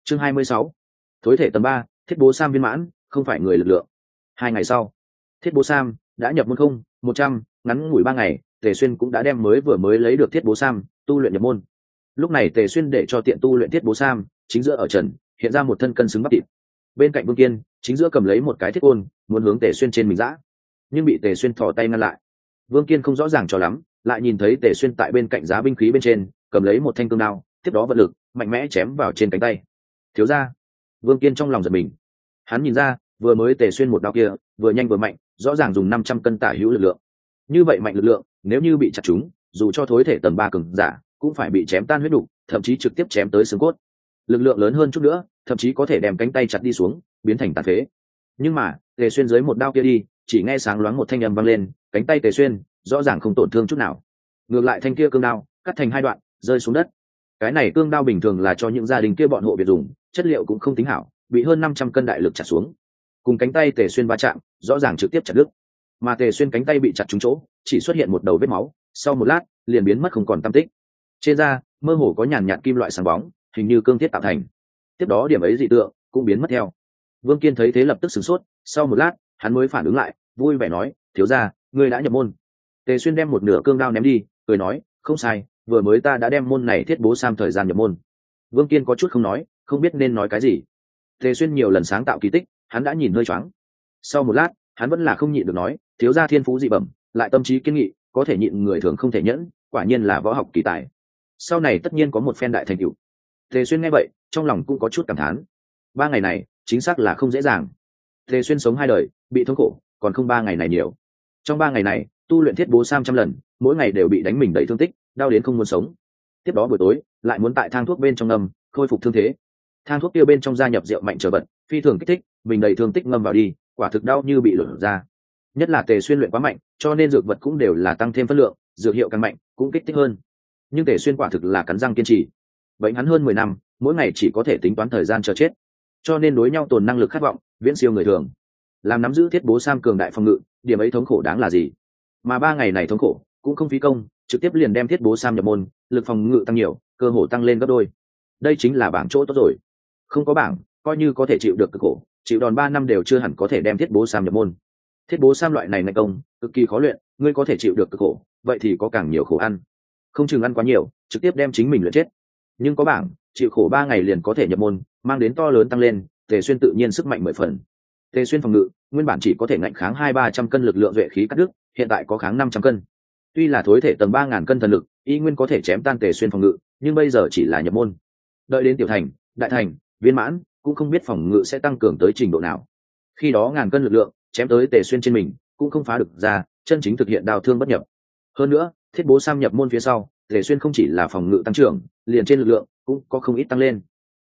Chương 26. Thối thể tầng 3, thiết bố sam viên mãn, không phải người lực lượng. 2 ngày sau, thiết bố sam đã nhập môn 100, ngắn ngủi 3 ngày, Tề Xuyên cũng đã đem vừa mới lấy được thiết bố sam tu luyện nhập môn. Lúc này Tề Xuyên để cho tiện tu luyện thiết bố sam, chính giữa ở trần, hiện ra một thân cân xứng bắp thịt. Bên cạnh Vương Kiên, chính giữa cầm lấy một cái thiết côn, muốn hướng Tề Xuyên trên mình giã, nhưng bị Tề Xuyên thò tay ngăn lại. Vương Kiên không rõ ràng cho lắm, lại nhìn thấy Tề Xuyên tại bên cạnh giá binh khí bên trên, cầm lấy một thanh cương đao, tiếp đó vận lực mạnh mẽ chém vào trên cánh tay. Thiếu gia. Vương Kiên trong lòng giật mình. Hắn nhìn ra, vừa mới Tề Xuyên một đao kia, vừa nhanh vừa mạnh, rõ ràng dùng 500 cân tả hữu lực lượng. Như vậy mạnh lực lượng, nếu như bị chặt trúng, dù cho thối thể tầng 3 cường giả, cũng phải bị chém tan huyết đủ, thậm chí trực tiếp chém tới xương cốt. Lực lượng lớn hơn chút nữa, thậm chí có thể đem cánh tay chặt đi xuống, biến thành tàn phế. Nhưng mà, Tề Xuyên dưới một đao kia đi, chỉ nghe sáng loáng một thanh âm vang lên, cánh tay Tề Xuyên rõ ràng không tổn thương chút nào. Ngược lại thanh kia cương đao, cắt thành 2 đoạn, rơi xuống đất. Cái này cương đao bình thường là cho những gia đình kia bọn hộ Việt dùng, chất liệu cũng không tính hảo, bị hơn 500 cân đại lực chặt xuống. Cùng cánh tay Tề Xuyên va chạm, rõ ràng trực tiếp chặt đứt. Mà Tề Xuyên cánh tay bị chặt trúng chỗ, chỉ xuất hiện một đầu vết máu, sau một lát, liền biến mất không còn tăm tích. Trên da, mơ hồ có nhàn nhạt kim loại sáng bóng, hình như cương thiết tạo thành. Tiếp đó điểm ấy dị tượng cũng biến mất theo. Vương Kiên thấy thế lập tức sửng sốt, sau một lát, hắn mới phản ứng lại, vui vẻ nói, thiếu gia, ngươi đã nhập môn. Tề Xuyên đem một nửa cương đao ném đi, cười nói, không sai, vừa mới ta đã đem môn này thiết bố sam thời gian nhập môn. Vương Kiên có chút không nói, không biết nên nói cái gì. Tề Xuyên nhiều lần sáng tạo kỳ tích, hắn đã nhìn hơi choáng. Sau một lát, hắn vẫn là không nhịn được nói, thiếu gia thiên phú dị bẩm, lại tâm trí kiên nghị, có thể nhịn người thường không thể nhẫn, quả nhiên là võ học kỳ tài. Sau này tất nhiên có một phen đại thành tựu. Tề Xuyên nghe vậy, trong lòng cũng có chút cảm thán. 3 ngày này, chính xác là không dễ dàng. Tề Xuyên sống 2 đời, bị thống khổ, còn không 3 ngày này nhiều. Trong 3 ngày này, tu luyện thiết bố sam trăm lần, mỗi ngày đều bị đánh mình đầy thương tích, đau đến không muốn sống. Tiếp đó buổi tối, lại muốn tại thang thuốc bên trong ngâm, khôi phục thương thế. Thang thuốc kia bên trong gia nhập rượu mạnh trở vật, phi thường kích thích, mình đầy thương tích ngâm vào đi, quả thực đau như bị lột ra. Nhất là Tề Xuyên luyện quá mạnh, cho nên dược vật cũng đều là tăng thêm phân lượng, dược hiệu càng mạnh, cũng kích thích hơn. Nhưng Tề Xuyên quả thực là cắn răng kiên trì. Bệnh hắn hơn 10 năm, mỗi ngày chỉ có thể tính toán thời gian chờ chết, cho nên đối nhau tồn năng lực khát vọng, viễn siêu người thường. Làm nắm giữ thiết bố sam cường đại phòng ngự, điểm ấy thống khổ đáng là gì? Mà 3 ngày này thống khổ cũng không phí công, trực tiếp liền đem thiết bố sam nhập môn, lực phòng ngự tăng nhiều, cơ hồ tăng lên gấp đôi. Đây chính là bảng chỗ tốt rồi. Không có bảng, coi như có thể chịu được cực khổ, chịu đòn 3 năm đều chưa hẳn có thể đem thiết bố sam nhập môn. Thiết bố sam loại này ngày công cực kỳ khó luyện, ngươi có thể chịu được cực khổ, vậy thì có càng nhiều khổ ăn. Không chừng ăn quá nhiều, trực tiếp đem chính mình luyện chết. Nhưng có bảng, chịu khổ 3 ngày liền có thể nhập môn, mang đến to lớn tăng lên. Tề Xuyên tự nhiên sức mạnh 10 phần. Tề Xuyên phòng ngự nguyên bản chỉ có thể ngạnh kháng 200-300 cân lực lượng duệ khí cắt đứt, hiện tại có kháng 500 cân. Tuy là thối thể tầng 3000 cân thần lực, y nguyên có thể chém tan Tề Xuyên phòng ngự, nhưng bây giờ chỉ là nhập môn. Đợi đến tiểu thành, đại thành, viên mãn, cũng không biết phòng ngự sẽ tăng cường tới trình độ nào. Khi đó ngàn cân lực lượng chém tới Tề Xuyên trên mình, cũng không phá được ra, chân chính thực hiện đào thương bất nhập. Hơn nữa, thiết bố sam nhập môn phía sau, Tề Xuyên không chỉ là phòng ngự tăng trưởng, liền trên lực lượng cũng có không ít tăng lên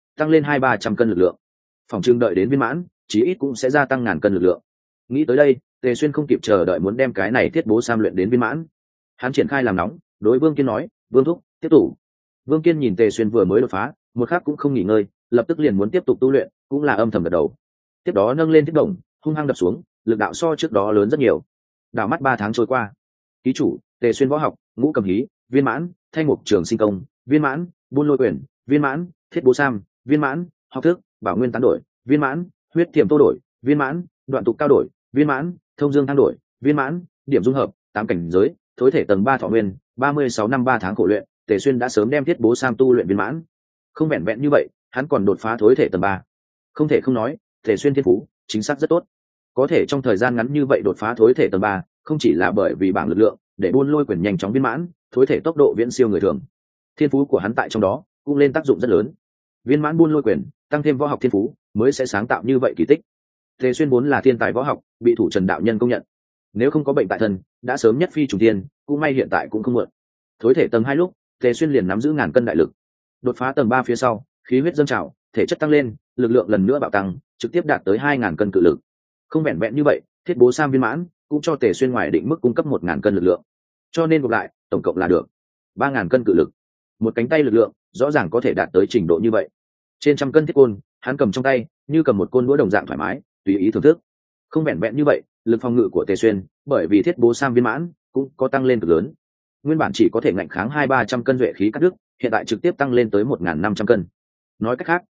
200-300 cân lực lượng. Phòng trưng đợi đến viên mãn, chí ít cũng sẽ gia tăng ngàn cân lực lượng. Nghĩ tới đây, Tề Xuyên không kịp chờ đợi muốn đem cái này thiết bố sam luyện đến viên mãn. Hắn triển khai làm nóng, đối Vương Kiên nói, Vương thúc, tiếp tục. Vương Kiên nhìn Tề Xuyên vừa mới đột phá, một khắc cũng không nghỉ ngơi, lập tức liền muốn tiếp tục tu luyện, cũng là âm thầm gật đầu. Tiếp đó nâng lên thiết đồng, hung hăng đập xuống, lực đạo so trước đó lớn rất nhiều. Đảo mắt 3 tháng trôi qua, ký chủ Tề Xuyên võ học, ngũ cầm hí viên mãn, thanh mục trường sinh công viên mãn, buôn lôi quyền viên mãn, thiết bố sam viên mãn, học thức bảo nguyên tán đổi viên mãn, huyết thiểm tô đổi viên mãn, đoạn tục cao đổi viên mãn, thông dương thang đổi viên mãn, điểm dung hợp 8 cảnh giới, thối thể tầng 3 thọ nguyên 36 năm 3 tháng khổ luyện. Tề Xuyên đã sớm đem thiết bố sam tu luyện viên mãn. Không vẹn vẹn như vậy, hắn còn đột phá thối thể tầng 3. Không thể không nói, Tề Xuyên thiên phú chính xác rất tốt. Có thể trong thời gian ngắn như vậy đột phá thối thể tầng 3, không chỉ là bởi vì bảng lực lượng, để buôn lôi quyền nhanh chóng viên mãn, thối thể tốc độ viễn siêu người thường. Thiên phú của hắn tại trong đó cũng lên tác dụng rất lớn. Viên mãn buôn lôi quyền, tăng thêm võ học thiên phú, mới sẽ sáng tạo như vậy kỳ tích. Tề Xuyên vốn là thiên tài võ học, bị thủ Trần đạo nhân công nhận. Nếu không có bệnh tại thân, đã sớm nhất phi trùng thiên, cũng may hiện tại cũng không muộn. Thối thể tầng 2 lúc, Tề Xuyên liền nắm giữ ngàn cân đại lực. Đột phá tầng 3 phía sau, khí huyết dâng trào, thể chất tăng lên, lực lượng lần nữa bạo tăng, trực tiếp đạt tới 2000 cân cự lực. Không vẹn vẹn như vậy, thiết bố sam viên mãn cũng cho Tề Xuyên ngoài định mức cung cấp 1000 cân lực lượng. Cho nên gộp lại, tổng cộng là được 3000 cân cự lực. Một cánh tay lực lượng, rõ ràng có thể đạt tới trình độ như vậy. Trên trăm cân thiết côn, hắn cầm trong tay, như cầm một côn đũa đồng dạng thoải mái, tùy ý thưởng thức. Không vẹn vẹn như vậy, lực phòng ngự của Tề Xuyên, bởi vì thiết bố sam viên mãn, cũng có tăng lên cực lớn. Nguyên bản chỉ có thể ngạnh kháng 200-300 cân duệ khí cắt đứt, hiện tại trực tiếp tăng lên tới 1500 cân. Nói cách khác,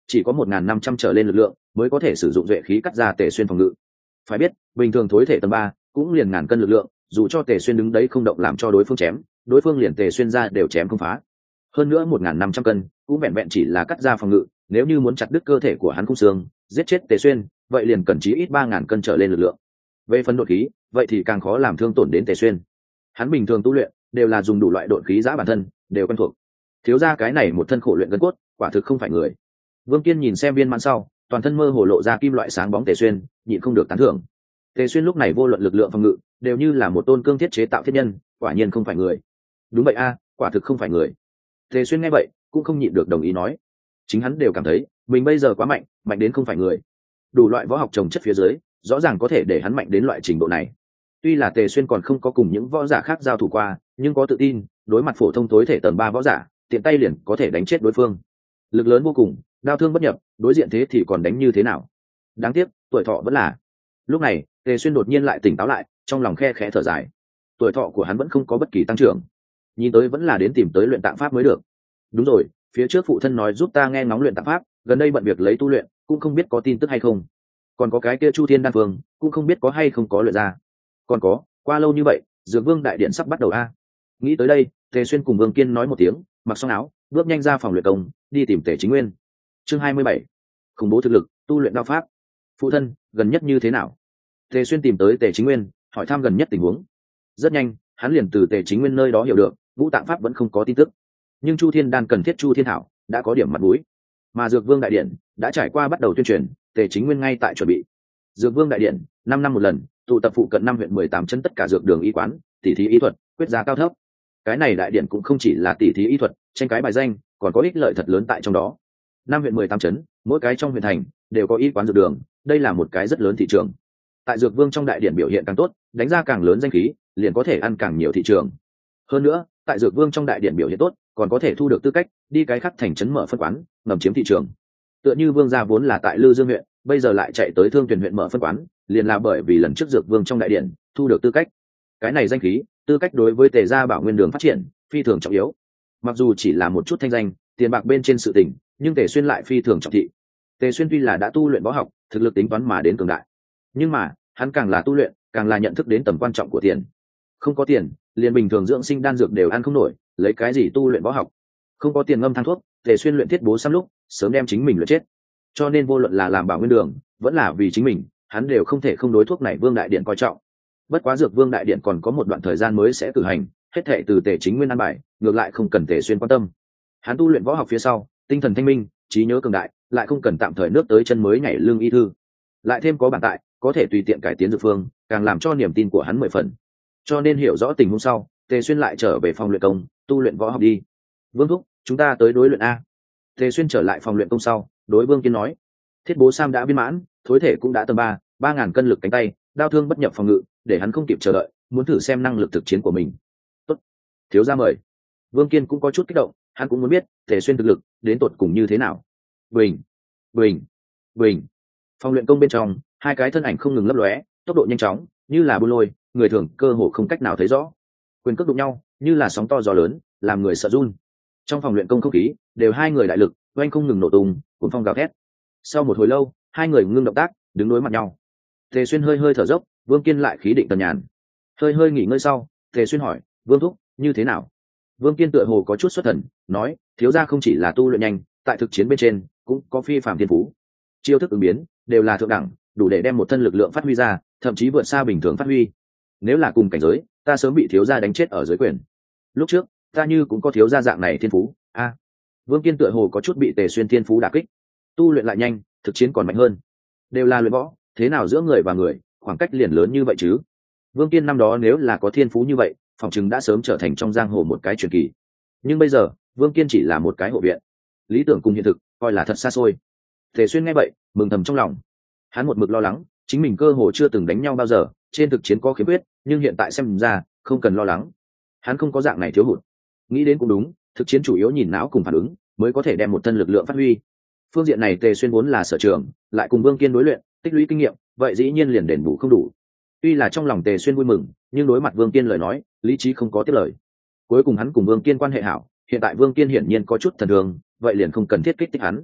chỉ có 1.500 trở lên lực lượng mới có thể sử dụng duệ khí cắt ra Tề Xuyên phòng ngự. Phải biết bình thường thối thể tầng 3 cũng liền ngàn cân lực lượng, dù cho Tề Xuyên đứng đấy không động làm cho đối phương chém, đối phương liền Tề Xuyên ra đều chém không phá. Hơn nữa 1.500 cân cũng vẹn vẹn chỉ là cắt ra phòng ngự, nếu như muốn chặt đứt cơ thể của hắn khung xương, giết chết Tề Xuyên, vậy liền cần chí ít 3.000 cân trở lên lực lượng. Về phần đột khí, vậy thì càng khó làm thương tổn đến Tề Xuyên. Hắn bình thường tu luyện đều là dùng đủ loại đột khí giã bản thân, đều quen thuộc. Thiếu gia cái này một thân khổ luyện gân cốt, quả thực không phải người. Vương Kiên nhìn xem viên mãn sau, toàn thân mơ hồ lộ ra kim loại sáng bóng Tề Xuyên, nhịn không được tán thưởng. Tề Xuyên lúc này vô luận lực lượng phòng ngự, đều như là một tôn cương thiết chế tạo thiết nhân, quả nhiên không phải người. Đúng vậy a, quả thực không phải người. Tề Xuyên nghe vậy, cũng không nhịn được đồng ý nói. Chính hắn đều cảm thấy, mình bây giờ quá mạnh, mạnh đến không phải người. Đủ loại võ học trồng chất phía dưới, rõ ràng có thể để hắn mạnh đến loại trình độ này. Tuy là Tề Xuyên còn không có cùng những võ giả khác giao thủ qua, nhưng có tự tin, đối mặt phổ thông tối thể tầng 3 võ giả, tiện tay liền có thể đánh chết đối phương. Lực lớn vô cùng, đao thương bất nhập, đối diện thế thì còn đánh như thế nào? Đáng tiếc, tuổi thọ vẫn là. Lúc này, Tề Xuyên đột nhiên lại tỉnh táo lại, trong lòng khe khẽ thở dài. Tuổi thọ của hắn vẫn không có bất kỳ tăng trưởng, nhìn tới vẫn là đến tìm tới luyện tạng pháp mới được. Đúng rồi, phía trước phụ thân nói giúp ta nghe ngóng luyện tạng pháp, gần đây bận việc lấy tu luyện, cũng không biết có tin tức hay không. Còn có cái kia Chu Thiên Đan Phương, cũng không biết có hay không có luyện ra. Còn có, qua lâu như vậy, Dược Vương đại điện sắp bắt đầu a. Nghĩ tới đây, Tề Xuyên cùng Vương Kiên nói một tiếng, mặc xong áo, bước nhanh ra phòng luyện công, đi tìm Tề Chính Nguyên. Chương 27. Khủng bố thực lực, tu luyện đao pháp. Phụ thân, gần nhất như thế nào? Tề Xuyên tìm tới Tề Chính Nguyên, hỏi thăm gần nhất tình huống. Rất nhanh, hắn liền từ Tề Chính Nguyên nơi đó hiểu được, Vũ Tạng pháp vẫn không có tin tức, nhưng Chu Thiên Đan cần thiết Chu Thiên Thảo đã có điểm mặt mũi, mà Dược Vương đại điện đã trải qua bắt đầu tuyên truyền, Tề Chính Nguyên ngay tại chuẩn bị. Dược Vương đại điện 5 năm một lần, tụ tập phụ cận 5 huyện 18 chân tất cả dược đường y quán, tỉ thí y thuật, quyết giá cao thấp. Cái này đại điện cũng không chỉ là tỉ thí y thuật, tranh cái bài danh, còn có ích lợi thật lớn tại trong đó. 5 huyện 18 trấn, mỗi cái trong huyện thành đều có y quán dược đường, đây là một cái rất lớn thị trường. Tại Dược Vương trong đại điện biểu hiện càng tốt, đánh ra càng lớn danh khí, liền có thể ăn càng nhiều thị trường. Hơn nữa, tại Dược Vương trong đại điện biểu hiện tốt, còn có thể thu được tư cách đi cái khác thành trấn mở phân quán, ngầm chiếm thị trường. Tựa như Vương gia vốn là tại Lư Dương huyện, bây giờ lại chạy tới Thương Tuyền huyện mở phân quán, liền là bởi vì lần trước Dược Vương trong đại điện thu được tư cách. Cái này danh khí, tư cách đối với Tề gia Bảo Nguyên đường phát triển phi thường trọng yếu. Mặc dù chỉ là một chút thanh danh, tiền bạc bên trên sự tình, nhưng Tề Xuyên lại phi thường trọng thị. Tề Xuyên tuy là đã tu luyện võ học, thực lực tính toán mà đến cường đại, nhưng mà hắn càng là tu luyện, càng là nhận thức đến tầm quan trọng của tiền. Không có tiền, liền bình thường dưỡng sinh đan dược đều ăn không nổi, lấy cái gì tu luyện võ học? Không có tiền ngâm thang thuốc, Tề Xuyên luyện thiết bố xăm lúc sớm đem chính mình luyện chết. Cho nên vô luận là làm Bảo Nguyên đường, vẫn là vì chính mình, hắn đều không thể không đối thuốc này Vương đại điện coi trọng. Bất quá Dược Vương đại điện còn có một đoạn thời gian mới sẽ cử hành, hết thệ từ Tề Chính Nguyên an bài, ngược lại không cần Tề Xuyên quan tâm. Hắn tu luyện võ học phía sau, tinh thần thanh minh, trí nhớ cường đại, lại không cần tạm thời nước tới chân mới nhảy lương y thư. Lại thêm có bản tại, có thể tùy tiện cải tiến dược phương, càng làm cho niềm tin của hắn 10 phần. Cho nên hiểu rõ tình huống sau, Tề Xuyên lại trở về phòng luyện công, tu luyện võ học đi. Vương thúc, chúng ta tới đối luyện a. Tề Xuyên trở lại phòng luyện công sau, đối Vương Kiên nói: Thiết bố Sam đã viên mãn, thối thể cũng đã tầm 3.000 cân lực cánh tay, đao thương bất nhập phòng ngự, để hắn không kịp chờ đợi, muốn thử xem năng lực thực chiến của mình. Tốt, thiếu gia mời. Vương Kiên cũng có chút kích động, hắn cũng muốn biết Tề Xuyên thực lực đến tột cùng như thế nào. Bình, bình, bình. Phòng luyện công bên trong, hai cái thân ảnh không ngừng lấp lóe, tốc độ nhanh chóng, như là buôn lôi, người thường cơ hồ không cách nào thấy rõ. Quyền cước đụng nhau, như là sóng to gió lớn, làm người sợ run. Trong phòng luyện công không khí đều hai người đại lực, oanh không ngừng nổ tung, cuốn phong gào thét. Sau một hồi lâu, hai người ngưng động tác, đứng đối mặt nhau. Tề Xuyên hơi hơi thở dốc, Vương Kiên lại khí định tần nhàn. Hơi hơi nghỉ ngơi sau, Tề Xuyên hỏi: Vương thúc, như thế nào? Vương Kiên tựa hồ có chút xuất thần, nói: thiếu gia không chỉ là tu luyện nhanh, tại thực chiến bên trên cũng có phi phàm thiên phú. Chiêu thức ứng biến đều là thượng đẳng, đủ để đem một thân lực lượng phát huy ra, thậm chí vượt xa bình thường phát huy. Nếu là cùng cảnh giới, ta sớm bị thiếu gia đánh chết ở dưới quyền. Lúc trước, ta như cũng có thiếu gia dạng này thiên phú. Vương Kiên tựa hồ có chút bị Tề Xuyên thiên phú đả kích. Tu luyện lại nhanh, thực chiến còn mạnh hơn. Đều là luyện võ, thế nào giữa người và người, khoảng cách liền lớn như vậy chứ? Vương Kiên năm đó nếu là có thiên phú như vậy, phòng chừng đã sớm trở thành trong giang hồ một cái truyền kỳ. Nhưng bây giờ, Vương Kiên chỉ là một cái hộ viện. Lý tưởng cùng hiện thực, coi là thật xa xôi. Tề Xuyên nghe vậy, mừng thầm trong lòng. Hắn một mực lo lắng, chính mình cơ hồ chưa từng đánh nhau bao giờ, trên thực chiến có khiếm khuyết, nhưng hiện tại xem ra, không cần lo lắng. Hắn không có dạng này thiếu hụt. Nghĩ đến cũng đúng, thực chiến chủ yếu nhìn não cùng phản ứng, mới có thể đem một thân lực lượng phát huy. Phương diện này Tề Xuyên vốn là sở trường, lại cùng Vương Kiên đối luyện, tích lũy kinh nghiệm, vậy dĩ nhiên liền đền bù không đủ. Tuy là trong lòng Tề Xuyên vui mừng, nhưng đối mặt Vương Kiên lời nói, lý trí không có tiếp lời. Cuối cùng hắn cùng Vương Kiên quan hệ hảo, hiện tại Vương Kiên hiển nhiên có chút thần thường, vậy liền không cần thiết kích thích hắn.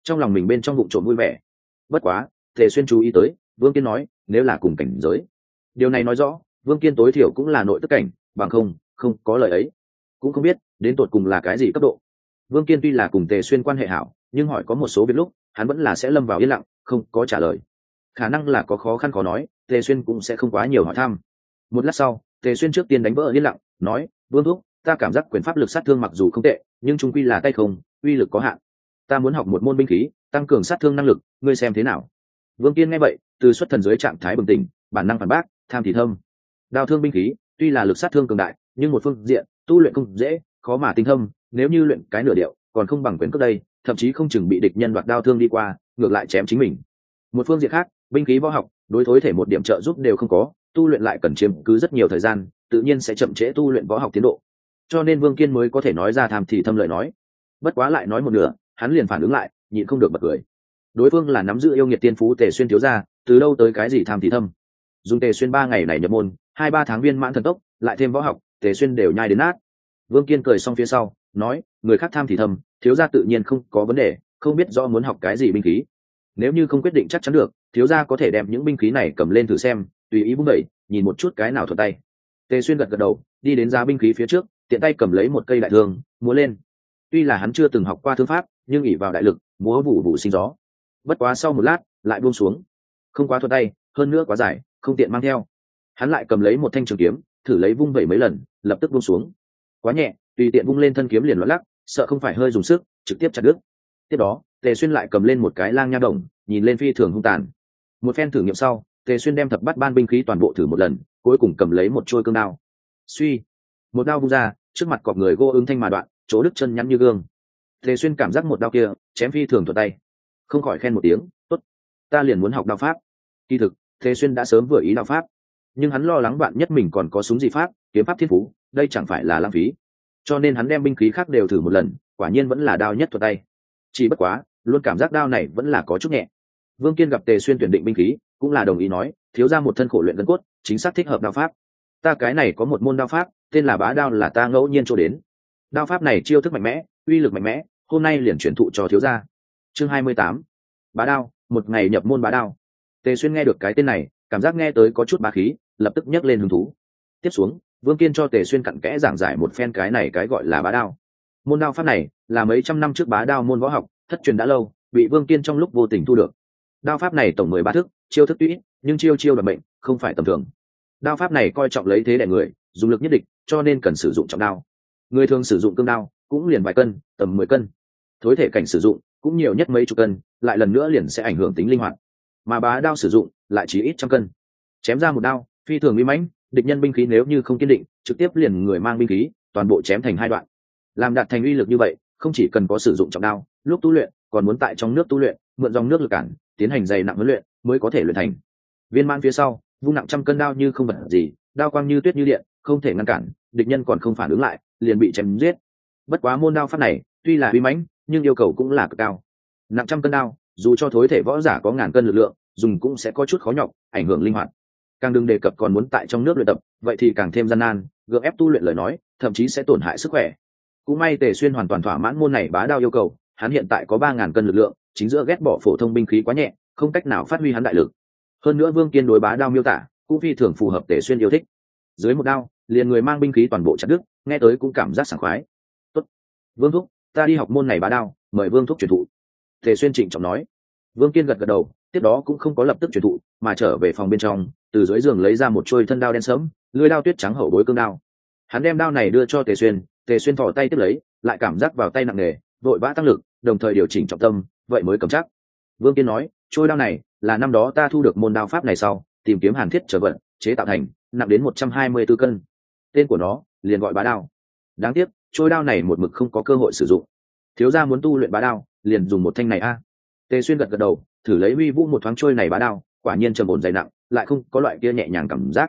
trong lòng mình bên trong bụng trộm vui vẻ. Bất quá Tề Xuyên chú ý tới Vương Kiên nói nếu là cùng cảnh giới, điều này nói rõ Vương Kiên tối thiểu cũng là nội tức cảnh, bằng không có lời ấy. Cũng không biết đến tột cùng là cái gì cấp độ. Vương Kiên tuy là cùng Tề Xuyên quan hệ hảo, nhưng hỏi có một số việc lúc hắn vẫn là sẽ lâm vào yên lặng, không có trả lời. Khả năng là có khó khăn khó nói, Tề Xuyên cũng sẽ không quá nhiều hỏi thăm. Một lát sau Tề Xuyên trước tiên đánh vỡ yên lặng, nói Vương thúc, ta cảm giác quyền pháp lực sát thương mặc dù không tệ, nhưng trung quy là tay không, uy lực có hạn. Ta muốn học một môn binh khí tăng cường sát thương năng lực, ngươi xem thế nào? Vương Kiên nghe vậy từ xuất thần dưới trạng thái bừng tỉnh, bản năng phản bác, tham thì thâm. Đao thương binh khí tuy là lực sát thương cường đại, nhưng một phương diện tu luyện không dễ, khó mà tinh thâm, nếu như luyện cái nửa điệu còn không bằng quyền cước đây, thậm chí không chừng bị địch nhân đoạt đao thương đi qua, ngược lại chém chính mình. Một phương diện khác, binh khí võ học đối thối thể một điểm trợ giúp đều không có, tu luyện lại cần chiếm cứ rất nhiều thời gian, tự nhiên sẽ chậm trễ tu luyện võ học tiến độ. Cho nên Vương Kiên mới có thể nói ra tham thì thâm lời nói. Bất quá lại nói một nửa, hắn liền phản ứng lại, nhịn không được bật cười. Đối phương là nắm giữ yêu nghiệt tiên phú Tề Xuyên thiếu gia, từ đâu tới cái gì tham thì thâm? Dùng Tề Xuyên 3 ngày này nhập môn, 2-3 tháng viên mãn thần tốc, lại thêm võ học, Tề Xuyên đều nhai đến nát. Vương Kiên cười xong phía sau, nói, người khác tham thì thâm, thiếu gia tự nhiên không có vấn đề, không biết rõ muốn học cái gì binh khí. Nếu như không quyết định chắc chắn được, thiếu gia có thể đem những binh khí này cầm lên thử xem, tùy ý bung đẩy, nhìn một chút cái nào thuận tay. Tề Xuyên gật gật đầu, đi đến giá binh khí phía trước, tiện tay cầm lấy một cây đại thương, múa lên. Tuy là hắn chưa từng học qua thương pháp, nhưng ỷ vào đại lực, múa vụ vụ sinh gió. Bất quá sau một lát, lại buông xuống. Không quá thuận tay, hơn nữa quá dài, không tiện mang theo. Hắn lại cầm lấy một thanh trường kiếm, thử lấy vung vẩy mấy lần, lập tức buông xuống. Quá nhẹ, tùy tiện vung lên thân kiếm liền loạn lắc, sợ không phải hơi dùng sức, trực tiếp chặt đứt. Tiếp đó, Tề Xuyên lại cầm lên một cái lang nha đồng, nhìn lên phi thường hung tàn. Một phen thử nghiệm sau, Tề Xuyên đem thập bát ban binh khí toàn bộ thử một lần, cuối cùng cầm lấy một trôi cương đao. Suy, một đao vung ra, trước mặt cọp người gô ứng thanh mà đoạn, chỗ đứt chân nhắn như gương. Tề Xuyên cảm giác một đao kia chém phi thường thuận tay, không khỏi khen một tiếng, tốt, ta liền muốn học đao pháp. Kỳ thực, Tề Xuyên đã sớm vừa ý đao pháp, nhưng hắn lo lắng bạn nhất mình còn có súng gì pháp, kiếm pháp thiên phú, đây chẳng phải là lãng phí. Cho nên hắn đem binh khí khác đều thử một lần, quả nhiên vẫn là đao nhất thuận tay. Chỉ bất quá, luôn cảm giác đao này vẫn là có chút nhẹ. Vương Kiên gặp Tề Xuyên tuyển định binh khí, cũng là đồng ý nói, thiếu ra một thân khổ luyện gân cốt, chính xác thích hợp đao pháp. Ta cái này có một môn đao pháp, tên là Bá Đao, là ta ngẫu nhiên cho đến. Đao pháp này chiêu thức mạnh mẽ, uy lực mạnh mẽ, hôm nay liền chuyển thụ cho thiếu gia. Chương 28. Bá Đao, một ngày nhập môn Bá Đao. Tề Xuyên nghe được cái tên này, cảm giác nghe tới có chút bá khí, lập tức nhấc lên hứng thú. Tiếp xuống, Vương Kiên cho Tề Xuyên cặn kẽ giảng giải một phen cái này cái gọi là Bá Đao. Môn đao pháp này là mấy trăm năm trước Bá Đao môn võ học, thất truyền đã lâu, bị Vương Kiên trong lúc vô tình thu được. Đao pháp này tổng 13 thức, chiêu thức tuy nhưng chiêu chiêu đoạt mệnh, không phải tầm thường. Đao pháp này coi trọng lấy thế đè người, dùng lực nhất định, cho nên cần sử dụng trọng đao. Người thường sử dụng cương đao, cũng liền vài cân, tầm 10 cân. Thối thể cảnh sử dụng, cũng nhiều nhất mấy chục cân, lại lần nữa liền sẽ ảnh hưởng tính linh hoạt. Mà Bá Đao sử dụng, lại chỉ ít trăm cân. Chém ra một đao, phi thường uy mãnh, địch nhân binh khí nếu như không kiên định, trực tiếp liền người mang binh khí, toàn bộ chém thành hai đoạn. Làm đạt thành uy lực như vậy, không chỉ cần có sử dụng trọng đao, lúc tu luyện, còn muốn tại trong nước tu luyện, mượn dòng nước lực cản, tiến hành dày nặng huấn luyện, mới có thể luyện thành. Viên mãn phía sau, vung nặng trăm cân đao như không vật gì, đao quang như tuyết như điện, không thể ngăn cản, địch nhân còn không phản ứng lại, liền bị chém giết. Bất quá môn đao pháp này, tuy là uy mãnh, nhưng yêu cầu cũng là cực cao. Nặng trăm cân đao, dù cho thối thể võ giả có ngàn cân lực lượng, dùng cũng sẽ có chút khó nhọc, ảnh hưởng linh hoạt. Càng đừng đề cập còn muốn tại trong nước luyện tập, vậy thì càng thêm gian nan, gượng ép tu luyện lời nói, thậm chí sẽ tổn hại sức khỏe. Cũng may Tề Xuyên hoàn toàn thỏa mãn môn này Bá Đao yêu cầu, hắn hiện tại có 3000 cân lực lượng, chính giữa ghét bỏ phổ thông binh khí quá nhẹ, không cách nào phát huy hắn đại lực. Hơn nữa Vương Kiên đối Bá Đao miêu tả, cũng phi thường phù hợp Tề Xuyên yêu thích. Dưới một đao, liền người mang binh khí toàn bộ chặt đứt, nghe tới cũng cảm giác sảng khoái. Tốt, Vương thúc, ta đi học môn này Bá Đao, mời Vương thúc truyền thụ. Tề Xuyên trịnh trọng nói. Vương Kiên gật gật đầu, tiếp đó cũng không có lập tức truyền thụ, mà trở về phòng bên trong, từ dưới giường lấy ra một chuôi thân đao đen sẫm, lưỡi đao tuyết trắng hậu bối cương đao. Hắn đem đao này đưa cho Tề Xuyên thò tay tiếp lấy, lại cảm giác vào tay nặng nề, vội vã tăng lực, đồng thời điều chỉnh trọng tâm, vậy mới cầm chắc. Vương Kiên nói, chuôi đao này là năm đó ta thu được môn đao pháp này sau, tìm kiếm hàn thiết trở vận, chế tạo thành, nặng đến 124 cân. Tên của nó liền gọi Bá Đao. Đáng tiếc, chuôi đao này một mực không có cơ hội sử dụng. Thiếu gia muốn tu luyện Bá Đao, liền dùng một thanh này a. Tề Xuyên gật gật đầu, thử lấy uy vũ một thoáng trôi này Bá Đao, quả nhiên trầm ổn dày nặng, lại không có loại kia nhẹ nhàng cảm giác.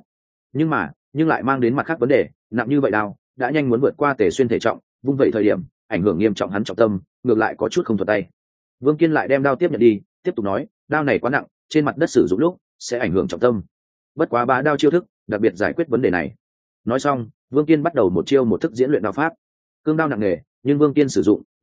Nhưng lại mang đến mặt khác vấn đề, nặng như vậy đao, đã nhanh muốn vượt qua Tề Xuyên thể trọng, vung vậy thời điểm, ảnh hưởng nghiêm trọng hắn trọng tâm, ngược lại có chút không thuận tay. Vương Kiên lại đem đao tiếp nhận đi, tiếp tục nói, đao này quá nặng, trên mặt đất sử dụng lúc sẽ ảnh hưởng trọng tâm. Bất quá Bá Đao chiêu thức, đặc biệt giải quyết vấn đề này. Nói xong, Vương Kiên bắt đầu một chiêu một thức diễn luyện đao pháp. Cương đao nặng nghề, nhưng Vương Kiên sử dụng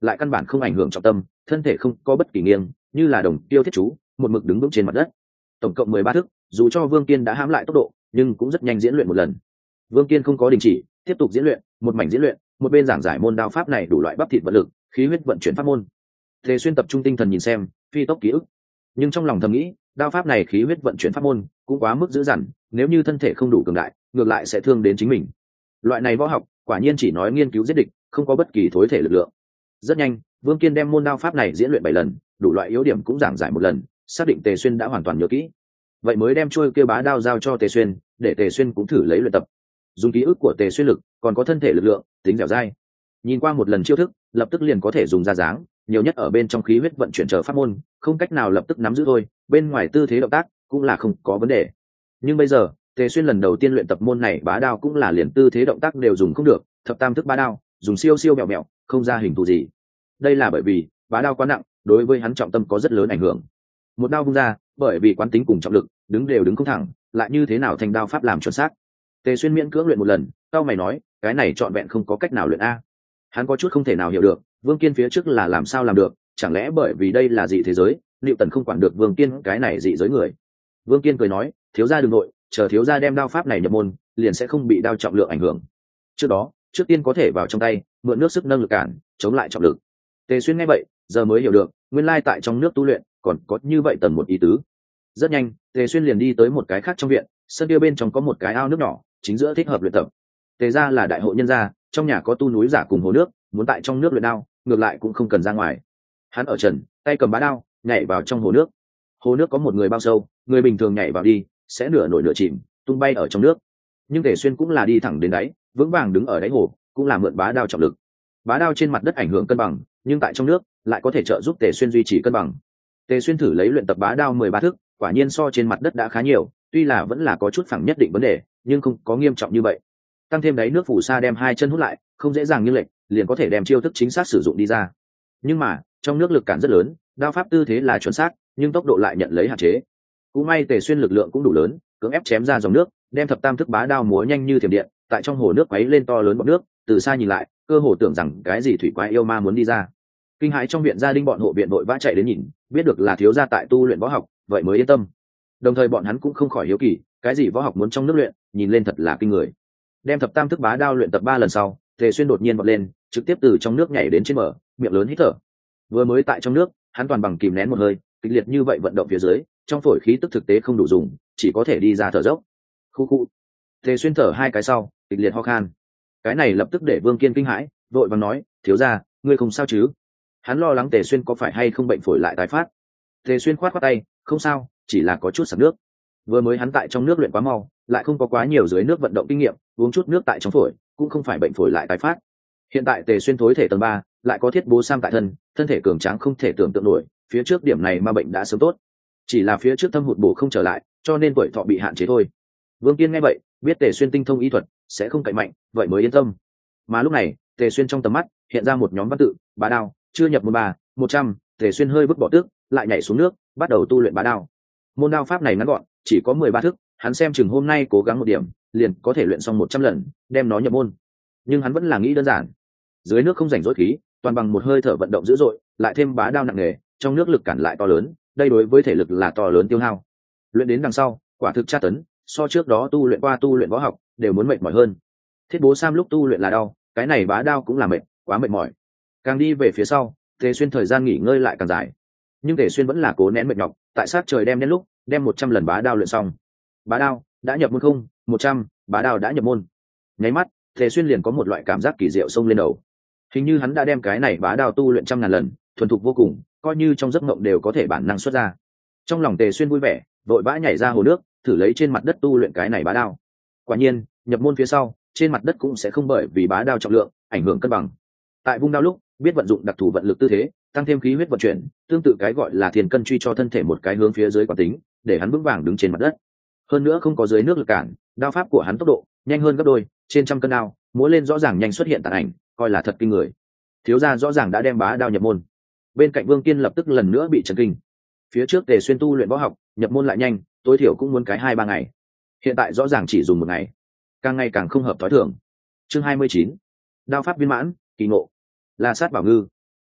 lại căn bản không ảnh hưởng trọng tâm, thân thể không có bất kỳ nghiêng, như là đồng tiêu thiết chú, một mực đứng vững trên mặt đất. Tổng cộng 13 thức, dù cho Vương Kiên đã hãm lại tốc độ, nhưng cũng rất nhanh diễn luyện một lần. Vương Kiên không có đình chỉ, tiếp tục diễn luyện, một mảnh diễn luyện, một bên giảng giải môn đao pháp này đủ loại bắp thịt vận lực, khí huyết vận chuyển pháp môn. Tề Xuyên tập trung tinh thần nhìn xem, phi tốc ký ức, nhưng trong lòng thầm nghĩ, đao pháp này khí huyết vận chuyển pháp môn cũng quá mức dữ dằn, nếu như thân thể không đủ cường đại, ngược lại sẽ thương đến chính mình. Loại này võ học, quả nhiên chỉ nói nghiên cứu giết địch, không có bất kỳ thối thể lực lượng. Rất nhanh, Vương Kiên đem môn đao pháp này diễn luyện 7 lần, đủ loại yếu điểm cũng giảng giải một lần, xác định Tề Xuyên đã hoàn toàn nhớ kỹ. Vậy mới đem trôi kia bá đao giao cho Tề Xuyên, để Tề Xuyên cũng thử lấy luyện tập. Dùng ký ức của Tề Xuyên lực, còn có thân thể lực lượng, tính dẻo dai. Nhìn qua một lần chiêu thức, lập tức liền có thể dùng ra dáng, nhiều nhất ở bên trong khí huyết vận chuyển chờ pháp môn, không cách nào lập tức nắm giữ thôi, bên ngoài tư thế động tác cũng là không có vấn đề. Nhưng bây giờ, Tề Xuyên lần đầu tiên luyện tập môn này bá đao cũng là liền tư thế động tác đều dùng không được, thập tam thức bá đao, dùng siêu siêu mèo mèo, không ra hình thù gì. Đây là bởi vì bá đao quá nặng, đối với hắn trọng tâm có rất lớn ảnh hưởng. Một đao vung ra, bởi vì quán tính cùng trọng lực, đứng đều đứng không thẳng, lại như thế nào thành đao pháp làm chuẩn xác. Tề Xuyên miễn cưỡng luyện một lần, tao mày nói, cái này trọn vẹn không có cách nào luyện a. Hắn có chút không thể nào hiểu được, Vương Kiên phía trước là làm sao làm được, chẳng lẽ bởi vì đây là dị thế giới, Liệu Tần không quản được Vương Kiên cái này dị giới người. Vương Kiên cười nói, thiếu gia đừng nội, chờ thiếu gia đem đao pháp này nhập môn, liền sẽ không bị đao trọng lượng ảnh hưởng. Trước đó, trước tiên có thể vào trong tay, mượn nước sức nâng lực cản, chống lại trọng lực. Tề Xuyên nghe vậy, giờ mới hiểu được, nguyên lai tại trong nước tu luyện, còn có như vậy tầng một ý tứ. Rất nhanh, Tề Xuyên liền đi tới một cái khác trong viện, sân kia bên trong có một cái ao nước nhỏ, chính giữa thích hợp luyện tập. Tề gia là đại hộ nhân gia, trong nhà có tu núi giả cùng hồ nước, muốn tại trong nước luyện đao, ngược lại cũng không cần ra ngoài. Hắn ở trần, tay cầm bá đao, nhảy vào trong hồ nước. Hồ nước có một người bao sâu, người bình thường nhảy vào đi, sẽ nửa nổi nửa chìm, tung bay ở trong nước. Nhưng Tề Xuyên cũng là đi thẳng đến đáy, vững vàng đứng ở đáy hồ, cũng là mượn bá đao trọng lực. Bá đao trên mặt đất ảnh hưởng cân bằng, nhưng tại trong nước lại có thể trợ giúp Tề Xuyên duy trì cân bằng. Tề Xuyên thử lấy luyện tập bá đao 13 thức, quả nhiên so trên mặt đất đã khá nhiều, tuy là vẫn là có chút phẳng nhất định vấn đề, nhưng không có nghiêm trọng như vậy. Tăng thêm đáy nước phù sa đem hai chân hút lại, không dễ dàng như lệch, liền có thể đem chiêu thức chính xác sử dụng đi ra. Nhưng mà, trong nước lực cản rất lớn, đao pháp tư thế là chuẩn xác, nhưng tốc độ lại nhận lấy hạn chế. Cũng may Tề Xuyên lực lượng cũng đủ lớn, cưỡng ép chém ra dòng nước, đem thập tam thức bá đao múa nhanh như thiểm điện, tại trong hồ nước quấy lên to lớn bọt nước, từ xa nhìn lại, cơ hồ tưởng rằng cái gì thủy quái yêu ma muốn đi ra. Kinh hãi trong viện gia đình bọn hộ viện vội vã chạy đến nhìn, biết được là thiếu gia tại tu luyện võ học, vậy mới yên tâm. Đồng thời bọn hắn cũng không khỏi hiếu kỳ, cái gì võ học muốn trong nước luyện, nhìn lên thật là kinh người. Đem thập tam thức bá đao luyện tập 3 lần sau, Tề Xuyên đột nhiên vọt lên, trực tiếp từ trong nước nhảy đến trên bờ, miệng lớn hít thở. Vừa mới tại trong nước, hắn toàn bằng kìm nén một hơi, kịch liệt như vậy vận động phía dưới, trong phổi khí tức thực tế không đủ dùng, chỉ có thể đi ra thở dốc. Khu khu. Tề Xuyên thở 2 cái sau, kịch liệt ho khan. Cái này lập tức để Vương Kiên kinh hãi, vội vàng nói, thiếu gia, ngươi không sao chứ? Hắn lo lắng Tề Xuyên có phải hay không bệnh phổi lại tái phát. Tề Xuyên khoát khoát tay, không sao, chỉ là có chút sặc nước. Vừa mới hắn tại trong nước luyện quá mau, lại không có quá nhiều dưới nước vận động kinh nghiệm, uống chút nước tại trong phổi, cũng không phải bệnh phổi lại tái phát. Hiện tại Tề Xuyên thối thể tầng 3, lại có thiết bố sam tại thân, thân thể cường tráng không thể tưởng tượng nổi, phía trước điểm này mà bệnh đã sớm tốt. Chỉ là phía trước thâm hụt bổ không trở lại, cho nên tuổi thọ bị hạn chế thôi. Vương Kiên nghe vậy, biết Tề Xuyên tinh thông y thuật, sẽ không cậy mạnh, vậy mới yên tâm. Mà lúc này, Tề Xuyên trong tầm mắt hiện ra một nhóm văn tự, bá đao, chưa nhập môn 3, 100, Tề Xuyên hơi vứt bỏ tước, lại nhảy xuống nước, bắt đầu tu luyện bá đao. Môn đao pháp này ngắn gọn, chỉ có 13 thức, hắn xem chừng hôm nay cố gắng một điểm, liền có thể luyện xong 100 lần, đem nó nhập môn. Nhưng hắn vẫn là nghĩ đơn giản. Dưới nước không rảnh rỗi khí, toàn bằng một hơi thở vận động dữ dội, lại thêm bá đao nặng nề, trong nước lực cản lại to lớn, đây đối với thể lực là to lớn tiêu hao. Luyện đến đằng sau, quả thực tra tấn, so trước đó tu luyện qua tu luyện võ học, đều muốn mệt mỏi hơn. Thiết bố sam lúc tu luyện là đau, cái này bá đao cũng là mệt, quá mệt mỏi. Càng đi về phía sau, Tề Xuyên thời gian nghỉ ngơi lại càng dài. Nhưng Tề Xuyên vẫn là cố nén mệt nhọc, tại sát trời đem đến lúc, đem 100 lần bá đao luyện xong. Bá đao đã nhập môn không, 100, bá đao đã nhập môn. Nháy mắt, Tề Xuyên liền có một loại cảm giác kỳ diệu xông lên đầu. Hình như hắn đã đem cái này bá đao tu luyện 100.000 lần, thuần thục vô cùng, coi như trong giấc mộng đều có thể bản năng xuất ra. Trong lòng Tề Xuyên vui vẻ, vội vã nhảy ra hồ nước, thử lấy trên mặt đất tu luyện cái này bá đao. Quả nhiên, nhập môn phía sau, trên mặt đất cũng sẽ không bởi vì bá đao trọng lượng ảnh hưởng cân bằng. Tại vung đao lúc, biết vận dụng đặc thù vận lực tư thế, tăng thêm khí huyết vận chuyển, tương tự cái gọi là thiền cân truy cho thân thể một cái hướng phía dưới quán tính, để hắn vững vàng đứng trên mặt đất. Hơn nữa không có dưới nước lực cản, đao pháp của hắn tốc độ nhanh hơn gấp đôi, trên trăm cân đao, múa lên rõ ràng nhanh xuất hiện tàn ảnh, coi là thật kinh người. Thiếu gia rõ ràng đã đem bá đao nhập môn. Bên cạnh Vương Kiên lập tức lần nữa bị chấn kinh. Phía trước Tề Xuyên tu luyện võ học, nhập môn lại nhanh, tối thiểu cũng muốn cái 2-3 ngày. Hiện tại rõ ràng chỉ dùng 1 ngày, càng ngày càng không hợp thói thường. Chương 29. Đao pháp viên mãn, kỳ ngộ. La sát bảo ngư.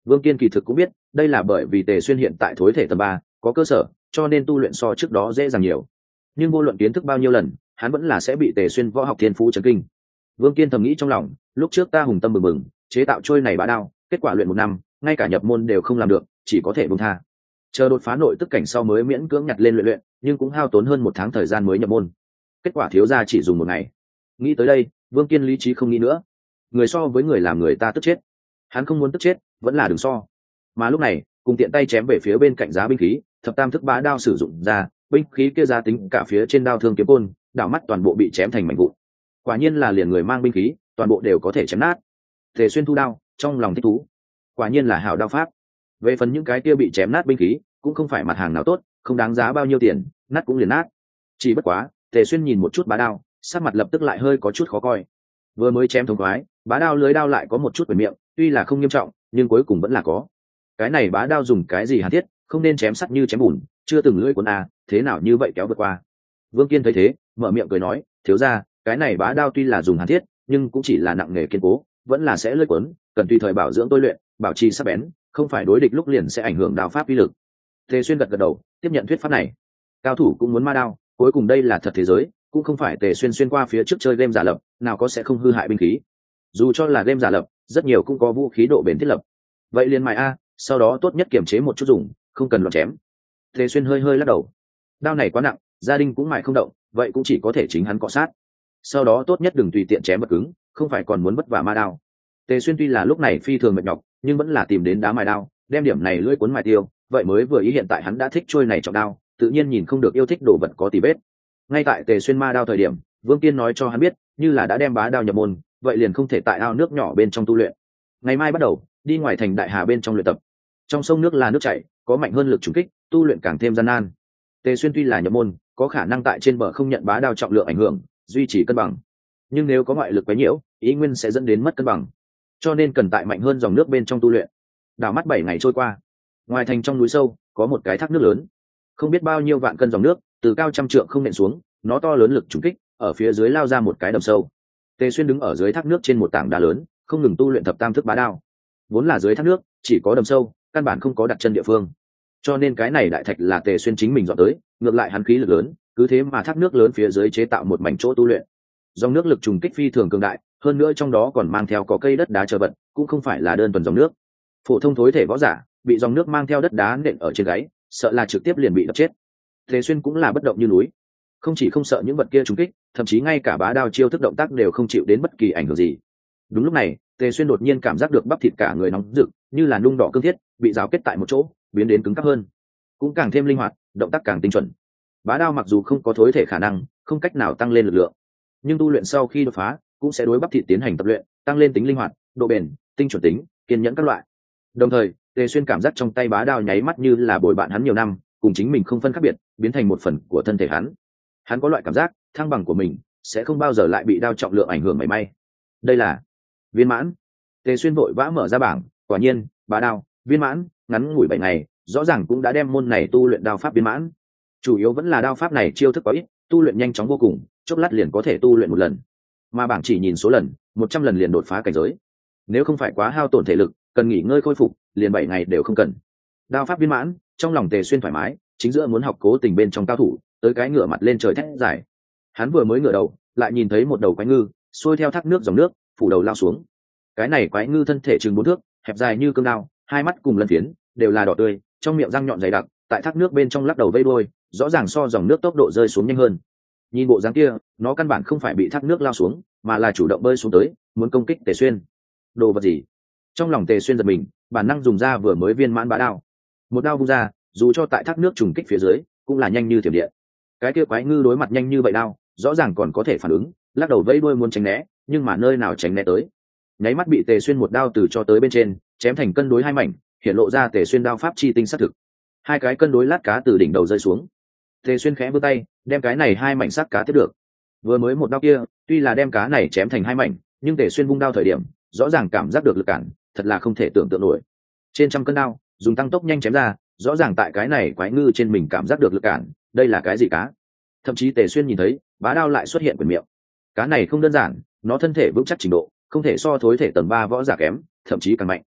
Vương Kiên kỳ thực cũng biết đây là bởi vì Tề Xuyên hiện tại thối thể tầng 3 có cơ sở, cho nên tu luyện so trước đó dễ dàng nhiều. Nhưng vô luận kiến thức bao nhiêu lần, hắn vẫn là sẽ bị Tề Xuyên võ học thiên phú chấn kinh. Vương Kiên thầm nghĩ trong lòng, lúc trước ta hùng tâm mừng mừng chế tạo trôi này bá đao, kết quả luyện 1 năm ngay cả nhập môn đều không làm được, chỉ có thể buông tha. Chờ đột phá nội tức cảnh sau mới miễn cưỡng nhặt lên luyện, nhưng cũng hao tốn hơn 1 tháng thời gian mới nhập môn. Kết quả thiếu gia chỉ dùng 1 ngày. Nghĩ tới đây, Vương Kiên lý trí không nghĩ nữa. Người so với người làm người ta tức chết. Hắn không muốn tức chết, vẫn là đừng so. Mà lúc này, cùng tiện tay chém về phía bên cạnh giá binh khí, thập tam thức bá đao sử dụng ra, binh khí kia giá tính cả phía trên đao thương kiếm côn, đảo mắt toàn bộ bị chém thành mảnh vụn. Quả nhiên là liền người mang binh khí, toàn bộ đều có thể chém nát. Tề Xuyên thu đao, trong lòng thích thú. Quả nhiên là hảo đao pháp. Về phần những cái kia bị chém nát binh khí, cũng không phải mặt hàng nào tốt, không đáng giá bao nhiêu tiền, nát cũng liền nát. Chỉ bất quá, Tề Xuyên nhìn một chút bá đao, sắc mặt lập tức lại hơi có chút khó coi. Vừa mới chém thống khoái, bá đao lưới đao lại có một chút quyền miệng, tuy là không nghiêm trọng, nhưng cuối cùng vẫn là có. Cái này bá đao dùng cái gì hàn thiết, không nên chém sắt như chém bùn, chưa từng lưỡi cuốn a, thế nào như vậy kéo vượt qua. Vương Kiên thấy thế, mở miệng cười nói, thiếu gia, cái này bá đao tuy là dùng hàn thiết, nhưng cũng chỉ là nặng nghề kiên cố, vẫn là sẽ lưỡi cuốn, cần tùy thời bảo dưỡng tôi luyện, bảo trì sắc bén, không phải đối địch lúc liền sẽ ảnh hưởng đao pháp uy lực. Tề Xuyên gật gật đầu, tiếp nhận thuyết pháp này. Cao thủ cũng muốn ma đao, cuối cùng đây là thật thế giới, cũng không phải Tề Xuyên xuyên qua phía trước chơi game giả lập, nào có sẽ không hư hại binh khí. Dù cho là game giả lập, rất nhiều cũng có vũ khí độ bền thiết lập. Vậy liền mài a, sau đó tốt nhất kiểm chế một chút dùng, không cần loạn chém. Tề Xuyên hơi hơi lắc đầu. Đao này quá nặng, gia đình cũng mài không động, vậy cũng chỉ có thể chính hắn cọ sát. Sau đó tốt nhất đừng tùy tiện chém vật cứng, không phải còn muốn vất vả ma đao. Tề Xuyên tuy là lúc này phi thường mệt nhọc, nhưng vẫn là tìm đến đá mài đao, đem điểm này lưỡi cuốn mài tiêu, vậy mới vừa ý hiện tại hắn đã thích trôi này trọng đao, tự nhiên nhìn không được yêu thích đồ vật có tỉ vết. Ngay tại Tề Xuyên ma đao thời điểm, Vương Kiên nói cho hắn biết, như là đã đem bá đao nhập môn, vậy liền không thể tại ao nước nhỏ bên trong tu luyện. Ngày mai bắt đầu, đi ngoài thành đại hà bên trong luyện tập. Trong sông nước là nước chảy, có mạnh hơn lực trùng kích, tu luyện càng thêm gian nan. Tề Xuyên tuy là nhập môn, có khả năng tại trên bờ không nhận bá đao trọng lượng ảnh hưởng, duy trì cân bằng. Nhưng nếu có ngoại lực quấy nhiễu, ý nguyên sẽ dẫn đến mất cân bằng. Cho nên cần tại mạnh hơn dòng nước bên trong tu luyện. Đảo mắt 7 ngày trôi qua, ngoài thành trong núi sâu có một cái thác nước lớn, không biết bao nhiêu vạn cân dòng nước từ cao trăm trượng không nện xuống, nó to lớn lực trùng kích, ở phía dưới lao ra một cái đầm sâu. Tề Xuyên đứng ở dưới thác nước trên một tảng đá lớn, không ngừng tu luyện thập tam thức bá đao. Vốn là dưới thác nước chỉ có đầm sâu, căn bản không có đặt chân địa phương, cho nên cái này đại thạch là Tề Xuyên chính mình dọn tới, ngược lại hắn khí lực lớn, cứ thế mà thác nước lớn phía dưới chế tạo một mảnh chỗ tu luyện. Dòng nước lực trùng kích phi thường cường đại, hơn nữa trong đó còn mang theo có cây đất đá chờ vật, cũng không phải là đơn thuần dòng nước. Phổ thông thối thể võ giả bị dòng nước mang theo đất đá nện ở trên gáy, sợ là trực tiếp liền bị đập chết. Tề Xuyên cũng là bất động như núi, không chỉ không sợ những vật kia trúng kích, thậm chí ngay cả bá đao chiêu thức động tác đều không chịu đến bất kỳ ảnh hưởng gì. Đúng lúc này, Tề Xuyên đột nhiên cảm giác được bắp thịt cả người nóng rực, như là nung đỏ cương thiết, bị rào kết tại một chỗ, biến đến cứng cáp hơn, cũng càng thêm linh hoạt, động tác càng tinh chuẩn. Bá đao mặc dù không có thối thể khả năng, không cách nào tăng lên lực lượng, nhưng tu luyện sau khi đột phá, cũng sẽ đối bắp thịt tiến hành tập luyện, tăng lên tính linh hoạt, độ bền, tinh chuẩn tính, kiên nhẫn các loại. Đồng thời, Tề Xuyên cảm giác trong tay bá đao nháy mắt như là bồi bạn hắn nhiều năm, cùng chính mình không phân khác biệt, biến thành một phần của thân thể hắn. Hắn có loại cảm giác, thăng bằng của mình sẽ không bao giờ lại bị đao trọng lượng ảnh hưởng mảy may. Đây là viên mãn. Tề Xuyên vội vã mở ra bảng, quả nhiên, bá đao, viên mãn, ngắn ngủi 7 ngày, rõ ràng cũng đã đem môn này tu luyện đao pháp viên mãn. Chủ yếu vẫn là đao pháp này chiêu thức có ít, tu luyện nhanh chóng vô cùng, chốc lát liền có thể tu luyện một lần. Mà bảng chỉ nhìn số lần, 100 lần liền đột phá cảnh giới. Nếu không phải quá hao tổn thể lực, cần nghỉ ngơi khôi phục, liền 7 ngày đều không cần. Đao pháp viên mãn, trong lòng Tề Xuyên thoải mái, chính giữa muốn học cố tình bên trong cao thủ, tới cái ngửa mặt lên trời thét giải. Hắn vừa mới ngửa đầu, lại nhìn thấy một đầu quái ngư xuôi theo thác nước dòng nước, phủ đầu lao xuống. Cái này quái ngư thân thể chừng 4 thước, hẹp dài như cương đao, hai mắt cùng lân phiến đều là đỏ tươi, trong miệng răng nhọn dày đặc, tại thác nước bên trong lắc đầu vây đuôi, rõ ràng so dòng nước tốc độ rơi xuống nhanh hơn. Nhìn bộ dáng kia, nó căn bản không phải bị thác nước lao xuống, mà là chủ động bơi xuống tới, muốn công kích Tề Xuyên. Đồ vật gì? Trong lòng Tề Xuyên giật mình, bản năng dùng ra vừa mới viên mãn bá đao. Một đao vung ra, dù cho tại thác nước trùng kích phía dưới, cũng là nhanh như thiểm điện. Cái kia quái ngư đối mặt nhanh như vậy đao, rõ ràng còn có thể phản ứng, lắc đầu vẫy đuôi muốn tránh né, nhưng mà nơi nào tránh né tới. Nháy mắt bị Tề Xuyên một đao từ cho tới bên trên, chém thành cân đối hai mảnh, hiện lộ ra Tề Xuyên đao pháp chi tinh xác thực. Hai cái cân đối lát cá từ đỉnh đầu rơi xuống. Tề Xuyên khẽ vươn tay, đem cái này hai mảnh sát cá tiếp được. Vừa mới một đao kia, tuy là đem cá này chém thành hai mảnh, nhưng Tề Xuyên vung đao thời điểm, rõ ràng cảm giác được lực cản, thật là không thể tưởng tượng nổi. Trên trăm cân đao, dùng tăng tốc nhanh chém ra, rõ ràng tại cái này quái ngư trên mình cảm giác được lực cản, đây là cái gì cá? Thậm chí Tề Xuyên nhìn thấy, bá đao lại xuất hiện quyền miệng. Cá này không đơn giản, nó thân thể vững chắc trình độ, không thể so thối thể tầng 3 võ giả kém, thậm chí càng mạnh.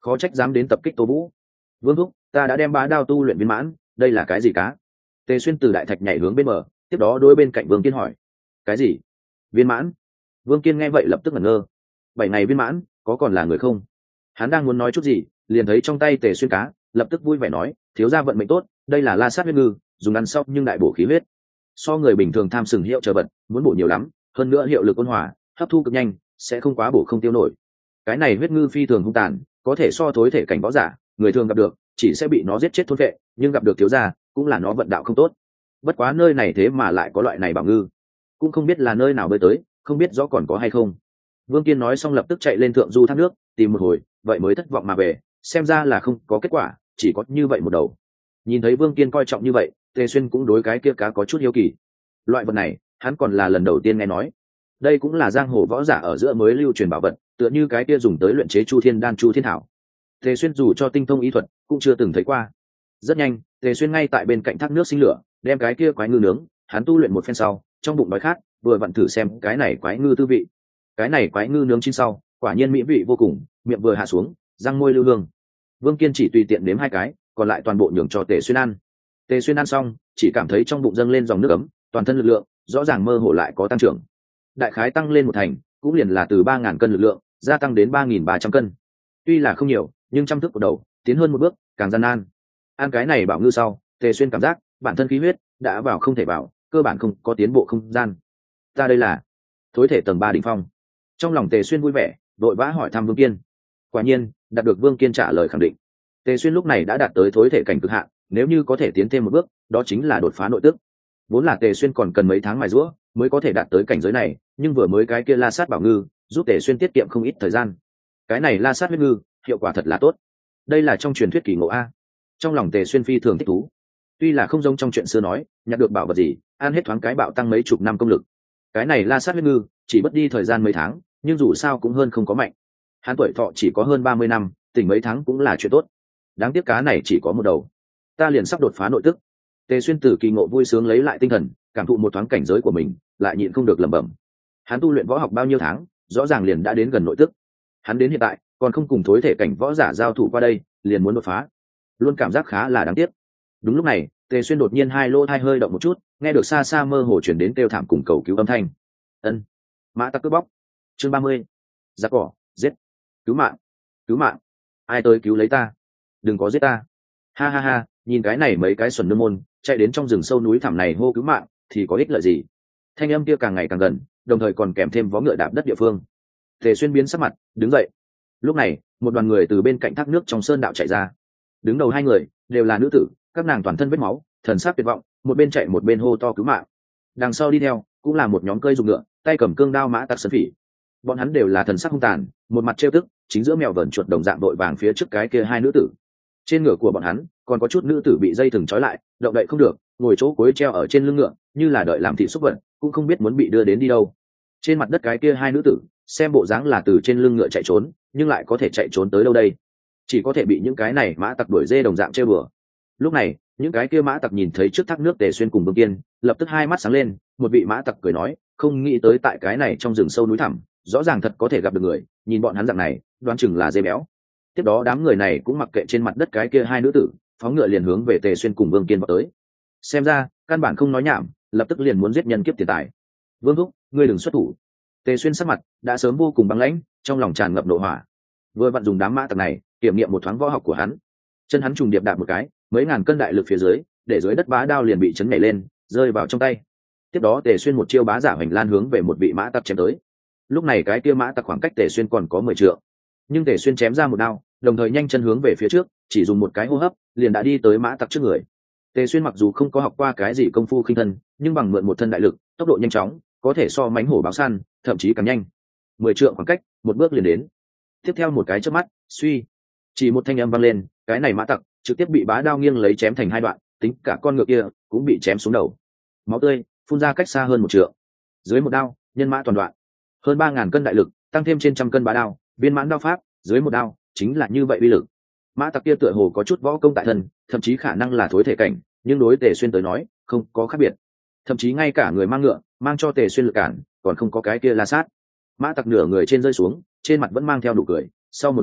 khó trách dám đến tập kích Tô Vũ. Vương thúc, ta đã đem bá đao tu luyện viên mãn, đây là cái gì cá? Tề Xuyên từ đại thạch nhảy hướng bên bờ, tiếp đó đối bên cạnh Vương Kiên hỏi. Cái gì? Viên mãn? Vương Kiên nghe vậy lập tức ngẩn ngơ. 7 ngày viên mãn, có còn là người không? Hắn đang muốn nói chút gì, liền thấy trong tay Tề Xuyên cá, lập tức vui vẻ nói, thiếu gia vận mệnh tốt, đây là la sát huyết ngư, dùng ăn sau nhưng đại bổ khí huyết. So người bình thường tham sừng hiệu chờ vật, muốn bổ nhiều lắm, hơn nữa hiệu lực ôn hòa, hấp thu cực nhanh, sẽ không quá bổ không tiêu nổi. Cái này huyết ngư phi thường hung tàn, có thể so thối thể cảnh võ giả, người thường gặp được chỉ sẽ bị nó giết chết thôn vệ, nhưng gặp được thiếu gia cũng là nó vận đạo không tốt. Bất quá nơi này thế mà lại có loại này bảo ngư, cũng không biết là nơi nào bơi tới, không biết rõ còn có hay không. Vương Kiên nói xong lập tức chạy lên thượng du thác nước tìm một hồi, vậy mới thất vọng mà về, xem ra là không có kết quả, chỉ có như vậy một đầu. Nhìn thấy Vương Kiên coi trọng như vậy, Tề Xuyên cũng đối cái kia cá có chút hiếu kỳ. Loại vật này hắn còn là lần đầu tiên nghe nói. Đây cũng là giang hồ võ giả ở giữa mới lưu truyền bảo vật, tựa như cái kia dùng tới luyện chế Chu Thiên Đan Chu Thiên Thảo. Tề Xuyên dù cho tinh thông y thuật cũng chưa từng thấy qua. Rất nhanh, Tề Xuyên ngay tại bên cạnh thác nước sinh lửa, đem cái kia quái ngư nướng, hắn tu luyện một phen sau, trong bụng đói khát, vừa vặn thử xem cái này quái ngư tư vị. Cái này quái ngư nướng chín sau, quả nhiên mỹ vị vô cùng, miệng vừa hạ xuống, răng môi lưu hương. Vương Kiên chỉ tùy tiện nếm 2 cái, còn lại toàn bộ nhường cho Tề Xuyên ăn. Tề Xuyên ăn xong, chỉ cảm thấy trong bụng dâng lên dòng nước ấm, toàn thân lực lượng rõ ràng mơ hồ lại có tăng trưởng. Đại khái tăng lên một thành, cũng liền là từ 3.000 cân lực lượng gia tăng đến 3.300 cân. Tuy là không nhiều, nhưng trăm thước của đầu tiến hơn một bước, càng gian nan. Ăn cái này bảo ngư sau, Tề Xuyên cảm giác bản thân khí huyết đã vào không thể vào, cơ bản không có tiến bộ không gian. Ta đây là thối thể tầng 3 đỉnh phong. Trong lòng Tề Xuyên vui vẻ, vội vã hỏi thăm Vương Kiên. Quả nhiên đạt được Vương Kiên trả lời khẳng định. Tề Xuyên lúc này đã đạt tới thối thể cảnh cực hạn, nếu như có thể tiến thêm một bước, đó chính là đột phá nội tức. Vốn là Tề Xuyên còn cần mấy tháng mài giũa mới có thể đạt tới cảnh giới này, nhưng vừa mới cái kia la sát bảo ngư giúp Tề Xuyên tiết kiệm không ít thời gian. Cái này la sát huyết ngư hiệu quả thật là tốt, đây là trong truyền thuyết kỳ ngộ a. Trong lòng Tề Xuyên phi thường thích thú. Tuy là không giống trong chuyện xưa nói nhặt được bảo vật gì ăn hết thoáng cái bạo tăng mấy chục năm công lực, cái này la sát huyết ngư chỉ mất đi thời gian mấy tháng, nhưng dù sao cũng hơn không có mạnh. Hắn tuổi thọ chỉ có hơn 30 năm, tỉnh mấy tháng cũng là chuyện tốt. Đáng tiếc cá này chỉ có một đầu, ta liền sắp đột phá nội tức. Tề Xuyên từ kỳ ngộ vui sướng lấy lại tinh thần, cảm thụ một thoáng cảnh giới của mình, lại nhịn không được lẩm bẩm. Hắn tu luyện võ học bao nhiêu tháng, rõ ràng liền đã đến gần nội tức. Hắn đến hiện tại còn không cùng thối thể cảnh võ giả giao thủ qua đây, liền muốn đột phá, luôn cảm giác khá là đáng tiếc. Đúng lúc này, Tề Xuyên đột nhiên hai lỗ tai hơi động một chút, nghe được xa xa mơ hồ chuyển đến kêu thảm cùng cầu cứu âm thanh. Ân, mã tặc cướp bóc. Chương 30. Giặc cỏ, giết. Cứu mạng, cứu mạng, ai tới cứu lấy ta, đừng có giết ta. Ha ha ha, nhìn cái này mấy cái xuẩn nương môn chạy đến trong rừng sâu núi thẳm này hô cứu mạng thì có ích lợi gì. Thanh âm kia càng ngày càng gần, đồng thời còn kèm thêm vó ngựa đạp đất địa phương. Tề Xuyên biến sắc mặt, đứng dậy. Lúc này, một đoàn người từ bên cạnh thác nước trong sơn đạo chạy ra. Đứng đầu 2 người đều là nữ tử, các nàng toàn thân vết máu, thần sắc tuyệt vọng, một bên chạy một bên hô to cứu mạng. Đằng sau đi theo cũng là một nhóm cơi dùng ngựa, tay cầm cương đao mã tặc sơn phỉ. Bọn hắn đều là thần sắc hung tàn, một mặt trêu tức, chính giữa mèo vờn chuột đồng dạng đội vàng phía trước cái kia 2 nữ tử. Trên ngựa của bọn hắn còn có chút nữ tử bị dây thừng trói lại, động đậy không được, ngồi chỗ cuối treo ở trên lưng ngựa, như là đợi làm thị xúc vật, cũng không biết muốn bị đưa đến đi đâu. Trên mặt đất cái kia 2 nữ tử, xem bộ dáng là từ trên lưng ngựa chạy trốn, nhưng lại có thể chạy trốn tới đâu đây? Chỉ có thể bị những cái này mã tặc đuổi dê đồng dạng trêu bừa. Lúc này, những cái kia mã tặc nhìn thấy trước thác nước Tề Xuyên cùng Vương Kiên, lập tức hai mắt sáng lên, một vị mã tặc cười nói, không nghĩ tới tại cái này trong rừng sâu núi thẳm, rõ ràng thật có thể gặp được người, nhìn bọn hắn dạng này, đoán chừng là dê béo. Tiếp đó đám người này cũng mặc kệ trên mặt đất cái kia 2 nữ tử, phóng ngựa liền hướng về Tề Xuyên cùng Vương Kiên vào tới. Xem ra, căn bản không nói nhảm, lập tức liền muốn giết nhân kiếp tiền tài. Vương thúc, ngươi đừng xuất thủ. Tề Xuyên sắc mặt đã sớm vô cùng băng lãnh, trong lòng tràn ngập nộ hỏa. Vừa vặn dùng đám mã tặc này kiểm nghiệm một thoáng võ học của hắn. Chân hắn trùng điệp đạp một cái, mấy ngàn cân đại lực phía dưới, để dưới đất bá đao liền bị chấn nhảy lên, rơi vào trong tay. Tiếp đó Tề Xuyên một chiêu bá giả hoành lan hướng về một vị mã tặc chém tới. Lúc này cái kia mã tặc khoảng cách Tề Xuyên còn có 10 trượng, nhưng Tề Xuyên chém ra một đao, đồng thời nhanh chân hướng về phía trước, chỉ dùng một cái hô hấp, liền đã đi tới mã tặc trước người. Tề Xuyên mặc dù không có học qua cái gì công phu khinh thân, nhưng bằng mượn một thân đại lực, tốc độ nhanh chóng, có thể so mánh hổ báo săn, thậm chí càng nhanh. 10 trượng khoảng cách, một bước liền đến. Tiếp theo một cái chớp mắt, suy, chỉ một thanh âm vang lên, cái này mã tặc trực tiếp bị bá đao nghiêng lấy chém thành 2 đoạn, tính cả con ngựa kia cũng bị chém xuống đầu. Máu tươi phun ra cách xa hơn 1 trượng. Dưới một đao, nhân mã toàn đoạn. Hơn 3.000 cân đại lực, tăng thêm trên trăm cân bá đao, viên mãn đao pháp, dưới một đao, chính là như vậy uy lực. Mã tặc kia tựa hồ có chút võ công tại thân, thậm chí khả năng là thối thể cảnh, nhưng đối Tề Xuyên tới nói, không có khác biệt. Thậm chí ngay cả người mang ngựa, mang cho Tề Xuyên lực cản, còn không có cái kia la sát. Mã tặc nửa người trên rơi xuống, trên mặt vẫn mang theo nụ cười, sau một lát,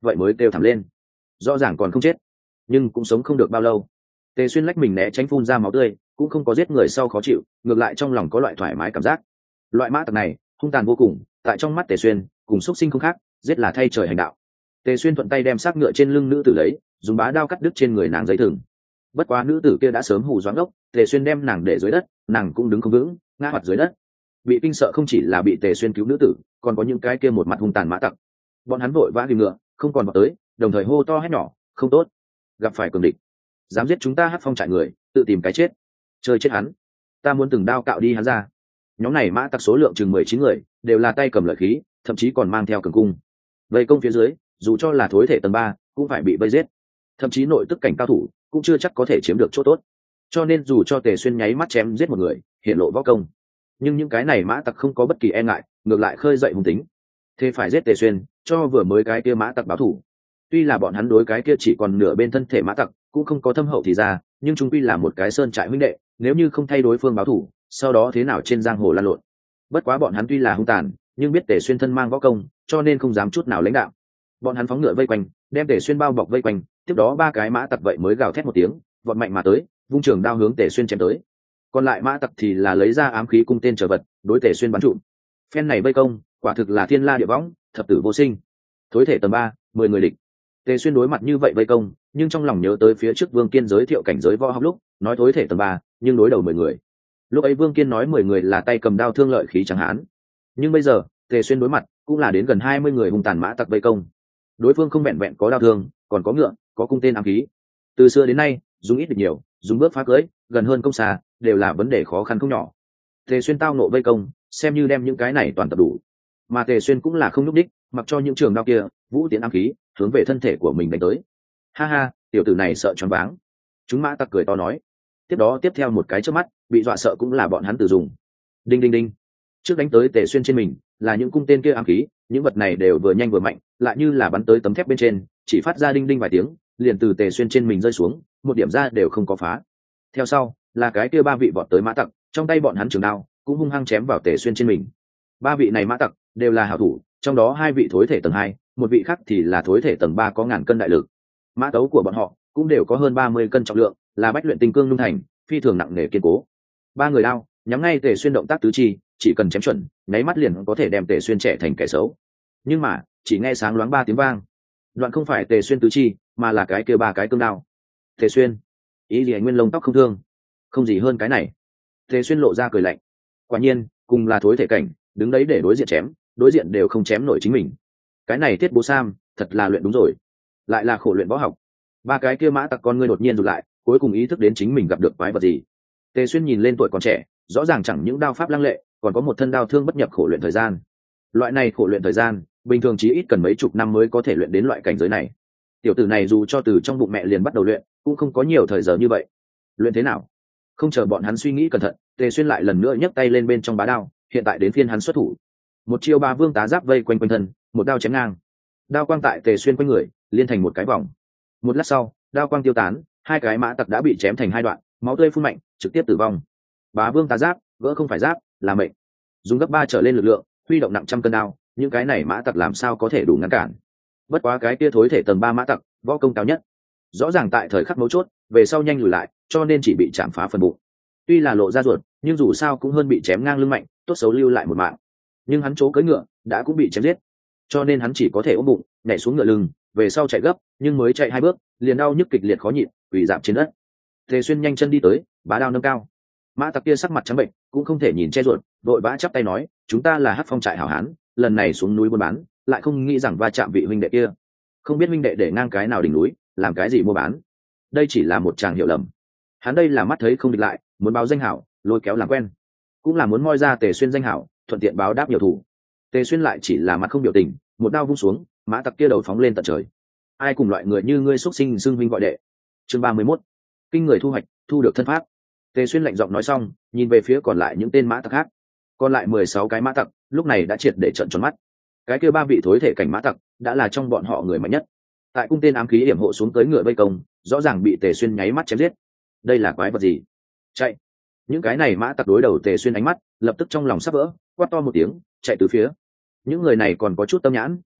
vậy mới kêu thảm lên. Rõ ràng còn không chết nhưng cũng sống không được bao lâu. Tề Xuyên lách mình né tránh phun ra máu tươi, cũng không có giết người sau khó chịu, ngược lại trong lòng có loại thoải mái cảm giác. Loại mã tặc này hung tàn vô cùng, tại trong mắt Tề Xuyên cùng xuất sinh không khác, giết là thay trời hành đạo. Tề Xuyên thuận tay đem xác ngựa trên lưng nữ tử lấy, dùng bá đao cắt đứt trên người nàng dây thừng. Bất quá nữ tử kia đã sớm hù doãn ốc, Tề Xuyên đem nàng để dưới đất, nàng cũng đứng không vững, ngã hoạt dưới đất. Bị kinh sợ không chỉ là bị Tề Xuyên cứu nữ tử, còn có những cái kia một mặt hung tàn mã tặc. Bọn hắn vội vã tìm ngựa, không còn vào tới, đồng thời hô to hét nhỏ, không tốt, gặp phải cường địch, dám giết chúng ta Hắc Phong trại người, tự tìm cái chết, chơi chết hắn, ta muốn từng đao cạo đi hắn ra. Nhóm này mã tặc số lượng chừng 19 người, đều là tay cầm lợi khí, thậm chí còn mang theo cường cung. Vây công phía dưới, dù cho là thối thể tầng 3, cũng phải bị vây giết. Thậm chí nội tức cảnh cao thủ cũng chưa chắc có thể chiếm được chỗ tốt. Cho nên dù cho Tề Xuyên nháy mắt chém giết một người, hiện lộ võ công, nhưng những cái này mã tặc không có bất kỳ e ngại, ngược lại khơi dậy hung tính. Thế phải giết Tề Xuyên, cho vừa mới cái kia mã tặc báo thủ. Tuy là bọn hắn đối cái kia chỉ còn nửa bên thân thể mã tặc cũng không có thâm hậu thì ra, nhưng chúng quy là một cái sơn trại huynh đệ, nếu như không thay đối phương báo thủ, sau đó thế nào trên giang hồ lan lộn. Bất quá bọn hắn tuy là hung tàn, nhưng biết Tề Xuyên thân mang võ công, cho nên không dám chút nào lãnh đạo. Bọn hắn phóng ngựa vây quanh, đem Tề Xuyên bao bọc vây quanh, tiếp đó ba cái mã tặc vậy mới gào thét một tiếng, vọt mạnh mà tới, vung trường đao hướng Tề Xuyên chém tới. Còn lại mã tặc thì là lấy ra ám khí cung tên trở vật, đối Tề Xuyên bắn trụm. Phen này vây công, quả thực là thiên la địa võng, thập tử vô sinh. Thối thể tầng 3, 10 người địch. Tề Xuyên đối mặt như vậy vây công, nhưng trong lòng nhớ tới phía trước Vương Kiên giới thiệu cảnh giới võ học lúc, nói thối thể tầng 3, nhưng đối đầu 10 người. Lúc ấy Vương Kiên nói 10 người là tay cầm đao thương lợi khí chẳng hán. Nhưng bây giờ, Tề Xuyên đối mặt cũng là đến gần 20 người hung tàn mã tặc vây công. Đối phương không vẹn vẹn có đao thương, còn có ngựa, có cung tên ám khí. Từ xưa đến nay, dùng ít được nhiều, dùng bước phá cưỡi, gần hơn công xa, đều là vấn đề khó khăn không nhỏ. Tề Xuyên tao nộ vây công, xem như đem những cái này toàn tập đủ. Mà Tề Xuyên cũng là không nhúc đích, mặc cho những trường đao kia vũ tiến ám khí hướng về thân thể của mình đánh tới. Ha ha, tiểu tử này sợ choáng váng. Chúng mã tặc cười to nói. Tiếp đó tiếp theo một cái chớp mắt, bị dọa sợ cũng là bọn hắn tự dùng. Đinh đinh đinh. Trước đánh tới Tề Xuyên trên mình là những cung tên kia ám khí, những vật này đều vừa nhanh vừa mạnh, lại như là bắn tới tấm thép bên trên, chỉ phát ra đinh đinh vài tiếng, liền từ Tề Xuyên trên mình rơi xuống, một điểm ra đều không có phá. Theo sau là cái kia ba vị vọt tới mã tặc, trong tay bọn hắn trường đao cũng hung hăng chém vào Tề Xuyên trên mình. Ba vị này mã tặc đều là hảo thủ, trong đó hai vị thối thể tầng 2, một vị khác thì là thối thể tầng 3 có ngàn cân đại lực. Mã tấu của bọn họ cũng đều có hơn 30 cân trọng lượng, là bách luyện tinh cương nung thành, phi thường nặng nề kiên cố. Ba người đao nhắm ngay Tề Xuyên động tác tứ chi, chỉ cần chém chuẩn, nháy mắt liền có thể đem Tề Xuyên trẻ thành kẻ xấu. Nhưng mà chỉ nghe sáng loáng 3 tiếng vang, đoạn không phải Tề Xuyên tứ chi, mà là cái kia ba cái cương đao. Tề Xuyên, ý gì nguyên lông tóc không thương, không gì hơn cái này. Tề Xuyên lộ ra cười lạnh. Quả nhiên cùng là thối thể cảnh, đứng đấy để đối diện chém, đối diện đều không chém nổi chính mình. Cái này Tiết Bố Sam thật là luyện đúng rồi, lại là khổ luyện võ học. Ba cái kia mã tặc con ngươi đột nhiên rụt lại, cuối cùng ý thức đến chính mình gặp được quái vật gì. Tề Xuyên nhìn lên tuổi còn trẻ, rõ ràng chẳng những đao pháp lăng lệ, còn có một thân đao thương bất nhập khổ luyện thời gian. Loại này khổ luyện thời gian, bình thường chỉ ít cần mấy chục năm mới có thể luyện đến loại cảnh giới này. Tiểu tử này dù cho từ trong bụng mẹ liền bắt đầu luyện, cũng không có nhiều thời giờ như vậy. Luyện thế nào? Không chờ bọn hắn suy nghĩ cẩn thận, Tề Xuyên lại lần nữa nhấc tay lên bên trong bá đao, hiện tại đến phiên hắn xuất thủ. Một chiêu ba vương tá giáp vây quanh quanh thân, một đao chém ngang. Đao quang tại Tề Xuyên quanh người, liên thành một cái vòng. Một lát sau, đao quang tiêu tán, hai cái mã tặc đã bị chém thành hai đoạn, máu tươi phun mạnh, trực tiếp tử vong. Bá vương tá giáp, vỡ không phải giáp, là mệnh. Dùng gấp 3 trở lên lực lượng, huy động nặng trăm cân đao, những cái này mã tặc làm sao có thể đủ ngăn cản. Bất quá cái kia thối thể tầng 3 mã tặc, võ công cao nhất. Rõ ràng tại thời khắc mấu chốt, về sau nhanh lùi lại, cho nên chỉ bị chạm phá phần bụng. Tuy là lộ ra ruột, nhưng dù sao cũng hơn bị chém ngang lưng mạnh, tốt xấu lưu lại một mạng. Nhưng hắn chỗ cưỡi ngựa đã cũng bị chém giết, cho nên hắn chỉ có thể ôm bụng nhảy xuống ngựa lưng, về sau chạy gấp, nhưng mới chạy 2 bước liền đau nhức kịch liệt khó nhịn, quỳ dạp trên đất. Tề Xuyên nhanh chân đi tới, bá đao nâng cao. Mã tặc kia sắc mặt trắng bệnh, cũng không thể nhìn che ruột, đội vã chắp tay nói, chúng ta là Hắc Phong trại hảo hán, lần này xuống núi buôn bán, lại không nghĩ rằng va chạm vị huynh đệ kia. Không biết huynh đệ để ngang cái nào đỉnh núi, làm cái gì mua bán. Đây chỉ là một tràng hiểu lầm. Hắn đây là mắt thấy không địch lại, muốn báo danh hảo, lôi kéo làm quen, cũng là muốn moi ra Tề Xuyên danh hảo, thuận tiện báo đáp nhiều thủ. Tề Xuyên lại chỉ là mặt không biểu tình, một đao vung xuống, mã tặc kia đầu phóng lên tận trời. Ai cùng loại người như ngươi xuất sinh xưng huynh gọi đệ. Chương 31. Kinh người thu hoạch, thu được thân pháp. Tề Xuyên lạnh giọng nói xong, nhìn về phía còn lại những tên mã tặc khác. Còn lại 16 cái mã tặc, lúc này đã triệt để trợn tròn mắt. Cái kia ba vị thối thể cảnh mã tặc, đã là trong bọn họ người mạnh nhất. Tại cung tên ám khí hiểm hộ xuống tới ngựa vây công, rõ ràng bị Tề Xuyên nháy mắt chém giết. Đây là quái vật gì? Chạy! Những cái này mã tặc đối đầu Tề Xuyên ánh mắt, lập tức trong lòng sắp vỡ, quát to một tiếng, chạy từ phía. Những người này còn có chút tâm nhãn,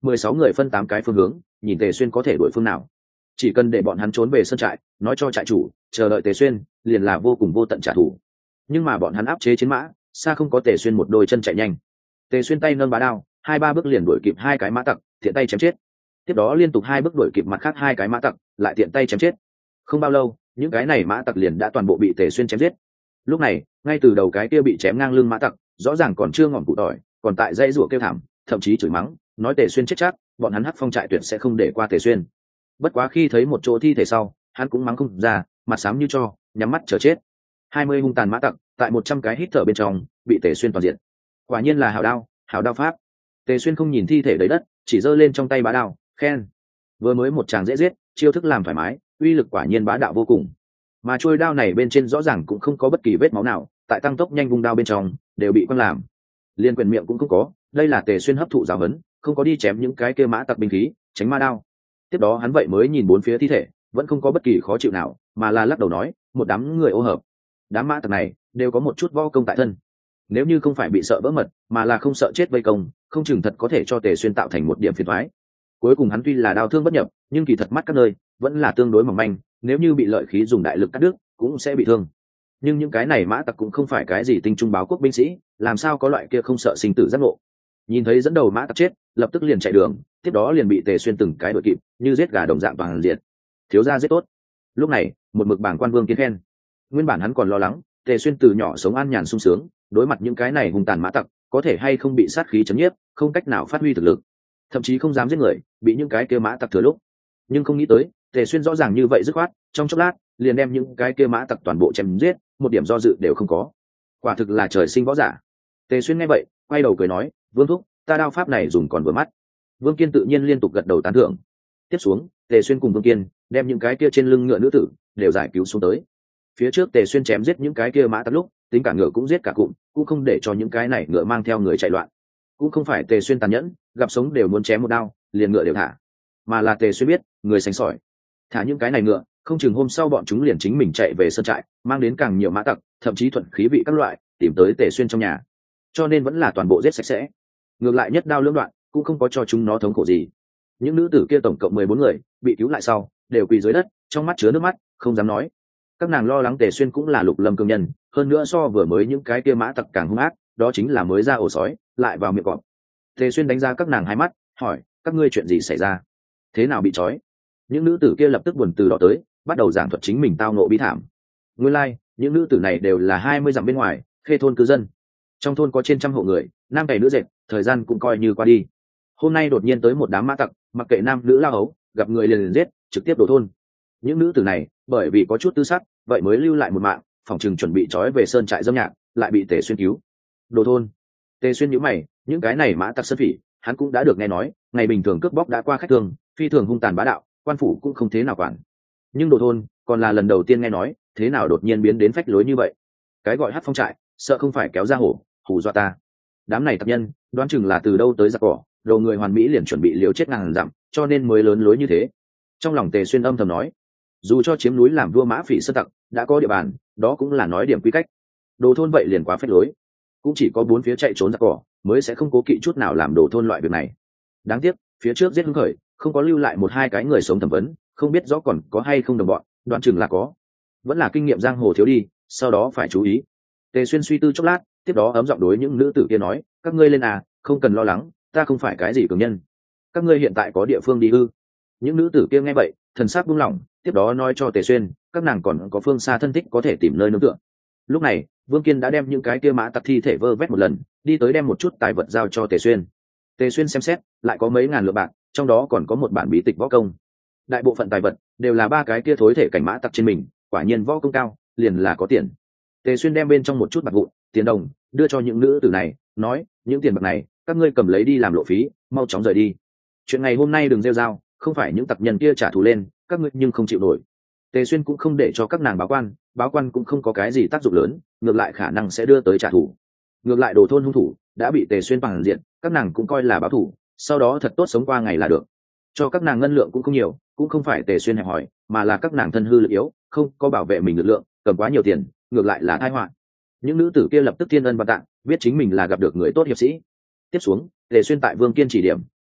16 người phân 8 cái phương hướng, nhìn Tề Xuyên có thể đuổi phương nào. Chỉ cần để bọn hắn trốn về sân trại, nói cho trại chủ chờ đợi Tề Xuyên, liền là vô cùng vô tận trả thù. Nhưng mà bọn hắn áp chế chiến mã, xa không có Tề Xuyên một đôi chân chạy nhanh. Tề Xuyên tay nâng bá đao, 2-3 bước liền đuổi kịp 2 cái mã tặc, tiện tay chém chết. Tiếp đó liên tục 2 bước đuổi kịp mặt khác 2 cái mã tặc, lại tiện tay chém chết. Không bao lâu, những cái này mã tặc liền đã toàn bộ bị Tề Xuyên chém giết. Lúc này, ngay từ đầu cái kia bị chém ngang lưng mã tặc, rõ ràng còn chưa ngọn cụ tỏi, còn tại dãy rủa kêu thảm, thậm chí chửi mắng, nói Tề Xuyên chết chắc, bọn hắn Hắc Phong trại tuyệt sẽ không để qua Tề Xuyên. Bất quá khi thấy một chỗ thi thể sau, hắn cũng mắng không ra, mặt xám như tro, nhắm mắt chờ chết. 20 hung tàn mã tặc, tại 100 cái hít thở bên trong, bị Tề Xuyên toàn diện. Quả nhiên là hảo đao pháp. Tề Xuyên không nhìn thi thể đầy đất, chỉ giơ lên trong tay bá đao, khen: vừa mới một tràng dễ giết, chiêu thức làm thoải mái, uy lực quả nhiên bá đạo vô cùng. Mà trôi đao này bên trên rõ ràng cũng không có bất kỳ vết máu nào, tại tăng tốc nhanh vung đao bên trong đều bị quăng làm, liên quyền miệng cũng không có. Đây là Tề Xuyên hấp thụ giáo huấn, không có đi chém những cái kia mã tặc binh khí, tránh ma đao. Tiếp đó hắn vậy mới nhìn bốn phía thi thể, vẫn không có bất kỳ khó chịu nào, mà là lắc đầu nói: một đám người ô hợp, đám mã tặc này đều có một chút võ công tại thân, nếu như không phải bị sợ vỡ mật, mà là không sợ chết vây công, không chừng thật có thể cho Tề Xuyên tạo thành một điểm phiền toái. Cuối cùng hắn tuy là đao thương bất nhập, nhưng kỳ thật mắt các nơi vẫn là tương đối mỏng manh, nếu như bị lợi khí dùng đại lực cắt đứt, cũng sẽ bị thương. Nhưng những cái này mã tặc cũng không phải cái gì tinh trung báo quốc binh sĩ, làm sao có loại kia không sợ sinh tử giác ngộ. Nhìn thấy dẫn đầu mã tặc chết, lập tức liền chạy đường, tiếp đó liền bị Tề Xuyên từng cái đuổi kịp, như giết gà đồng dạng toàn diệt. Thiếu gia giết tốt. Lúc này, một mực bảng quan Vương Kiến khen. Nguyên bản hắn còn lo lắng, Tề Xuyên từ nhỏ sống an nhàn sung sướng, đối mặt những cái này hung tàn mã tặc, có thể hay không bị sát khí chấn nhiếp, không cách nào phát huy thực lực, thậm chí không dám giết người, bị những cái kia mã tặc thừa lúc. Nhưng không nghĩ tới, Tề Xuyên rõ ràng như vậy dứt khoát, trong chốc lát liền đem những cái kia mã tặc toàn bộ chém giết, một điểm do dự đều không có. Quả thực là trời sinh võ giả. Tề Xuyên nghe vậy, quay đầu cười nói: Vương thúc, ta đao pháp này dùng còn vừa mắt. Vương Kiên tự nhiên liên tục gật đầu tán thưởng. Tiếp xuống, Tề Xuyên cùng Vương Kiên đem những cái kia trên lưng ngựa nữ tử đều giải cứu xuống tới. Phía trước Tề Xuyên chém giết những cái kia mã tặc lúc, tính cả ngựa cũng giết cả cụm, cũng không để cho những cái này ngựa mang theo người chạy loạn. Cũng không phải Tề Xuyên tàn nhẫn, gặp sống đều muốn chém một đao, liền ngựa đều thả, mà là Tề Xuyên biết, người sành sỏi, thả những cái này ngựa, không chừng hôm sau bọn chúng liền chính mình chạy về sơn trại, mang đến càng nhiều mã tặc, thậm chí thuận khí vị các loại, tìm tới Tề Xuyên trong nhà. Cho nên vẫn là toàn bộ giết sạch sẽ. Ngược lại nhất đao lưỡng đoạn, cũng không có cho chúng nó thống khổ gì. Những nữ tử kia tổng cộng 14 người, bị cứu lại sau, đều quỳ dưới đất, trong mắt chứa nước mắt, không dám nói. Các nàng lo lắng Tề Xuyên cũng là Lục Lâm cường nhân, hơn nữa so vừa mới những cái kia mã tặc càng hung ác, đó chính là mới ra ổ sói, lại vào miệng cọp. Tề Xuyên đánh ra các nàng hai mắt, hỏi: các ngươi chuyện gì xảy ra? Thế nào bị trói? Những nữ tử kia lập tức buồn từ đó tới, bắt đầu giảng thuật chính mình tao ngộ bi thảm. Nguyên lai, những nữ tử này đều là 20 dặm bên ngoài, Khê thôn cư dân. Trong thôn có trên 100 hộ người, nam cày nữ dệt, thời gian cũng coi như qua đi. Hôm nay đột nhiên tới một đám mã tặc, mặc kệ nam nữ lao hấu, gặp người liền giết, trực tiếp đổ thôn. Những nữ tử này, bởi vì có chút tư sắc, vậy mới lưu lại một mạng, phòng chừng chuẩn bị trói về sơn trại dâm nhạc, lại bị Tề Xuyên cứu. Đồ thôn. Tề Xuyên nhíu mày, những cái này mã tặc sơn phỉ, hắn cũng đã được nghe nói, ngày bình thường cướp bóc đã qua khách thường, phi thường hung tàn bá đạo, quan phủ cũng không thế nào quản. Nhưng đồ thôn, còn là lần đầu tiên nghe nói, thế nào đột nhiên biến đến phách lối như vậy? Cái gọi Hắc Phong trại, sợ không phải kéo ra hổ, hù dọa ta. Đám này tặc nhân, đoán chừng là từ đâu tới giặc cỏ, đầu người hoàn mỹ liền chuẩn bị liều chết ngàn dặm, cho nên mới lớn lối như thế. Trong lòng Tề Xuyên âm thầm nói, dù cho chiếm núi làm vua mã phỉ sơn tặc, đã có địa bàn, đó cũng là nói điểm quy cách. Đồ thôn vậy liền quá phách lối, cũng chỉ có bốn phía chạy trốn giặc cỏ, mới sẽ không cố kỵ chút nào làm đồ thôn loại việc này. Đáng tiếc, phía trước giết hưng khởi, không có lưu lại một hai cái người sống thẩm vấn, không biết rõ còn có hay không đồng bọn, đoán chừng là có. Vẫn là kinh nghiệm giang hồ thiếu đi, sau đó phải chú ý. Tề Xuyên suy tư chốc lát, tiếp đó ấm giọng đối những nữ tử kia nói: các ngươi lên à, không cần lo lắng, ta không phải cái gì cường nhân. Các ngươi hiện tại có địa phương đi ư? Những nữ tử kia nghe vậy, thần sắc buông lỏng, tiếp đó nói cho Tề Xuyên, các nàng còn có phương xa thân thích có thể tìm nơi nương tựa. Lúc này, Vương Kiên đã đem những cái kia mã tặc thi thể vơ vét một lần, đi tới đem một chút tài vật giao cho Tề Xuyên. Tề Xuyên xem xét, lại có mấy ngàn lượng bạc, trong đó còn có một bản bí tịch võ công. Đại bộ phận tài vật đều là ba cái kia thối thể cảnh mã tặc trên mình, quả nhiên võ công cao, liền là có tiền. Tề Xuyên đem bên trong một chút bạc vụn, tiền đồng, đưa cho những nữ tử này, nói: những tiền bạc này, các ngươi cầm lấy đi làm lộ phí, mau chóng rời đi. Chuyện ngày hôm nay đừng rêu rao, không phải những tặc nhân kia trả thù lên, các ngươi nhưng không chịu nổi. Tề Xuyên cũng không để cho các nàng báo quan cũng không có cái gì tác dụng lớn, ngược lại khả năng sẽ đưa tới trả thù. Ngược lại đồ thôn hung thủ đã bị Tề Xuyên bằng diện, các nàng cũng coi là báo thù, sau đó thật tốt sống qua ngày là được. Cho các nàng ngân lượng cũng không nhiều, cũng không phải Tề Xuyên hẹp hỏi, mà là các nàng thân hư lực yếu, không có bảo vệ mình lực lượng, cầm quá nhiều tiền, ngược lại là tai họa. Những nữ tử kia lập tức thiên ân và tạng, biết chính mình là gặp được người tốt hiệp sĩ. Tiếp xuống, Tề Xuyên tại Vương Kiên chỉ điểm,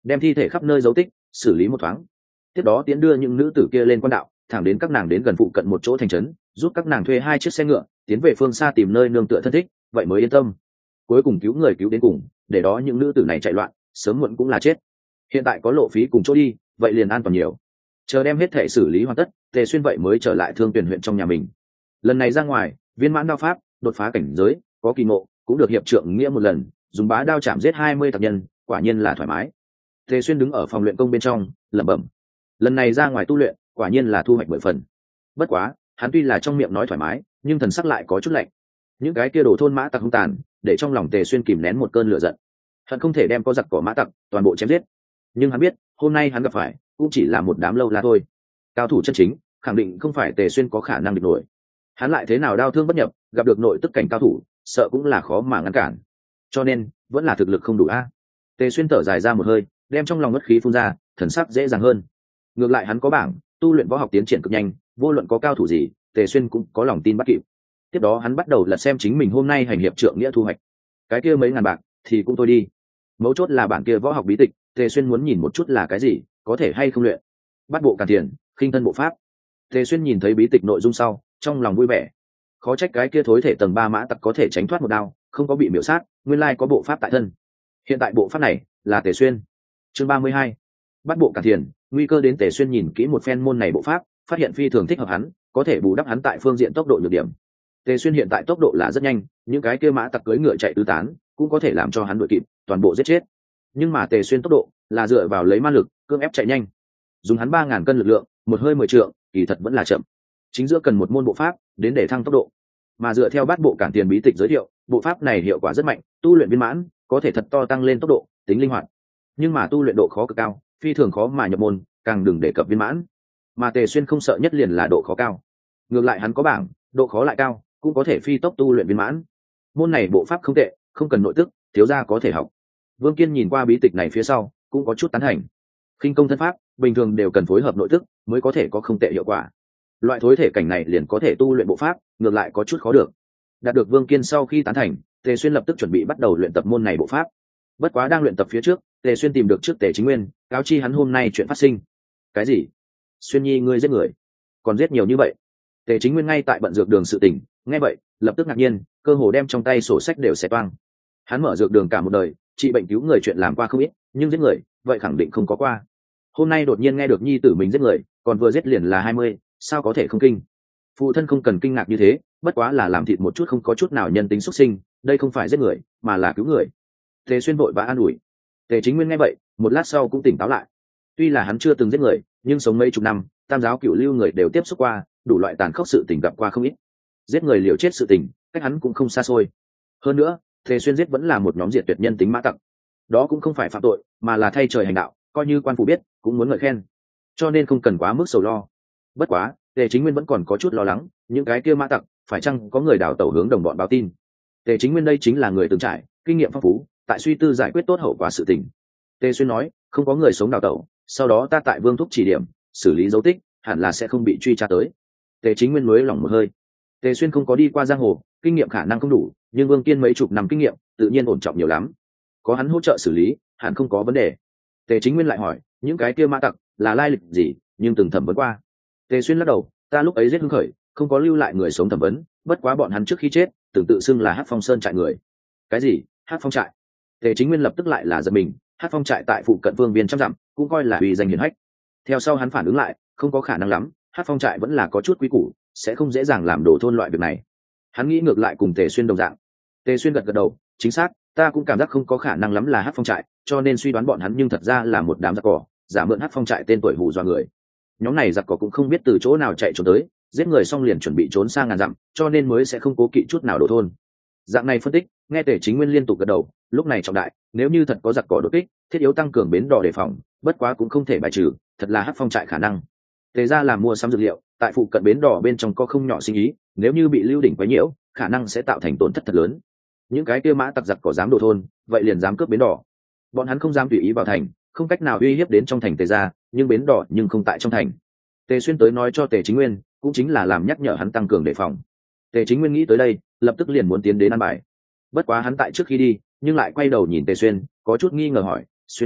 đem thi thể khắp nơi dấu tích xử lý một thoáng, tiếp đó tiến đưa những nữ tử kia lên quan đạo, thẳng đến các nàng đến gần phụ cận một chỗ thành trấn, giúp các nàng thuê 2 chiếc xe ngựa tiến về phương xa tìm nơi nương tựa thân thích, vậy mới yên tâm. Cuối cùng cứu người cứu đến cùng, để đó những nữ tử này chạy loạn sớm muộn cũng là chết. Hiện tại có lộ phí cùng chỗ đi, vậy liền an toàn nhiều. Chờ đem hết thể xử lý hoàn tất, Tề Xuyên vậy mới trở lại Thương Tuyền huyện trong nhà mình. Lần này ra ngoài, viên mãn đao pháp, đột phá cảnh giới, có kỳ ngộ, cũng được hiệp trượng nghĩa một lần, dùng bá đao chạm giết 20 tặc nhân, quả nhiên là thoải mái. Tề Xuyên đứng ở phòng luyện công bên trong, lẩm bẩm. Lần này ra ngoài tu luyện, quả nhiên là thu hoạch 10 phần. Bất quá, hắn tuy là trong miệng nói thoải mái, nhưng thần sắc lại có chút lạnh. Những cái kia đổ thôn mã tặc hung tàn, để trong lòng Tề Xuyên kìm nén một cơn lửa giận. Hắn không thể đem có giặc cỏ mã tặc toàn bộ chém giết, nhưng hắn biết, hôm nay hắn gặp phải cũng chỉ là một đám lâu la thôi. Cao thủ chân chính, khẳng định không phải Tề Xuyên có khả năng địch nổi. Hắn lại thế nào đao thương bất nhập, gặp được nội tức cảnh cao thủ, sợ cũng là khó mà ngăn cản. Cho nên, vẫn là thực lực không đủ a. Tề Xuyên thở dài ra một hơi, đem trong lòng ngất khí phun ra, thần sắc dễ dàng hơn. Ngược lại hắn có bảng, tu luyện võ học tiến triển cực nhanh, vô luận có cao thủ gì, Tề Xuyên cũng có lòng tin bắt kịp. Tiếp đó hắn bắt đầu lật xem chính mình hôm nay hành hiệp trượng nghĩa thu hoạch. Cái kia mấy ngàn bạc thì cũng thôi đi. Mấu chốt là bản kia võ học bí tịch, Tề Xuyên muốn nhìn một chút là cái gì, có thể hay không luyện. Bắt bộ càn thiền, khinh thân bộ pháp. Tề Xuyên nhìn thấy bí tịch nội dung sau, trong lòng vui vẻ. Khó trách cái kia thối thể tầng 3 mã tặc có thể tránh thoát một đao, không có bị miểu sát, nguyên lai có bộ pháp tại thân. Hiện tại bộ pháp này là Tề Xuyên. Chương 32. Bắt bộ càn thiền, nguy cơ đến. Tề Xuyên nhìn kỹ một phen môn này bộ pháp, phát hiện phi thường thích hợp hắn, có thể bù đắp hắn tại phương diện tốc độ nhược điểm. Tề Xuyên hiện tại tốc độ là rất nhanh, những cái kia mã tặc cưỡi ngựa chạy tứ tán, cũng có thể làm cho hắn đuổi kịp, toàn bộ giết chết. Nhưng mà Tề Xuyên tốc độ là dựa vào lấy ma lực cưỡng ép chạy nhanh, dùng hắn 3000 cân lực lượng, một hơi 10 trượng, kỳ thật vẫn là chậm. Chính giữa cần một môn bộ pháp đến để thăng tốc độ, mà dựa theo bát bộ cản tiền bí tịch giới thiệu, bộ pháp này hiệu quả rất mạnh, tu luyện viên mãn có thể thật to tăng lên tốc độ, tính linh hoạt. Nhưng mà tu luyện độ khó cực cao, phi thường khó mà nhập môn, càng đừng đề cập viên mãn. Mà Tề Xuyên không sợ nhất liền là độ khó cao. Ngược lại hắn có bảng, độ khó lại cao, cũng có thể phi tốc tu luyện viên mãn. Môn này bộ pháp không tệ, không cần nội tức, thiếu gia có thể học. Vương Kiên nhìn qua bí tịch này phía sau, cũng có chút tán thành. Khinh công thân pháp, bình thường đều cần phối hợp nội tức mới có thể có không tệ hiệu quả. Loại thối thể cảnh này liền có thể tu luyện bộ pháp, ngược lại có chút khó được. Đạt được Vương Kiên sau khi tán thành, Tề Xuyên lập tức chuẩn bị bắt đầu luyện tập môn này bộ pháp. Bất quá đang luyện tập phía trước, Tề Xuyên tìm được trước Tề Chính Nguyên, cáo chi hắn hôm nay chuyện phát sinh. Cái gì? Xuyên Nhi ngươi giết người? Còn giết nhiều như vậy? Tề Chính Nguyên ngay tại bận dược đường sự tình, nghe vậy, lập tức ngạc nhiên, cơ hồ đem trong tay sổ sách đều xé toang. Hắn mở dược đường cả một đời, trị bệnh cứu người chuyện làm qua không ít, nhưng giết người, vậy khẳng định không có qua. Hôm nay đột nhiên nghe được nhi tử mình giết người, còn vừa giết liền là 20, sao có thể không kinh? Phụ thân không cần kinh ngạc như thế, bất quá là làm thịt một chút không có chút nào nhân tính xuất sinh, đây không phải giết người, mà là cứu người. Tề Xuyên vội và an ủi. Tề Chính Nguyên nghe vậy, một lát sau cũng tỉnh táo lại. Tuy là hắn chưa từng giết người, nhưng sống mấy chục năm, tam giáo cửu lưu người đều tiếp xúc qua, đủ loại tàn khốc sự tình gặp qua không ít. Giết người liều chết sự tình, cách hắn cũng không xa xôi. Hơn nữa, Tề Xuyên giết vẫn là một nhóm diệt tuyệt nhân tính mã tặc. Đó cũng không phải phạm tội, mà là thay trời hành đạo, coi như quan phủ biết, cũng muốn ngợi khen. Cho nên không cần quá mức sầu lo. Bất quá, Tề Chính Nguyên vẫn còn có chút lo lắng, những cái kia mã tặc, phải chăng có người đào tẩu hướng đồng bọn báo tin. Tề Chính Nguyên đây chính là người từng trải, kinh nghiệm phong phú, tại suy tư giải quyết tốt hậu quả sự tình. Tề Xuyên nói, không có người sống đào tẩu, sau đó ta tại Vương thúc chỉ điểm, xử lý dấu tích, hẳn là sẽ không bị truy tra tới. Tề Chính Nguyên mới lỏng một hơi. Tề Xuyên không có đi qua giang hồ, kinh nghiệm khả năng không đủ, nhưng Vương Kiên mấy chục năm kinh nghiệm, tự nhiên ổn trọng nhiều lắm. Có hắn hỗ trợ xử lý, hẳn không có vấn đề. Tề Chính Nguyên lại hỏi, những cái kia mã tặc là lai lịch gì, nhưng từng thẩm vấn qua. Tề Xuyên lắc đầu, ta lúc ấy giết hưng khởi, không có lưu lại người sống thẩm vấn, bất quá bọn hắn trước khi chết, từng tự xưng là Hắc Phong Sơn trại người. Cái gì? Hắc Phong trại? Tề Chính Nguyên lập tức lại là giật mình, Hắc Phong trại tại phụ cận vương biên trăm dặm, cũng coi là uy danh hiển hách. Theo sau hắn phản ứng lại, không có khả năng lắm, Hắc Phong trại vẫn là có chút quý củ, sẽ không dễ dàng làm đổ thôn loại việc này. Hắn nghĩ ngược lại cùng Tề Xuyên đồng dạng. Tề Xuyên gật gật đầu, chính xác, ta cũng cảm giác không có khả năng lắm là Hắc Phong trại, cho nên suy đoán bọn hắn nhưng thật ra là một đám giặc cỏ, giả mượn Hắc Phong trại tên tuổi hù dọa người. Nhóm này giặc cỏ cũng không biết từ chỗ nào chạy trốn tới, giết người xong liền chuẩn bị trốn sang ngàn dặm, cho nên mới sẽ không cố kỵ chút nào đổ thôn. Dạng này phân tích, nghe Tề Chính Nguyên liên tục gật đầu, lúc này trọng đại, nếu như thật có giặc cỏ đột kích, thiết yếu tăng cường bến đò đề phòng, bất quá cũng không thể bài trừ, thật là Hắc Phong trại khả năng. Tề ra làm mua sắm dược liệu, tại phụ cận bến đò bên trong có không nhỏ sinh ý, nếu như bị lưu đỉnh quấy nhiễu, khả năng sẽ tạo thành tổn thất thật lớn. Những cái kia mã tặc giặc cỏ dám đổ thôn, vậy liền dám cướp bến đò. Bọn hắn không dám tùy ý vào thành, không cách nào uy hiếp đến trong thành Tề ra, nhưng bến đò nhưng không tại trong thành. Tề Xuyên tới nói cho Tề Chính Nguyên, cũng chính là làm nhắc nhở hắn tăng cường đề phòng. Tề Chính Nguyên nghĩ tới đây, lập tức liền muốn tiến đến ăn bài. Bất quá hắn tại trước khi đi, nhưng lại quay đầu nhìn Tề Xuyên, có chút nghi ngờ hỏi, Xuyên Nhi,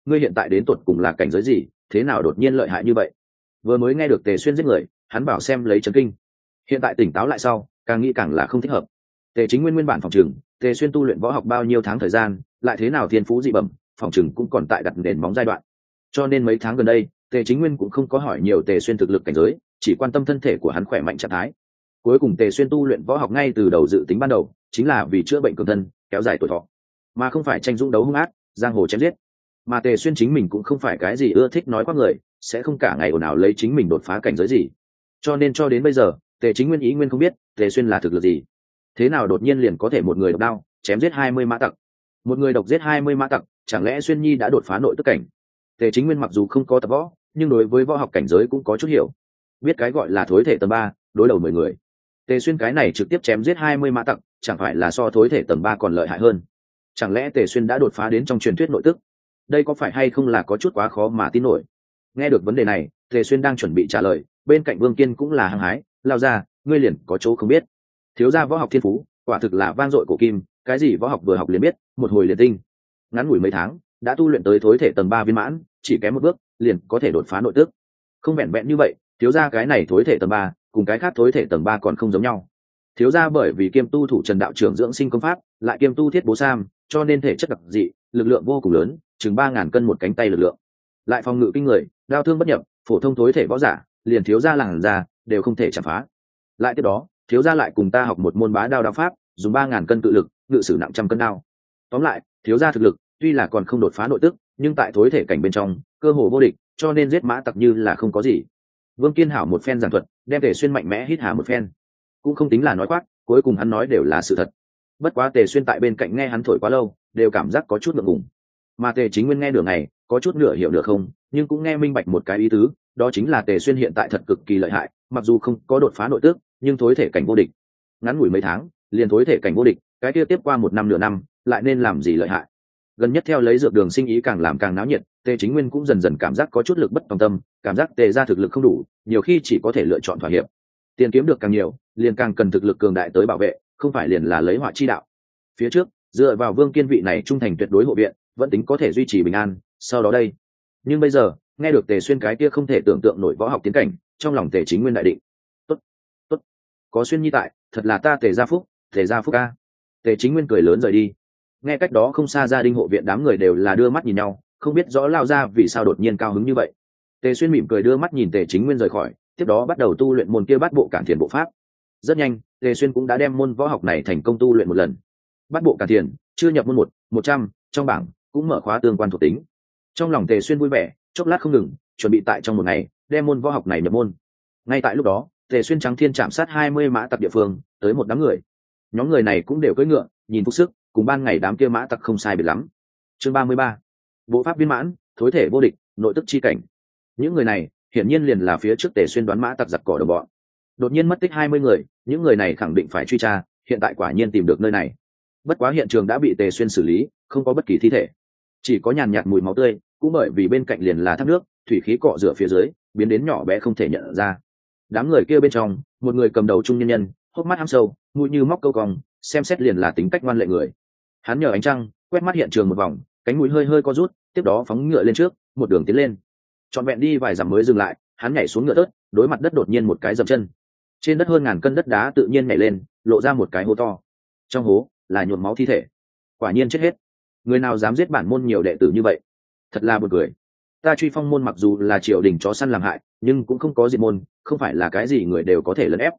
ngươi hiện tại đến tột cùng là cảnh giới gì, thế nào đột nhiên lợi hại như vậy? Vừa mới nghe được Tề Xuyên giết người, hắn bảo xem lấy chấn kinh. Hiện tại tỉnh táo lại sau, càng nghĩ càng là không thích hợp. Tề Chính Nguyên nguyên bản phòng trường, Tề Xuyên tu luyện võ học bao nhiêu tháng thời gian, lại thế nào thiên phú dị bẩm, phòng trường cũng còn tại đặt nền móng giai đoạn. Cho nên mấy tháng gần đây, Tề Chính Nguyên cũng không có hỏi nhiều Tề Xuyên thực lực cảnh giới, chỉ quan tâm thân thể của hắn khỏe mạnh trạng thái. Cuối cùng Tề Xuyên tu luyện võ học ngay từ đầu dự tính ban đầu, chính là vì chữa bệnh cường thân, kéo dài tuổi thọ, mà không phải tranh dũng đấu hung ác, giang hồ chém giết. Mà Tề Xuyên chính mình cũng không phải cái gì ưa thích nói quá người, sẽ không cả ngày ồn ào lấy chính mình đột phá cảnh giới gì. Cho nên cho đến bây giờ, Tề Chính Nguyên ý nguyên không biết Tề Xuyên là thực lực gì, thế nào đột nhiên liền có thể một người độc đao chém giết 20 mã tặc. Một người độc giết 20 mã tặc, chẳng lẽ Xuyên Nhi đã đột phá nội tức cảnh? Tề Chính Nguyên mặc dù không có tập võ, nhưng đối với võ học cảnh giới cũng có chút hiểu, biết cái gọi là thối thể tầng 3, đối đầu 10 người. Tề Xuyên cái này trực tiếp chém giết 20 mã tặc, chẳng phải là so thối thể tầng 3 còn lợi hại hơn? Chẳng lẽ Tề Xuyên đã đột phá đến trong truyền thuyết nội tức? Đây có phải hay không là có chút quá khó mà tin nổi? Nghe được vấn đề này, Tề Xuyên đang chuẩn bị trả lời, bên cạnh Vương Kiên cũng là hăng hái, lao ra, ngươi liền có chỗ không biết. Thiếu gia võ học thiên phú, quả thực là vang dội cổ kim, cái gì võ học vừa học liền biết, một hồi liền tinh. Ngắn ngủi mấy tháng, đã tu luyện tới thối thể tầng 3 viên mãn, chỉ kém một bước, liền có thể đột phá nội tức. Không vẹn vẹn như vậy, thiếu gia cái này thối thể tầng 3, cùng cái khác thối thể tầng 3 còn không giống nhau. Thiếu gia bởi vì kiêm tu thủ Trần đạo trưởng dưỡng sinh công pháp, lại kiêm tu thiết bố sam, cho nên thể chất đặc dị, lực lượng vô cùng lớn, chừng 3000 cân một cánh tay lực lượng. Lại phòng ngự kinh người, đao thương bất nhập, phổ thông thối thể võ giả, liền thiếu gia làng ra đều không thể chạm phá. Lại tiếp đó, thiếu gia lại cùng ta học một môn bá đao đao pháp, dùng 3000 cân tự lực, ngự sử nặng trăm cân đao. Tóm lại, thiếu gia thực lực tuy là còn không đột phá nội tức, nhưng tại thối thể cảnh bên trong, cơ hồ vô địch, cho nên giết mã tặc như là không có gì. Vương Kiên hảo một phen giảng thuật, đem Tề Xuyên mạnh mẽ hít hà một phen, cũng không tính là nói khoác, cuối cùng hắn nói đều là sự thật. Bất quá Tề Xuyên tại bên cạnh nghe hắn thổi quá lâu, đều cảm giác có chút ngượng ngùng. Mà Tề Chính Nguyên nghe nửa ngày, có chút nửa hiểu nửa không, nhưng cũng nghe minh bạch một cái ý tứ, đó chính là Tề Xuyên hiện tại thật cực kỳ lợi hại, mặc dù không có đột phá nội tức, nhưng thối thể cảnh vô địch. Ngắn ngủi mấy tháng, liền thối thể cảnh vô địch, cái kia tiếp qua một năm nửa năm, lại nên làm gì lợi hại. Gần nhất theo lấy dược đường sinh ý càng làm càng náo nhiệt, Tề Chính Nguyên cũng dần dần cảm giác có chút lực bất tòng tâm, cảm giác Tề gia thực lực không đủ, nhiều khi chỉ có thể lựa chọn thỏa hiệp. Tiền kiếm được càng nhiều, liền càng cần thực lực cường đại tới bảo vệ, không phải liền là lấy họa chi đạo. Phía trước, dựa vào Vương Kiên vị này trung thành tuyệt đối hộ viện, vẫn tính có thể duy trì bình an, sau đó đây. Nhưng bây giờ, nghe được Tề Xuyên cái kia không thể tưởng tượng nổi võ học tiến cảnh, trong lòng Tề Chính Nguyên đại định. Tốt, tốt, có Xuyên Nhi tại, thật là ta Tề gia phúc, Tề gia phúc a. Tề Chính Nguyên cười lớn rời đi. Nghe cách đó không xa gia đình hộ viện đám người đều là đưa mắt nhìn nhau, không biết rõ lao ra vì sao đột nhiên cao hứng như vậy. Tề Xuyên mỉm cười đưa mắt nhìn Tề Chính Nguyên rời khỏi, tiếp đó bắt đầu tu luyện môn kia bát bộ cản thiền bộ pháp. Rất nhanh, Tề Xuyên cũng đã đem môn võ học này thành công tu luyện một lần. Bát bộ cản thiền chưa nhập môn 100 trong bảng, cũng mở khóa tương quan thuộc tính. Trong lòng Tề Xuyên vui vẻ, chốc lát không ngừng, chuẩn bị tại trong một ngày đem môn võ học này nhập môn. Ngay tại lúc đó, Tề Xuyên trắng thiên chạm sát 20 mã tặc địa phương, tới một đám người. Nhóm người này cũng đều cưỡi ngựa, nhìn phúc sức, cùng ban ngày đám kia mã tặc không sai biệt lắm. Chương 33. Bộ pháp viên mãn, thối thể vô địch, nội tức chi cảnh. Những người này, hiển nhiên liền là phía trước Tề Xuyên đoán mã tặc giặc cỏ đồng bọn. Đột nhiên mất tích 20 người, những người này khẳng định phải truy tra, hiện tại quả nhiên tìm được nơi này. Bất quá hiện trường đã bị Tề Xuyên xử lý, không có bất kỳ thi thể, chỉ có nhàn nhạt mùi máu tươi, cũng bởi vì bên cạnh liền là thác nước, thủy khí cọ rửa phía dưới, biến đến nhỏ bé không thể nhận ra. Đám người kia bên trong, một người cầm đầu trung nhân nhân, hốc mắt hăm sâu, mũi như móc câu cong, xem xét liền là tính cách ngoan lệ người. Hắn nhờ ánh trăng quét mắt hiện trường một vòng, cánh mũi hơi hơi co rút, tiếp đó phóng ngựa lên trước, một đường tiến lên. Trọn vẹn đi vài dặm mới dừng lại, hắn nhảy xuống ngựa tớt, đối mặt đất đột nhiên một cái dậm chân. Trên đất hơn ngàn cân đất đá tự nhiên nhảy lên, lộ ra một cái hố to. Trong hố là nhuộm máu thi thể. Quả nhiên chết hết. Người nào dám giết bản môn nhiều đệ tử như vậy? Thật là buồn cười. Ta Truy Phong môn mặc dù là triều đình chó săn làm hại, nhưng cũng không có diệt môn, không phải là cái gì người đều có thể lấn ép.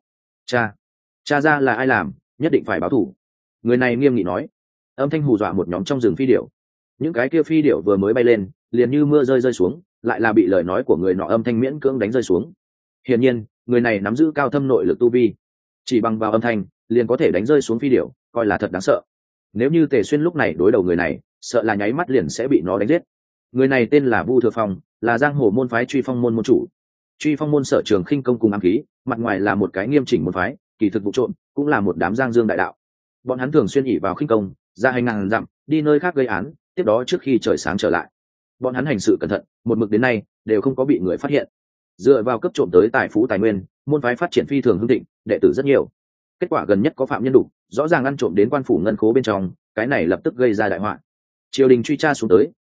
Cha ra là ai làm, nhất định phải báo thù. Người này nghiêm nghị nói. Âm thanh hù dọa một nhóm trong rừng phi điểu. Những cái kia phi điểu vừa mới bay lên, liền như mưa rơi xuống, lại là bị lời nói của người nọ âm thanh miễn cưỡng đánh rơi xuống. Hiển nhiên, người này nắm giữ cao thâm nội lực tu vi, chỉ bằng vào âm thanh liền có thể đánh rơi xuống phi điểu, coi là thật đáng sợ. Nếu như Tề Xuyên lúc này đối đầu người này, sợ là nháy mắt liền sẽ bị nó đánh giết. Người này tên là Vu Thừa Phong, là giang hồ môn phái Truy Phong môn môn chủ. Truy Phong môn sở trường khinh công cùng ám khí, mặt ngoài là một cái nghiêm chỉnh môn phái, kỳ thực vụ trộm, cũng là một đám giang dương đại đạo. Bọn hắn thường xuyên ỷ vào khinh công, ra hành ngàn dặm, đi nơi khác gây án, tiếp đó trước khi trời sáng trở lại. Bọn hắn hành sự cẩn thận, một mực đến nay đều không có bị người phát hiện. Dựa vào cấp trộm tới tài phú tài nguyên, môn phái phát triển phi thường hưng thịnh, đệ tử rất nhiều. Kết quả gần nhất có phạm nhân đủ, rõ ràng ăn trộm đến quan phủ ngân khố bên trong, cái này lập tức gây ra đại họa. Triều đình truy tra xuống tới,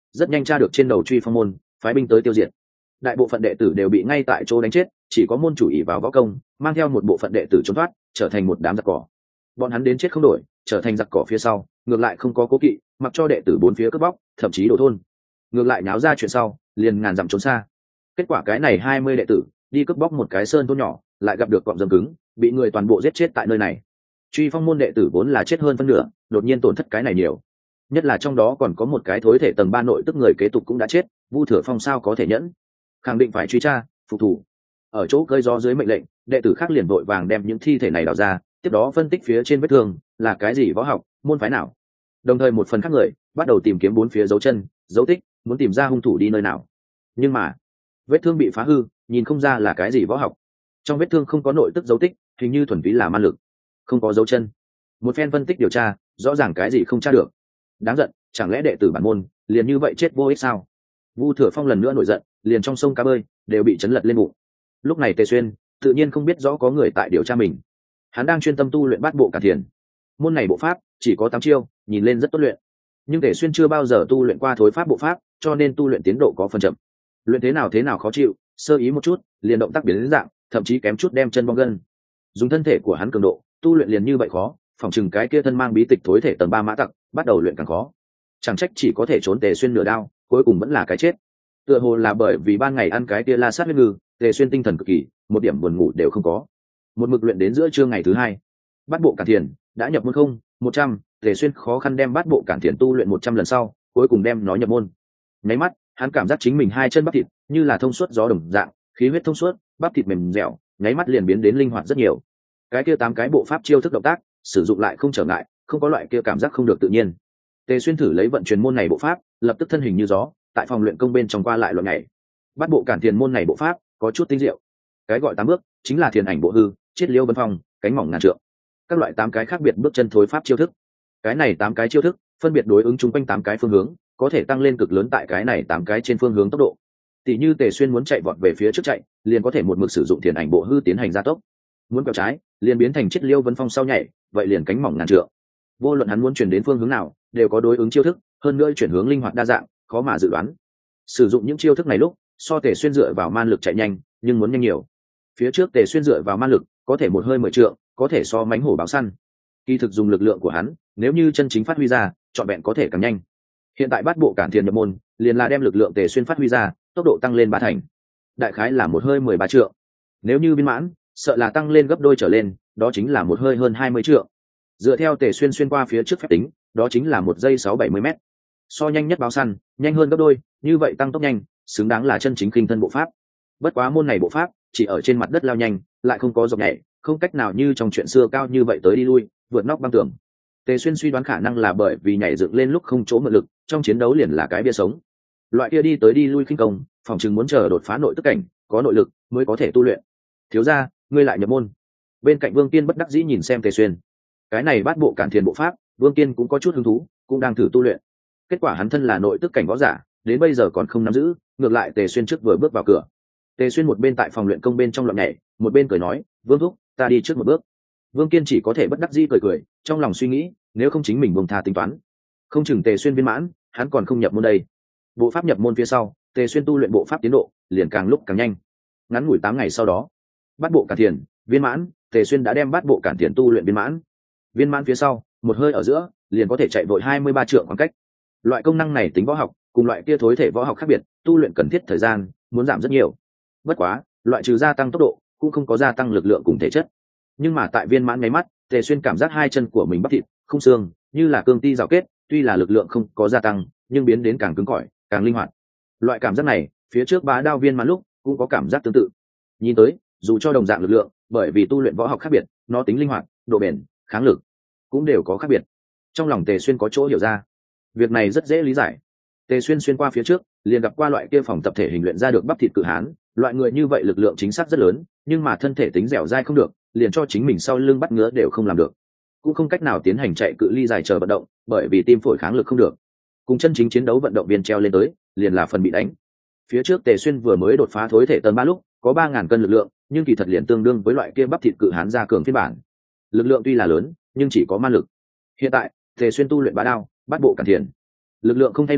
rất nhanh tra được trên đầu truy phong môn, phái binh tới tiêu diệt. Đại bộ phận đệ tử đều bị ngay tại chỗ đánh chết, chỉ có môn chủ ỷ vào võ công, mang theo một bộ phận đệ tử trốn thoát, trở thành một đám giặc cỏ. Bọn hắn đến chết không đổi, trở thành giặc cỏ phía sau, ngược lại không có cố kỵ, mặc cho đệ tử bốn phía cướp bóc, thậm chí đổ thôn. Ngược lại náo ra chuyện sau, liền ngàn dặm trốn xa. Kết quả cái này 20 đệ tử đi cướp bóc một cái sơn thôn nhỏ, lại gặp được cọm dâm cứng, bị người toàn bộ giết chết tại nơi này. Truy phong môn đệ tử vốn là chết hơn phân nửa, đột nhiên tổn thất cái này nhiều. Nhất là trong đó còn có một cái thối thể tầng 3 nội tức người kế tục cũng đã chết, Vu Thừa Phong sao có thể nhẫn, khẳng định phải truy tra phục thủ. Ở chỗ cơi gió dưới mệnh lệnh, đệ tử khác liền vội vàng đem những thi thể này đào ra, tiếp đó phân tích phía trên vết thương là cái gì võ học, môn phái nào. Đồng thời một phần khác người bắt đầu tìm kiếm bốn phía dấu chân, dấu tích, muốn tìm ra hung thủ đi nơi nào. Nhưng mà vết thương bị phá hư, nhìn không ra là cái gì võ học. Trong vết thương không có nội tức dấu tích, hình như thuần túy là ma lực. Không có dấu chân. Một phen phân tích điều tra, rõ ràng cái gì không tra được. Đáng giận, chẳng lẽ đệ tử bản môn liền như vậy chết vô ích sao? Vu Thừa Phong lần nữa nổi giận, liền trong sông cá bơi đều bị chấn lật lên bụng. Lúc này Tề Xuyên tự nhiên không biết rõ có người tại điều tra mình. Hắn đang chuyên tâm tu luyện Bát Bộ Cản Thiền. Môn này bộ pháp chỉ có 8 chiêu, nhìn lên rất tốt luyện. Nhưng Tề Xuyên chưa bao giờ tu luyện qua thối pháp bộ pháp, cho nên tu luyện tiến độ có phần chậm. Luyện thế nào khó chịu, sơ ý một chút, liền động tác biến đến dạng, thậm chí kém chút đem chân bong gân. Dùng thân thể của hắn cường độ, tu luyện liền như vậy khó, phòng chừng cái kia thân mang bí tịch thối thể tầng 3 mã tặc, bắt đầu luyện càng khó. Chẳng trách chỉ có thể trốn Tề Xuyên nửa đao, cuối cùng vẫn là cái chết. Tựa hồ là bởi vì ban ngày ăn cái kia la sát huyết ngư, Tề Xuyên tinh thần cực kỳ, một điểm buồn ngủ đều không có. Một mực luyện đến giữa trưa ngày thứ 2, Bát Bộ Cản Thiền đã nhập môn không 100, Tề Xuyên khó khăn đem Bát Bộ Cản Thiền tu luyện 100 lần sau, cuối cùng đem nó nhập môn. Nháy mắt, hắn cảm giác chính mình hai chân bắp thịt như là thông suốt gió đồng dạng, khí huyết thông suốt, bắp thịt mềm dẻo, nháy mắt liền biến đến linh hoạt rất nhiều. Cái kia 8 cái bộ pháp chiêu thức động tác, sử dụng lại không trở ngại, không có loại kia cảm giác không được tự nhiên. Tề Xuyên thử lấy vận chuyển môn này bộ pháp, lập tức thân hình như gió, tại phòng luyện công bên trong qua lại loạn nhảy. Bát Bộ Cản Thiền môn này bộ pháp có chút tinh diệu. Cái gọi 8 bước chính là thiền ảnh bộ hư, chiết liêu vân phong, cánh mỏng ngàn trượng. Các loại 8 cái khác biệt bước chân thối pháp chiêu thức. Cái này 8 cái chiêu thức phân biệt đối ứng chung quanh 8 cái phương hướng, có thể tăng lên cực lớn tại cái này 8 cái trên phương hướng tốc độ. Tỷ như Tề Xuyên muốn chạy vọt về phía trước chạy, liền có thể một mực sử dụng thiền ảnh bộ hư tiến hành gia tốc. Muốn quẹo trái, liền biến thành chiết liêu vân phong sau nhảy, vậy liền cánh mỏng ngàn trượng. Vô luận hắn muốn chuyển đến phương hướng nào, đều có đối ứng chiêu thức, hơn nữa chuyển hướng linh hoạt đa dạng, khó mà dự đoán. Sử dụng những chiêu thức này lúc, so Tề Xuyên dựa vào man lực chạy nhanh, nhưng muốn nhanh nhiều. Phía trước Tề Xuyên dựa vào man lực, có thể một hơi 10 trượng, có thể so mánh hổ báo săn. Kỳ thực dùng lực lượng của hắn, nếu như chân chính phát huy ra, trọn vẹn có thể càng nhanh. Hiện tại Bát Bộ Cản Thiền nhập môn, liền là đem lực lượng Tề Xuyên phát huy ra, tốc độ tăng lên 3 thành. Đại khái là một hơi 13 trượng. Nếu như viên mãn, sợ là tăng lên gấp đôi trở lên, đó chính là một hơi hơn 20 trượng. Dựa theo Tề Xuyên xuyên qua phía trước phép tính, đó chính là 1 giây 670 mét. So nhanh nhất báo săn, nhanh hơn gấp đôi, như vậy tăng tốc nhanh, xứng đáng là chân chính khinh thân bộ pháp. Bất quá môn này bộ pháp chỉ ở trên mặt đất lao nhanh, lại không có dọc nhảy, không cách nào như trong chuyện xưa cao như vậy tới đi lui, vượt nóc băng tường. Tề Xuyên suy đoán khả năng là bởi vì nhảy dựng lên lúc không chỗ mượn lực, trong chiến đấu liền là cái bia sống. Loại kia đi tới đi lui khinh công, phòng chừng muốn chờ đột phá nội tức cảnh, có nội lực mới có thể tu luyện. Thiếu gia, ngươi lại nhập môn. Bên cạnh Vương Tiên bất đắc dĩ nhìn xem Tề Xuyên. Cái này Bát Bộ Cản Thiền bộ pháp, Vương Tiên cũng có chút hứng thú, cũng đang thử tu luyện. Kết quả hắn thân là nội tức cảnh võ giả, đến bây giờ còn không nắm giữ, ngược lại Tề Xuyên trước vừa bước vào cửa. Tề Xuyên một bên tại phòng luyện công bên trong loạn nhảy, một bên cười nói, "Vương thúc, ta đi trước một bước." Vương Kiên chỉ có thể bất đắc dĩ cười cười, trong lòng suy nghĩ, nếu không chính mình buông tha tính toán, không chừng Tề Xuyên viên mãn, hắn còn không nhập môn đây. Bộ pháp nhập môn phía sau, Tề Xuyên tu luyện bộ pháp tiến độ liền càng lúc càng nhanh. Ngắn ngủi 8 ngày sau đó, Bát Bộ Cản Thiền viên mãn, Tề Xuyên đã đem Bát Bộ Cản Thiền tu luyện viên mãn. Viên mãn phía sau, một hơi ở giữa, liền có thể chạy vội 23 trượng khoảng cách. Loại công năng này tính võ học, cùng loại kia thối thể võ học khác biệt, tu luyện cần thiết thời gian muốn giảm rất nhiều. Bất quá, loại trừ gia tăng tốc độ, cũng không có gia tăng lực lượng cùng thể chất. Nhưng mà tại viên mãn mấy mắt, Tề Xuyên cảm giác hai chân của mình bắp thịt, không xương, như là cương ti rào kết, tuy là lực lượng không có gia tăng, nhưng biến đến càng cứng cỏi, càng linh hoạt. Loại cảm giác này, phía trước Bá Đao viên mãn lúc cũng có cảm giác tương tự. Nhìn tới, dù cho đồng dạng lực lượng, bởi vì tu luyện võ học khác biệt, nó tính linh hoạt, độ bền, kháng lực cũng đều có khác biệt. Trong lòng Tề Xuyên có chỗ hiểu ra. Việc này rất dễ lý giải. Tề Xuyên xuyên qua phía trước, liền gặp qua loại kia phòng tập thể hình luyện ra được bắp thịt cự hán, loại người như vậy lực lượng chính xác rất lớn, nhưng mà thân thể tính dẻo dai không được, liền cho chính mình sau lưng bắt ngứa đều không làm được, cũng không cách nào tiến hành chạy cự ly dài chờ vận động, bởi vì tim phổi kháng lực không được. Cùng chân chính chiến đấu vận động viên treo lên tới, liền là phần bị đánh. Phía trước Tề Xuyên vừa mới đột phá thối thể tầng 3 lúc, có 3000 cân lực lượng, nhưng kỳ thật liền tương đương với loại kia bắp thịt cự hán gia cường phiên bản. Lực lượng tuy là lớn, nhưng chỉ có man lực. Hiện tại, Tề Xuyên tu luyện Bá Đao, Bát Bộ Cản Thiền, lực lượng không thay đổi,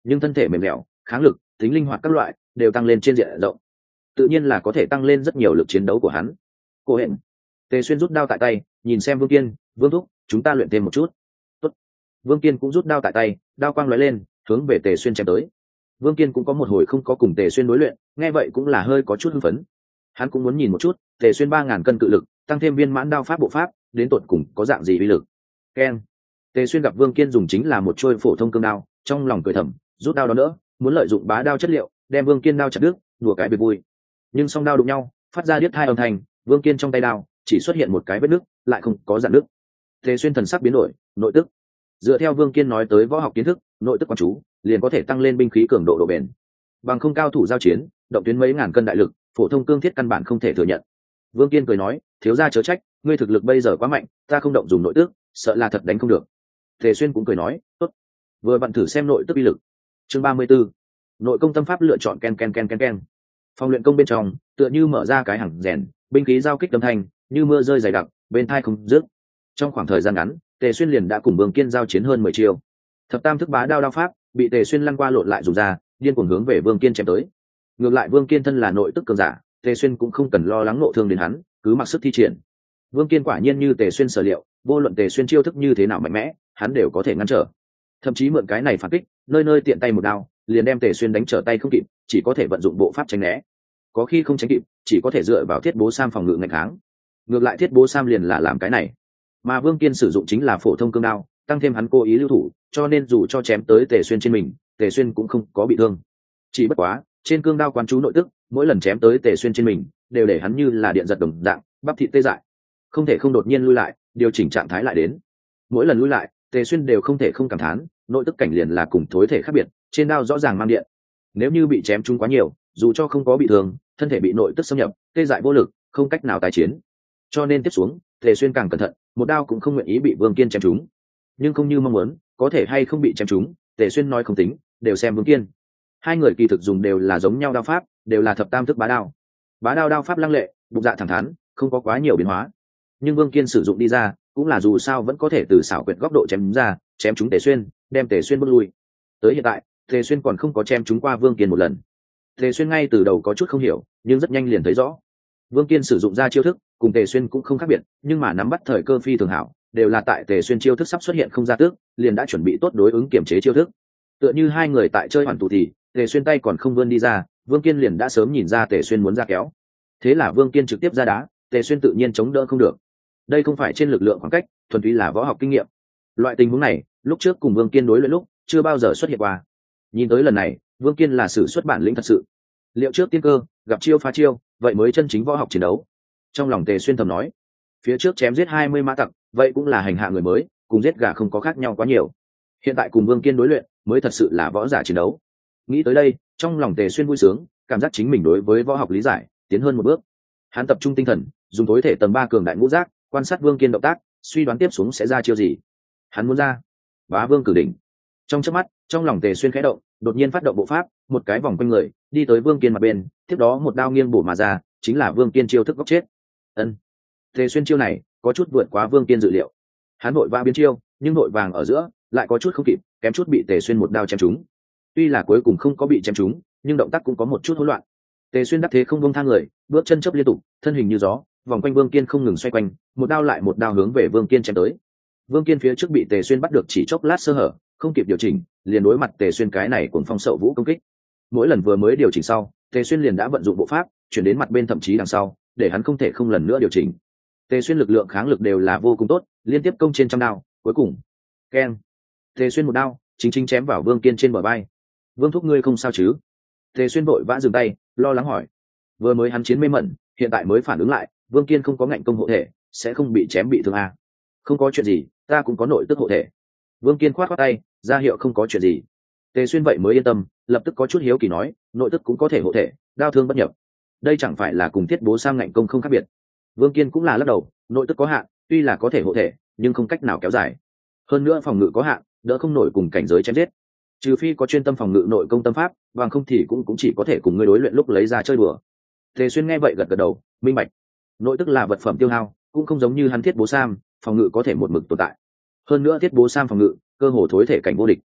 nhưng thân thể mềm dẻo, kháng lực, tính linh hoạt các loại đều tăng lên trên diện rộng, tự nhiên là có thể tăng lên rất nhiều lực chiến đấu của hắn. Cô hẹn. Tề Xuyên rút đao tại tay, nhìn xem Vương Kiên, Vương thúc, chúng ta luyện thêm một chút. Tốt. Vương Kiên cũng rút đao tại tay, đao quang lóe lên, hướng về Tề Xuyên chém tới. Vương Kiên cũng có một hồi không có cùng Tề Xuyên đối luyện, nghe vậy cũng là hơi có chút hưng phấn. Hắn cũng muốn nhìn một chút, Tề Xuyên 3000 cân cự lực, tăng thêm viên mãn đao pháp bộ pháp, đến tột cùng có dạng gì uy lực. Keng. Tề Xuyên gặp Vương Kiên dùng chính là một trôi phổ thông cương đao, trong lòng cười thầm, rút đao đó nữa, muốn lợi dụng bá đao chất liệu, đem Vương Kiên đao chặt đứt, đùa cái việc vui. Nhưng song đao đụng nhau, phát ra điếc hai âm thanh, Vương Kiên trong tay đao chỉ xuất hiện một cái vết nứt, lại không có dạn nứt. Tề Xuyên thần sắc biến đổi, nội tức. Dựa theo Vương Kiên nói tới võ học kiến thức, nội tức quan chú liền có thể tăng lên binh khí cường độ độ bền. Bằng không cao thủ giao chiến, động tuyến mấy ngàn cân đại lực, phổ thông cương thiết căn bản không thể thừa nhận. Vương Kiên cười nói, thiếu gia chớ trách, ngươi thực lực bây giờ quá mạnh, ta không động dùng nội tức, sợ là thật đánh không được. Tề Xuyên cũng cười nói, tốt, vừa vặn thử xem nội tức uy lực. Chương 34. Nội công tâm pháp lựa chọn ken ken ken ken ken. Phòng luyện công bên trong, tựa như mở ra cái hàng rèn, binh khí giao kích âm thanh như mưa rơi dày đặc, bên tai không dứt. Trong khoảng thời gian ngắn, Tề Xuyên liền đã cùng Vương Kiên giao chiến hơn 10 chiêu. Thập tam thức bá đao đao pháp bị Tề Xuyên lăn qua lộn lại dùng ra, điên cuồng hướng về Vương Kiên chém tới. Ngược lại Vương Kiên thân là nội tức cường giả, Tề Xuyên cũng không cần lo lắng nộ thương đến hắn, cứ mặc sức thi triển. Vương Kiên quả nhiên như Tề Xuyên sở liệu, vô luận Tề Xuyên chiêu thức như thế nào mạnh mẽ, hắn đều có thể ngăn trở. Thậm chí mượn cái này phản kích, nơi nơi tiện tay một đao, liền đem Tề Xuyên đánh trở tay không kịp, chỉ có thể vận dụng bộ pháp tránh né. Có khi không tránh kịp, chỉ có thể dựa vào Thiết Bố Sam phòng ngự nghênh kháng. Ngược lại Thiết Bố Sam liền là làm cái này, mà Vương Kiên sử dụng chính là phổ thông cương đao, tăng thêm hắn cố ý lưu thủ, cho nên dù cho chém tới Tề Xuyên trên mình, Tề Xuyên cũng không có bị thương. Chỉ bất quá, trên cương đao quán chú nội tức, mỗi lần chém tới Tề Xuyên trên mình, đều để hắn như là điện giật đồng dạng, bắp thịt tê dại. Không thể không đột nhiên lui lại, điều chỉnh trạng thái lại đến. Mỗi lần lui lại, Tề Xuyên đều không thể không cảm thán, nội tức cảnh liền là cùng thối thể khác biệt, trên đao rõ ràng mang điện. Nếu như bị chém trúng quá nhiều, dù cho không có bị thương, thân thể bị nội tức xâm nhập, tê dại vô lực, không cách nào tái chiến. Cho nên tiếp xuống, Tề Xuyên càng cẩn thận, một đao cũng không nguyện ý bị Vương Kiên chém trúng. Nhưng không như mong muốn, có thể hay không bị chém trúng, Tề Xuyên nói không tính, đều xem Vương Kiên. Hai người kỳ thực dùng đều là giống nhau đao pháp, đều là thập tam thức bá đao. Bá đao đao pháp lăng lệ, bụng dạ thẳng thắn, không có quá nhiều biến hóa. Nhưng Vương Kiên sử dụng đi ra, cũng là dù sao vẫn có thể từ xảo quyệt góc độ chém ra, chém trúng Tề Xuyên, đem Tề Xuyên bước lui. Tới hiện tại, Tề Xuyên còn không có chém trúng qua Vương Kiên một lần. Tề Xuyên ngay từ đầu có chút không hiểu, nhưng rất nhanh liền thấy rõ. Vương Kiên sử dụng ra chiêu thức, cùng Tề Xuyên cũng không khác biệt, nhưng mà nắm bắt thời cơ phi thường hảo, đều là tại Tề Xuyên chiêu thức sắp xuất hiện không ra tước, liền đã chuẩn bị tốt đối ứng kiểm chế chiêu thức. Tựa như hai người tại chơi hoàn tụ thì, Tề Xuyên tay còn không vươn đi ra, Vương Kiên liền đã sớm nhìn ra Tề Xuyên muốn ra kéo. Thế là Vương Kiên trực tiếp ra đá, Tề Xuyên tự nhiên chống đỡ không được. Đây không phải trên lực lượng khoảng cách, thuần túy là võ học kinh nghiệm. Loại tình huống này, lúc trước cùng Vương Kiên đối luyện lúc, chưa bao giờ xuất hiện qua. Nhìn tới lần này, Vương Kiên là sử xuất bản lĩnh thật sự. Liệu trước tiên cơ, gặp chiêu phá chiêu, vậy mới chân chính võ học chiến đấu. Trong lòng Tề Xuyên thầm nói, phía trước chém giết 20 mã tặc, vậy cũng là hành hạ người mới, cùng giết gà không có khác nhau quá nhiều. Hiện tại cùng Vương Kiên đối luyện, mới thật sự là võ giả chiến đấu. Nghĩ tới đây, trong lòng Tề Xuyên vui sướng, cảm giác chính mình đối với võ học lý giải tiến hơn một bước. Hắn tập trung tinh thần, dùng tối thể tầng 3 cường đại ngũ giác, quan sát Vương Kiên động tác, suy đoán tiếp xuống sẽ ra chiêu gì. Hắn muốn ra Bá Vương cử đỉnh. Trong chớp mắt, trong lòng Tề Xuyên khẽ động, đột nhiên phát động bộ pháp, một cái vòng quanh người, đi tới Vương Kiên mặt bên, tiếp đó một đao nghiêng bổ mà ra, chính là Vương Kiên chiêu thức góc chết. Ân. Tề Xuyên chiêu này có chút vượt quá Vương Kiên dự liệu. Hắn vội vã biến chiêu, nhưng vội vàng ở giữa lại có chút không kịp, kém chút bị Tề Xuyên một đao chém trúng. Tuy là cuối cùng không có bị chém trúng, nhưng động tác cũng có một chút hỗn loạn. Tề Xuyên đắc thế không buông tha người, bước chân chớp liên tục, thân hình như gió, vòng quanh Vương Kiên không ngừng xoay quanh, một đao lại một đao hướng về Vương Kiên chém tới. Vương Kiên phía trước bị Tề Xuyên bắt được chỉ chốc lát sơ hở, không kịp điều chỉnh, liền đối mặt Tề Xuyên cái này cuồng phong sậu vũ công kích. Mỗi lần vừa mới điều chỉnh sau, Tề Xuyên liền đã vận dụng bộ pháp, chuyển đến mặt bên thậm chí đằng sau, để hắn không thể không lần nữa điều chỉnh. Tề Xuyên lực lượng kháng lực đều là vô cùng tốt, liên tiếp công trên trăm đao, cuối cùng, keng. Tề Xuyên một đao, chính chính chém vào Vương Kiên trên bờ vai. Vương thúc ngươi không sao chứ? Tề Xuyên vội vã dừng tay, lo lắng hỏi. Vừa mới hắn chiến mê mẩn, hiện tại mới phản ứng lại, Vương Kiên không có ngạnh công hộ thể, sẽ không bị chém bị thương à? Không có chuyện gì, ta cũng có nội tức hộ thể. Vương Kiên khoát khoát tay, ra hiệu không có chuyện gì. Tề Xuyên vậy mới yên tâm, lập tức có chút hiếu kỳ nói, nội tức cũng có thể hộ thể, đao thương bất nhập. Đây chẳng phải là cùng Thiết Bố Sam ngạnh công không khác biệt. Vương Kiên cũng là lắc đầu, nội tức có hạn, tuy là có thể hộ thể, nhưng không cách nào kéo dài. Hơn nữa phòng ngự có hạn, đỡ không nổi cùng cảnh giới chém giết. Trừ phi có chuyên tâm phòng ngự nội công tâm pháp, bằng không thì cũng chỉ có thể cùng ngươi đối luyện lúc lấy ra chơi đùa. Tề Xuyên nghe vậy gật gật đầu, minh bạch. Nội tức là vật phẩm tiêu hao, cũng không giống như hắn Thiết Bố Sam, phòng ngự có thể một mực tồn tại. Hơn nữa Thiết Bố Sam phòng ngự, cơ hồ thối thể cảnh vô địch.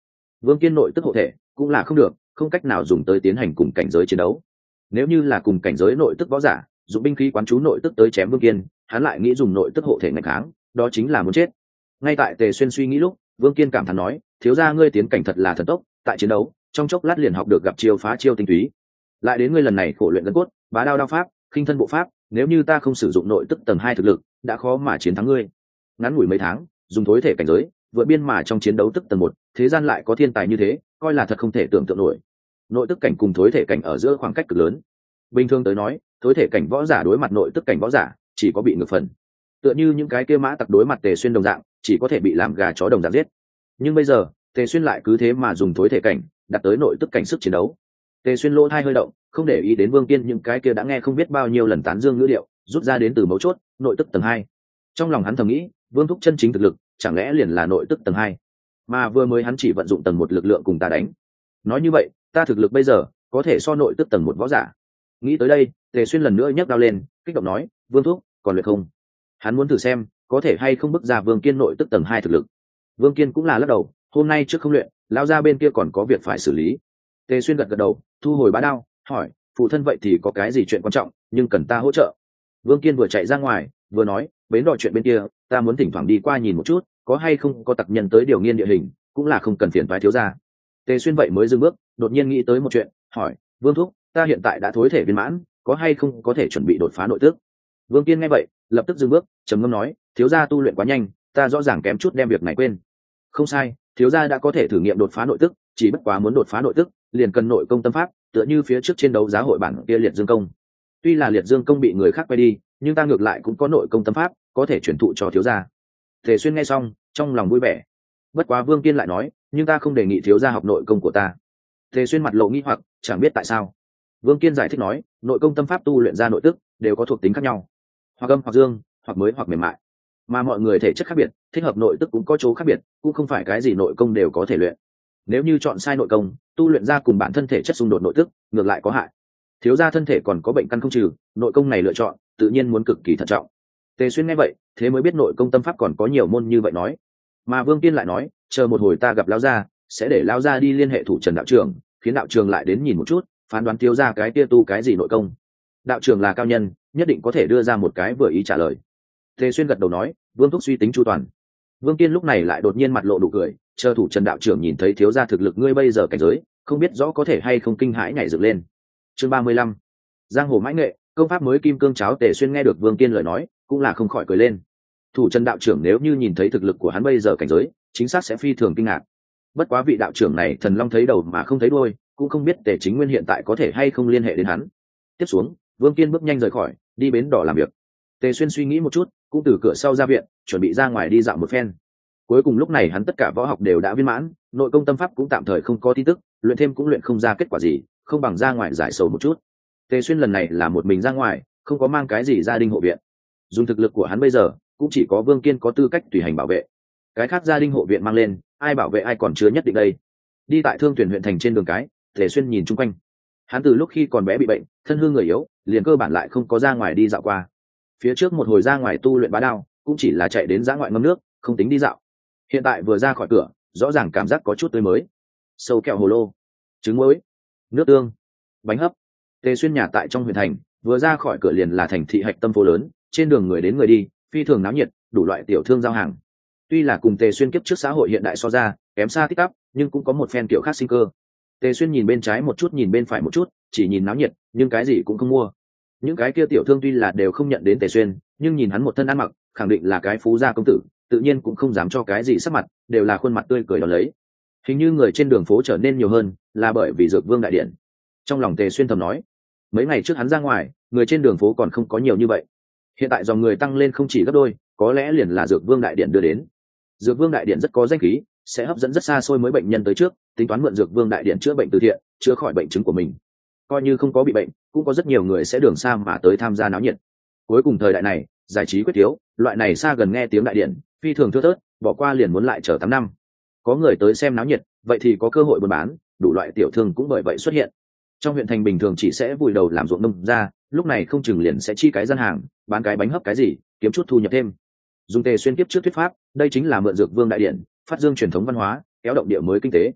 Vương Kiên nội tức hộ thể cũng là không được, không cách nào dùng tới tiến hành cùng cảnh giới chiến đấu. Nếu như là cùng cảnh giới nội tức võ giả dùng binh khí quán chú nội tức tới chém Vương Kiên, hắn lại nghĩ dùng nội tức hộ thể ngày kháng, đó chính là muốn chết. Ngay tại Tề Xuyên suy nghĩ lúc, Vương Kiên cảm thán nói, thiếu gia ngươi tiến cảnh thật là thần tốc, tại chiến đấu trong chốc lát liền học được gặp chiêu phá chiêu tinh túy, lại đến ngươi lần này khổ luyện gân cốt, bá đao đao pháp, khinh thân bộ pháp, nếu như ta không sử dụng nội tức tầng 2 thực lực đã khó mà chiến thắng ngươi. Ngắn ngủi mấy tháng dùng thối thể cảnh giới vượt biên mà trong chiến đấu tức tầng 1, thế gian lại có thiên tài như thế, coi là thật không thể tưởng tượng nổi. Nội tức cảnh cùng thối thể cảnh ở giữa khoảng cách cực lớn. Bình thường tới nói, thối thể cảnh võ giả đối mặt nội tức cảnh võ giả chỉ có bị ngược phần, tựa như những cái kia mã tặc đối mặt Tề Xuyên đồng dạng, chỉ có thể bị làm gà chó đồng dạng giết. Nhưng bây giờ Tề Xuyên lại cứ thế mà dùng thối thể cảnh đặt tới nội tức cảnh sức chiến đấu. Tề Xuyên lỗ thai hơi động, không để ý đến Vương Kiên những cái kia đã nghe không biết bao nhiêu lần tán dương ngữ điệu, rút ra đến từ mấu chốt nội tức tầng 2. Trong lòng hắn thầm nghĩ, Vương thúc chân chính thực lực chẳng lẽ liền là nội tức tầng 2, mà vừa mới hắn chỉ vận dụng tầng 1 lực lượng cùng ta đánh. Nói như vậy ta thực lực bây giờ có thể so nội tức tầng 1 võ giả. Nghĩ tới đây, Tề Xuyên lần nữa nhấc đao lên, kích động nói, Vương thúc còn luyện không? Hắn muốn thử xem có thể hay không bức ra Vương Kiên nội tức tầng 2 thực lực. Vương Kiên cũng là lắc đầu, hôm nay trước không luyện, lao ra bên kia còn có việc phải xử lý. Tề Xuyên gật gật đầu, thu hồi bá đao, hỏi, phụ thân vậy thì có cái gì chuyện quan trọng nhưng cần ta hỗ trợ? Vương Kiên vừa chạy ra ngoài vừa nói, bến đò chuyện bên kia ta muốn thỉnh thoảng đi qua nhìn một chút, có hay không có tặc nhân tới điều nghiên địa hình, cũng là không cần phiền toái thiếu gia. Tề Xuyên vậy mới dừng bước, đột nhiên nghĩ tới một chuyện, hỏi, Vương thúc ta hiện tại đã thối thể viên mãn, có hay không có thể chuẩn bị đột phá nội tức? Vương Kiên nghe vậy lập tức dừng bước, trầm ngâm nói, thiếu gia tu luyện quá nhanh, ta rõ ràng kém chút đem việc này quên. Không sai, thiếu gia đã có thể thử nghiệm đột phá nội tức, chỉ bất quá muốn đột phá nội tức liền cần nội công tâm pháp, tựa như phía trước trên đấu giá hội bản kia liệt dương công. Tuy là liệt dương công bị người khác quay đi, nhưng ta ngược lại cũng có nội công tâm pháp có thể truyền thụ cho thiếu gia. Tề Xuyên nghe xong trong lòng vui vẻ. Bất quá Vương Kiên lại nói, nhưng ta không đề nghị thiếu gia học nội công của ta. Tề Xuyên mặt lộ nghi hoặc, chẳng biết tại sao. Vương Kiên giải thích nói, nội công tâm pháp tu luyện ra nội tức đều có thuộc tính khác nhau, hoặc âm hoặc dương, hoặc mới hoặc mềm mại, mà mọi người thể chất khác biệt, thích hợp nội tức cũng có chỗ khác biệt, cũng không phải cái gì nội công đều có thể luyện. Nếu như chọn sai nội công, tu luyện ra cùng bản thân thể chất xung đột nội tức, ngược lại có hại. Thiếu gia thân thể còn có bệnh căn không trừ, nội công này lựa chọn tự nhiên muốn cực kỳ thận trọng. Tề Xuyên nghe vậy thế mới biết nội công tâm pháp còn có nhiều môn như vậy nói. Mà Vương Kiên lại nói, chờ một hồi ta gặp lão gia sẽ để lão gia đi liên hệ thủ Trần đạo trưởng, khiến đạo trưởng lại đến nhìn một chút, phán đoán thiếu gia cái kia tu cái gì nội công. Đạo trưởng là cao nhân, nhất định có thể đưa ra một cái vừa ý trả lời. Tề Xuyên gật đầu nói, Vương thúc suy tính chu toàn. Vương Kiên lúc này lại đột nhiên mặt lộ nụ cười, chờ thủ Trần đạo trưởng nhìn thấy thiếu gia thực lực ngươi bây giờ cảnh giới, không biết rõ có thể hay không kinh hãi nhảy dựng lên. Chương 35. Giang hồ mãi nghệ, công pháp mới kim cương cháo. Tề Xuyên nghe được Vương Kiên lời nói cũng là không khỏi cười lên. Thủ Trần đạo trưởng nếu như nhìn thấy thực lực của hắn bây giờ cảnh giới, chính xác sẽ phi thường kinh ngạc. Bất quá vị đạo trưởng này thần long thấy đầu mà không thấy đuôi, cũng không biết Tề Chính Nguyên hiện tại có thể hay không liên hệ đến hắn. Tiếp xuống Vương Kiên bước nhanh rời khỏi, đi bến đỏ làm việc. Tề Xuyên suy nghĩ một chút, cũng từ cửa sau ra viện, chuẩn bị ra ngoài đi dạo một phen. Cuối cùng lúc này hắn tất cả võ học đều đã viên mãn, nội công tâm pháp cũng tạm thời không có tin tức, luyện thêm cũng luyện không ra kết quả gì, không bằng ra ngoài giải sầu một chút. Tề Xuyên lần này là một mình ra ngoài, không có mang cái gì gia đình hộ viện. Dùng thực lực của hắn bây giờ, cũng chỉ có Vương Kiên có tư cách tùy hành bảo vệ. Cái khác gia đình hộ viện mang lên, ai bảo vệ ai còn chưa nhất định đây. Đi tại Thương Tuyển huyện thành trên đường cái, Tề Xuyên nhìn chung quanh. Hắn từ lúc khi còn bé bị bệnh, thân hư người yếu, liền cơ bản lại không có ra ngoài đi dạo qua. Phía trước một hồi ra ngoài tu luyện bá đao, cũng chỉ là chạy đến dã ngoại ngâm nước, không tính đi dạo. Hiện tại vừa ra khỏi cửa, rõ ràng cảm giác có chút tươi mới. Sâu kẹo hồ lô, trứng muối, nước tương, bánh hấp. Tề Xuyên nhà tại trong huyện thành, vừa ra khỏi cửa liền là thành thị hạch tâm phố lớn, trên đường người đến người đi, phi thường náo nhiệt, đủ loại tiểu thương giao hàng. Tuy là cùng Tề Xuyên kiếp trước xã hội hiện đại so ra, kém xa tích tắp, nhưng cũng có một phen kiểu khác sinh cơ. Tề Xuyên nhìn bên trái một chút nhìn bên phải một chút, chỉ nhìn náo nhiệt, nhưng cái gì cũng không mua. Những cái kia tiểu thương tuy là đều không nhận đến Tề Xuyên, nhưng nhìn hắn một thân ăn mặc, khẳng định là cái phú gia công tử, tự nhiên cũng không dám cho cái gì sắc mặt, đều là khuôn mặt tươi cười đón lấy. Hình như người trên đường phố trở nên nhiều hơn, là bởi vì Dược Vương đại điện. Trong lòng Tề Xuyên thầm nói, mấy ngày trước hắn ra ngoài, người trên đường phố còn không có nhiều như vậy. Hiện tại dòng người tăng lên không chỉ gấp đôi, có lẽ liền là Dược Vương đại điện đưa đến. Dược Vương đại điện rất có danh khí, sẽ hấp dẫn rất xa xôi mới bệnh nhân tới trước, tính toán mượn Dược Vương đại điện chữa bệnh từ thiện, chữa khỏi bệnh chứng của mình. Coi như không có bị bệnh, cũng có rất nhiều người sẽ đường xa mà tới tham gia náo nhiệt. Cuối cùng thời đại này, giải trí quyết thiếu, loại này xa gần nghe tiếng đại điện, phi thường thưa thớt, bỏ qua liền muốn lại chờ 8 năm. Có người tới xem náo nhiệt, vậy thì có cơ hội buôn bán, đủ loại tiểu thương cũng bởi vậy xuất hiện. Trong huyện thành bình thường chỉ sẽ vùi đầu làm ruộng nông ra, lúc này không chừng liền sẽ chi cái gian hàng, bán cái bánh hấp cái gì, kiếm chút thu nhập thêm. Dùng Tề Xuyên tiếp trước thuyết pháp, đây chính là mượn Dược Vương đại điện, phát dương truyền thống văn hóa, kéo động địa mới kinh tế.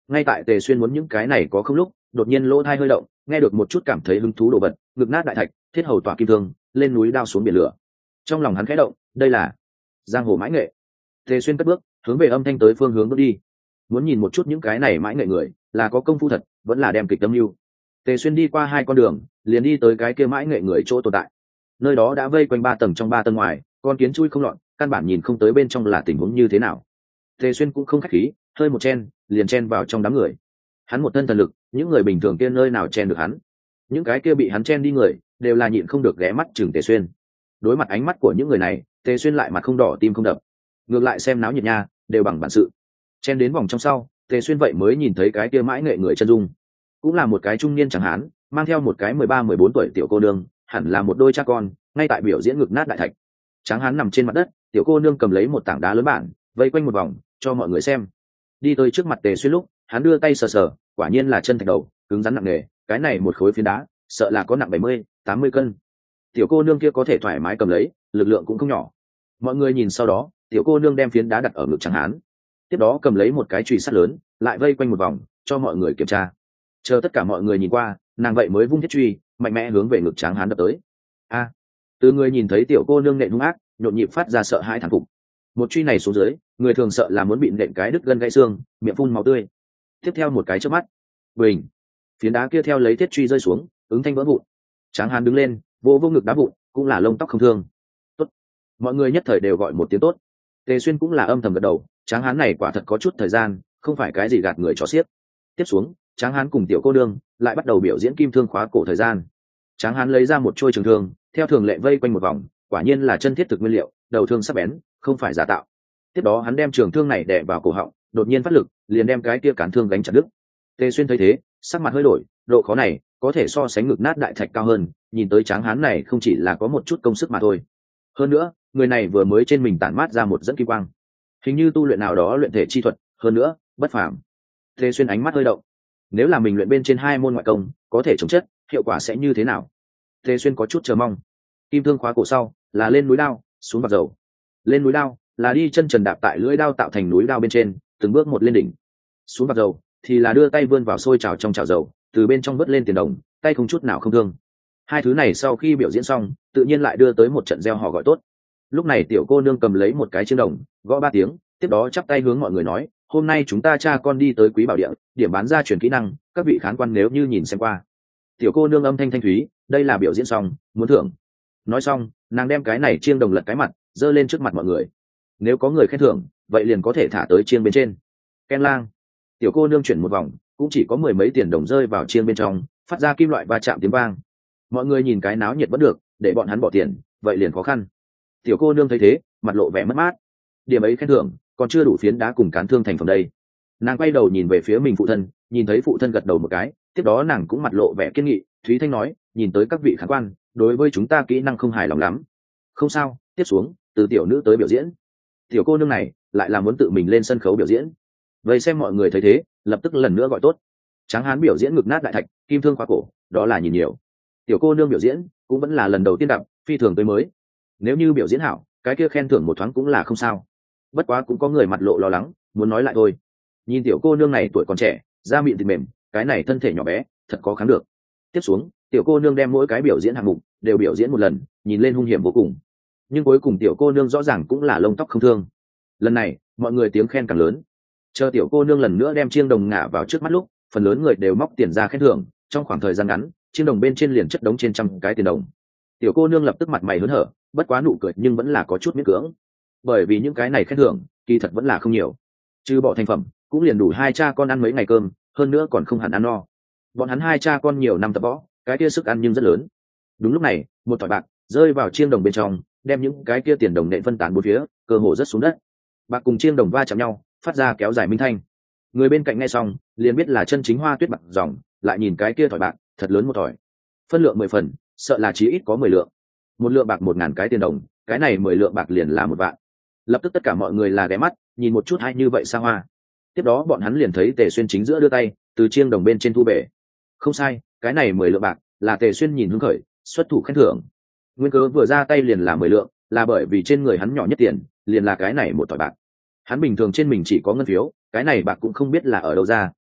ngay tại Tề Xuyên muốn những cái này có không lúc, đột nhiên lỗ tai hơi động, nghe được một chút cảm thấy hứng thú đồ vật, ngực nát đại thạch, thiết hầu tỏa kim thương, lên núi đao xuống biển lửa. Trong lòng hắn khẽ động, đây là giang hồ mãi nghệ. Tề Xuyên cất bước, hướng về âm thanh tới phương hướng bước đi. Muốn nhìn một chút những cái này mãi nghệ người, là có công phu thật, vẫn là đem kịch tâm lưu. Tề Xuyên đi qua 2 con đường, liền đi tới cái kia mãi nghệ người chỗ tồn tại. Nơi đó đã vây quanh 3 tầng trong 3 tầng ngoài, con kiến chui không lọt, căn bản nhìn không tới bên trong là tình huống như thế nào. Tề Xuyên cũng không khách khí, hơi một chen, liền chen vào trong đám người. Hắn một thân thần lực, những người bình thường kia nơi nào chen được hắn. Những cái kia bị hắn chen đi người, đều là nhịn không được ghé mắt chừng Tề Xuyên. Đối mặt ánh mắt của những người này, Tề Xuyên lại mặt không đỏ tim không đập. Ngược lại xem náo nhiệt nha, đều bằng bản sự. Chen đến vòng trong sau, Tề Xuyên vậy mới nhìn thấy cái kia mãi nghệ người chân dung. Cũng là một cái trung niên chẳng hán, mang theo một cái 13-14 tuổi tiểu cô nương, hẳn là một đôi cha con, ngay tại biểu diễn ngực nát đại thạch. Tráng hán nằm trên mặt đất, tiểu cô nương cầm lấy một tảng đá lớn bản, vây quanh một vòng, cho mọi người xem. Đi tới trước mặt Tề Xuyên lúc, hắn đưa tay sờ sờ, quả nhiên là chân thạch đầu, cứng rắn nặng nề, cái này một khối phiến đá, sợ là có nặng 70-80 cân. Tiểu cô nương kia có thể thoải mái cầm lấy, lực lượng cũng không nhỏ. Mọi người nhìn sau đó, tiểu cô nương đem phiến đá đặt ở ngực Tráng hán, tiếp đó cầm lấy một cái chùy sắt lớn, lại vây quanh một vòng, cho mọi người kiểm tra. Chờ tất cả mọi người nhìn qua, nàng vậy mới vung thiết truy, mạnh mẽ hướng về ngực Tráng hán đập tới. A! Từ người nhìn thấy tiểu cô nương nện hung ác, nhộn nhịp phát ra sợ hãi thán phục. Một truy này xuống dưới, người thường sợ là muốn bị nện cái đứt gân gãy xương, miệng phun máu tươi. Tiếp theo một cái chớp mắt, bình, phiến đá kia theo lấy thiết truy rơi xuống, ứng thanh vỡ vụn. Tráng hán đứng lên, vô ngực đá vụn, cũng là lông tóc không thương. Tốt. Mọi người nhất thời đều gọi một tiếng tốt. Tề Xuyên cũng là âm thầm gật đầu, Tráng hán này quả thật có chút thời gian, không phải cái gì gạt người cho xiếc. Tiếp xuống, Tráng hán cùng tiểu cô nương lại bắt đầu biểu diễn kim thương khóa cổ thời gian. Tráng hán lấy ra một trôi trường thương, theo thường lệ vây quanh một vòng, quả nhiên là chân thiết thực nguyên liệu, đầu thương sắc bén, không phải giả tạo. Tiếp đó hắn đem trường thương này đè vào cổ họng, đột nhiên phát lực, liền đem cái kia cán thương gánh chặt đứt. Tề Xuyên thấy thế, sắc mặt hơi đổi, độ khó này có thể so sánh ngực nát đại thạch cao hơn, nhìn tới Tráng hán này không chỉ là có một chút công sức mà thôi. Hơn nữa, người này vừa mới trên mình tản mát ra một dẫn kim quang, hình như tu luyện nào đó luyện thể chi thuật, hơn nữa, bất phàm. Tề Xuyên ánh mắt hơi động. Nếu là mình luyện bên trên 2 môn ngoại công, có thể chống chất, hiệu quả sẽ như thế nào? Tề Xuyên có chút chờ mong. Kim thương khóa cổ sau, là lên núi đao, xuống bạc dầu. Lên núi đao, là đi chân trần đạp tại lưỡi đao tạo thành núi đao bên trên, từng bước một lên đỉnh. Xuống bạc dầu, thì là đưa tay vươn vào sôi chảo trong chảo dầu, từ bên trong vớt lên tiền đồng, tay không chút nào không thương. 2 thứ này sau khi biểu diễn xong, tự nhiên lại đưa tới một trận reo hò gọi tốt. Lúc này tiểu cô nương cầm lấy một cái chiêng đồng, gõ 3 tiếng, tiếp đó chắp tay hướng mọi người nói, hôm nay chúng ta cha con đi tới Quý Bảo Địa, điểm bán gia truyền kỹ năng, các vị khán quan nếu như nhìn xem qua. Tiểu cô nương âm thanh thanh thúy, đây là biểu diễn xong, muốn thưởng. Nói xong, nàng đem cái này chiêng đồng lật cái mặt, giơ lên trước mặt mọi người. Nếu có người khen thưởng, vậy liền có thể thả tới chiêng bên trên. Ken lang. Tiểu cô nương chuyển một vòng, cũng chỉ có 10 mấy tiền đồng rơi vào chiêng bên trong, phát ra kim loại va chạm tiếng vang. Mọi người nhìn cái náo nhiệt vẫn được, để bọn hắn bỏ tiền, vậy liền khó khăn. Tiểu cô nương thấy thế, mặt lộ vẻ mất mát. Điểm ấy khen thưởng, còn chưa đủ phiến đá cùng cán thương thành phẩm đây. Nàng quay đầu nhìn về phía mình phụ thân, nhìn thấy phụ thân gật đầu một cái, tiếp đó nàng cũng mặt lộ vẻ kiên nghị, Thúy Thanh nói, nhìn tới các vị khán quan, đối với chúng ta kỹ năng không hài lòng lắm. Không sao, tiếp xuống, từ tiểu nữ tới biểu diễn. Tiểu cô nương này lại là muốn tự mình lên sân khấu biểu diễn. Vậy xem mọi người thấy thế, lập tức lần nữa gọi tốt. Tráng hán biểu diễn ngực nát đại thạch, kim thương khóa cổ, đó là nhìn nhiều. Tiểu cô nương biểu diễn cũng vẫn là lần đầu tiên đọc, phi thường tới mới. Nếu như biểu diễn hảo, cái kia khen thưởng một thoáng cũng là không sao. Bất quá cũng có người mặt lộ lo lắng, muốn nói lại thôi. Nhìn tiểu cô nương này tuổi còn trẻ, da mịn thịt mềm, cái này thân thể nhỏ bé, thật có kháng được. Tiếp xuống, tiểu cô nương đem mỗi cái biểu diễn hạng mục đều biểu diễn một lần, nhìn lên hung hiểm vô cùng. Nhưng cuối cùng tiểu cô nương rõ ràng cũng là lông tóc không thương. Lần này, mọi người tiếng khen càng lớn. Chờ tiểu cô nương lần nữa đem chiêng đồng ngả vào trước mắt lúc, phần lớn người đều móc tiền ra khen thưởng, trong khoảng thời gian ngắn, chiêng đồng bên trên liền chất đống trên trăm cái tiền đồng. Tiểu cô nương lập tức mặt mày hớn hở, bất quá nụ cười nhưng vẫn là có chút miễn cưỡng. Bởi vì những cái này khen thưởng, kỳ thật vẫn là không nhiều. Trừ bỏ thành phẩm, cũng liền đủ 2 cha con ăn mấy ngày cơm, hơn nữa còn không hẳn ăn no. Bọn hắn 2 cha con nhiều năm tập võ, cái kia sức ăn nhưng rất lớn. Đúng lúc này, một thỏi bạc rơi vào chiêng đồng bên trong, đem những cái kia tiền đồng nện phân tán bốn phía, cơ hồ rất xuống đất. Bạc cùng chiêng đồng va chạm nhau, phát ra kéo dài minh thanh. Người bên cạnh nghe xong, liền biết là chân chính hoa tuyết bạc dòng, lại nhìn cái kia thỏi bạc, thật lớn một thỏi. Phân lượng 10 phần, sợ là chí ít có 10 lượng. Một lượng bạc 1000 cái tiền đồng, cái này 10 lượng bạc liền là 1 vạn. Lập tức tất cả mọi người là ghé mắt, nhìn một chút hay như vậy xa hoa. Tiếp đó bọn hắn liền thấy Tề Xuyên chính giữa đưa tay, từ chiêng đồng bên trên thu về. Không sai, cái này 10 lượng bạc là Tề Xuyên nhìn hứng khởi, xuất thủ khen thưởng. Nguyên cớ vừa ra tay liền là 10 lượng, là bởi vì trên người hắn nhỏ nhất tiền, liền là cái này một thỏi bạc. Hắn bình thường trên mình chỉ có ngân phiếu, cái này bạc cũng không biết là ở đâu ra,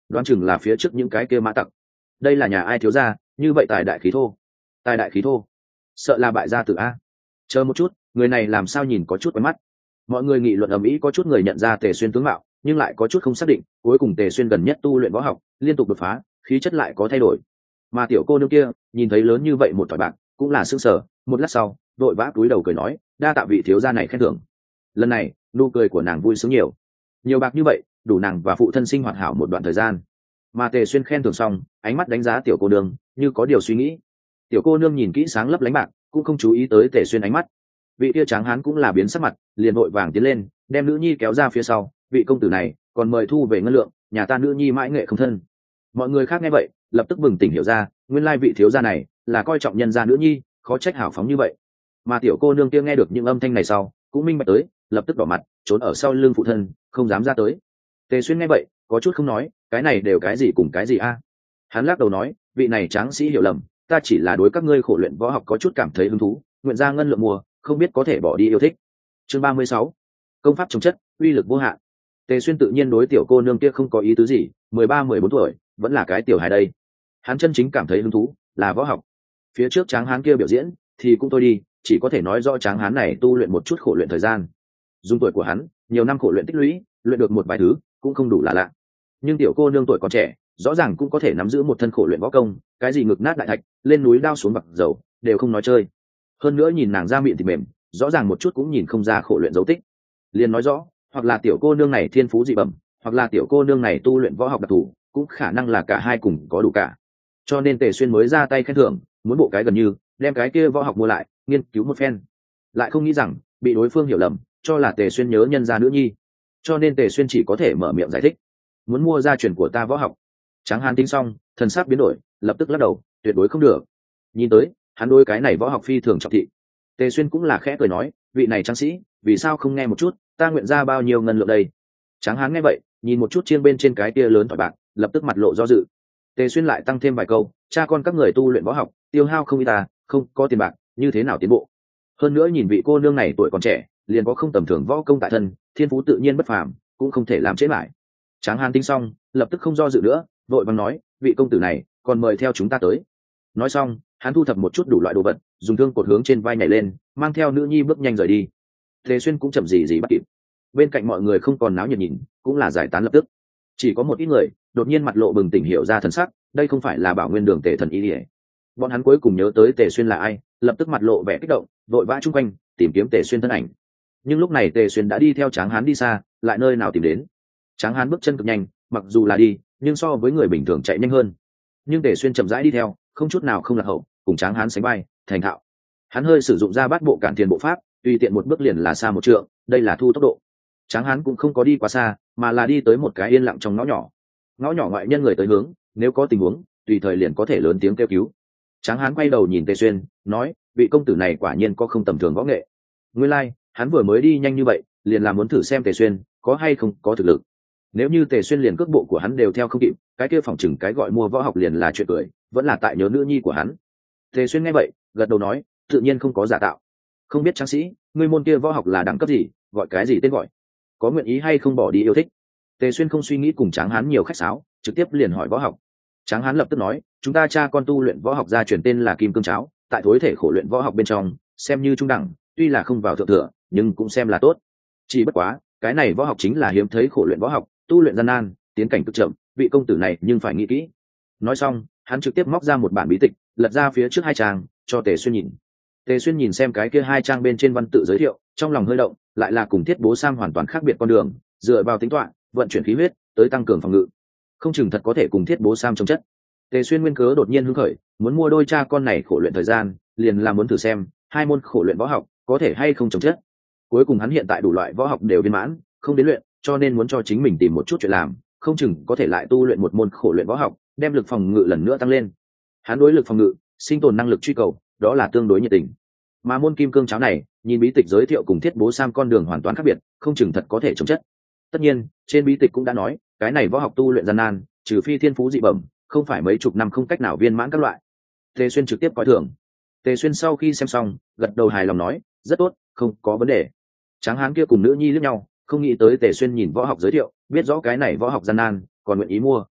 đoán chừng là phía trước những cái kia mã tặc. Đây là nhà ai thiếu gia như vậy tài đại khí thô? Tài đại khí thô, sợ là bại gia tử a. Chờ một chút, người này làm sao nhìn có chút quen mắt. Mọi người nghị luận ầm ĩ, có chút người nhận ra Tề Xuyên tướng mạo, nhưng lại có chút không xác định. Cuối cùng Tề Xuyên gần nhất tu luyện võ học, liên tục đột phá, khí chất lại có thay đổi. Mà tiểu cô nương kia nhìn thấy lớn như vậy một thỏi bạc, cũng là sững sờ. Một lát sau, vội vã cúi đầu cười nói, đa tạ vị thiếu gia này khen thưởng. Lần này nụ cười của nàng vui sướng nhiều. Nhiều bạc như vậy đủ nàng và phụ thân sinh hoạt hảo một đoạn thời gian. Mà Tề Xuyên khen thưởng xong, ánh mắt đánh giá tiểu cô nương, như có điều suy nghĩ. Tiểu cô nương nhìn kỹ sáng lấp lánh bạc, cũng không chú ý tới Tề Xuyên ánh mắt. Vị tia tráng hán cũng là biến sắc mặt, liền vội vàng tiến lên, đem nữ nhi kéo ra phía sau. Vị công tử này còn mời thu về ngân lượng, nhà ta nữ nhi mãi nghệ không thân. Mọi người khác nghe vậy lập tức bừng tỉnh hiểu ra, nguyên lai vị thiếu gia này là coi trọng nhân gia nữ nhi, khó trách hào phóng như vậy. Mà tiểu cô nương kia nghe được những âm thanh này sau, cũng minh bạch tới, lập tức đỏ mặt, trốn ở sau lưng phụ thân, không dám ra tới. Tề Xuyên nghe vậy có chút không nói, cái này đều cái gì cùng cái gì a? Hắn lắc đầu nói, vị này tráng sĩ hiểu lầm, ta chỉ là đối các ngươi khổ luyện võ học có chút cảm thấy hứng thú, nguyện ra ngân lượng mua, không biết có thể bỏ đi yêu thích. Chương 36, công pháp chống chất, uy lực vô hạn. Tề Xuyên tự nhiên đối tiểu cô nương kia không có ý tứ gì, 13-14 tuổi, vẫn là cái tiểu hài đây. Hắn chân chính cảm thấy hứng thú là võ học. Phía trước tráng hán kia biểu diễn thì cũng thôi đi, chỉ có thể nói rõ tráng hán này tu luyện một chút khổ luyện thời gian. Dùng tuổi của hắn, nhiều năm khổ luyện tích lũy, luyện được một vài thứ cũng không đủ là lạ. Nhưng tiểu cô nương tuổi còn trẻ, rõ ràng cũng có thể nắm giữ một thân khổ luyện võ công, cái gì ngực nát đại thạch, lên núi đao xuống bạc dầu, đều không nói chơi. Hơn nữa nhìn nàng da mịn thì mềm, rõ ràng một chút cũng nhìn không ra khổ luyện dấu tích. Liền nói rõ, hoặc là tiểu cô nương này thiên phú dị bẩm, hoặc là tiểu cô nương này tu luyện võ học đặc thù, cũng khả năng là cả hai cùng có đủ cả. Cho nên Tề Xuyên mới ra tay khen thưởng, muốn bộ cái gần như đem cái kia võ học mua lại, nghiên cứu một phen. Lại không nghĩ rằng bị đối phương hiểu lầm, cho là Tề Xuyên nhớ nhân gia nữ nhi. Cho nên Tề Xuyên chỉ có thể mở miệng giải thích, muốn mua gia truyền của ta võ học. Tráng hán tính xong, thần sắc biến đổi, lập tức lắc đầu, tuyệt đối không được. Nhìn tới hắn đối cái này võ học phi thường trọng thị. Tề Xuyên cũng là khẽ cười nói, vị này tráng sĩ, vì sao không nghe một chút, ta nguyện ra bao nhiêu ngân lượng đây. Tráng hán nghe vậy, nhìn một chút chiên bên trên cái kia lớn thỏi bạc, lập tức mặt lộ do dự. Tề Xuyên lại tăng thêm vài câu, cha con các người tu luyện võ học, tiêu hao không ít ta, không có tiền bạc, như thế nào tiến bộ. Hơn nữa nhìn vị cô nương này tuổi còn trẻ, liền có không tầm thường võ công tại thân, thiên phú tự nhiên bất phàm, cũng không thể làm trễ lại. Tráng hán tính xong, lập tức không do dự nữa, vội vàng nói, vị công tử này còn mời theo chúng ta tới. Nói xong, hắn thu thập một chút đủ loại đồ vật, dùng thương cột hướng trên vai nhảy lên, mang theo nữ nhi bước nhanh rời đi. Tề Xuyên cũng chậm gì bắt kịp. Bên cạnh mọi người không còn náo nhiệt nhìn, cũng là giải tán lập tức. Chỉ có một ít người đột nhiên mặt lộ bừng tỉnh hiểu ra thần sắc, đây không phải là Bảo Nguyên Đường Tề thần y lìa. Bọn hắn cuối cùng nhớ tới Tề Xuyên là ai, lập tức mặt lộ vẻ kích động, vội vã chung quanh tìm kiếm Tề Xuyên thân ảnh. Nhưng lúc này Tề Xuyên đã đi theo Tráng hán đi xa, lại nơi nào tìm đến. Tráng hán bước chân cực nhanh, mặc dù là đi, nhưng so với người bình thường chạy nhanh hơn. Nhưng Tề Xuyên chậm rãi đi theo, không chút nào không lạc hậu, cùng Tráng hán sánh vai, thành thạo. Hắn hơi sử dụng ra bát bộ cản tiền bộ pháp, tùy tiện một bước liền là xa một trượng, đây là thu tốc độ. Tráng hán cũng không có đi quá xa, mà là đi tới một cái yên lặng trong ngõ nhỏ. Ngõ nhỏ ngoại nhân người tới hướng, nếu có tình huống, tùy thời liền có thể lớn tiếng kêu cứu. Tráng hán quay đầu nhìn Tề Xuyên, nói, vị công tử này quả nhiên có không tầm thường võ nghệ. Nguyên lai, hắn vừa mới đi nhanh như vậy, liền là muốn thử xem Tề Xuyên có hay không có thực lực. Nếu như Tề Xuyên liền cước bộ của hắn đều theo không kịp, cái kia phỏng chừng cái gọi mua võ học liền là chuyện cười, vẫn là tại nhớ nữ nhi của hắn. Tề Xuyên nghe vậy, gật đầu nói, tự nhiên không có giả tạo. Không biết tráng sĩ, ngươi môn kia võ học là đẳng cấp gì, gọi cái gì tên gọi, có nguyện ý hay không bỏ đi yêu thích. Tề Xuyên không suy nghĩ cùng Tráng hán nhiều khách sáo, trực tiếp liền hỏi võ học. Tráng hán lập tức nói, chúng ta cha con tu luyện võ học gia truyền tên là Kim Cương Cháo, tại thối thể khổ luyện võ học bên trong, xem như trung đẳng, tuy là không vào thượng thừa, nhưng cũng xem là tốt. Chỉ bất quá, cái này võ học chính là hiếm thấy khổ luyện võ học, tu luyện gian nan, tiến cảnh cực chậm, vị công tử này nhưng phải nghĩ kỹ. Nói xong, hắn trực tiếp móc ra một bản bí tịch, lật ra phía trước hai trang, cho Tề Xuyên nhìn. Tề Xuyên nhìn xem cái kia hai trang bên trên văn tự giới thiệu, trong lòng hơi động, lại là cùng Thiết Bố Sam hoàn toàn khác biệt con đường, dựa vào tính toán, vận chuyển khí huyết, tới tăng cường phòng ngự, không chừng thật có thể cùng Thiết Bố Sam chống chất. Tề Xuyên nguyên cớ đột nhiên hứng khởi, muốn mua đôi cha con này khổ luyện thời gian, liền là muốn thử xem hai môn khổ luyện võ học có thể hay không chống chất. Cuối cùng hắn hiện tại đủ loại võ học đều viên mãn, không đến luyện, cho nên muốn cho chính mình tìm một chút chuyện làm, không chừng có thể lại tu luyện một môn khổ luyện võ học, đem lực phòng ngự lần nữa tăng lên. Hắn đối lực phòng ngự, sinh tồn năng lực truy cầu, đó là tương đối nhiệt tình. Mà môn Kim Cương Cháo này, nhìn bí tịch giới thiệu cùng Thiết Bố Sam con đường hoàn toàn khác biệt, không chừng thật có thể chống chất. Tất nhiên, trên bí tịch cũng đã nói, cái này võ học tu luyện gian nan, trừ phi thiên phú dị bẩm, không phải mấy chục năm không cách nào viên mãn các loại. Tề Xuyên trực tiếp coi thường. Tề Xuyên sau khi xem xong, gật đầu hài lòng nói, rất tốt, không có vấn đề. Tráng hán kia cùng nữ nhi liếc nhau, không nghĩ tới Tề Xuyên nhìn võ học giới thiệu, biết rõ cái này võ học gian nan, còn nguyện ý mua.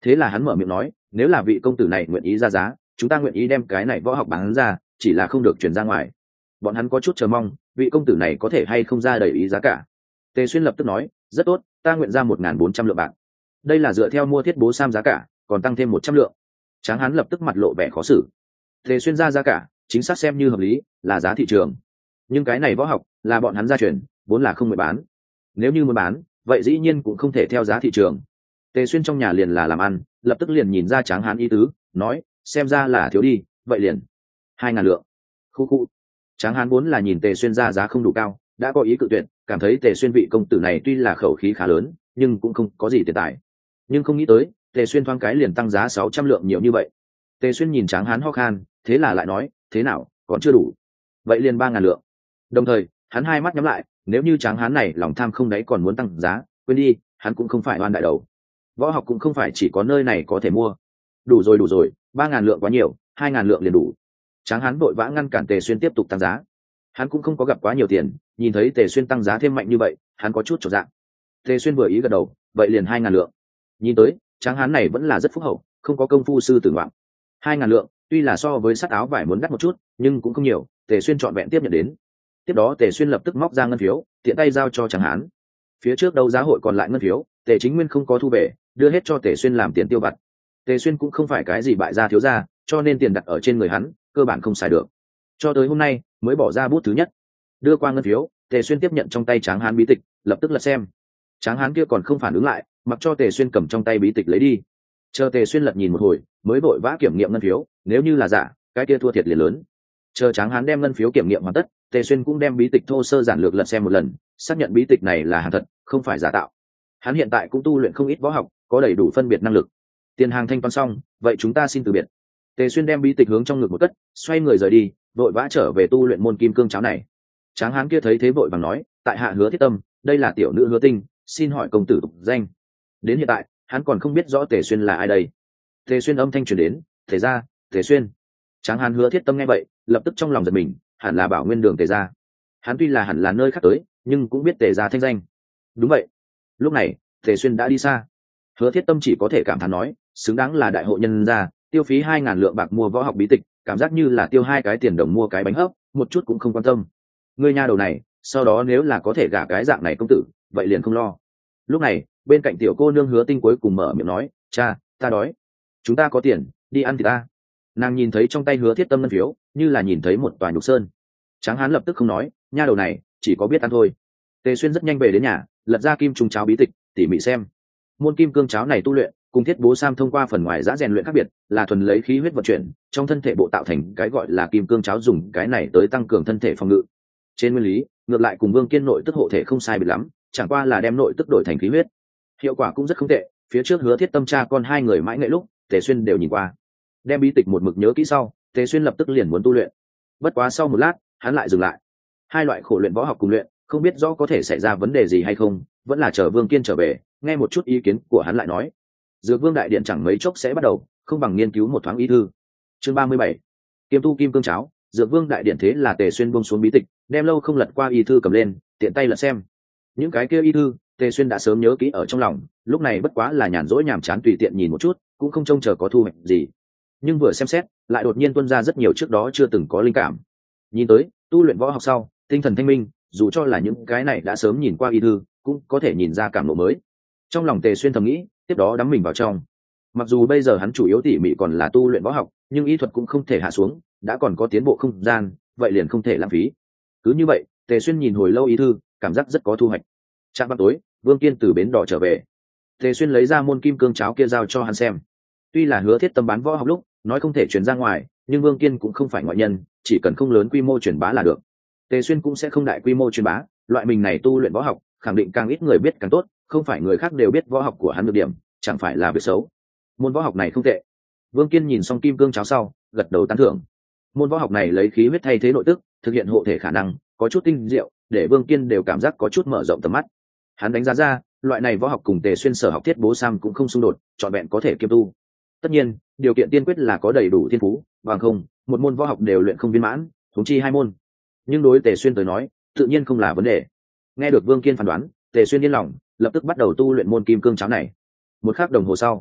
Thế là hắn mở miệng nói, nếu là vị công tử này nguyện ý ra giá, chúng ta nguyện ý đem cái này võ học bán ra, chỉ là không được chuyển ra ngoài. Bọn hắn có chút chờ mong vị công tử này có thể hay không ra đầy ý giá cả. Tề Xuyên lập tức nói, rất tốt, ta nguyện ra 1.400 lượng bạc. Đây là dựa theo mua thiết bố sam giá cả, còn tăng thêm 100 lượng. Tráng Hán lập tức mặt lộ vẻ khó xử. Tề Xuyên ra giá cả chính xác xem như hợp lý, là giá thị trường, nhưng cái này võ học là bọn hắn gia truyền, vốn là không nguyện bán. Nếu như muốn bán, vậy dĩ nhiên cũng không thể theo giá thị trường. Tề Xuyên trong nhà liền là làm ăn, lập tức liền nhìn ra Tráng Hán ý tứ, nói, xem ra là thiếu đi, vậy liền 2.000 lượng. Khu khu. Tráng Hán vốn là nhìn Tề Xuyên ra giá không đủ cao, đã có ý cự tuyệt, cảm thấy Tề Xuyên vị công tử này tuy là khẩu khí khá lớn, nhưng cũng không có gì tiền tài. Nhưng không nghĩ tới, Tề Xuyên thoáng cái liền tăng giá 600 lượng nhiều như vậy. Tề Xuyên nhìn Tráng Hán ho khan, thế là lại nói, thế nào, còn chưa đủ. Vậy liền 3.000 lượng. Đồng thời, hắn hai mắt nhắm lại, nếu như Tráng Hán này lòng tham không đáy còn muốn tăng giá, quên đi, hắn cũng không phải oan đại đầu. Võ học cũng không phải chỉ có nơi này có thể mua. Đủ rồi, 3.000 lượng quá nhiều, 2.000 lượng liền đủ. Tráng Hán vội vã ngăn cản Tề Xuyên tiếp tục tăng giá. Hắn cũng không có gặp quá nhiều tiền, nhìn thấy Tề Xuyên tăng giá thêm mạnh như vậy, hắn có chút chột dạ. Tề Xuyên vừa ý gật đầu, vậy liền 2.000 lượng. Nhìn tới, Tráng Hán này vẫn là rất phúc hậu, không có công phu sư tử ngoạm. 2.000 lượng, tuy là so với sắt áo vải muốn đắt một chút, nhưng cũng không nhiều. Tề Xuyên trọn vẹn tiếp nhận đến. Tiếp đó Tề Xuyên lập tức móc ra ngân phiếu, tiện tay giao cho Tráng Hán. Phía trước đấu giá hội còn lại ngân phiếu, Tề Chính Nguyên không có thu về, đưa hết cho Tề Xuyên làm tiền tiêu vặt. Tề Xuyên cũng không phải cái gì bại gia thiếu gia, cho nên tiền đặt ở trên người hắn, cơ bản không xài được. Cho tới hôm nay mới bỏ ra bút thứ nhất. Đưa qua ngân phiếu, Tề Xuyên tiếp nhận trong tay Tráng Hán bí tịch, lập tức lật xem. Tráng Hán kia còn không phản ứng lại, mặc cho Tề Xuyên cầm trong tay bí tịch lấy đi. Chờ Tề Xuyên lật nhìn một hồi, mới vội vã kiểm nghiệm ngân phiếu, nếu như là giả, cái kia thua thiệt liền lớn. Chờ Tráng Hán đem ngân phiếu kiểm nghiệm hoàn tất, Tề Xuyên cũng đem bí tịch thô sơ giản lược lật xem một lần, xác nhận bí tịch này là hàng thật, không phải giả tạo. Hắn hiện tại cũng tu luyện không ít võ học, có đầy đủ phân biệt năng lực. Tiền hàng thanh toán xong, vậy chúng ta xin từ biệt. Tề Xuyên đem bí tịch hướng trong ngực một cất, xoay người rời đi, vội vã trở về tu luyện môn kim cương cháo này. Tráng Hán kia thấy thế vội vàng nói, tại hạ Hứa Thiết Tâm, đây là tiểu nữ Hứa Tinh, xin hỏi công tử tục danh. Đến hiện tại, hắn còn không biết rõ Tề Xuyên là ai đây. Tề Xuyên âm thanh truyền đến, Tề gia, Tề Xuyên. Tráng Hán Hứa Thiết Tâm nghe vậy, lập tức trong lòng giật mình, hẳn là Bảo Nguyên Đường Tề gia. Hắn tuy là hẳn là nơi khác tới, nhưng cũng biết Tề gia thanh danh. Đúng vậy. Lúc này, Tề Xuyên đã đi xa. Hứa Thiết Tâm chỉ có thể cảm thán nói, xứng đáng là đại hộ nhân gia, tiêu phí 2.000 lượng bạc mua võ học bí tịch, cảm giác như là tiêu 2 cái tiền đồng mua cái bánh hấp, một chút cũng không quan tâm. Ngươi nha đầu này, sau đó nếu là có thể gả cái dạng này công tử, vậy liền không lo. Lúc này, bên cạnh tiểu cô nương Hứa Tinh cuối cùng mở miệng nói, cha, ta đói. Chúng ta có tiền, đi ăn thì ta. Nàng nhìn thấy trong tay Hứa Thiết Tâm ngân phiếu, như là nhìn thấy một tòa nhục sơn. Tráng Hán lập tức không nói, nha đầu này, chỉ có biết ăn thôi. Tề Xuyên rất nhanh về đến nhà, lật ra kim trùng cháo bí tịch, tỉ mỉ xem. Môn kim cương cháo này tu luyện, cùng thiết bố sam thông qua phần ngoài giã rèn luyện khác biệt, là thuần lấy khí huyết vận chuyển trong thân thể bộ tạo thành cái gọi là kim cương cháo, dùng cái này tới tăng cường thân thể phòng ngự. Trên nguyên lý, ngược lại cùng Vương Kiên nội tức hộ thể không sai biệt lắm, chẳng qua là đem nội tức đổi thành khí huyết. Hiệu quả cũng rất không tệ, phía trước Hứa Thiết Tâm cha con hai người mãi nghệ lúc, Tề Xuyên đều nhìn qua. Đem bí tịch một mực nhớ kỹ sau, Tề Xuyên lập tức liền muốn tu luyện. Bất quá sau một lát, hắn lại dừng lại. Hai loại khổ luyện võ học cùng luyện, không biết rõ có thể xảy ra vấn đề gì hay không, vẫn là chờ Vương Kiên trở về, nghe một chút ý kiến của hắn lại nói. Dược Vương đại điện chẳng mấy chốc sẽ bắt đầu, không bằng nghiên cứu một thoáng y thư. Chương 37. Kiêm tu kim cương cháo. Dược Vương đại điện thế là Tề Xuyên buông xuống bí tịch, đem lâu không lật qua y thư cầm lên, tiện tay lật xem. Những cái kia y thư, Tề Xuyên đã sớm nhớ kỹ ở trong lòng, lúc này bất quá là nhàn rỗi nhàm chán tùy tiện nhìn một chút, cũng không trông chờ có thu hoạch gì. Nhưng vừa xem xét, lại đột nhiên tuôn ra rất nhiều trước đó chưa từng có linh cảm. Nhìn tới, tu luyện võ học sau, tinh thần thanh minh, dù cho là những cái này đã sớm nhìn qua y thư, cũng có thể nhìn ra cảm ngộ mới. Trong lòng Tề Xuyên thầm nghĩ, tiếp đó đắm mình vào trong. Mặc dù bây giờ hắn chủ yếu tỉ mỉ còn là tu luyện võ học, nhưng y thuật cũng không thể hạ xuống, đã còn có tiến bộ không gian, vậy liền không thể lãng phí. Cứ như vậy, Tề Xuyên nhìn hồi lâu y thư, cảm giác rất có thu hoạch. Trạm vào tối, Vương Kiên từ bến đỏ trở về. Tề Xuyên lấy ra môn kim cương cháo kia giao cho hắn xem. Tuy là Hứa Thiết Tâm bán võ học lúc nói không thể truyền ra ngoài, nhưng Vương Kiên cũng không phải ngoại nhân, chỉ cần không lớn quy mô truyền bá là được. Tề Xuyên cũng sẽ không đại quy mô truyền bá, loại mình này tu luyện võ học, khẳng định càng ít người biết càng tốt, không phải người khác đều biết võ học của hắn được điểm, chẳng phải là việc xấu. Môn võ học này không tệ. Vương Kiên nhìn xong kim cương cháo sau, gật đầu tán thưởng. Môn võ học này lấy khí huyết thay thế nội tức, thực hiện hộ thể khả năng, có chút tinh diệu, để Vương Kiên đều cảm giác có chút mở rộng tầm mắt. Hắn đánh giá ra, loại này võ học cùng Tề Xuyên sở học thiết bố sam cũng không xung đột, trọn vẹn có thể kiêm tu. Tất nhiên, điều kiện tiên quyết là có đầy đủ thiên phú, bằng không, một môn võ học đều luyện không viên mãn, huống chi hai môn. Nhưng đối Tề Xuyên tới nói, tự nhiên không là vấn đề. Nghe được Vương Kiên phán đoán, Tề Xuyên yên lòng, lập tức bắt đầu tu luyện môn kim cương cháo này. Một khắc đồng hồ sau,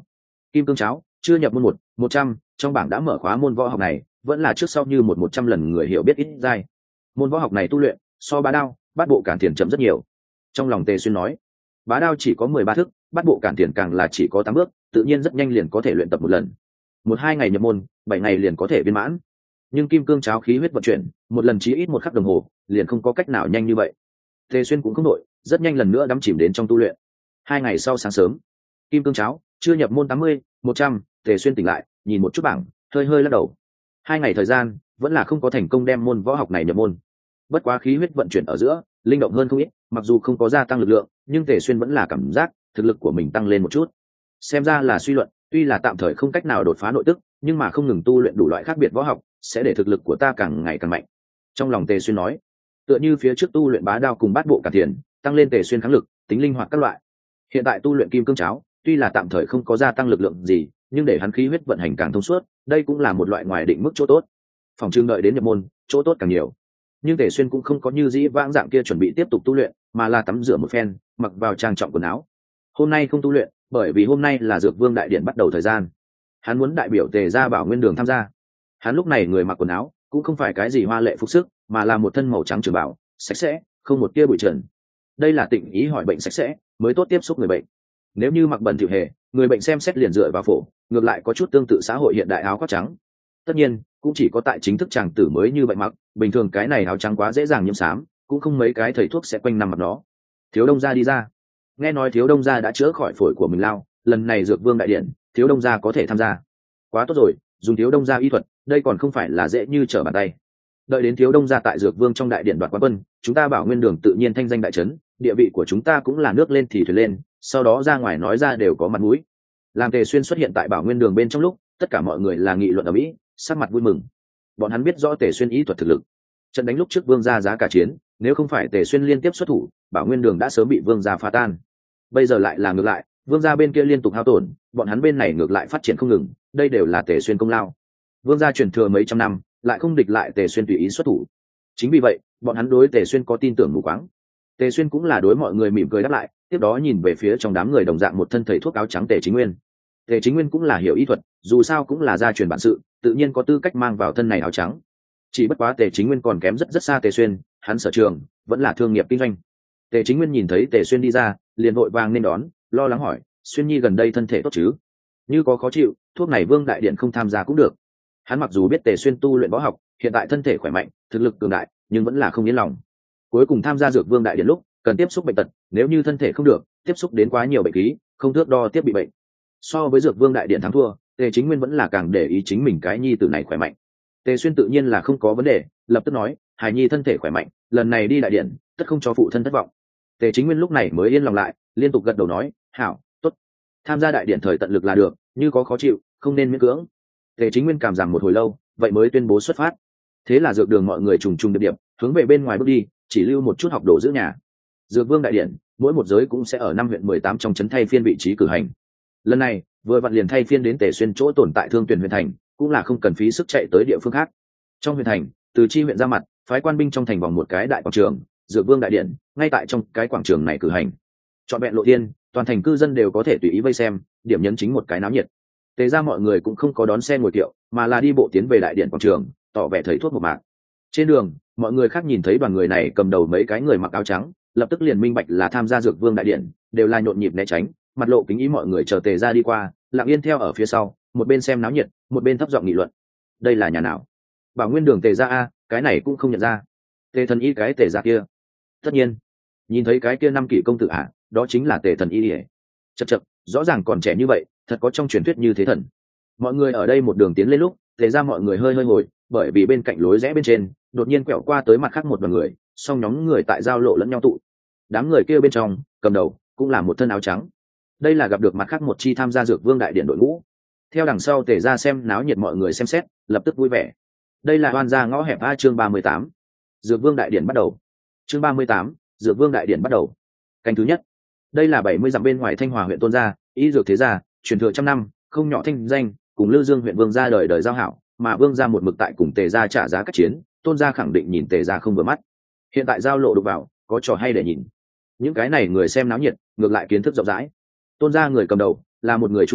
Kim cương cháo chưa nhập môn 100, trong bảng đã mở khóa môn võ học này, vẫn là trước sau như 100 lần người hiểu biết ít giai. Môn võ học này tu luyện so bá đao, bát bộ cản thiền chậm rất nhiều. Trong lòng Tề Xuyên nói, bá đao chỉ có 13 thức, bát bộ cản thiền càng là chỉ có 8 bước, tự nhiên rất nhanh liền có thể luyện tập một lần. 1-2 ngày nhập môn, 7 ngày liền có thể viên mãn. Nhưng kim cương cháo khí huyết vận chuyển, một lần chí ít 1 khắc đồng hồ, liền không có cách nào nhanh như vậy. Tề Xuyên cũng không đội, rất nhanh lần nữa đắm chìm đến trong tu luyện. 2 ngày sau sáng sớm, kim cương cháo chưa nhập môn 80, 100, Tề Xuyên tỉnh lại, nhìn một chút bảng, hơi hơi lắc đầu. 2 ngày thời gian, vẫn là không có thành công đem môn võ học này nhập môn. Bất quá khí huyết vận chuyển ở giữa, linh động hơn không ít, mặc dù không có gia tăng lực lượng, nhưng Tề Xuyên vẫn là cảm giác thực lực của mình tăng lên một chút. Xem ra là suy luận, tuy là tạm thời không cách nào đột phá nội tức, nhưng mà không ngừng tu luyện đủ loại khác biệt võ học, sẽ để thực lực của ta càng ngày càng mạnh. Trong lòng Tề Xuyên nói, tựa như phía trước tu luyện bá đao cùng bát bộ cản thiền, tăng lên Tề Xuyên kháng lực, tính linh hoạt các loại. Hiện tại tu luyện kim cương cháo, tuy là tạm thời không có gia tăng lực lượng gì, nhưng để hắn khí huyết vận hành càng thông suốt, đây cũng là một loại ngoài định mức chỗ tốt. Phòng trưng đợi đến nhập môn, chỗ tốt càng nhiều. Nhưng Tề Xuyên cũng không có như dĩ vãng dạng kia chuẩn bị tiếp tục tu luyện, mà là tắm rửa một phen, mặc vào trang trọng quần áo. Hôm nay không tu luyện, bởi vì hôm nay là Dược Vương đại điện bắt đầu thời gian. Hắn muốn đại biểu Tề gia Bảo Nguyên Đường tham gia. Hắn lúc này người mặc quần áo, cũng không phải cái gì hoa lệ phục sức, mà là một thân màu trắng trường bào, sạch sẽ, không một tia bụi trần. Đây là Tịnh ý hỏi bệnh sạch sẽ, mới tốt tiếp xúc người bệnh. Nếu như mặc bẩn thỉu hề, người bệnh xem xét liền dựa vào phổ, ngược lại có chút tương tự xã hội hiện đại áo khoác trắng. Tất nhiên, cũng chỉ có tại chính thức chàng tử mới như vậy mặc, bình thường cái này áo trắng quá dễ dàng nhiễm xám, cũng không mấy cái thầy thuốc sẽ quanh năm mặc nó. Thiếu Đông gia đi ra. Nghe nói Thiếu Đông gia đã chữa khỏi phổi của mình lao, lần này Dược Vương đại điện, Thiếu Đông gia có thể tham gia. Quá tốt rồi, dùng Thiếu Đông gia y thuật, đây còn không phải là dễ như trở bàn tay. Đợi đến Thiếu Đông gia tại Dược Vương trong đại điện đoạt quán quân, chúng ta Bảo Nguyên Đường tự nhiên thanh danh đại trấn, địa vị của chúng ta cũng là nước lên thì thuyền lên, sau đó ra ngoài nói ra đều có mặt mũi. Làm Tề Xuyên xuất hiện tại Bảo Nguyên Đường bên trong lúc, tất cả mọi người là nghị luận ở mỹ, sắc mặt vui mừng. Bọn hắn biết rõ Tề Xuyên ý thuật thực lực. Trận đánh lúc trước Vương gia giá cả chiến, nếu không phải Tề Xuyên liên tiếp xuất thủ, Bảo Nguyên Đường đã sớm bị Vương gia phá tan. Bây giờ lại là ngược lại, Vương gia bên kia liên tục hao tổn, bọn hắn bên này ngược lại phát triển không ngừng, đây đều là Tề Xuyên công lao. Vương gia truyền thừa mấy trăm năm, lại không địch lại Tề Xuyên tùy ý xuất thủ. Chính vì vậy, bọn hắn đối Tề Xuyên có tin tưởng mù quáng. Tề Xuyên cũng là đối mọi người mỉm cười đáp lại, tiếp đó nhìn về phía trong đám người đồng dạng một thân thầy thuốc áo trắng Tề Chính Nguyên. Tề Chính Nguyên cũng là hiểu y thuật, dù sao cũng là gia truyền bản sự, tự nhiên có tư cách mang vào thân này áo trắng. Chỉ bất quá Tề Chính Nguyên còn kém rất xa Tề Xuyên, hắn sở trường vẫn là thương nghiệp kinh doanh. Tề Chính Nguyên nhìn thấy Tề Xuyên đi ra, liền vội vàng nên đón, lo lắng hỏi, Xuyên nhi gần đây thân thể tốt chứ? Như có khó chịu, thuốc này Vương đại điện không tham gia cũng được. Hắn mặc dù biết Tề Xuyên tu luyện võ học, hiện tại thân thể khỏe mạnh, thực lực cường đại, nhưng vẫn là không yên lòng. Cuối cùng tham gia Dược Vương đại điện lúc, cần tiếp xúc bệnh tật, nếu như thân thể không được, tiếp xúc đến quá nhiều bệnh khí, không thước đo tiếp bị bệnh. So với Dược Vương đại điện thắng thua, Tề Chính Nguyên vẫn là càng để ý chính mình cái nhi tử này khỏe mạnh. Tề Xuyên tự nhiên là không có vấn đề, lập tức nói, hài nhi thân thể khỏe mạnh, lần này đi đại điện, tất không cho phụ thân thất vọng. Tề Chính Nguyên lúc này mới yên lòng lại, liên tục gật đầu nói, hảo, tốt, tham gia đại điện thời tận lực là được, như có khó chịu, không nên miễn cưỡng. Tề Chính Nguyên cảm giảm một hồi lâu, vậy mới tuyên bố xuất phát. Thế là Dược Đường mọi người trùng trùng điệp điệp hướng về bên ngoài bước đi, chỉ lưu một chút học đồ giữ nhà. Dược Vương đại điện, mỗi một giới cũng sẽ ở 5 huyện 18 trong trấn thay phiên vị trí cử hành. Lần này, vừa vặn liền thay phiên đến Tề Xuyên chỗ tồn tại Thương Tuyển huyện thành, cũng là không cần phí sức chạy tới địa phương khác. Trong huyện thành, từ chi huyện ra mặt, phái quan binh trong thành vòng một cái đại quảng trường, Dược Vương đại điện, ngay tại trong cái quảng trường này cử hành. Trọn vẹn lộ thiên, toàn thành cư dân đều có thể tùy ý vây xem, điểm nhấn chính một cái náo nhiệt. Tề ra mọi người cũng không có đón xe ngồi kiệu, mà là đi bộ tiến về đại điện quảng trường, tỏ vẻ thầy thuốc một mạc. Trên đường, mọi người khác nhìn thấy đoàn người này cầm đầu mấy cái người mặc áo trắng, lập tức liền minh bạch là tham gia Dược Vương đại điện, đều là nhộn nhịp né tránh, mặt lộ kính ý mọi người chờ Tề ra đi qua, lặng yên theo ở phía sau, một bên xem náo nhiệt, một bên thấp giọng nghị luận. Đây là nhà nào? Bảo Nguyên Đường Tề ra a, cái này cũng không nhận ra. Tề thần y cái Tề ra kia. Tất nhiên, nhìn thấy cái kia 5 kỷ công tử ạ, đó chính là Tề thần y. Chậc chậc, rõ ràng còn trẻ như vậy, thật có trong truyền thuyết như thế thần. Mọi người ở đây một đường tiến lên lúc, Tề ra mọi người hơi hồi, bởi vì bên cạnh lối rẽ bên trên, đột nhiên quẹo qua tới mặt khác một đoàn người, song nhóm người tại giao lộ lẫn nhau tụ. Đám người kia bên trong, cầm đầu cũng là một thân áo trắng. Đây là gặp được mặt khác một chi tham gia Dược Vương đại điện đội ngũ. Theo đằng sau Tề ra xem náo nhiệt mọi người xem xét, lập tức vui vẻ. Đây là Hoan gia ngõ hẹp A chương 38. Dược Vương đại điện bắt đầu. Chương 38, Dược Vương đại điện bắt đầu. Canh thứ nhất. Đây là 70 dặm bên ngoài Thanh Hòa huyện Tôn gia, y dược thế gia, truyền thừa trăm năm, không nhỏ thanh danh, cùng Lư Dương huyện Vương gia đời đời giao hảo, mà Vương gia một mực tại cùng Tề gia trả giá các chiến, Tôn gia khẳng định nhìn Tề gia không vừa mắt. Hiện tại giao lộ đụng vào, có trò hay để nhìn. Những cái này người xem náo nhiệt, ngược lại kiến thức rộng rãi. Tôn gia người cầm đầu là một người trung niên,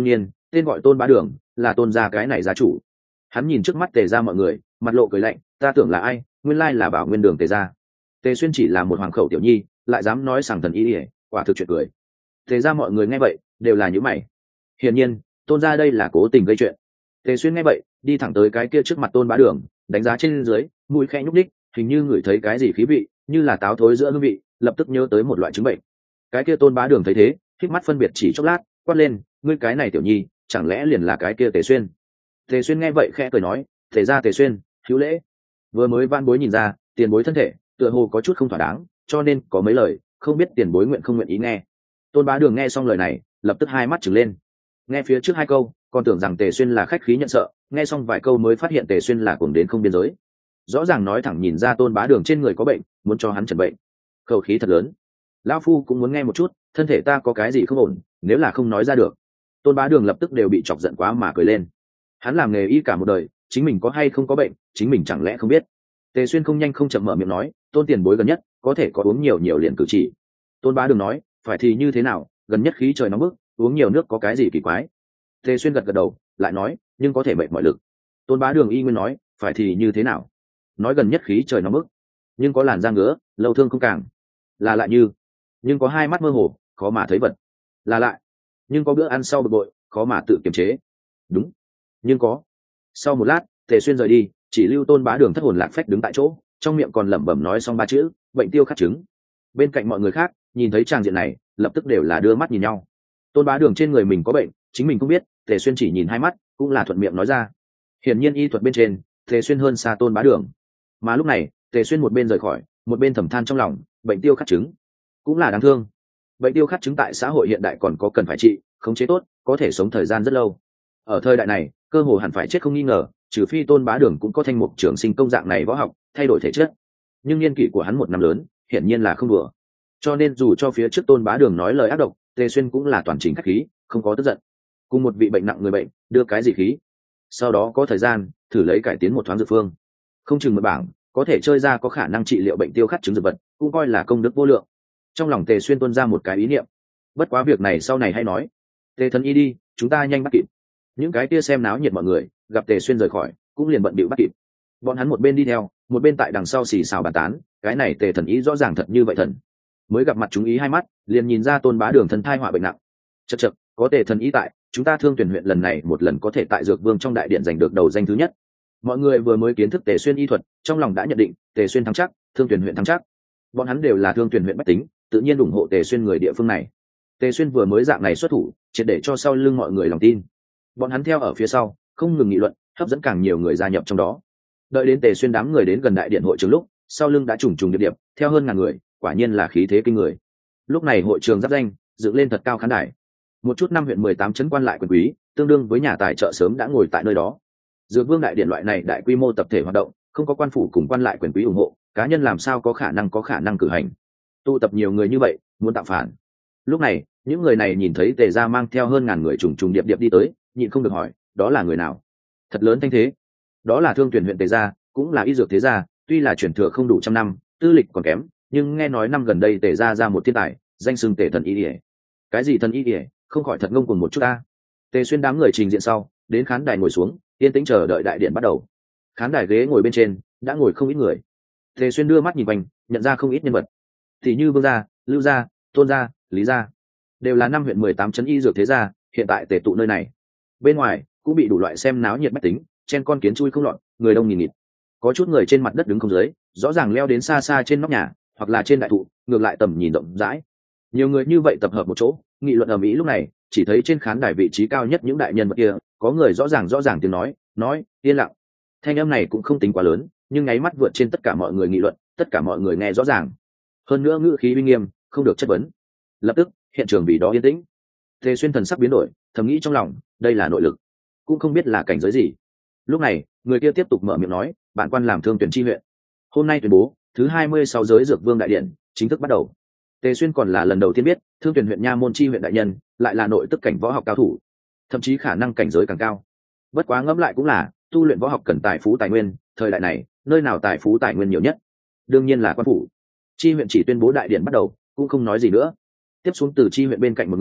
tên gọi Tôn Bá Đường, là Tôn gia cái này gia chủ. Hắn nhìn trước mắt Tề gia mọi người, mặt lộ cười lạnh, ta tưởng là ai, nguyên lai là Bảo Nguyên Đường Tề gia. Tề Xuyên chỉ là một hoàng khẩu tiểu nhi, lại dám nói sảng thần ý ỉa, quả thực chuyện cười. Tề gia mọi người nghe vậy đều là nhíu mày. Hiển nhiên Tôn gia đây là cố tình gây chuyện. Tề Xuyên nghe vậy đi thẳng tới cái kia trước mặt Tôn Bá Đường, đánh giá trên dưới, mũi khẽ nhúc đích, hình như ngửi thấy cái gì khí vị, như là táo thối giữa hương vị, lập tức nhớ tới một loại chứng bệnh. Cái kia Tôn Bá Đường thấy thế, khép mắt phân biệt chỉ chốc lát, quát lên, ngươi cái này tiểu nhi, chẳng lẽ liền là cái kia Tề Xuyên? Tề Xuyên nghe vậy khẽ cười nói, Tề gia Tề Xuyên, hữu lễ. Vừa mới van bối nhìn ra, tiền bối thân thể tựa hồ có chút không thỏa đáng, cho nên có mấy lời không biết tiền bối nguyện không nguyện ý nghe. Tôn Bá Đường nghe xong lời này, lập tức hai mắt trừng lên. Nghe phía trước hai câu, còn tưởng rằng Tề Xuyên là khách khí nhận sợ, nghe xong vài câu mới phát hiện Tề Xuyên là cuồng đến không biên giới. Rõ ràng nói thẳng nhìn ra Tôn Bá Đường trên người có bệnh, muốn cho hắn chẩn bệnh. Khẩu khí thật lớn. Lão phu cũng muốn nghe một chút, thân thể ta có cái gì không ổn, nếu là không nói ra được. Tôn Bá Đường lập tức đều bị chọc giận quá mà cười lên. Hắn làm nghề y cả một đời, chính mình có hay không có bệnh, chính mình chẳng lẽ không biết. Tề Xuyên không nhanh không chậm mở miệng nói, Tôn tiền bối gần nhất có thể có uống nhiều nhiều liền cử chỉ. Tôn Bá Đường nói, phải thì như thế nào, gần nhất khí trời nóng bức, uống nhiều nước có cái gì kỳ quái. Tề Xuyên gật gật đầu, lại nói, nhưng có thể mệt mọi lực. Tôn Bá Đường y nguyên nói, phải thì như thế nào, nói gần nhất khí trời nóng bức, nhưng có làn da ngứa, lâu thương không càng, là lại như, nhưng có hai mắt mơ hồ, khó mà thấy vật, là lại, nhưng có bữa ăn sau bực bội, khó mà tự kiềm chế, đúng, nhưng có. Sau một lát, Tề Xuyên rời đi, chỉ lưu Tôn Bá Đường thất hồn lạc phách đứng tại chỗ, trong miệng còn lẩm bẩm nói xong ba chữ, bệnh tiêu khát chứng. Bên cạnh mọi người khác nhìn thấy tràng diện này, lập tức đều là đưa mắt nhìn nhau. Tôn Bá Đường trên người mình có bệnh, chính mình cũng biết, Tề Xuyên chỉ nhìn hai mắt, cũng là thuận miệng nói ra. Hiển nhiên y thuật bên trên, Tề Xuyên hơn xa Tôn Bá Đường. Mà lúc này, Tề Xuyên một bên rời khỏi, một bên thầm than trong lòng, bệnh tiêu khát chứng, cũng là đáng thương. Bệnh tiêu khát chứng tại xã hội hiện đại còn có cần phải trị, khống chế tốt, có thể sống thời gian rất lâu. Ở thời đại này, cơ hồ hẳn phải chết không nghi ngờ, trừ phi Tôn Bá Đường cũng có thanh mục trưởng sinh công dạng này võ học, thay đổi thể chất. Nhưng niên kỷ của hắn một năm lớn, hiển nhiên là không đùa. Cho nên dù cho phía trước Tôn Bá Đường nói lời ác độc, Tề Xuyên cũng là toàn chính khách khí, không có tức giận. Cùng một vị bệnh nặng người bệnh, đưa cái gì khí? Sau đó có thời gian, thử lấy cải tiến một thoáng dược phương. Không chừng một bảng, có thể chơi ra có khả năng trị liệu bệnh tiêu khát chứng dược vật, cũng coi là công đức vô lượng. Trong lòng Tề Xuyên tuôn ra một cái ý niệm. Bất quá việc này sau này hay nói. Tề thần y đi, chúng ta nhanh bắt kịp. Những cái kia xem náo nhiệt mọi người, gặp Tề Xuyên rời khỏi, cũng liền bận bịu bắt kịp. Bọn hắn một bên đi theo, một bên tại đằng sau xì xào bàn tán, cái này Tề thần y rõ ràng thật như vậy thần. Mới gặp mặt chúng ý hai mắt, liền nhìn ra Tôn Bá Đường thân thai họa bệnh nặng. Chậc chậc, có Tề thần y tại, chúng ta Thương Tuyển huyện lần này một lần có thể tại Dược Vương trong đại điện giành được đầu danh thứ nhất. Mọi người vừa mới kiến thức Tề Xuyên y thuật, trong lòng đã nhận định Tề Xuyên thắng chắc, Thương Tuyển huyện thắng chắc. Bọn hắn đều là Thương Tuyển huyện bách tính, tự nhiên ủng hộ Tề Xuyên người địa phương này. Tề Xuyên vừa mới dạng này xuất thủ, triệt để cho sau lưng mọi người lòng tin. Bọn hắn theo ở phía sau, không ngừng nghị luận, hấp dẫn càng nhiều người gia nhập trong đó. Đợi đến Tề Xuyên đám người đến gần đại điện hội trường lúc, sau lưng đã trùng trùng điệp điệp, theo hơn ngàn người, quả nhiên là khí thế kinh người. Lúc này hội trường giáp danh, dựng lên thật cao khán đài. Một chút năm huyện 18 trấn quan lại quyền quý, tương đương với nhà tài trợ sớm đã ngồi tại nơi đó. Dược Vương đại điện loại này đại quy mô tập thể hoạt động, không có quan phủ cùng quan lại quyền quý ủng hộ, cá nhân làm sao có khả năng cử hành. Tụ tập nhiều người như vậy, muốn tạo phản. Lúc này, những người này nhìn thấy Tề gia mang theo hơn ngàn người trùng trùng điệp điệp đi tới, nhịn không được hỏi, đó là người nào? Thật lớn thanh thế. Đó là Thương Tuyển huyện Tề gia, cũng là y dược thế gia, tuy là truyền thừa không đủ trăm năm, tư lịch còn kém, nhưng nghe nói năm gần đây Tề gia ra một thiên tài, danh xưng Tề thần y điệp. Cái gì thần y điệp, không khỏi thật ngông cuồng một chút ta. Tề Xuyên đám người trình diện sau, đến khán đài ngồi xuống, yên tĩnh chờ đợi đại điện bắt đầu. Khán đài ghế ngồi bên trên, đã ngồi không ít người. Tề Xuyên đưa mắt nhìn quanh, nhận ra không ít nhân vật. Thì như Vương gia, Lưu gia, Tôn gia, Lý gia, đều là năm huyện 18 trấn y dược thế gia, hiện tại tề tụ nơi này. Bên ngoài cũng bị đủ loại xem náo nhiệt bách tính, chen con kiến chui không lọt, người đông nghìn nghịt. Có chút người trên mặt đất đứng không dưới, rõ ràng leo đến xa xa trên nóc nhà, hoặc là trên đại thụ, ngược lại tầm nhìn rộng rãi. Nhiều người như vậy tập hợp một chỗ, nghị luận ầm ĩ lúc này, chỉ thấy trên khán đài vị trí cao nhất những đại nhân vật kia, có người rõ ràng tiếng nói, yên lặng. Thanh âm này cũng không tính quá lớn, nhưng nháy mắt vượt trên tất cả mọi người nghị luận, tất cả mọi người nghe rõ ràng. Hơn nữa ngữ khí uy nghiêm, không được chất vấn. Lập tức, hiện trường vì đó yên tĩnh. Tề Xuyên thần sắc biến đổi, thầm nghĩ trong lòng, đây là nội lực, cũng không biết là cảnh giới gì. Lúc này, người kia tiếp tục mở miệng nói, bản quan làm Thương Tuyển chi huyện, hôm nay tuyên bố thứ 26 giới Dược Vương đại điện chính thức bắt đầu. Tề Xuyên còn là lần đầu tiên biết, Thương Tuyển huyện nha môn chi huyện đại nhân lại là nội tức cảnh võ học cao thủ, thậm chí khả năng cảnh giới càng cao. Bất quá ngẫm lại cũng là, tu luyện võ học cần tài phú tài nguyên, thời đại này, nơi nào tài phú tài nguyên nhiều nhất? Đương nhiên là quan phủ. Chi huyện chỉ tuyên bố đại điện bắt đầu, cũng không nói gì nữa. Tiếp xuống từ chi huyện bên cạnh một người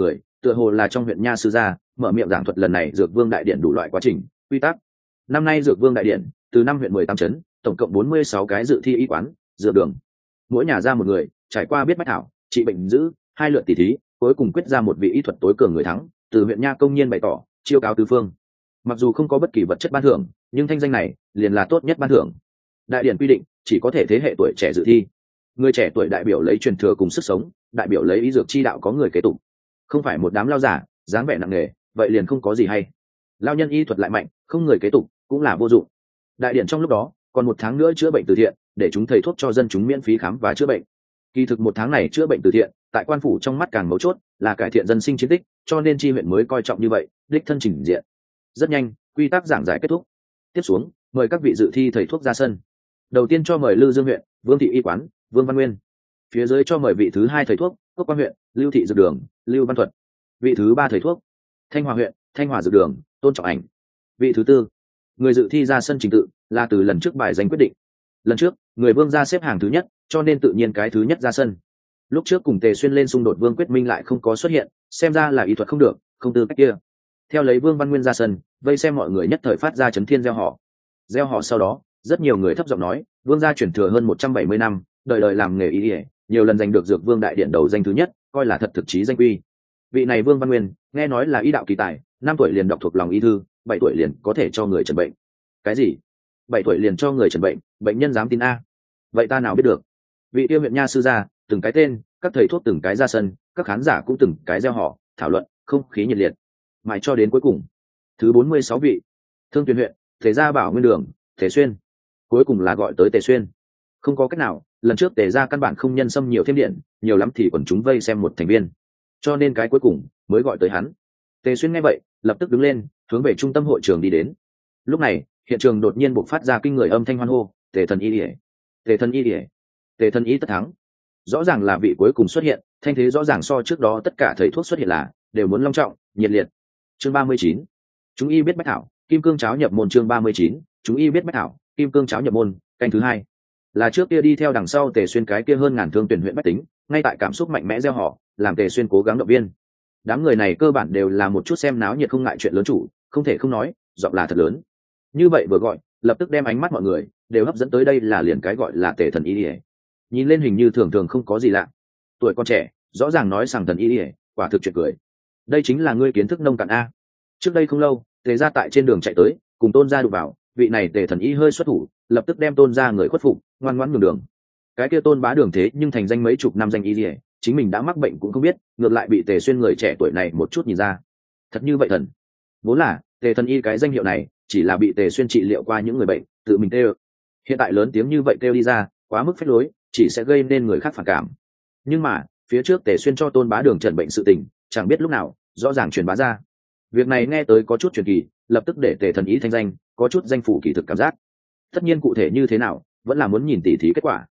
tựa hồ là trong huyện nha sư gia mở miệng giảng thuật lần này dược vương đại điện đủ loại quá trình quy tắc. Năm nay dược vương đại điện từ năm huyện 18 trấn, tổng cộng 46 cái dự thi y quán dược đường, mỗi nhà ra một người, trải qua biết bách thảo trị bệnh giữ 2 lượt tỷ thí, cuối cùng quyết ra một vị y thuật tối cường người thắng. Từ huyện nha công nhiên bày tỏ chiêu cáo tứ phương. Mặc dù không có bất kỳ vật chất ban thưởng, nhưng thanh danh này liền là tốt nhất ban thưởng. Đại điển quy định chỉ có thể thế hệ tuổi trẻ dự thi, người trẻ tuổi đại biểu lấy truyền thừa cùng sức sống, đại biểu lấy y dược chi đạo có người kế tục, không phải một đám lao giả dáng vẻ nặng nề, vậy liền không có gì hay. Lao nhân y thuật lại mạnh, không người kế tục cũng là vô dụng. Đại điển trong lúc đó còn 1 tháng nữa chữa bệnh từ thiện, để chúng thầy thuốc cho dân chúng miễn phí khám và chữa bệnh. Kỳ thực 1 tháng này chữa bệnh từ thiện tại quan phủ trong mắt càng mấu chốt là cải thiện dân sinh chiến tích, cho nên chi huyện mới coi trọng như vậy, đích thân trình diện. Rất nhanh quy tắc giảng giải kết thúc, tiếp xuống mời các vị dự thi thầy thuốc ra sân. Đầu tiên cho mời Lư Dương huyện Vương thị y quán Vương Văn Nguyên, phía dưới cho mời vị thứ 2 thầy thuốc Cốc Quan huyện Lưu thị dược đường Lưu Văn Thuật, vị thứ 3 thầy thuốc Thanh Hòa huyện Thanh Hòa dược đường Tôn Trọng Ảnh, vị thứ 4. Người dự thi ra sân trình tự là từ lần trước bài danh quyết định. Lần trước người Vương ra xếp hàng thứ nhất, cho nên tự nhiên cái thứ nhất ra sân. Lúc trước cùng Tề Xuyên lên xung đột Vương Quyết Minh lại không có xuất hiện, xem ra là y thuật không được, không tư cách kia. Theo lấy Vương Văn Nguyên ra sân, vây xem mọi người nhất thời phát ra chấn thiên gieo họ. Gieo họ sau đó, rất nhiều người thấp giọng nói, Vương gia truyền thừa hơn 170 năm, đời đời làm nghề y, nhiều lần giành được dược vương đại điện đầu danh thứ nhất, coi là thật thực chí danh quy. Vị này Vương Văn Nguyên, nghe nói là y đạo kỳ tài, 5 tuổi liền đọc thuộc lòng y thư, 7 tuổi liền có thể cho người chẩn bệnh. Cái gì? 7 tuổi liền cho người chẩn bệnh, bệnh nhân dám tin a? Vậy ta nào biết được? Vị tiêu huyện nha sư gia, từng cái tên, các thầy thuốc từng cái ra sân, các khán giả cũng từng cái gieo họ, thảo luận, không khí nhiệt liệt. Mãi cho đến cuối cùng, thứ 46 vị, Thương Tuyền huyện Tề gia Bảo Nguyên đường Tề Xuyên, cuối cùng là gọi tới Tề Xuyên. Không có cách nào, lần trước Tề gia căn bản không nhân xâm nhiều thêm điện, nhiều lắm thì quần chúng vây xem một thành viên, cho nên cái cuối cùng mới gọi tới hắn. Tề Xuyên nghe vậy lập tức đứng lên, hướng về trung tâm hội trường đi đến. Lúc này hiện trường đột nhiên bộc phát ra kinh người âm thanh hoan hô, Tề thần y ỉa, Tề thần y ỉa, Tề thần y tất thắng. Rõ ràng là vị cuối cùng xuất hiện, thanh thế rõ ràng so trước đó tất cả thầy thuốc xuất hiện là đều muốn long trọng nhiệt liệt. Chương 39, chúng y biết bách thảo kim cương cháo nhập môn. Chương 39, chúng y biết bách thảo kim cương cháo nhập môn. Canh thứ 2 là trước kia đi theo đằng sau Tề Xuyên cái kia hơn ngàn Thương Tuyển huyện bách tính, ngay tại cảm xúc mạnh mẽ gieo họ, làm Tề Xuyên cố gắng động viên. Đám người này cơ bản đều là một chút xem náo nhiệt không ngại chuyện lớn chủ, không thể không nói giọng là thật lớn. Như vậy vừa gọi lập tức đem ánh mắt mọi người đều hấp dẫn tới đây, là liền cái gọi là Tề thần y ỉa. Nhìn lên hình như thường thường không có gì lạ, tuổi con trẻ rõ ràng nói rằng thần y ỉa, quả thực chuyện cười. Đây chính là ngươi kiến thức nông cạn a. Trước đây không lâu Tề gia tại trên đường chạy tới, cùng Tôn gia đụng vào, vị này Tề thần y hơi xuất thủ, lập tức đem Tôn gia người khuất phục, ngoan ngoãn nhường đường. Cái kia Tôn bá đường thế nhưng thành danh mấy chục năm danh y ỉa, chính mình đã mắc bệnh cũng không biết, ngược lại bị Tề Xuyên người trẻ tuổi này một chút nhìn ra. Thật như vậy thần, vốn là Tề thần y cái danh hiệu này chỉ là bị Tề Xuyên trị liệu qua những người bệnh tự mình kêu, hiện tại lớn tiếng như vậy kêu đi ra, quá mức phách lối, chỉ sẽ gây nên người khác phản cảm. Nhưng mà phía trước Tề Xuyên cho Tôn bá đường trần bệnh sự tình, chẳng biết lúc nào rõ ràng truyền bá ra. Việc này nghe tới có chút truyền kỳ, lập tức để Tề thần ý thanh danh có chút danh phủ kỳ thực cảm giác. Tất nhiên cụ thể như thế nào vẫn là muốn nhìn tỉ thí kết quả.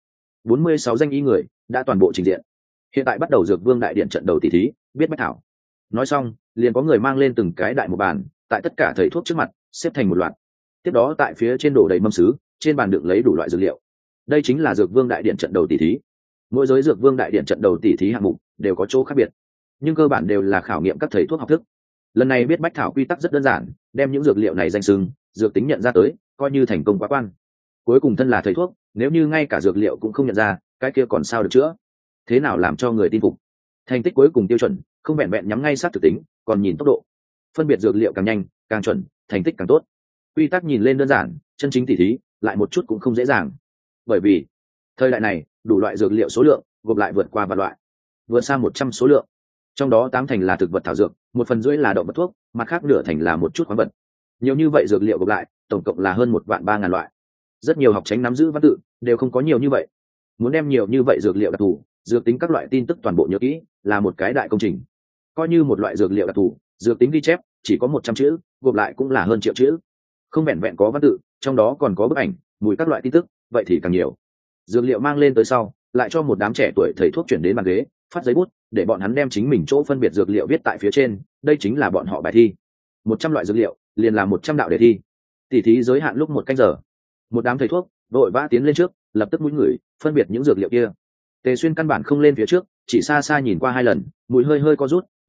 46 danh y người đã toàn bộ trình diện, hiện tại bắt đầu dược vương đại điện trận đầu tỉ thí biết bách thảo. Nói xong liền có người mang lên từng cái đại một bàn, tại tất cả thầy thuốc trước mặt xếp thành một loạt. Tiếp đó tại phía trên đổ đầy mâm sứ, trên bàn đựng lấy đủ loại dược liệu. Đây chính là dược vương đại điện trận đầu tỉ thí. Mỗi giới dược vương đại điện trận đầu tỉ thí hạng mục đều có chỗ khác biệt, nhưng cơ bản đều là khảo nghiệm các thầy thuốc học thức. Lần này biết bách thảo quy tắc rất đơn giản, đem những dược liệu này danh xưng, dược tính nhận ra tới, coi như thành công quá quan. Cuối cùng thân là thầy thuốc, nếu như ngay cả dược liệu cũng không nhận ra, cái kia còn sao được chữa? Thế nào làm cho người tin phục? Thành tích cuối cùng tiêu chuẩn, không vẹn vẹn nhắm ngay sát thực tính, còn nhìn tốc độ. Phân biệt dược liệu càng nhanh, càng chuẩn, thành tích càng tốt. Quy tắc nhìn lên đơn giản, chân chính tỉ thí lại một chút cũng không dễ dàng. Bởi vì thời đại này, đủ loại dược liệu số lượng gộp lại vượt qua vạn loại, vượt xa 100 số lượng. Trong đó 8 thành là thực vật thảo dược, 1/3 là động vật thuốc, mặt khác nửa thành là một chút khoáng vật. Nhiều như vậy dược liệu gộp lại, tổng cộng là hơn 1.300.000 loại. Rất nhiều học tránh nắm giữ văn tự đều không có nhiều như vậy. Muốn đem nhiều như vậy dược liệu đặc thù, dược tính các loại tin tức toàn bộ nhớ kỹ, là một cái đại công trình. Coi như một loại dược liệu đặc thù, dược tính ghi chép chỉ có 100 chữ, gộp lại cũng là hơn triệu chữ. Không vẹn vẹn có văn tự, trong đó còn có bức ảnh, mùi các loại tin tức, vậy thì càng nhiều. Dược liệu mang lên tới sau, lại cho một đám trẻ tuổi thầy thuốc chuyển đến bàn ghế, phát giấy bút để bọn hắn đem chính mình chỗ phân biệt dược liệu viết tại phía trên, đây chính là bọn họ bài thi. 100 loại dược liệu liền là 100 đạo đề thi. Tỉ thí giới hạn lúc 1 canh giờ. Một đám thầy thuốc vội vã tiến lên trước, lập tức mũi ngửi phân biệt những dược liệu kia. Tề Xuyên căn bản không lên phía trước, chỉ xa xa nhìn qua 2 lần, mũi hơi hơi co rút,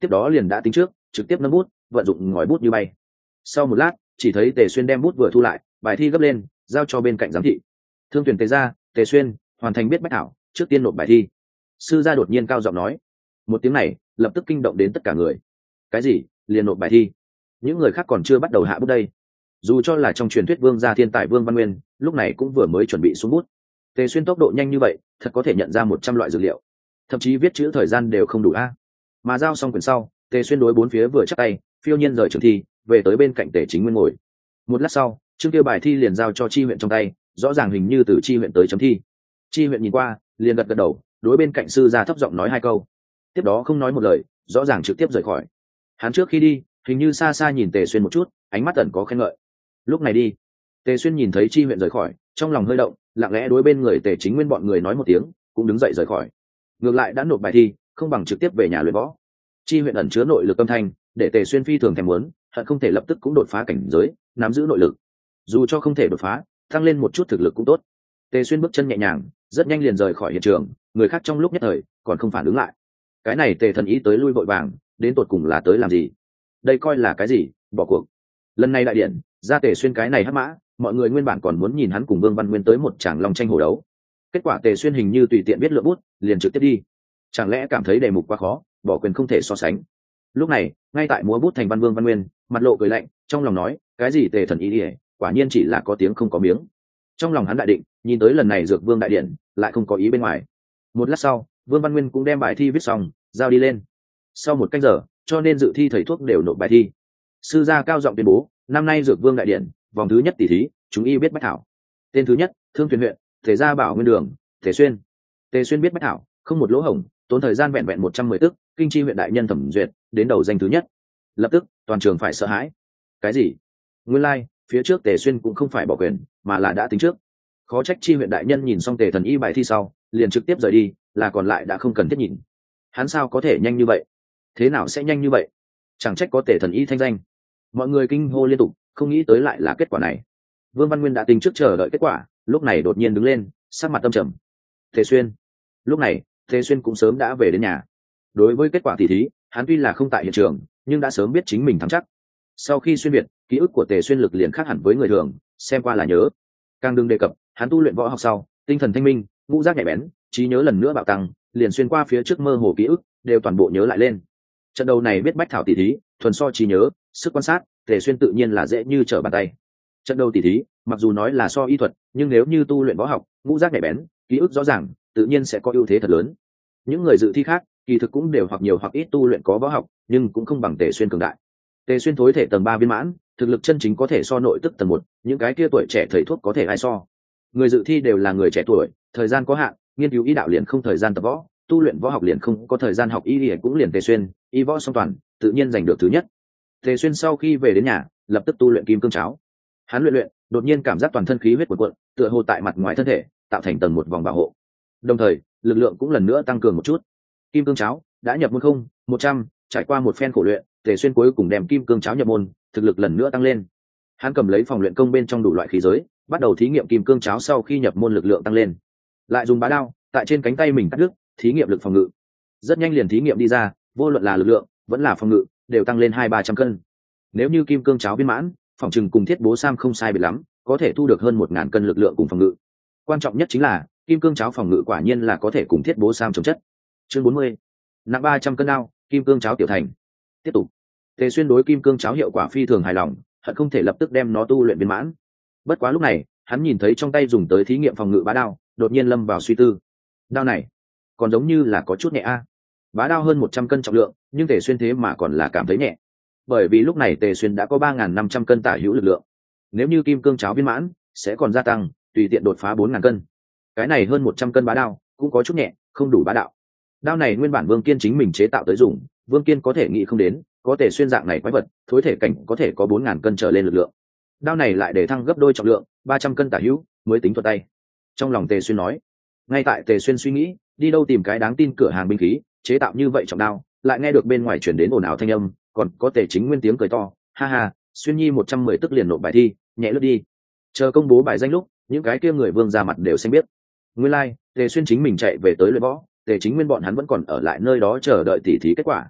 tiếp đó liền đã tính trước, trực tiếp nâng bút, vận dụng ngòi bút như bay. Sau một lát, chỉ thấy Tề Xuyên đem bút vừa thu lại, bài thi gấp lên, giao cho bên cạnh giám thị. Thương tuyển Tề ra, Tề Xuyên hoàn thành biết bách thảo, trước tiên nộp bài thi. Sư gia đột nhiên cao giọng nói. Một tiếng này lập tức kinh động đến tất cả người. Cái gì? Liền nộp bài thi? Những người khác còn chưa bắt đầu hạ bút đây. Dù cho là trong truyền thuyết vương gia thiên tài Vương Văn Nguyên, lúc này cũng vừa mới chuẩn bị xuống bút. Tề Xuyên tốc độ nhanh như vậy, thật có thể nhận ra 100 loại dược liệu, thậm chí viết chữ thời gian đều không đủ a. Mà giao xong quyển sau, Tề Xuyên đối bốn phía vừa chắc tay, phiêu nhiên rời trường thi, về tới bên cạnh Tề Chính Nguyên ngồi. Một lát sau, chương kia bài thi liền giao cho Chi huyện trong tay, rõ ràng hình như từ Chi huyện tới chấm thi. Chi huyện nhìn qua, liền gật gật đầu, đối bên cạnh sư gia thấp giọng nói hai câu. Tiếp đó không nói một lời, rõ ràng trực tiếp rời khỏi. Hắn trước khi đi, hình như xa xa nhìn Tề Xuyên một chút, ánh mắt ẩn có khen ngợi. Lúc này đi, Tề Xuyên nhìn thấy Chi huyện rời khỏi, trong lòng hơi động, lặng lẽ đối bên người Tề Chính Nguyên bọn người nói một tiếng, cũng đứng dậy rời khỏi. Ngược lại đã nộp bài thi, không bằng trực tiếp về nhà luyện võ. Chi huyện ẩn chứa nội lực âm thanh, để Tề Xuyên phi thường thèm muốn, hận không thể lập tức cũng đột phá cảnh giới, nắm giữ nội lực. Dù cho không thể đột phá, tăng lên một chút thực lực cũng tốt. Tề Xuyên bước chân nhẹ nhàng, rất nhanh liền rời khỏi hiện trường, người khác trong lúc nhất thời còn không phản ứng lại. Cái này Tề thần ý tới lui vội vàng, đến tột cùng là tới làm gì? Đây coi là cái gì? Bỏ cuộc. Lần này đại điện, ra Tề Xuyên cái này hắc mã, mọi người nguyên bản còn muốn nhìn hắn cùng Vương Văn Nguyên tới một tràng long tranh hổ đấu. Kết quả Tề Xuyên hình như tùy tiện viết lượng bút, liền trực tiếp đi. Chẳng lẽ cảm thấy đề mục quá khó, bỏ quyền không thể so sánh? Lúc này, ngay tại múa bút thành văn Vương Văn Nguyên, mặt lộ cười lạnh, trong lòng nói, cái gì Tề thần ý ỉa, quả nhiên chỉ là có tiếng không có miếng. Trong lòng hắn đại định, nhìn tới lần này Dược Vương đại điện, lại không có ý bên ngoài. Một lát sau, Vương Văn Nguyên cũng đem bài thi viết xong, giao đi lên. Sau một canh giờ, cho nên dự thi thầy thuốc đều nộp bài thi. Sư gia cao giọng tuyên bố, năm nay Dược Vương đại điện, vòng thứ nhất tỷ thí, chúng y biết bách thảo. Tên thứ nhất, Thương Tuyền huyện, Tề gia Bảo Nguyên Đường, Tề Xuyên. Tề Xuyên biết bách thảo, không một lỗ hổng, tốn thời gian vẹn vẹn 110 tức, kinh chi huyện đại nhân thẩm duyệt, đến đầu danh thứ nhất. Lập tức, toàn trường phải sợ hãi. Cái gì? Nguyên lai, like, phía trước Tề Xuyên cũng không phải bỏ quyền, mà là đã tính trước. Khó trách chi huyện đại nhân nhìn xong Tề thần y bài thi sau, liền trực tiếp rời đi, là còn lại đã không cần thiết nhìn. Hắn sao có thể nhanh như vậy? Thế nào sẽ nhanh như vậy? Chẳng trách có Tề thần y thanh danh. Mọi người kinh hô liên tục, không nghĩ tới lại là kết quả này. Vương Văn Nguyên đã tính trước chờ đợi kết quả, lúc này đột nhiên đứng lên, sắc mặt tâm trầm. Tề Xuyên. Lúc này, Tề Xuyên cũng sớm đã về đến nhà. Đối với kết quả tỷ thí, hắn tuy là không tại hiện trường, nhưng đã sớm biết chính mình thắng chắc. Sau khi xuyên việt, ký ức của Tề Xuyên lực liền khác hẳn với người thường, xem qua là nhớ. Càng đừng đề cập, hắn tu luyện võ học sau, tinh thần thanh minh, ngũ giác nhạy bén, trí nhớ lần nữa bạo tăng, liền xuyên qua phía trước mơ hồ ký ức, đều toàn bộ nhớ lại lên. Trận đầu này biết bách thảo tỷ thí, thuần so trí nhớ, sức quan sát, Tề Xuyên tự nhiên là dễ như trở bàn tay. Trận đầu tỷ thí, mặc dù nói là so y thuật, nhưng nếu như tu luyện võ học, ngũ giác nhạy bén, ký ức rõ ràng, tự nhiên sẽ có ưu thế thật lớn. Những người dự thi khác, kỳ thực cũng đều hoặc nhiều hoặc ít tu luyện có võ học, nhưng cũng không bằng Tề Xuyên cường đại. Tề Xuyên thối thể tầng 3 viên mãn, thực lực chân chính có thể so nội tức tầng 1, những cái kia tuổi trẻ thầy thuốc có thể ai so. Người dự thi đều là người trẻ tuổi, thời gian có hạn, nghiên cứu y đạo liền không thời gian tập võ, tu luyện võ học liền không có thời gian học y thì cũng liền Tề Xuyên, y võ song toàn, tự nhiên giành được thứ nhất. Tề Xuyên sau khi về đến nhà, lập tức tu luyện kim cương cháo. Hắn luyện, đột nhiên cảm giác toàn thân khí huyết cuộn cuộn, tựa hồ tại mặt ngoài thân thể, tạo thành tầng một vòng bảo hộ. Đồng thời, lực lượng cũng lần nữa tăng cường một chút. Kim cương cháo đã nhập môn không, 100, trải qua một phen khổ luyện, Tề Xuyên cuối cùng đem kim cương cháo nhập môn, thực lực lần nữa tăng lên. Hắn cầm lấy phòng luyện công bên trong đủ loại khí giới, bắt đầu thí nghiệm kim cương cháo sau khi nhập môn lực lượng tăng lên. Lại dùng bá đao, tại trên cánh tay mình cắt đứt, thí nghiệm lực phòng ngự. Rất nhanh liền thí nghiệm đi ra, vô luận là lực lượng, vẫn là phòng ngự, đều tăng lên 200-300 cân. Nếu như kim cương cháo viên mãn, phòng trừng cùng Thiết Bố Sam không sai biệt lắm, có thể thu được hơn 1000 cân lực lượng cùng phòng ngự. Quan trọng nhất chính là, kim cương cháo phòng ngự quả nhiên là có thể cùng Thiết Bố Sam chống chất. Chương 40. Nặng 300 cân đao, kim cương cháo tiểu thành. Tiếp tục. Tề Xuyên đối kim cương cháo hiệu quả phi thường hài lòng, hận không thể lập tức đem nó tu luyện viên mãn. Bất quá lúc này, hắn nhìn thấy trong tay dùng tới thí nghiệm phòng ngự bá đao, đột nhiên lâm vào suy tư. Đao này, còn giống như là có chút nhẹ a. Bá đao hơn 100 cân trọng lượng, nhưng Tề Xuyên thế mà còn là cảm thấy nhẹ. Bởi vì lúc này Tề Xuyên đã có 3500 cân tả hữu lực lượng. Nếu như kim cương cháo viên mãn, sẽ còn gia tăng, tùy tiện đột phá 4000 cân. Cái này hơn 100 cân bá đao, cũng có chút nhẹ, không đủ bá đạo. Đao này nguyên bản Vương Kiên chính mình chế tạo tới dùng, Vương Kiên có thể nghĩ không đến, có Tề Xuyên dạng này quái vật, thối thể cảnh có thể có 4000 cân trở lên lực lượng. Đao này lại để thăng gấp đôi trọng lượng, 300 cân tả hữu, mới tính thuật tay. Trong lòng Tề Xuyên nói. Ngay tại Tề Xuyên suy nghĩ, đi đâu tìm cái đáng tin cửa hàng binh khí, chế tạo như vậy trọng đao, lại nghe được bên ngoài truyền đến ồn ào thanh âm, còn có Tề Chính Nguyên tiếng cười to, ha ha, Xuyên Nhi 110 tức liền nộp bài thi, nhẹ lướt đi. Chờ công bố bài danh lúc, những cái kia người Vương ra mặt đều xanh biết. Nguyên lai, like, Tề Xuyên chính mình chạy về tới luyện võ, Tề Chính Nguyên bọn hắn vẫn còn ở lại nơi đó chờ đợi tỉ thí kết quả.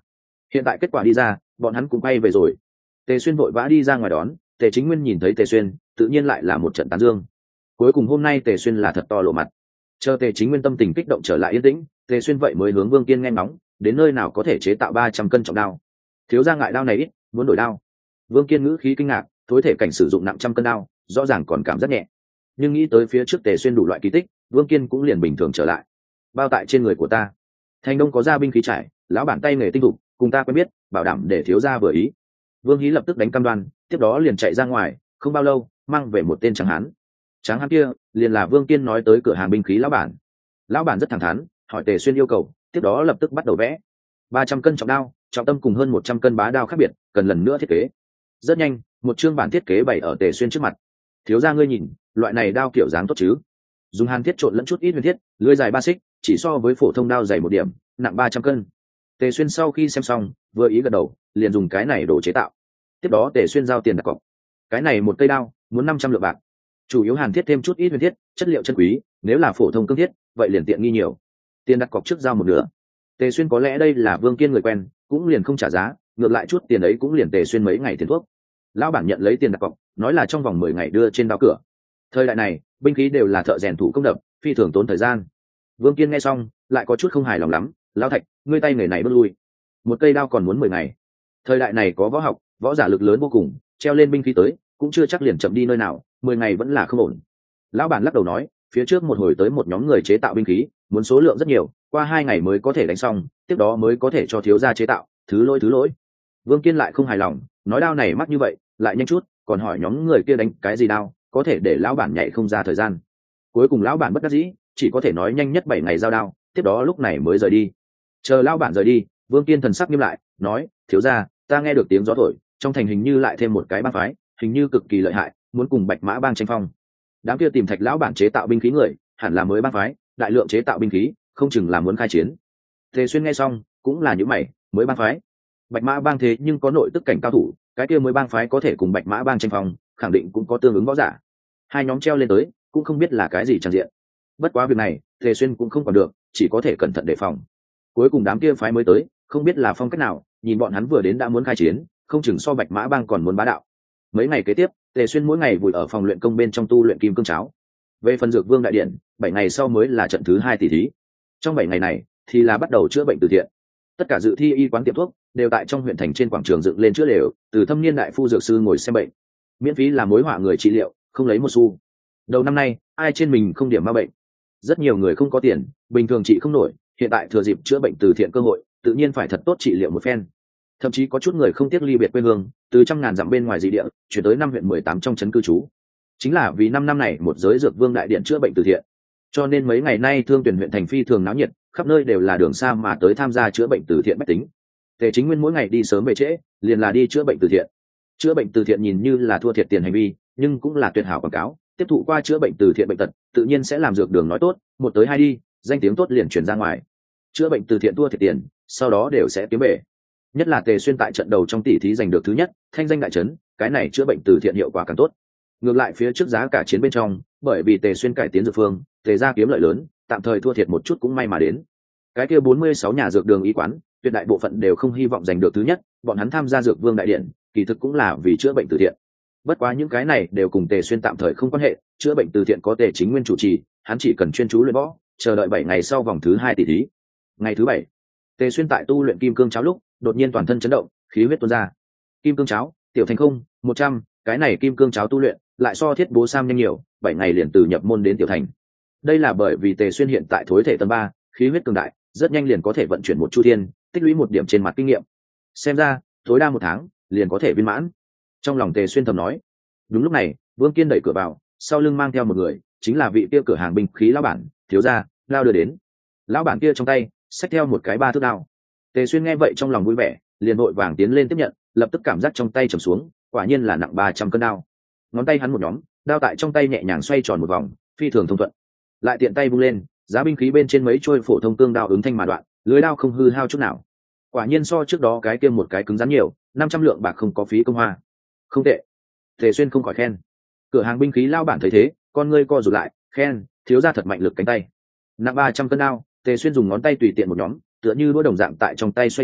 Hiện tại kết quả đi ra, bọn hắn cũng quay về rồi. Tề Xuyên vội vã đi ra ngoài đón. Tề Chính Nguyên nhìn thấy Tề Xuyên, tự nhiên lại là một trận tán dương. Cuối cùng hôm nay Tề Xuyên là thật to lộ mặt. Chờ Tề Chính Nguyên tâm tình kích động trở lại yên tĩnh, Tề Xuyên vậy mới hướng Vương Kiên nghe ngóng, đến nơi nào có thể chế tạo 300 cân trọng đao. Thiếu gia ngại đao này ít, muốn đổi đao. Vương Kiên ngữ khí kinh ngạc, thối thể cảnh sử dụng nặng trăm cân đao, rõ ràng còn cảm giác nhẹ. Nhưng nghĩ tới phía trước Tề Xuyên đủ loại kỳ tích, Vương Kiên cũng liền bình thường trở lại. Bao tại trên người của ta, Thành Đông có gia binh khí trải, lão bản tay nghề tinh thục, cùng ta quen biết, bảo đảm để thiếu gia vừa ý. Vương Hí lập tức đánh cam đoan, tiếp đó liền chạy ra ngoài, không bao lâu mang về một tên tráng hán. Tráng hán kia liền là Vương Kiên nói tới cửa hàng binh khí lão bản. Lão bản rất thẳng thắn, hỏi Tề Xuyên yêu cầu, tiếp đó lập tức bắt đầu vẽ. 300 cân trọng đao, trọng tâm cùng hơn 100 cân bá đao khác biệt, cần lần nữa thiết kế. Rất nhanh, một chương bản thiết kế bày ở Tề Xuyên trước mặt. Thiếu gia ngươi nhìn, loại này đao kiểu dáng tốt chứ? Dùng hàn thiết trộn lẫn chút ít huyền thiết, lưỡi dài 3 xích, chỉ so với phổ thông đao dày 1 điểm, nặng 300 cân. Tề Xuyên sau khi xem xong, vừa ý gật đầu, liền dùng cái này đổ chế tạo. Tiếp đó Tề Xuyên giao tiền đặt cọc. Cái này một cây đao, muốn 500 lượng bạc. Chủ yếu hàn thiết thêm chút ít huyền thiết, chất liệu chân quý, nếu là phổ thông cương thiết, vậy liền tiện nghi nhiều. Tiền đặt cọc trước giao một nửa. Tề Xuyên có lẽ đây là Vương Kiên người quen, cũng liền không trả giá, ngược lại chút tiền ấy cũng liền Tề Xuyên mấy ngày tiền thuốc. Lão bản nhận lấy tiền đặt cọc, nói là trong vòng 10 ngày đưa trên đao cửa. Thời đại này, binh khí đều là thợ rèn thủ công đập, phi thường tốn thời gian. Vương Kiên nghe xong, lại có chút không hài lòng lắm, lão Thạch, ngươi tay nghề này bước lui. Một cây đao còn muốn 10 ngày. Thời đại này có võ học, võ giả lực lớn vô cùng, treo lên binh khí tới, cũng chưa chắc liền chậm đi nơi nào, 10 ngày vẫn là không ổn. Lão bản lắc đầu nói, phía trước một hồi tới một nhóm người chế tạo binh khí, muốn số lượng rất nhiều, qua 2 ngày mới có thể đánh xong, tiếp đó mới có thể cho thiếu gia chế tạo, thứ lỗi. Vương Kiên lại không hài lòng, nói đao này mắc như vậy, lại nhanh chút, còn hỏi nhóm người kia đánh cái gì đao, có thể để lão bản nhảy không ra thời gian. Cuối cùng lão bản bất đắc dĩ, chỉ có thể nói nhanh nhất 7 ngày giao đao, tiếp đó lúc này mới rời đi. Chờ lão bản rời đi, Vương Kiên thần sắc nghiêm lại, nói, thiếu gia, ta nghe được tiếng gió thổi, trong thành hình như lại thêm một cái bang phái, hình như cực kỳ lợi hại, muốn cùng Bạch Mã bang tranh phong. Đám kia tìm Thạch lão bản chế tạo binh khí người, hẳn là mới bang phái, đại lượng chế tạo binh khí, không chừng là muốn khai chiến. Tề Xuyên nghe xong, cũng là những mày, mới bang phái. Bạch Mã bang thế nhưng có nội tức cảnh cao thủ, cái kia mới bang phái có thể cùng Bạch Mã bang tranh phong, khẳng định cũng có tương ứng võ giả. Hai nhóm treo lên tới, cũng không biết là cái gì tràn diện. Bất quá việc này, Tề Xuyên cũng không còn được, chỉ có thể cẩn thận đề phòng. Cuối cùng đám kia phái mới tới, không biết là phong cách nào, nhìn bọn hắn vừa đến đã muốn khai chiến, không chừng so Bạch Mã bang còn muốn bá đạo. Mấy ngày kế tiếp, Tề Xuyên mỗi ngày vùi ở phòng luyện công bên trong tu luyện kim cương cháo. Về phần Dược Vương đại điện, 7 ngày sau mới là trận thứ 2 tỷ thí. Trong 7 ngày này thì là bắt đầu chữa bệnh từ thiện. Tất cả dự thi y quán tiệm thuốc đều tại trong huyện thành trên quảng trường dựng lên chữa lều, từ thâm niên đại phu dược sư ngồi xem bệnh, miễn phí làm mối họa người trị liệu, không lấy một xu. Đầu năm nay, ai trên mình không điểm ma bệnh. Rất nhiều người không có tiền, bình thường trị không nổi, hiện tại thừa dịp chữa bệnh từ thiện cơ hội, tự nhiên phải thật tốt trị liệu một phen. Thậm chí có chút người không tiếc ly biệt quê hương, từ trăm ngàn dặm bên ngoài dị địa, chuyển tới 5 huyện 18 trong trấn cư trú. Chính là vì 5 năm này một giới Dược Vương đại điện chữa bệnh từ thiện. Cho nên mấy ngày nay Thương Tuyển huyện thành phi thường náo nhiệt, khắp nơi đều là đường xa mà tới tham gia chữa bệnh từ thiện bách tính. Tề Chính Nguyên mỗi ngày đi sớm về trễ, liền là đi chữa bệnh từ thiện. Chữa bệnh từ thiện nhìn như là thua thiệt tiền hành vi, nhưng cũng là tuyệt hảo quảng cáo, tiếp thụ qua chữa bệnh từ thiện bệnh tật, tự nhiên sẽ làm dược đường nói tốt, một tới hai đi, danh tiếng tốt liền truyền ra ngoài. Chữa bệnh từ thiện thua thiệt tiền, sau đó đều sẽ kiếm về. Nhất là Tề Xuyên tại trận đầu trong tỷ thí giành được thứ nhất, thanh danh đại trấn, cái này chữa bệnh từ thiện hiệu quả càng tốt. Ngược lại phía trước giá cả chiến bên trong, bởi vì Tề Xuyên cải tiến dược phương, Tề gia kiếm lợi lớn, tạm thời thua thiệt một chút cũng may mà đến. Cái kia 46 nhà dược đường y quán, tuyệt đại bộ phận đều không hy vọng giành được thứ nhất, bọn hắn tham gia Dược Vương đại điện, kỳ thực cũng là vì chữa bệnh từ thiện. Bất quá những cái này đều cùng Tề Xuyên tạm thời không quan hệ, chữa bệnh từ thiện có Tề Chính Nguyên chủ trì, hắn chỉ cần chuyên chú luyện võ, chờ đợi 7 ngày sau vòng thứ 2 tỷ thí. Ngày thứ 7, Tề Xuyên tại tu luyện kim cương cháo lúc, đột nhiên toàn thân chấn động, khí huyết tuôn ra. Kim cương cháo, tiểu thành không, 100, cái này kim cương cháo tu luyện, lại so Thiết Bố Sam nhanh nhiều, 7 ngày liền từ nhập môn đến tiểu thành. Đây là bởi vì Tề Xuyên hiện tại thối thể tầng 3, khí huyết cường đại, rất nhanh liền có thể vận chuyển một chu thiên, tích lũy một điểm trên mặt kinh nghiệm. Xem ra, tối đa 1 tháng, liền có thể viên mãn. Trong lòng Tề Xuyên thầm nói. Đúng lúc này, Vương Kiên đẩy cửa vào, sau lưng mang theo một người, chính là vị kia cửa hàng binh khí lão bản, thiếu gia, lao đưa đến. Lão bản kia trong tay xách theo một cái 3 thước đao. Tề Xuyên nghe vậy trong lòng vui vẻ, liền vội vàng tiến lên tiếp nhận, lập tức cảm giác trong tay trầm xuống, quả nhiên là nặng 300 cân đao. Ngón tay hắn một nhóm, đao tại trong tay nhẹ nhàng xoay tròn một vòng, phi thường thông thuận. Lại tiện tay vung lên, giá binh khí bên trên mấy trôi phổ thông cương đao ứng thanh mà đoạn, lưới đao không hư hao chút nào. Quả nhiên so trước đó cái kia một cái cứng rắn nhiều, 500 lượng bạc không có phí công hoa. Không tệ. Tề Xuyên không khỏi khen. Cửa hàng binh khí lao bản thấy thế, con ngươi co rụt lại, khen, thiếu gia thật mạnh lực cánh tay. Nặng 300 cân đao, Tề Xuyên dùng ngón tay tùy tiện một nhóm, tựa như đũa đồng dạng tại trong tay xoay tròn,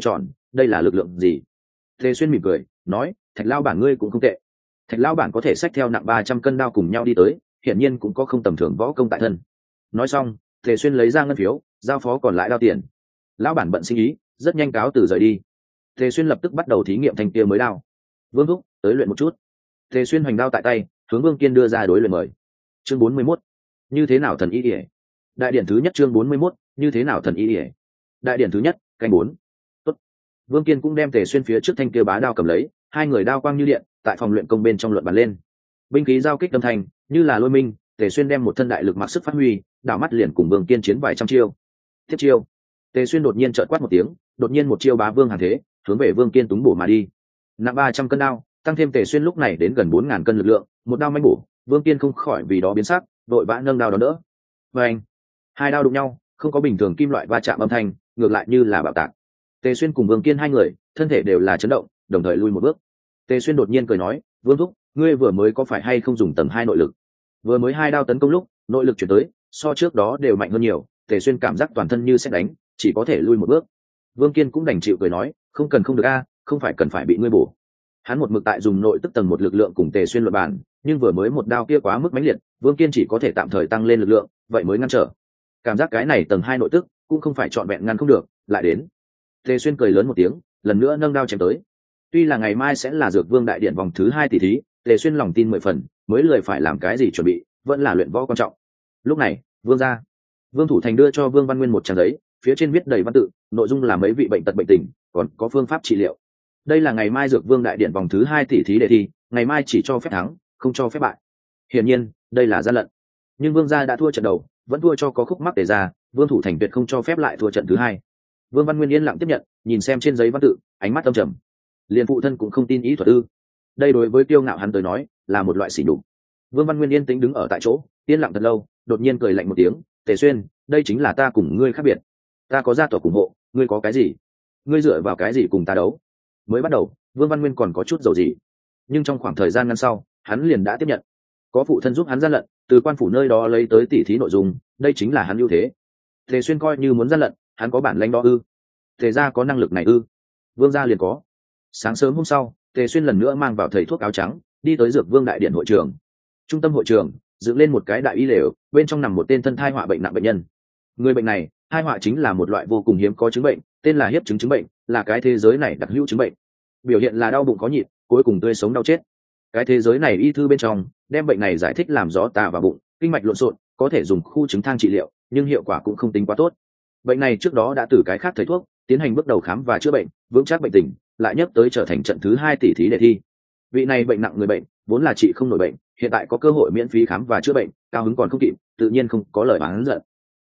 đây là lực lượng gì? Tề Xuyên mỉm cười nói, Thạch lao bản ngươi cũng không tệ. Thạch lao bản có thể xách theo nặng 300 cân đao cùng nhau đi tới, hiển nhiên cũng có không tầm thường võ công tại thân. Nói xong, Tề Xuyên lấy ra ngân phiếu, giao phó còn lại đao tiền. Lão bản bận sinh ý, rất nhanh cáo từ rời đi. Tề Xuyên lập tức bắt đầu thí nghiệm thanh kia mới đao. Vương thúc, tới luyện một chút. Tề Xuyên hoành đao tại tay, hướng Vương Kiên đưa ra đối luyện mời. Chương 41. Như thế nào thần y y? Đại điển thứ nhất chương 41, như thế nào thần y y? Đại điển thứ nhất, canh 4. Tốt. Vương Kiên cũng đem Tề Xuyên phía trước thanh kia bá đao cầm lấy, hai người đao quang như điện, tại phòng luyện công bên trong luận bàn lên. Binh khí giao kích âm thanh, như là lôi minh, Tề Xuyên đem một thân đại lực mặc sức phát huy, đảo mắt liền cùng Vương Kiên chiến vài trăm chiêu. Tiếp chiêu. Tề Xuyên đột nhiên chợt quát một tiếng, đột nhiên một chiêu bá vương hàng thế, hướng về Vương Kiên túng bổ mà đi. Nặng 300 cân đao, tăng thêm Tề Xuyên lúc này đến gần 4000 cân lực lượng, một đao manh bổ, Vương Kiên không khỏi vì đó biến sắc, đội vã nâng đao đón đỡ. Và anh, hai đao đụng nhau, không có bình thường kim loại va chạm âm thanh, ngược lại như là bạo tạc. Tề Xuyên cùng Vương Kiên hai người, thân thể đều là chấn động, đồng thời lui một bước. Tề Xuyên đột nhiên cười nói, Vương thúc, ngươi vừa mới có phải hay không dùng tầng 2 nội lực? Vừa mới hai đao tấn công lúc, nội lực chuyển tới, so trước đó đều mạnh hơn nhiều. Tề Xuyên cảm giác toàn thân như sét đánh, chỉ có thể lui một bước. Vương Kiên cũng đành chịu cười nói, không cần không được a, không phải cần phải bị ngươi bổ. Hắn một mực tại dùng nội tức tầng một lực lượng cùng Tề Xuyên luận bàn, nhưng vừa mới một đao kia quá mức mãnh liệt, Vương Kiên chỉ có thể tạm thời tăng lên lực lượng, vậy mới ngăn trở. Cảm giác cái này tầng 2 nội tức cũng không phải trọn vẹn ngăn không được, lại đến. Tề Xuyên cười lớn một tiếng, lần nữa nâng đao chém tới. Tuy là ngày mai sẽ là Dược Vương đại điện vòng thứ 2 tỷ thí, Tề Xuyên lòng tin 10 phần, mới lười phải làm cái gì chuẩn bị, vẫn là luyện võ quan trọng. Lúc này, Vương gia, Vương Thủ Thành đưa cho Vương Văn Nguyên một trang giấy, phía trên viết đầy văn tự, nội dung là mấy vị bệnh tật bệnh tình, còn có phương pháp trị liệu. Đây là ngày mai Dược Vương đại điện vòng thứ 2 tỷ thí đề thi, ngày mai chỉ cho phép thắng, không cho phép bại. Hiển nhiên, đây là gian lận. Nhưng Vương gia đã thua trận đầu, vẫn thua cho có khúc mắc để ra, Vương Thủ Thành tuyệt không cho phép lại thua trận thứ 2. Vương Văn Nguyên yên lặng tiếp nhận, nhìn xem trên giấy văn tự, ánh mắt âm trầm. Liên phụ thân cũng không tin ý thuật ư? Đây đối với kiêu ngạo hắn tới nói, là một loại sỉ nhục. Vương Văn Nguyên yên tĩnh đứng ở tại chỗ, yên lặng thật lâu, đột nhiên cười lạnh một tiếng, Tề Xuyên, đây chính là ta cùng ngươi khác biệt. Ta có gia tộc ủng hộ, ngươi có cái gì? Ngươi dựa vào cái gì cùng ta đấu? Mới bắt đầu, Vương Văn Nguyên còn có chút dầu gì, nhưng trong khoảng thời gian ngắn sau, hắn liền đã tiếp nhận. Có phụ thân giúp hắn gian lận, từ quan phủ nơi đó lấy tới tỉ thí nội dung, đây chính là hắn ưu thế. Tề Xuyên coi như muốn gian lận, hắn có bản lĩnh đó ư? Tề gia có năng lực này ư? Vương gia liền có. Sáng sớm hôm sau, Tề Xuyên lần nữa mang vào thầy thuốc áo trắng, đi tới Dược Vương đại điện hội trường. Trung tâm hội trường dựng lên một cái đại y lều, bên trong nằm một tên thân thai họa bệnh nặng bệnh nhân. Người bệnh này, thai họa chính là một loại vô cùng hiếm có chứng bệnh, tên là hiếp chứng chứng bệnh, là cái thế giới này đặc hữu chứng bệnh. Biểu hiện là đau bụng khó nhịn, cuối cùng tươi sống đau chết. Cái thế giới này y thư bên trong đem bệnh này giải thích làm gió tà vào bụng, kinh mạch lộn xộn, có thể dùng khu trứng thang trị liệu, nhưng hiệu quả cũng không tính quá tốt. Bệnh này trước đó đã từ cái khác thầy thuốc tiến hành bước đầu khám và chữa bệnh, vững chắc bệnh tình, lại nhắc tới trở thành trận thứ 2 tỷ thí đề thi. Vị này bệnh nặng người bệnh vốn là trị không nổi bệnh, hiện tại có cơ hội miễn phí khám và chữa bệnh, cao hứng còn không kịp, tự nhiên không có lời oán giận.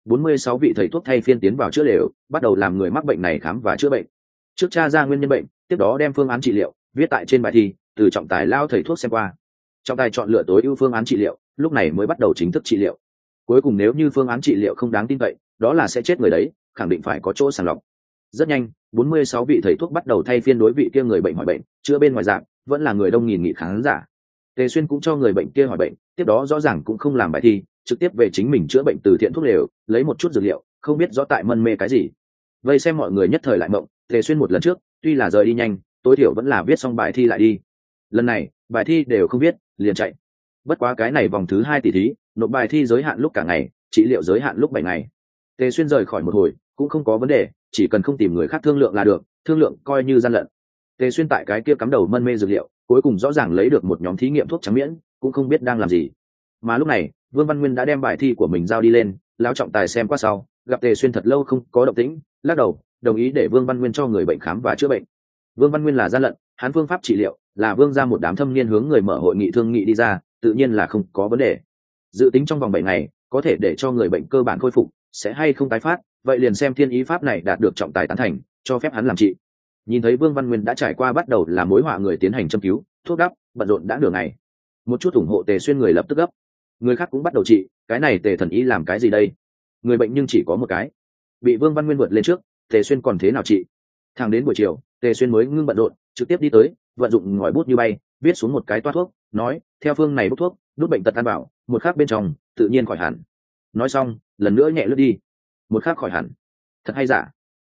46 vị thầy thuốc thay phiên tiến vào chữa lều, bắt đầu làm người mắc bệnh này khám và chữa bệnh. Trước tra ra nguyên nhân bệnh, tiếp đó đem phương án trị liệu viết tại trên bài thi, từ trọng tài lao thầy thuốc xem qua. Trọng tài chọn lựa tối ưu phương án trị liệu, lúc này mới bắt đầu chính thức trị liệu. Cuối cùng nếu như phương án trị liệu không đáng tin cậy, đó là sẽ chết người đấy, khẳng định phải có chỗ sàng lọc. Rất nhanh, 46 vị thầy thuốc bắt đầu thay phiên đối vị kia người bệnh hỏi bệnh, chữa bên ngoài dạng, vẫn là người đông nghìn nghị khán giả. Tề Xuyên cũng cho người bệnh kia hỏi bệnh, tiếp đó rõ ràng cũng không làm bài thi, trực tiếp về chính mình chữa bệnh từ thiện thuốc lều, lấy một chút dược liệu, không biết rõ tại mân mê cái gì. Vây xem mọi người nhất thời lại mộng, Tề Xuyên một lần trước, tuy là rời đi nhanh, tối thiểu vẫn là viết xong bài thi lại đi. Lần này, bài thi đều không viết, liền chạy. Bất quá cái này vòng thứ 2 tỷ thí, nộp bài thi giới hạn lúc cả ngày, trị liệu giới hạn lúc 7 ngày. Tề Xuyên rời khỏi một hồi, cũng không có vấn đề, chỉ cần không tìm người khác thương lượng là được, thương lượng coi như gian lận. Tề Xuyên tại cái kia cắm đầu mân mê dược liệu, cuối cùng rõ ràng lấy được một nhóm thí nghiệm thuốc trắng miễn, cũng không biết đang làm gì. Mà lúc này, Vương Văn Nguyên đã đem bài thi của mình giao đi lên, lão trọng tài xem qua sau, gặp Tề Xuyên thật lâu không có động tĩnh, lắc đầu, đồng ý để Vương Văn Nguyên cho người bệnh khám và chữa bệnh. Vương Văn Nguyên là gian lận, hắn phương pháp trị liệu là Vương ra một đám thâm niên hướng người mở hội nghị thương nghị đi ra, tự nhiên là không có vấn đề. Dự tính trong vòng 7 ngày có thể để cho người bệnh cơ bản khôi phục, sẽ hay không tái phát, vậy liền xem thiên ý pháp này đạt được trọng tài tán thành, cho phép hắn làm trị. Nhìn thấy Vương Văn Nguyên đã trải qua bắt đầu là mối họa người tiến hành châm cứu, thuốc đắp, bận rộn đã nửa ngày. Một chút ủng hộ Tề Xuyên người lập tức gấp. Người khác cũng bắt đầu trị, cái này Tề thần y làm cái gì đây? Người bệnh nhưng chỉ có một cái. Bị Vương Văn Nguyên vượt lên trước, Tề Xuyên còn thế nào trị? Thẳng đến buổi chiều, Tề Xuyên mới ngưng bận rộn, trực tiếp đi tới, vận dụng ngòi bút như bay, viết xuống một cái toa thuốc, nói, theo phương này bút thuốc, đút bệnh tật ăn bảo, một khắc bên trong, tự nhiên khỏi hẳn. Nói xong, lần nữa nhẹ lướt đi. Một khắc khỏi hẳn. Thật hay giả?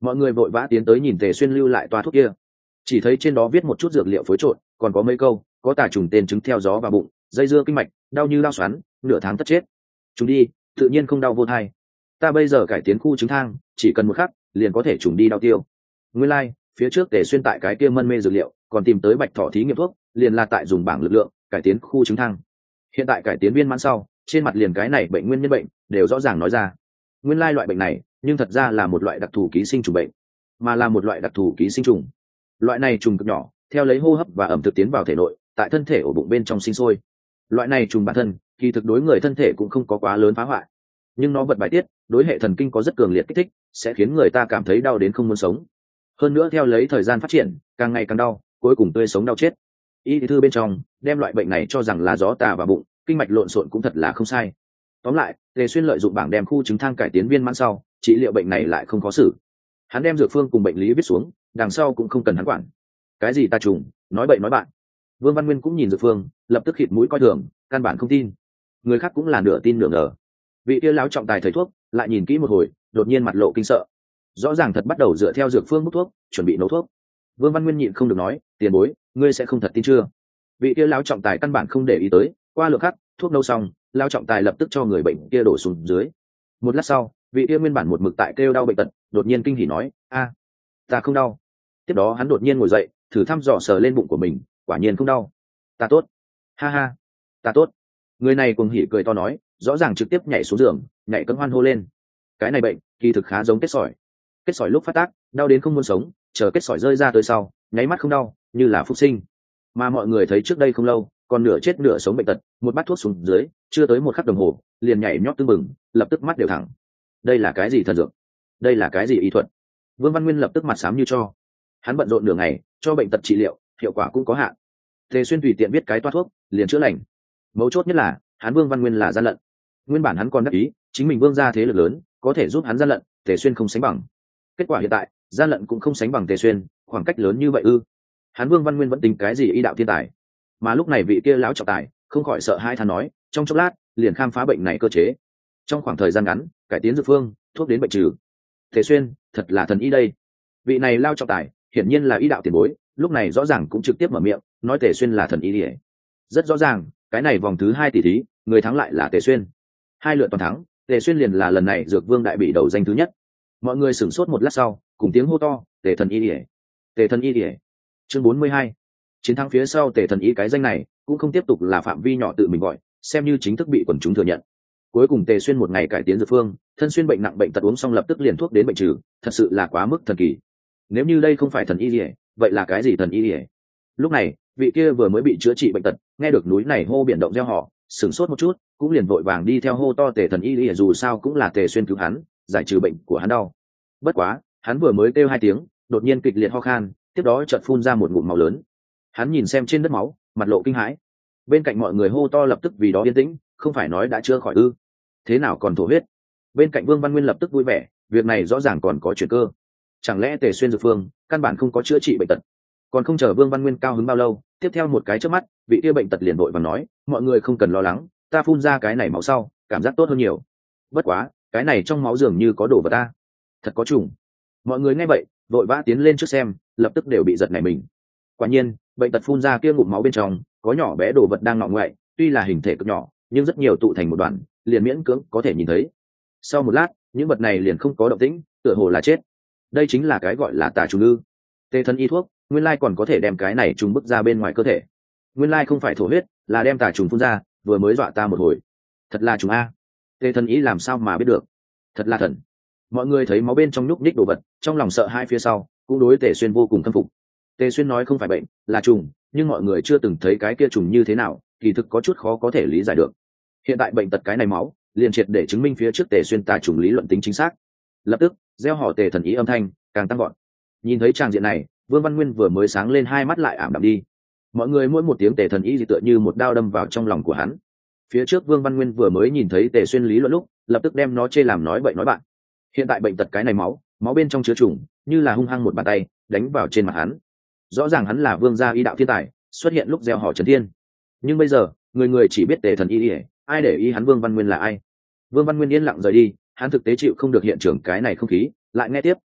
Mọi người vội vã tiến tới nhìn Tề Xuyên lưu lại toa thuốc kia, chỉ thấy trên đó viết một chút dược liệu phối trộn, còn có mấy câu có tà trùng tên trứng theo gió vào bụng, dây dưa kinh mạch, đau như lao xoắn, nửa tháng tất chết. Chúng đi tự nhiên không đau vô thai. Ta bây giờ cải tiến khu trứng thang, chỉ cần một khắc liền có thể trùng đi đau tiêu. Nguyên lai phía trước Tề Xuyên tại cái kia mân mê dược liệu còn tìm tới bạch thỏ thí nghiệm thuốc, liền là tại dùng bảng lực lượng cải tiến khu trứng thang. Hiện tại cải tiến viên mãn sau, trên mặt liền cái này bệnh nguyên nhân bệnh đều rõ ràng nói ra. Nguyên lai loại bệnh này nhưng thật ra là một loại đặc thù ký sinh trùng bệnh, mà là một loại đặc thù ký sinh trùng. Loại này trùng cực nhỏ, theo lấy hô hấp và ẩm thực tiến vào thể nội, tại thân thể ổ bụng bên trong sinh sôi. Loại này trùng bản thân kỳ thực đối người thân thể cũng không có quá lớn phá hoại, nhưng nó vật bài tiết đối hệ thần kinh có rất cường liệt kích thích, sẽ khiến người ta cảm thấy đau đến không muốn sống. Hơn nữa theo lấy thời gian phát triển, càng ngày càng đau, cuối cùng tươi sống đau chết. Y thư bên trong đem loại bệnh này cho rằng là gió tà vào bụng, kinh mạch lộn xộn cũng thật là không sai. Tóm lại, Tề Xuyên lợi dụng bảng đem khu trứng thang cải tiến viên mãn sau, trị liệu bệnh này lại không khó xử. Hắn đem dược phương cùng bệnh lý viết xuống, đằng sau cũng không cần hắn quản. Cái gì ta trùng, nói bậy nói bạn. Vương Văn Nguyên cũng nhìn dược phương, lập tức khịt mũi coi thường, căn bản không tin. Người khác cũng là nửa tin nửa ngờ. Vị kia láo trọng tài thầy thuốc lại nhìn kỹ một hồi, đột nhiên mặt lộ kinh sợ. Rõ ràng thật bắt đầu dựa theo dược phương bút thuốc, chuẩn bị nấu thuốc. Vương Văn Nguyên nhịn không được nói, tiền bối, ngươi sẽ không thật tin chưa? Vị kia láo trọng tài căn bản không để ý tới, qua lượng khắc, thuốc nấu xong, lao trọng tài lập tức cho người bệnh kia đổ xuống dưới. Một lát sau, vị kia nguyên bản một mực tại kêu đau bệnh tật đột nhiên kinh hỉ nói, a, ta không đau. Tiếp đó hắn đột nhiên ngồi dậy, thử thăm dò sờ lên bụng của mình, quả nhiên không đau. Ta tốt, ha ha, ta tốt. Người này cuồng hỉ cười to nói, rõ ràng trực tiếp nhảy xuống giường, nhảy cẫng hoan hô lên. Cái này bệnh kỳ thực khá giống kết sỏi. Kết sỏi lúc phát tác đau đến không muốn sống, chờ kết sỏi rơi ra tới sau nháy mắt không đau, như là phục sinh. Mà mọi người thấy trước đây không lâu còn nửa chết nửa sống bệnh tật, một bát thuốc xuống dưới, chưa tới một khắc đồng hồ liền nhảy nhót tưng bừng, lập tức mắt đều thẳng. Đây là cái gì thần dược? Đây là cái gì y thuật? Vương Văn Nguyên lập tức mặt xám như cho. Hắn bận rộn nửa ngày cho bệnh tật trị liệu, hiệu quả cũng có hạn. Tề Xuyên tùy tiện viết cái toa thuốc liền chữa lành. Mấu chốt nhất là hắn Vương Văn Nguyên là gian lận. Nguyên bản hắn còn đắc ý chính mình Vương gia thế lực lớn có thể giúp hắn gian lận, Tề Xuyên không sánh bằng. Kết quả hiện tại gian lận cũng không sánh bằng Tề Xuyên, khoảng cách lớn như vậy ư? Hắn Vương Văn Nguyên vẫn tính cái gì y đạo thiên tài? Mà lúc này vị kia lão trọng tài không khỏi sợ hai than nói, trong chốc lát liền khám phá bệnh này cơ chế, trong khoảng thời gian ngắn cải tiến dược phương, thuốc đến bệnh trừ. Tề Xuyên thật là thần y đây. Vị này lao trọng tài hiển nhiên là y đạo tiền bối, lúc này rõ ràng cũng trực tiếp mở miệng nói Tề Xuyên là thần y ỉa. Rất rõ ràng cái này vòng thứ 2 tỷ thí người thắng lại là Tề Xuyên. 2 lượt toàn thắng, Tề Xuyên liền là lần này dược vương đại bị đầu danh thứ nhất. Mọi người sửng sốt một lát sau cùng tiếng hô to, Tề thần y ỉa, Tề thần y ỉa. Chương 42. Chiến thắng phía sau Tề thần y cái danh này cũng không tiếp tục là phạm vi nhỏ tự mình gọi, xem như chính thức bị quần chúng thừa nhận. Cuối cùng Tề Xuyên một ngày cải tiến dược phương, thân xuyên bệnh nặng bệnh tật uống xong lập tức liền thuốc đến bệnh trừ, thật sự là quá mức thần kỳ. Nếu như đây không phải thần y liễu, vậy là cái gì thần y liễu? Lúc này vị kia vừa mới bị chữa trị bệnh tật nghe được núi này hô biển động gieo họ, sửng sốt một chút, cũng liền vội vàng đi theo hô to Tề thần y liễu, dù sao cũng là Tề Xuyên cứu hắn, giải trừ bệnh của hắn đau. Bất quá hắn vừa mới kêu 2 tiếng, đột nhiên kịch liệt ho khan, tiếp đó chợt phun ra một ngụm máu lớn. Hắn nhìn xem trên đất máu, mặt lộ kinh hãi. Bên cạnh mọi người hô to lập tức vì đó yên tĩnh, không phải nói đã chữa khỏi ư? Thế nào còn thổ huyết? Bên cạnh Vương Văn Nguyên lập tức vui vẻ, việc này rõ ràng còn có chuyện cơ. Chẳng lẽ Tề Xuyên dược phương căn bản không có chữa trị bệnh tật? Còn không chờ Vương Văn Nguyên cao hứng bao lâu, tiếp theo một cái chớp mắt, vị kia bệnh tật liền vội và nói, mọi người không cần lo lắng, ta phun ra cái này máu sau, cảm giác tốt hơn nhiều. Bất quá, cái này trong máu dường như có đồ vật ta, thật có trùng. Mọi người nghe vậy, vội vã tiến lên trước xem, lập tức đều bị giật nảy mình. Quả nhiên, bệnh tật phun ra kia ngụm máu bên trong, có nhỏ bé đồ vật đang ngọ ngoại, tuy là hình thể cực nhỏ, nhưng rất nhiều tụ thành một đoàn, liền miễn cưỡng có thể nhìn thấy. Sau một lát, những vật này liền không có động tĩnh, tựa hồ là chết. Đây chính là cái gọi là tà trùng ư? Tề thần y thuốc, nguyên lai còn có thể đem cái này trùng bức ra bên ngoài cơ thể. Nguyên lai không phải thổ huyết, là đem tà trùng phun ra, vừa mới dọa ta một hồi. Thật là trùng a. Tề thần y làm sao mà biết được? Thật là thần. Mọi người thấy máu bên trong nhúc nhích đồ vật, trong lòng sợ hãi phía sau, cũng đối Tề Xuyên vô cùng khâm phục. Tề Xuyên nói không phải bệnh, là trùng, nhưng mọi người chưa từng thấy cái kia trùng như thế nào, kỳ thực có chút khó có thể lý giải được. Hiện tại bệnh tật cái này máu liền triệt để chứng minh phía trước Tề Xuyên tà trùng lý luận tính chính xác. Lập tức gieo họ Tề thần ý âm thanh càng tăng gọn. Nhìn thấy tràng diện này, Vương Văn Nguyên vừa mới sáng lên hai mắt lại ảm đạm đi. Mọi người mỗi một tiếng Tề thần ý gì tựa như một đao đâm vào trong lòng của hắn. Phía trước Vương Văn Nguyên vừa mới nhìn thấy Tề Xuyên lý luận lúc, lập tức đem nó chê làm nói bậy nói bạn. Hiện tại bệnh tật cái này máu bên trong chứa trùng, như là hung hăng một bàn tay đánh vào trên mặt hắn. Rõ ràng hắn là vương gia y đạo thiên tài, xuất hiện lúc gieo họ trấn thiên. Nhưng bây giờ người người chỉ biết Tề thần y, ai để ý hắn Vương Văn Nguyên là ai? Vương Văn Nguyên yên lặng rời đi, hắn thực tế chịu không được hiện trường cái này không khí, lại nghe tiếp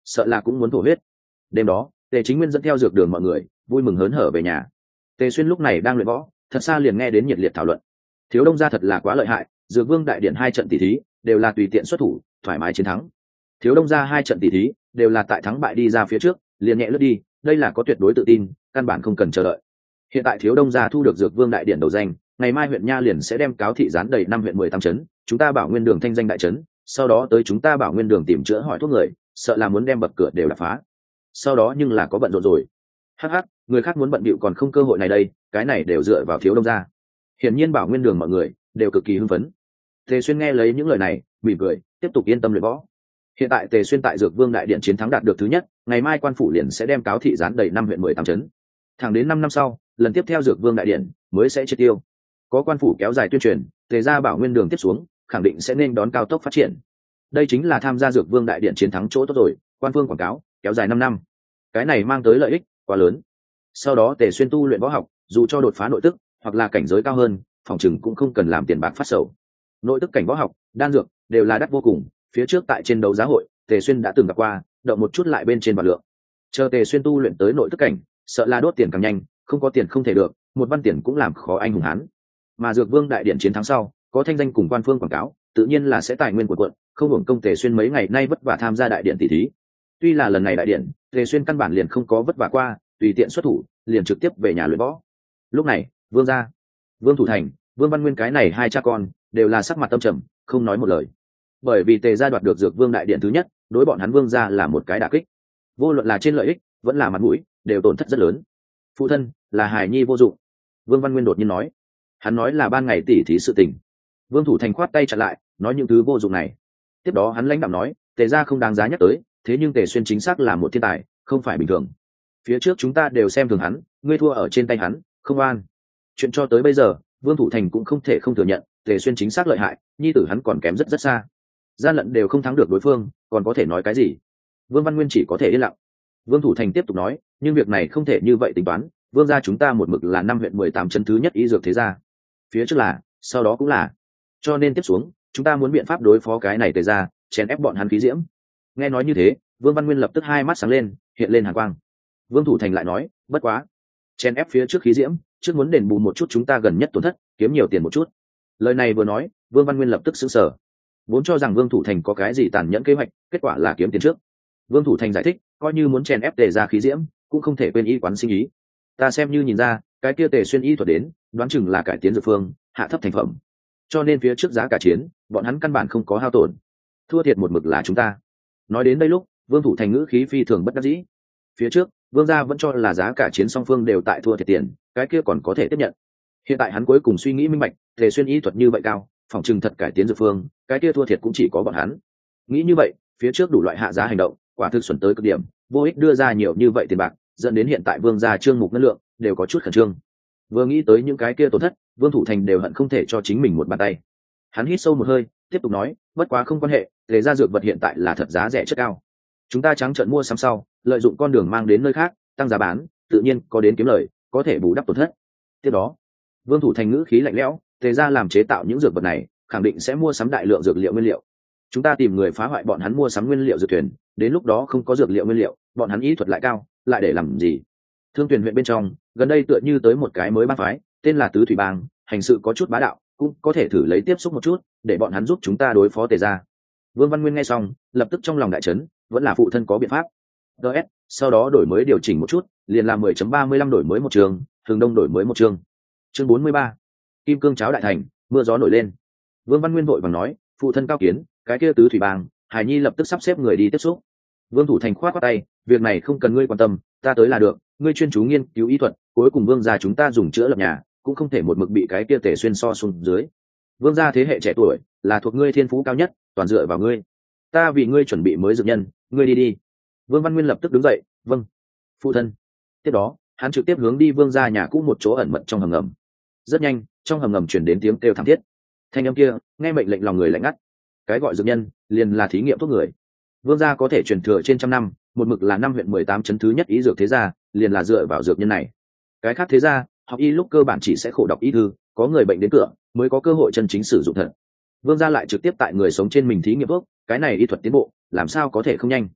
sợ là cũng muốn thổ huyết. Đêm đó Tề Chính Nguyên dẫn theo dược đường mọi người vui mừng hớn hở về nhà. Tề Xuyên lúc này đang luyện võ, thật xa liền nghe đến nhiệt liệt thảo luận. Thiếu Đông gia thật là quá lợi hại, Dược Vương đại điện 2 trận tỷ thí đều là tùy tiện xuất thủ, thoải mái chiến thắng. Thiếu Đông gia 2 trận tỷ thí đều là tại thắng bại đi ra phía trước, liền nhẹ lướt đi, đây là có tuyệt đối tự tin, căn bản không cần chờ đợi. Hiện tại Thiếu Đông gia thu được Dược Vương đại điện đầu danh, ngày mai huyện Nha liền sẽ đem cáo thị dán đầy 5 huyện 18 trấn, chúng ta Bảo Nguyên đường thanh danh đại trấn, sau đó tới chúng ta Bảo Nguyên đường tìm chữa hỏi thuốc người, sợ là muốn đem bậc cửa đều đập phá. Sau đó nhưng là có bận rộn rồi. Hắc hắc, người khác muốn bận bịu còn không cơ hội này đây, cái này đều dựa vào Thiếu Đông gia. Hiển nhiên Bảo Nguyên đường mọi người đều cực kỳ hưng phấn. Tề Xuyên nghe lấy những lời này, mỉm cười, tiếp tục yên tâm luyện võ. Hiện tại Tề Xuyên tại Dược Vương đại điện chiến thắng đạt được thứ nhất, ngày mai quan phủ liền sẽ đem cáo thị dán đầy 5 huyện 18 trấn. Thẳng đến 5 năm sau, lần tiếp theo Dược Vương đại điện mới sẽ triệt tiêu. Có quan phủ kéo dài tuyên truyền, Tề gia Bảo Nguyên đường tiếp xuống, khẳng định sẽ nên đón cao tốc phát triển. Đây chính là tham gia Dược Vương đại điện chiến thắng chỗ tốt rồi, quan phương quảng cáo, kéo dài 5 năm. Cái này mang tới lợi ích quá lớn. Sau đó Tề Xuyên tu luyện võ học, dù cho đột phá nội tức hoặc là cảnh giới cao hơn, phòng chừng cũng không cần làm tiền bạc phát sầu. Nội tức cảnh võ học, đan dược đều là đắt vô cùng, phía trước tại trên đấu giá hội, Tề Xuyên đã từng gặp qua, động một chút lại bên trên vạn lượng. Chờ Tề Xuyên tu luyện tới nội tức cảnh, sợ là đốt tiền càng nhanh, không có tiền không thể được, một văn tiền cũng làm khó anh hùng hán. Mà Dược Vương đại điện chiến thắng sau, có thanh danh cùng quan phương quảng cáo, tự nhiên là sẽ tài nguyên của quận, không hưởng công Tề Xuyên mấy ngày nay vất vả tham gia đại điện tỷ thí. Tuy là lần này đại điện, Tề Xuyên căn bản liền không có vất vả qua, tùy tiện xuất thủ, liền trực tiếp về nhà luyện võ. Lúc này, Vương gia, Vương Thủ Thành, Vương Văn Nguyên cái này 2 cha con đều là sắc mặt tâm trầm, không nói một lời. Bởi vì Tề gia đoạt được Dược Vương đại điện thứ nhất, đối bọn hắn Vương gia là một cái đả kích. Vô luận là trên lợi ích, vẫn là mặt mũi, đều tổn thất rất lớn. Phụ thân, là hài nhi vô dụng. Vương Văn Nguyên đột nhiên nói. Hắn nói là ban ngày tỉ thí sự tình. Vương Thủ Thành khoát tay chặn lại, nói những thứ vô dụng này. Tiếp đó hắn lãnh đạm nói, Tề gia không đáng giá nhắc tới, thế nhưng Tề Xuyên chính xác là một thiên tài, không phải bình thường. Phía trước chúng ta đều xem thường hắn, ngươi thua ở trên tay hắn, không oan. Chuyện cho tới bây giờ, Vương Thủ Thành cũng không thể không thừa nhận, Tề Xuyên chính xác lợi hại, nhi tử hắn còn kém rất rất xa. Gian lận đều không thắng được đối phương, còn có thể nói cái gì? Vương Văn Nguyên chỉ có thể yên lặng. Vương Thủ Thành tiếp tục nói, nhưng việc này không thể như vậy tính toán, Vương gia chúng ta một mực là 5 huyện 18 trấn thứ nhất y dược thế gia. Phía trước là, sau đó cũng là. Cho nên tiếp xuống, chúng ta muốn biện pháp đối phó cái này Tề gia, chèn ép bọn hắn khí diễm. Nghe nói như thế, Vương Văn Nguyên lập tức hai mắt sáng lên, hiện lên hàn quang. Vương Thủ Thành lại nói, bất quá, chèn ép phía trước khí diễm, trước muốn đền bù một chút chúng ta gần nhất tổn thất, kiếm nhiều tiền một chút. Lời này vừa nói, Vương Văn Nguyên lập tức sững sờ. Vốn cho rằng Vương Thủ Thành có cái gì tàn nhẫn kế hoạch, kết quả là kiếm tiền trước. Vương Thủ Thành giải thích, coi như muốn chèn ép Tề gia khí diễm, cũng không thể quên y quán sinh ý. Ta xem như nhìn ra, cái kia Tề Xuyên y thuật đến, đoán chừng là cải tiến dược phương, hạ thấp thành phẩm. Cho nên phía trước giá cả chiến, bọn hắn căn bản không có hao tổn. Thua thiệt một mực là chúng ta. Nói đến đây lúc, Vương Thủ Thành ngữ khí phi thường bất đắc dĩ. Phía trước, Vương gia vẫn cho là giá cả chiến song phương đều tại thua thiệt tiền, cái kia còn có thể tiếp nhận. Hiện tại hắn cuối cùng suy nghĩ minh bạch, Tề Xuyên y thuật như vậy cao, phòng trừng thật cải tiến dược phương, cái kia thua thiệt cũng chỉ có bọn hắn. Nghĩ như vậy, phía trước đủ loại hạ giá hành động, quả thực xuẩn tới cực điểm, vô ích đưa ra nhiều như vậy tiền bạc, dẫn đến hiện tại Vương gia trương mục ngân lượng đều có chút khẩn trương. Vừa nghĩ tới những cái kia tổn thất, Vương Thủ Thành đều hận không thể cho chính mình một bàn tay. Hắn hít sâu một hơi, tiếp tục nói, bất quá không quan hệ, Tề gia dược vật hiện tại là thật giá rẻ chất cao. Chúng ta trắng trợn mua sắm sau, lợi dụng con đường mang đến nơi khác, tăng giá bán, tự nhiên có đến kiếm lời, có thể bù đắp tổn thất. Tiếp đó, Vương Thủ Thành ngữ khí lạnh lẽo, Tề gia làm chế tạo những dược vật này, khẳng định sẽ mua sắm đại lượng dược liệu nguyên liệu. Chúng ta tìm người phá hoại bọn hắn mua sắm nguyên liệu dược thuyền, đến lúc đó không có dược liệu nguyên liệu, bọn hắn ý thuật lại cao, lại để làm gì? Thương Tuyền huyện bên trong, gần đây tựa như tới một cái mới bang phái, tên là Tứ Thủy Bang, hành sự có chút bá đạo, cũng có thể thử lấy tiếp xúc một chút, để bọn hắn giúp chúng ta đối phó Tề gia. Vương Văn Nguyên nghe xong, lập tức trong lòng đại chấn, vẫn là phụ thân có biện pháp. DS, sau đó đổi mới điều chỉnh một chút, liền là 10.35 đổi mới một trường, Thường Đông đổi mới một trường. Chương 43. Kim cương cháo đại thành, mưa gió nổi lên. Vương Văn Nguyên vội vàng nói, phụ thân cao kiến, cái kia Tứ Thủy Bang, Hải Nhi lập tức sắp xếp người đi tiếp xúc. Vương Thủ Thành khoát tay, việc này không cần ngươi quan tâm, ta tới là được, ngươi chuyên chú nghiên cứu y thuật, cuối cùng Vương gia chúng ta dùng chữa lập nhà, cũng không thể một mực bị cái kia Tề Xuyên so xuống dưới. Vương gia thế hệ trẻ tuổi, là thuộc ngươi thiên phú cao nhất, toàn dựa vào ngươi. Ta vì ngươi chuẩn bị mới dược nhân, ngươi đi đi. Vương Văn Nguyên lập tức đứng dậy, vâng, phụ thân. Tiếp đó, hắn trực tiếp hướng đi Vương gia nhà cũ một chỗ ẩn mật trong hầm ngầm. Rất nhanh, trong hầm ngầm truyền đến tiếng kêu thảm thiết. Thanh âm kia, nghe mệnh lệnh lòng người lạnh ngắt. Cái gọi dược nhân, liền là thí nghiệm thuốc người. Vương gia có thể truyền thừa trên trăm năm, một mực là 5 huyện 18 trấn thứ nhất ý dược thế gia, liền là dựa vào dược nhân này. Cái khác thế gia, học y lúc cơ bản chỉ sẽ khổ đọc y thư, có người bệnh đến cửa, mới có cơ hội chân chính sử dụng thật. Vương gia lại trực tiếp tại người sống trên mình thí nghiệm thuốc, cái này y thuật tiến bộ, làm sao có thể không nhanh?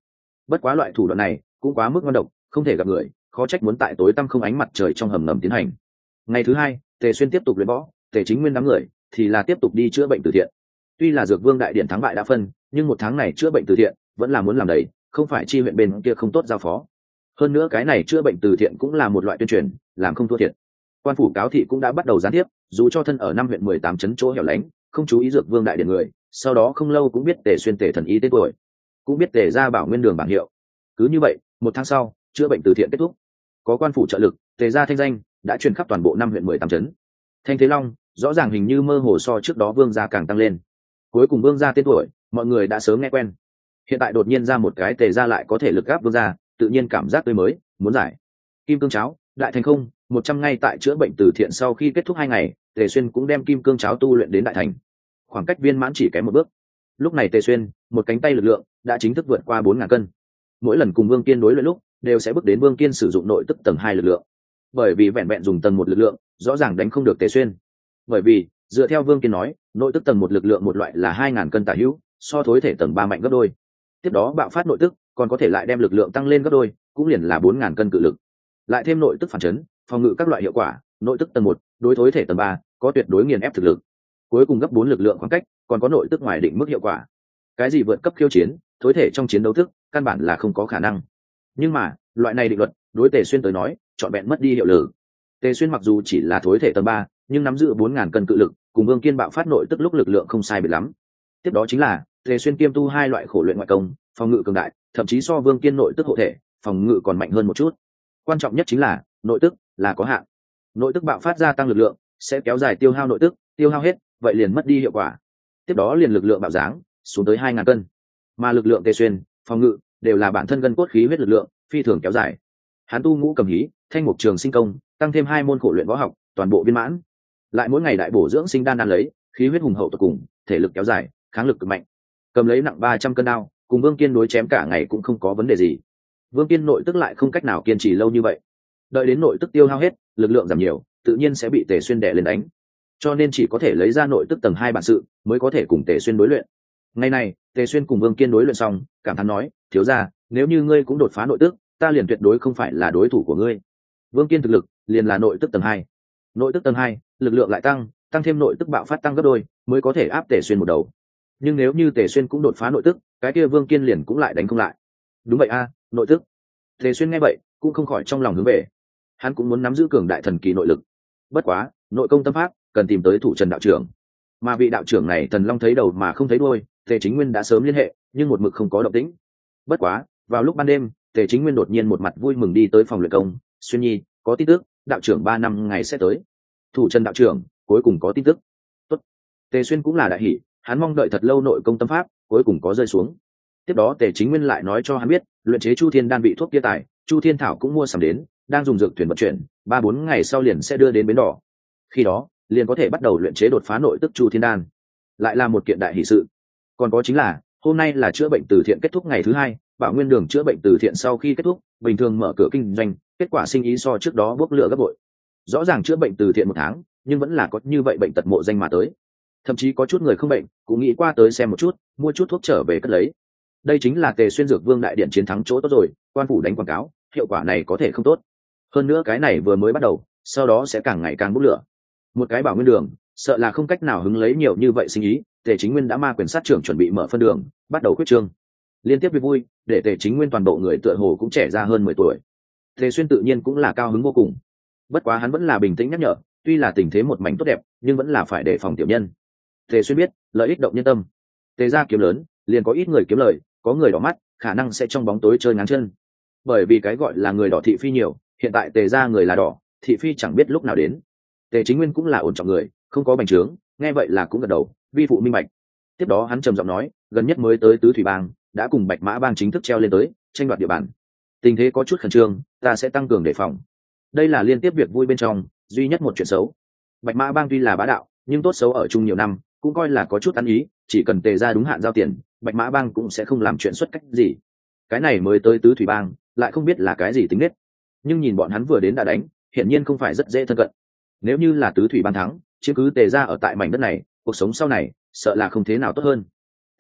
Bất quá loại thủ đoạn này cũng quá mức ngon độc, không thể gặp người, khó trách muốn tại tối tăm không ánh mặt trời trong hầm ngầm tiến hành. Ngày thứ hai, Tề Xuyên tiếp tục luyện võ, Tề Chính Nguyên đám người thì là tiếp tục đi chữa bệnh từ thiện. Tuy là Dược Vương đại điện thắng bại đã phân, nhưng một tháng này chữa bệnh từ thiện vẫn là muốn làm đầy, không phải chi huyện bên kia không tốt giao phó. Hơn nữa cái này chữa bệnh từ thiện cũng là một loại tuyên truyền, làm không thua thiệt. Quan phủ cáo thị cũng đã bắt đầu gián tiếp, dù cho thân ở năm huyện 18 trấn chỗ hẻo lánh, không chú ý Dược Vương đại điện người, sau đó không lâu cũng biết Tề Xuyên Tề thần ý tên tuổi, cũng biết Tề gia bảo nguyên đường bảng hiệu. Cứ như vậy, một tháng sau, chữa bệnh từ thiện kết thúc. Có quan phủ trợ lực, Tề gia thanh danh đã truyền khắp toàn bộ năm huyện 18 trấn. Thanh Thế Long rõ ràng hình như mơ hồ so trước đó Vương gia càng tăng lên. Cuối cùng Vương gia tên tuổi, mọi người đã sớm nghe quen. Hiện tại đột nhiên ra một cái Tề gia lại có thể lực gáp Vương gia, tự nhiên cảm giác tươi mới, muốn giải. Kim cương cháo, đại thành không, 100 ngay tại chữa bệnh từ thiện sau khi kết thúc 2 ngày, Tề Xuyên cũng đem kim cương cháo tu luyện đến đại thành. Khoảng cách viên mãn chỉ kém một bước. Lúc này Tề Xuyên, một cánh tay lực lượng đã chính thức vượt qua 4000 cân. Mỗi lần cùng Vương Kiên đối luyện lúc, đều sẽ bước đến Vương Kiên sử dụng nội tức tầng 2 lực lượng. Bởi vì vẹn vẹn dùng tầng 1 lực lượng, rõ ràng đánh không được Tề Xuyên. Bởi vì, dựa theo Vương Kiên nói, nội tức tầng 1 lực lượng một loại là 2000 cân tả hữu, so thối thể tầng 3 mạnh gấp đôi. Tiếp đó bạo phát nội tức, còn có thể lại đem lực lượng tăng lên gấp đôi, cũng liền là 4000 cân cự lực. Lại thêm nội tức phản chấn, phòng ngự các loại hiệu quả, nội tức tầng 1, đối thối thể tầng 3, có tuyệt đối nghiền ép thực lực. Cuối cùng gấp 4 lực lượng khoảng cách, còn có nội tức ngoài định mức hiệu quả. Cái gì vượt cấp khiêu chiến, thối thể trong chiến đấu thức, căn bản là không có khả năng. Nhưng mà, loại này định luật, đối Tề Xuyên tới nói, trọn vẹn mất đi hiệu lực. Tề Xuyên mặc dù chỉ là thối thể tầng 3, nhưng nắm giữ 4000 cân cự lực, cùng Vương Kiên bạo phát nội tức lúc lực lượng không sai biệt lắm. Tiếp đó chính là, Tề Xuyên kiêm tu 2 loại khổ luyện ngoại công, phòng ngự cường đại, thậm chí so Vương Kiên nội tức hộ thể, phòng ngự còn mạnh hơn một chút. Quan trọng nhất chính là, nội tức là có hạn. Nội tức bạo phát ra tăng lực lượng, sẽ kéo dài tiêu hao nội tức, tiêu hao hết, vậy liền mất đi hiệu quả. Tiếp đó liền lực lượng bạo dáng, xuống tới 2000 cân. Mà lực lượng Tề Xuyên, phòng ngự đều là bản thân gân cốt khí huyết lực lượng, phi thường kéo dài. Hắn tu ngũ cầm hí, thanh mục trường sinh công, tăng thêm 2 môn khổ luyện võ học, toàn bộ viên mãn. Lại mỗi ngày đại bổ dưỡng sinh đan ăn lấy, khí huyết hùng hậu tột cùng, thể lực kéo dài, kháng lực cực mạnh. Cầm lấy nặng 300 cân đao, cùng Vương Kiên đối chém cả ngày cũng không có vấn đề gì. Vương Kiên nội tức lại không cách nào kiên trì lâu như vậy. Đợi đến nội tức tiêu hao hết, lực lượng giảm nhiều, tự nhiên sẽ bị Tề Xuyên đè lên đánh. Cho nên chỉ có thể lấy ra nội tức tầng 2 bản sự, mới có thể cùng Tề Xuyên đối luyện. Ngày này, Tề Xuyên cùng Vương Kiên đối luyện xong, cảm thán nói, thiếu gia, nếu như ngươi cũng đột phá nội tức, ta liền tuyệt đối không phải là đối thủ của ngươi. Vương Kiên thực lực liền là nội tức tầng 2. Nội tức tầng 2, lực lượng lại tăng thêm nội tức bạo phát tăng gấp đôi, mới có thể áp Tề Xuyên một đầu. Nhưng nếu như Tề Xuyên cũng đột phá nội tức, cái kia Vương Kiên liền cũng lại đánh không lại. Đúng vậy a, nội tức. Tề Xuyên nghe vậy, cũng không khỏi trong lòng hướng về. Hắn cũng muốn nắm giữ cường đại thần kỳ nội lực. Bất quá, nội công tâm pháp cần tìm tới Thủ Trần đạo trưởng. Mà vị đạo trưởng này Thần Long thấy đầu mà không thấy đuôi, Tề Chính Nguyên đã sớm liên hệ, nhưng một mực không có động tĩnh. Bất quá, vào lúc ban đêm, Tề Chính Nguyên đột nhiên một mặt vui mừng đi tới phòng luyện công, "Xuyên Nhi, có tin tức, đạo trưởng 3 năm ngày sẽ tới." Thủ Trần đạo trưởng, cuối cùng có tin tức. Tốt. Tề Xuyên cũng là đại hỉ, hắn mong đợi thật lâu nội công tâm pháp, cuối cùng có rơi xuống. Tiếp đó Tề Chính Nguyên lại nói cho hắn biết, luyện chế Chu Thiên đan vị thuốc kia tài, Chu Thiên thảo cũng mua sắm đến, đang dùng dược thuyền vận chuyển, 3-4 ngày sau liền sẽ đưa đến bến đỏ. Khi đó, liền có thể bắt đầu luyện chế đột phá nội tức Chu Thiên đan. Lại là một kiện đại hỷ sự. Còn có chính là, hôm nay là chữa bệnh từ thiện kết thúc ngày thứ 2, Bảo Nguyên Đường chữa bệnh từ thiện sau khi kết thúc, bình thường mở cửa kinh doanh, kết quả sinh ý so trước đó bốc lửa gấp bội. Rõ ràng chữa bệnh từ thiện 1 tháng, nhưng vẫn là có như vậy bệnh tật mộ danh mà tới. Thậm chí có chút người không bệnh, cũng nghĩ qua tới xem một chút, mua chút thuốc trở về cất lấy. Đây chính là Tề Xuyên Dược Vương đại điện chiến thắng chỗ tốt rồi, quan phủ đánh quảng cáo, hiệu quả này có thể không tốt. Hơn nữa cái này vừa mới bắt đầu, sau đó sẽ càng ngày càng bốc lửa. Một cái Bảo Nguyên Đường, sợ là không cách nào hứng lấy nhiều như vậy sinh ý, Tề Chính Nguyên đã ma quyền sát trưởng chuẩn bị mở phân đường, bắt đầu quyết trương. Liên tiếp việc vui, để Tề Chính Nguyên toàn bộ người tựa hồ cũng trẻ ra hơn 10 tuổi. Tề Xuyên tự nhiên cũng là cao hứng vô cùng. Bất quá hắn vẫn là bình tĩnh nhắc nhở, tuy là tình thế một mảnh tốt đẹp, nhưng vẫn là phải đề phòng tiểu nhân. Tề Xuyên biết, lợi ích động nhân tâm. Tề gia kiếm lớn, liền có ít người kiếm lời, có người đỏ mắt, khả năng sẽ trong bóng tối chơi ngáng chân. Bởi vì cái gọi là người đỏ thị phi nhiều, hiện tại Tề gia người là đỏ, thị phi chẳng biết lúc nào đến. Tề Chính Nguyên cũng là ổn trọng người, không có bành trướng, nghe vậy là cũng gật đầu, vi phụ minh bạch. Tiếp đó hắn trầm giọng nói, gần nhất mới tới Tứ Thủy Bang, đã cùng Bạch Mã Bang chính thức treo lên tới, tranh đoạt địa bàn. Tình thế có chút khẩn trương, ta sẽ tăng cường đề phòng. Đây là liên tiếp việc vui bên trong, duy nhất một chuyện xấu. Bạch Mã Bang tuy là bá đạo, nhưng tốt xấu ở chung nhiều năm, cũng coi là có chút ăn ý, chỉ cần Tề gia đúng hạn giao tiền, Bạch Mã Bang cũng sẽ không làm chuyện xuất cách gì. Cái này mới tới Tứ Thủy Bang, lại không biết là cái gì tính nết. Nhưng nhìn bọn hắn vừa đến đã đánh, hiển nhiên không phải rất dễ thân cận. Nếu như là Tứ Thủy Bang thắng, chứ cứ Tề gia ở tại mảnh đất này, cuộc sống sau này sợ là không thế nào tốt hơn.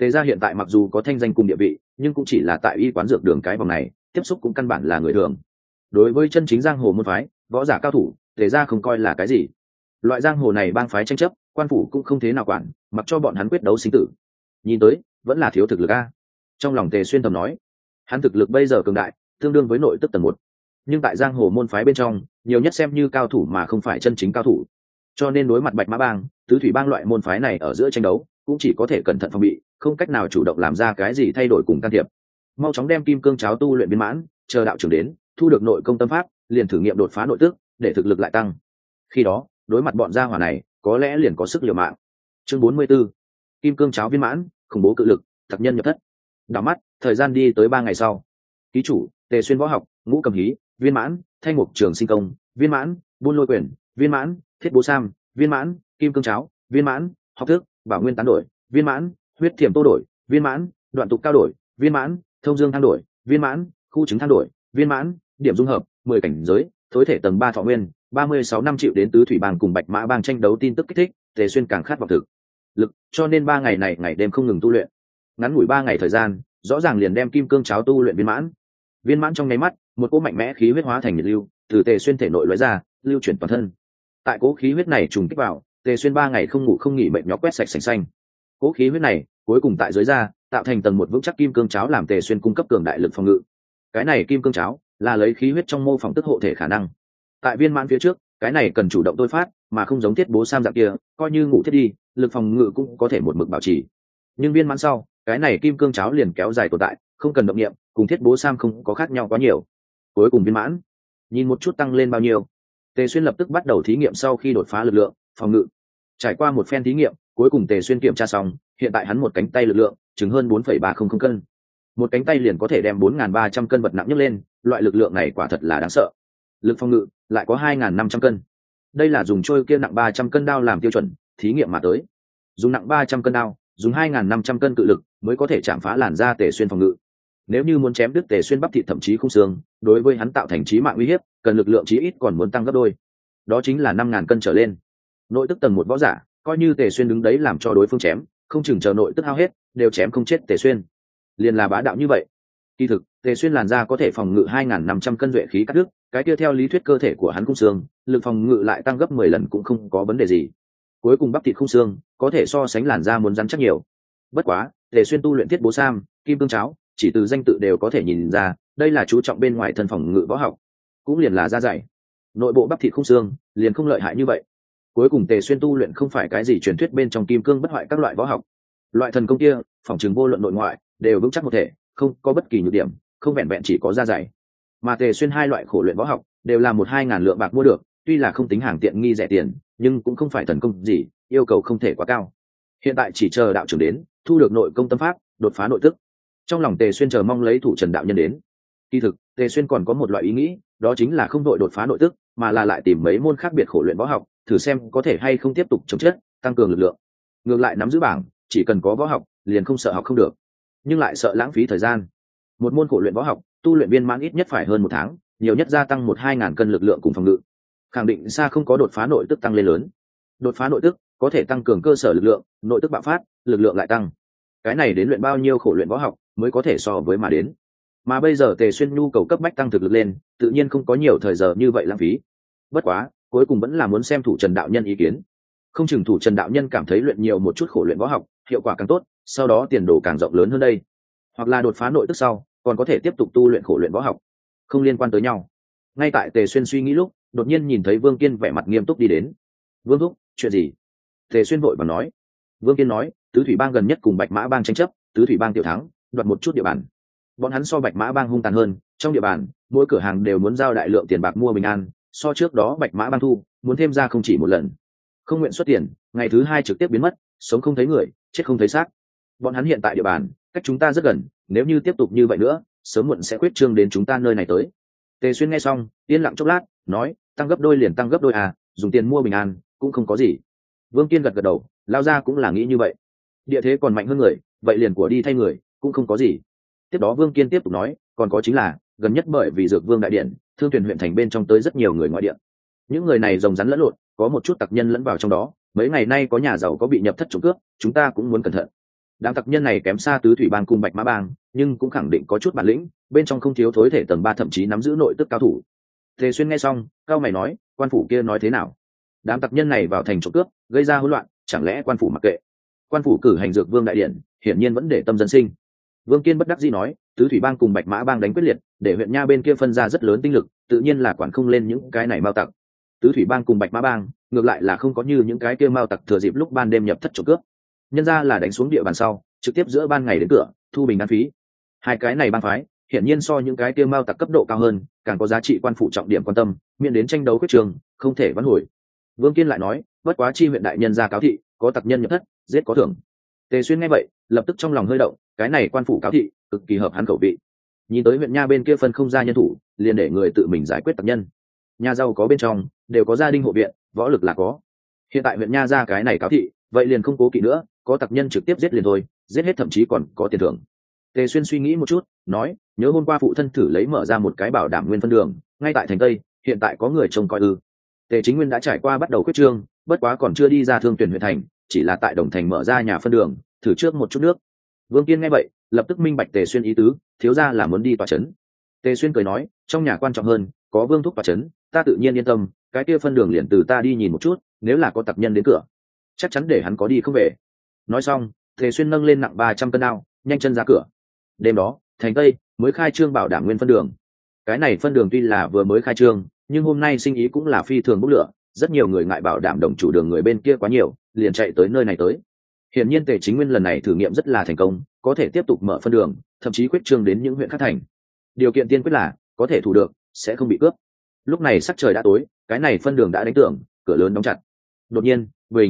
Tề gia hiện tại mặc dù có thanh danh cùng địa vị, nhưng cũng chỉ là tại y quán dược đường cái vòng này, tiếp xúc cũng căn bản là người thường. Đối với chân chính giang hồ môn phái, võ giả cao thủ, Tề gia không coi là cái gì. Loại giang hồ này bang phái tranh chấp, quan phủ cũng không thế nào quản, mặc cho bọn hắn quyết đấu sinh tử. Nhìn tới, vẫn là thiếu thực lực a. Trong lòng Tề Xuyên thầm nói, hắn thực lực bây giờ cường đại, tương đương với nội tức tầng 1. Nhưng tại giang hồ môn phái bên trong, nhiều nhất xem như cao thủ mà không phải chân chính cao thủ. Cho nên đối mặt Bạch Mã bang, Tứ Thủy bang loại môn phái này ở giữa tranh đấu, cũng chỉ có thể cẩn thận phòng bị, không cách nào chủ động làm ra cái gì thay đổi cùng can thiệp. Mau chóng đem kim cương cháo tu luyện viên mãn, chờ đạo trưởng đến, thu được nội công tâm pháp, liền thử nghiệm đột phá nội tức, để thực lực lại tăng. Khi đó, đối mặt bọn gia hỏa này, có lẽ liền có sức liều mạng. Chương 44. Kim cương cháo viên mãn, khủng bố cự lực, thật nhân nhập thất. Đảo mắt, thời gian đi tới 3 ngày sau. Ký chủ, Tề Xuyên võ học, Ngũ Cầm Hí, viên mãn, Thanh Mục Trường Sinh Công, viên mãn, Buôn Lôi Quyền, viên mãn, Thiết Bố Sam, viên mãn, Kim cương cháo, viên mãn, học thức, Bảo Nguyên tán đổi, viên mãn, Huyết Thiểm Tô đổi, viên mãn, Đoạn Tục cao đổi, viên mãn, Thông Dương thang đổi, viên mãn, Khu Trứng thang đổi, viên mãn, Điểm dung hợp, 10 cảnh giới, thối thể tầng 3 thọ nguyên, 36 năm chịu đến Tứ Thủy bang cùng Bạch Mã bang tranh đấu tin tức kích thích, Tề Xuyên càng khát vọng thực lực, cho nên 3 ngày này ngày đêm không ngừng tu luyện. Ngắn ngủi 3 ngày thời gian, rõ ràng liền đem kim cương cháo tu luyện viên mãn. Viên mãn trong nháy mắt, một cỗ mạnh mẽ khí huyết hóa thành nhiệt lưu, từ Tề Xuyên thể nội lóe ra, lưu chuyển toàn thân. Tại cỗ khí huyết này trùng kích vào, Tề Xuyên 3 ngày không ngủ không nghỉ mệt nhọc quét sạch sành xanh. Cỗ khí huyết này, cuối cùng tại dưới da, tạo thành tầng một vững chắc kim cương cháo làm Tề Xuyên cung cấp cường đại lực phòng ngự. Cái này kim cương cháo là lấy khí huyết trong mô phỏng tức hộ thể khả năng. Tại viên mãn phía trước, cái này cần chủ động tôi phát, mà không giống Thiết Bố Sam dạng kia, coi như ngủ thiết đi, lực phòng ngự cũng có thể một mực bảo trì. Nhưng viên mãn sau, cái này kim cương cháo liền kéo dài tồn tại, không cần động niệm, cùng Thiết Bố Sam không có khác nhau quá nhiều. Cuối cùng viên mãn, nhìn một chút tăng lên bao nhiêu. Tề Xuyên lập tức bắt đầu thí nghiệm sau khi đột phá lực lượng, phòng ngự. Trải qua một phen thí nghiệm, cuối cùng Tề Xuyên kiểm tra xong, hiện tại hắn một cánh tay lực lượng chừng hơn 4,300 cân. Một cánh tay liền có thể đem 4.300 cân vật nặng nhấc lên, loại lực lượng này quả thật là đáng sợ. Lực phòng ngự lại có 2.500 cân. Đây là dùng trôi kia nặng 300 cân đao làm tiêu chuẩn, thí nghiệm mà tới. Dùng nặng 300 cân đao, dùng 2.500 cân cự lực mới có thể chạm phá làn da Tề Xuyên phòng ngự. Nếu như muốn chém đứt Tề Xuyên bắp thịt thậm chí khung xương, đối với hắn tạo thành chí mạng uy hiếp, cần lực lượng chí ít còn muốn tăng gấp đôi. Đó chính là 5.000 cân trở lên. Nội tức tầng 1 võ giả, coi như Tề Xuyên đứng đấy làm cho đối phương chém, không chừng chờ nội tức hao hết, đều chém không chết Tề Xuyên. Liền là bá đạo như vậy. Kỳ thực, Tề Xuyên làn da có thể phòng ngự 2.500 cân duệ khí cắt đứt, cái kia theo lý thuyết cơ thể của hắn khung xương, lực phòng ngự lại tăng gấp 10 lần cũng không có vấn đề gì. Cuối cùng bắp thịt khung xương, có thể so sánh làn da muốn rắn chắc nhiều. Bất quá, Tề Xuyên tu luyện Thiết Bố Sam, Kim cương cháo, chỉ từ danh tự đều có thể nhìn ra, đây là chú trọng bên ngoài thân phòng ngự võ học, cũng liền là da dày. Nội bộ bắp thịt khung xương, liền không lợi hại như vậy. Cuối cùng Tề Xuyên tu luyện không phải cái gì truyền thuyết bên trong kim cương bất hoại các loại võ học. Loại thần công kia, phòng trường vô luận nội ngoại, đều vững chắc một thể, không có bất kỳ nhược điểm, không vẹn vẹn chỉ có da dày. Mà Tề Xuyên hai loại khổ luyện võ học, đều là 1-2 ngàn lượng bạc mua được, tuy là không tính hàng tiện nghi rẻ tiền, nhưng cũng không phải thần công gì, yêu cầu không thể quá cao. Hiện tại chỉ chờ đạo trưởng đến, thu được nội công tâm pháp, đột phá nội tức. Trong lòng Tề Xuyên chờ mong lấy thủ Trần đạo nhân đến. Kỳ thực, Tề Xuyên còn có một loại ý nghĩ, đó chính là không đội đột phá nội tức, mà là lại tìm mấy môn khác biệt khổ luyện võ học, thử xem có thể hay không tiếp tục chống chết, tăng cường lực lượng. Ngược lại nắm giữ bảng, chỉ cần có võ học, liền không sợ học không được, nhưng lại sợ lãng phí thời gian. Một môn khổ luyện võ học, tu luyện viên mãn ít nhất phải hơn 1 tháng, nhiều nhất gia tăng 1-2 ngàn cân lực lượng cùng phòng ngự. Khẳng định xa không có đột phá nội tức tăng lên lớn. Đột phá nội tức có thể tăng cường cơ sở lực lượng, nội tức bạo phát, lực lượng lại tăng. Cái này đến luyện bao nhiêu khổ luyện võ học mới có thể so với mà đến. Mà bây giờ Tề Xuyên nhu cầu cấp bách tăng thực lực lên, tự nhiên không có nhiều thời giờ như vậy lãng phí. Bất quá, cuối cùng vẫn là muốn xem thủ Trần đạo nhân ý kiến. Không chừng thủ Trần đạo nhân cảm thấy luyện nhiều một chút khổ luyện võ học, hiệu quả càng tốt, sau đó tiền đồ càng rộng lớn hơn đây. Hoặc là đột phá nội tức sau, còn có thể tiếp tục tu luyện khổ luyện võ học, không liên quan tới nhau. Ngay tại Tề Xuyên suy nghĩ lúc, đột nhiên nhìn thấy Vương Kiên vẻ mặt nghiêm túc đi đến. "Vương thúc, chuyện gì?" Tề Xuyên vội vàng nói. Vương Kiên nói, Tứ Thủy bang gần nhất cùng Bạch Mã bang tranh chấp, Tứ Thủy bang tiểu thắng, đoạt một chút địa bàn. Bọn hắn so Bạch Mã bang hung tàn hơn, trong địa bàn, mỗi cửa hàng đều muốn giao đại lượng tiền bạc mua bình an, so trước đó Bạch Mã bang thu, muốn thêm ra không chỉ một lần. Không nguyện xuất tiền, ngày thứ 2 trực tiếp biến mất, sống không thấy người, chết không thấy xác. Bọn hắn hiện tại địa bàn, cách chúng ta rất gần, nếu như tiếp tục như vậy nữa, sớm muộn sẽ khuyết trương đến chúng ta nơi này tới. Tề Xuyên nghe xong, yên lặng chốc lát, nói, tăng gấp đôi liền tăng gấp đôi à, dùng tiền mua bình an, cũng không có gì. Vương Kiên gật gật đầu, lao ra cũng là nghĩ như vậy. Địa thế còn mạnh hơn người, vậy liền của đi thay người, cũng không có gì. Tiếp đó Vương Kiên tiếp tục nói, còn có chính là, gần nhất bởi vì Dược Vương đại điện, Thương Thuyền huyện thành bên trong tới rất nhiều người ngoại điện. Những người này rồng rắn lẫn lộn, có một chút tặc nhân lẫn vào trong đó, mấy ngày nay có nhà giàu có bị nhập thất trộm cướp, chúng ta cũng muốn cẩn thận. Đám tặc nhân này kém xa tứ thủy bang cùng bạch mã bang, nhưng cũng khẳng định có chút bản lĩnh, bên trong không thiếu thối thể tầng 3 thậm chí nắm giữ nội tức cao thủ. Tề Xuyên nghe xong, cao mày nói, quan phủ kia nói thế nào? Đám tặc nhân này vào thành trộm cướp, gây ra hỗn loạn, chẳng lẽ quan phủ mặc kệ? Quan phủ cử hành dược vương đại điện, hiển nhiên vẫn để tâm dân sinh. Vương Kiên bất đắc dĩ nói, tứ thủy bang cùng bạch mã bang đánh quyết liệt, để huyện nha bên kia phân ra rất lớn tinh lực, tự nhiên là quản không lên những cái này mao tặc. Tứ thủy bang cùng bạch mã bang ngược lại là không có như những cái kia mao tặc thừa dịp lúc ban đêm nhập thất trộm cướp, nhân ra là đánh xuống địa bàn sau, trực tiếp giữa ban ngày đến cửa thu bình đan phí. Hai cái này bang phái hiển nhiên so những cái kia mao tặc cấp độ cao hơn, càng có giá trị quan phủ trọng điểm quan tâm, miễn đến tranh đấu quyết trường không thể vãn hồi. Vương Kiên lại nói, bất quá chi huyện đại nhân ra cáo thị, có tặc nhân nhập thất, giết có thưởng. Tề Xuyên nghe vậy, lập tức trong lòng hơi động, cái này quan phủ cáo thị cực kỳ hợp hắn khẩu vị. Nhìn tới huyện nha bên kia phân không ra nhân thủ, liền để người tự mình giải quyết tặc nhân. Nhà giàu có bên trong đều có gia đình hộ viện, võ lực là có. Hiện tại huyện nha ra cái này cáo thị, vậy liền không cố kỵ nữa, có tặc nhân trực tiếp giết liền thôi, giết hết thậm chí còn có tiền thưởng. Tề Xuyên suy nghĩ một chút, nói, nhớ hôm qua phụ thân thử lấy mở ra một cái bảo đảm nguyên phân đường, ngay tại thành Tây, hiện tại có người trông coi ư? Tề Chính Nguyên đã trải qua bắt đầu quyết trương, bất quá còn chưa đi ra thương tuyển huyện thành, chỉ là tại Đồng Thành mở ra nhà phân đường, thử trước một chút nước. Vương Kiên nghe vậy, lập tức minh bạch Tề Xuyên ý tứ, thiếu gia là muốn đi tòa trấn. Tề Xuyên cười nói, trong nhà quan trọng hơn, có Vương thúc tòa trấn, ta tự nhiên yên tâm, cái kia phân đường liền từ ta đi nhìn một chút, nếu là có tặc nhân đến cửa, chắc chắn để hắn có đi không về. Nói xong, Tề Xuyên nâng lên nặng 300 cân đao, nhanh chân ra cửa. Đêm đó, thành Tây mới khai trương bảo đảm nguyên phân đường. Cái này phân đường tuy là vừa mới khai trương, nhưng hôm nay sinh ý cũng là phi thường bốc lửa, rất nhiều người ngại bảo đảm đồng chủ đường người bên kia quá nhiều, liền chạy tới nơi này tới. Hiển nhiên Tề Chính Nguyên lần này thử nghiệm rất là thành công, có thể tiếp tục mở phân đường, thậm chí quyết trương đến những huyện khác thành. Điều kiện tiên quyết là có thể thủ được, sẽ không bị cướp. Lúc này sắc trời đã tối, cái này phân đường đã đánh tưởng, cửa lớn đóng chặt. Đột nhiên,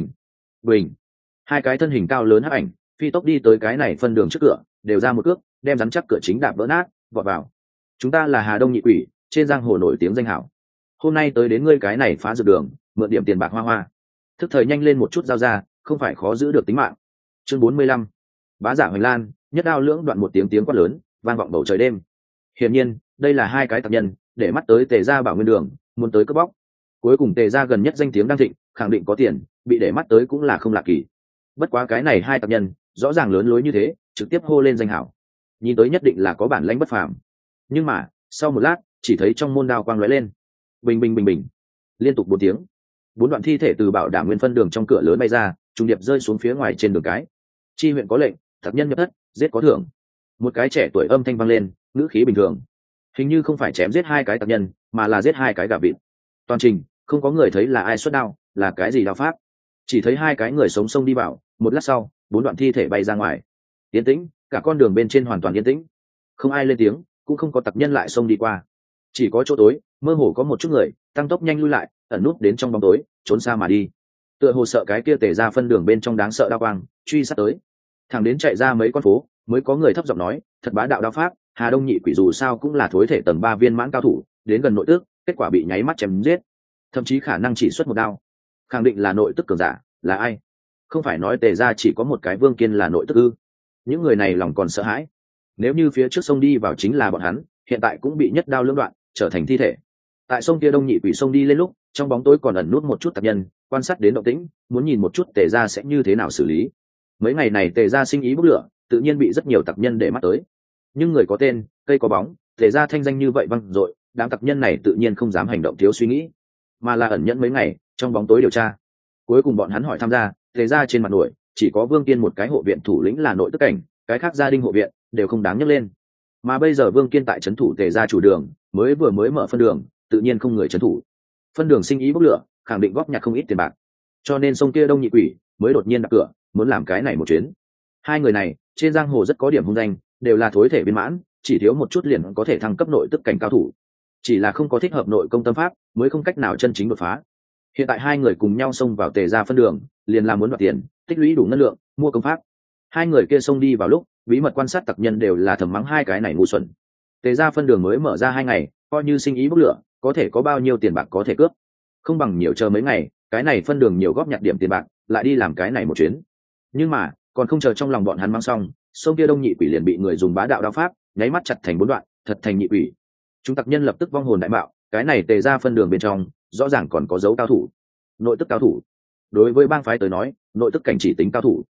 bình, hai cái thân hình cao lớn hắc ảnh phi tốc đi tới cái này phân đường trước cửa, đều ra một cước, đem rắn chắc cửa chính đạp vỡ nát, vọt vào. Chúng ta là Hà Đông nhị quỷ, trên giang hồ nổi tiếng danh hảo. Hôm nay tới đến ngươi cái này phá dược đường, mượn điểm tiền bạc hoa hoa. Thức thời nhanh lên một chút giao ra, không phải khó giữ được tính mạng. Chương 45. Bá giả Hoành Lan, nhất đao lưỡng đoạn, một tiếng quát lớn, vang vọng bầu trời đêm. Hiển nhiên, đây là hai cái tặc nhân, để mắt tới Tề gia Bảo Nguyên đường, muốn tới cướp bóc. Cuối cùng Tề gia gần nhất danh tiếng đang thịnh, khẳng định có tiền, bị để mắt tới cũng là không lạ kỳ. Bất quá cái này hai tặc nhân, rõ ràng lớn lối như thế, trực tiếp hô lên danh hảo. Nhìn tới nhất định là có bản lãnh bất phàm. Nhưng mà, sau một lát, chỉ thấy trong môn đao quang lóe lên. Bình, liên tục 4 tiếng. 4 đoạn thi thể từ bảo đảm nguyên phân đường trong cửa lớn bay ra, trùng điệp rơi xuống phía ngoài trên đường cái. Chi huyện có lệnh, tặc nhân nhập thất, giết có thưởng. Một cái trẻ tuổi âm thanh vang lên, ngữ khí bình thường. Hình như không phải chém giết hai cái tặc nhân, mà là giết hai cái gà vịt. Toàn trình không có người thấy là ai xuất đao, là cái gì đao pháp. Chỉ thấy hai cái người sống xông đi vào, một lát sau, 4 đoạn thi thể bay ra ngoài. Yên tĩnh, cả con đường bên trên hoàn toàn yên tĩnh, không ai lên tiếng, cũng không có tặc nhân lại xông đi qua. Chỉ có chỗ tối, mơ hồ có một chút người tăng tốc nhanh lui lại, ẩn nút đến trong bóng tối, trốn xa mà đi. Tựa hồ sợ cái kia Tề ra phân đường bên trong đáng sợ đao quang truy sát tới. Thằng đến chạy ra mấy con phố, mới có người thấp giọng nói, thật bá đạo đao pháp, Hà Đông nhị quỷ dù sao cũng là thối thể tầng 3 viên mãn cao thủ, đến gần nội tức, kết quả bị nháy mắt chém giết, thậm chí khả năng chỉ xuất một đao. Khẳng định là nội tức cường giả, là ai? Không phải nói Tề ra chỉ có một cái Vương Kiên là nội tức ư? Những người này lòng còn sợ hãi. Nếu như phía trước sông đi vào chính là bọn hắn, hiện tại cũng bị nhất đao lưỡng đoạn, trở thành thi thể. Tại sông kia Đông nhị quỷ sông đi lên lúc, trong bóng tối còn ẩn nút một chút tạp nhân, quan sát đến động tĩnh, muốn nhìn một chút Tề gia sẽ như thế nào xử lý. Mấy ngày này Tề gia sinh ý bốc lửa, tự nhiên bị rất nhiều tạp nhân để mắt tới. Nhưng người có tên, cây có bóng, Tề gia thanh danh như vậy vang dội, đám tạp nhân này tự nhiên không dám hành động thiếu suy nghĩ, mà là ẩn nhẫn mấy ngày, trong bóng tối điều tra. Cuối cùng bọn hắn hỏi tham gia, Tề gia trên mặt nổi, chỉ có Vương Kiên một cái hộ viện thủ lĩnh là nội tức cảnh, cái khác gia đình hộ viện đều không đáng nhắc lên. Mà bây giờ Vương Kiên tại trấn thủ Tề gia chủ đường, vừa mới mở phân đường, tự nhiên không người trấn thủ. Phân đường sinh ý bốc lửa, khẳng định góp nhặt không ít tiền bạc, cho nên sông kia Đông nhị quỷ mới đột nhiên đặt cửa, muốn làm cái này một chuyến. Hai người này trên giang hồ rất có điểm hung danh, đều là thối thể viên mãn, chỉ thiếu một chút liền có thể thăng cấp nội tức cảnh cao thủ, chỉ là không có thích hợp nội công tâm pháp, mới không cách nào chân chính đột phá. Hiện tại hai người cùng nhau xông vào Tề gia phân đường, liền làm muốn đoạt tiền, tích lũy đủ ngân lượng, mua công pháp. Hai người kia xông đi vào lúc, bí mật quan sát tặc nhân đều là thầm mắng hai cái này ngu xuẩn. Tề gia phân đường mới mở ra 2 ngày, coi như sinh ý bốc lửa, có thể có bao nhiêu tiền bạc có thể cướp, không bằng nhiều chờ mấy ngày, cái này phân đường nhiều góp nhặt điểm tiền bạc, lại đi làm cái này một chuyến. Nhưng mà còn không chờ trong lòng bọn hắn mang xong, sông kia Đông nhị quỷ liền bị người dùng bá đạo đao pháp nháy mắt chặt thành 4 đoạn, thật thành nhị quỷ. Chúng tặc nhân lập tức vong hồn đại bạo, cái này Tề gia phân đường bên trong rõ ràng còn có dấu cao thủ, nội tức cao thủ. Đối với bang phái tới nói, nội tức cảnh chỉ tính cao thủ,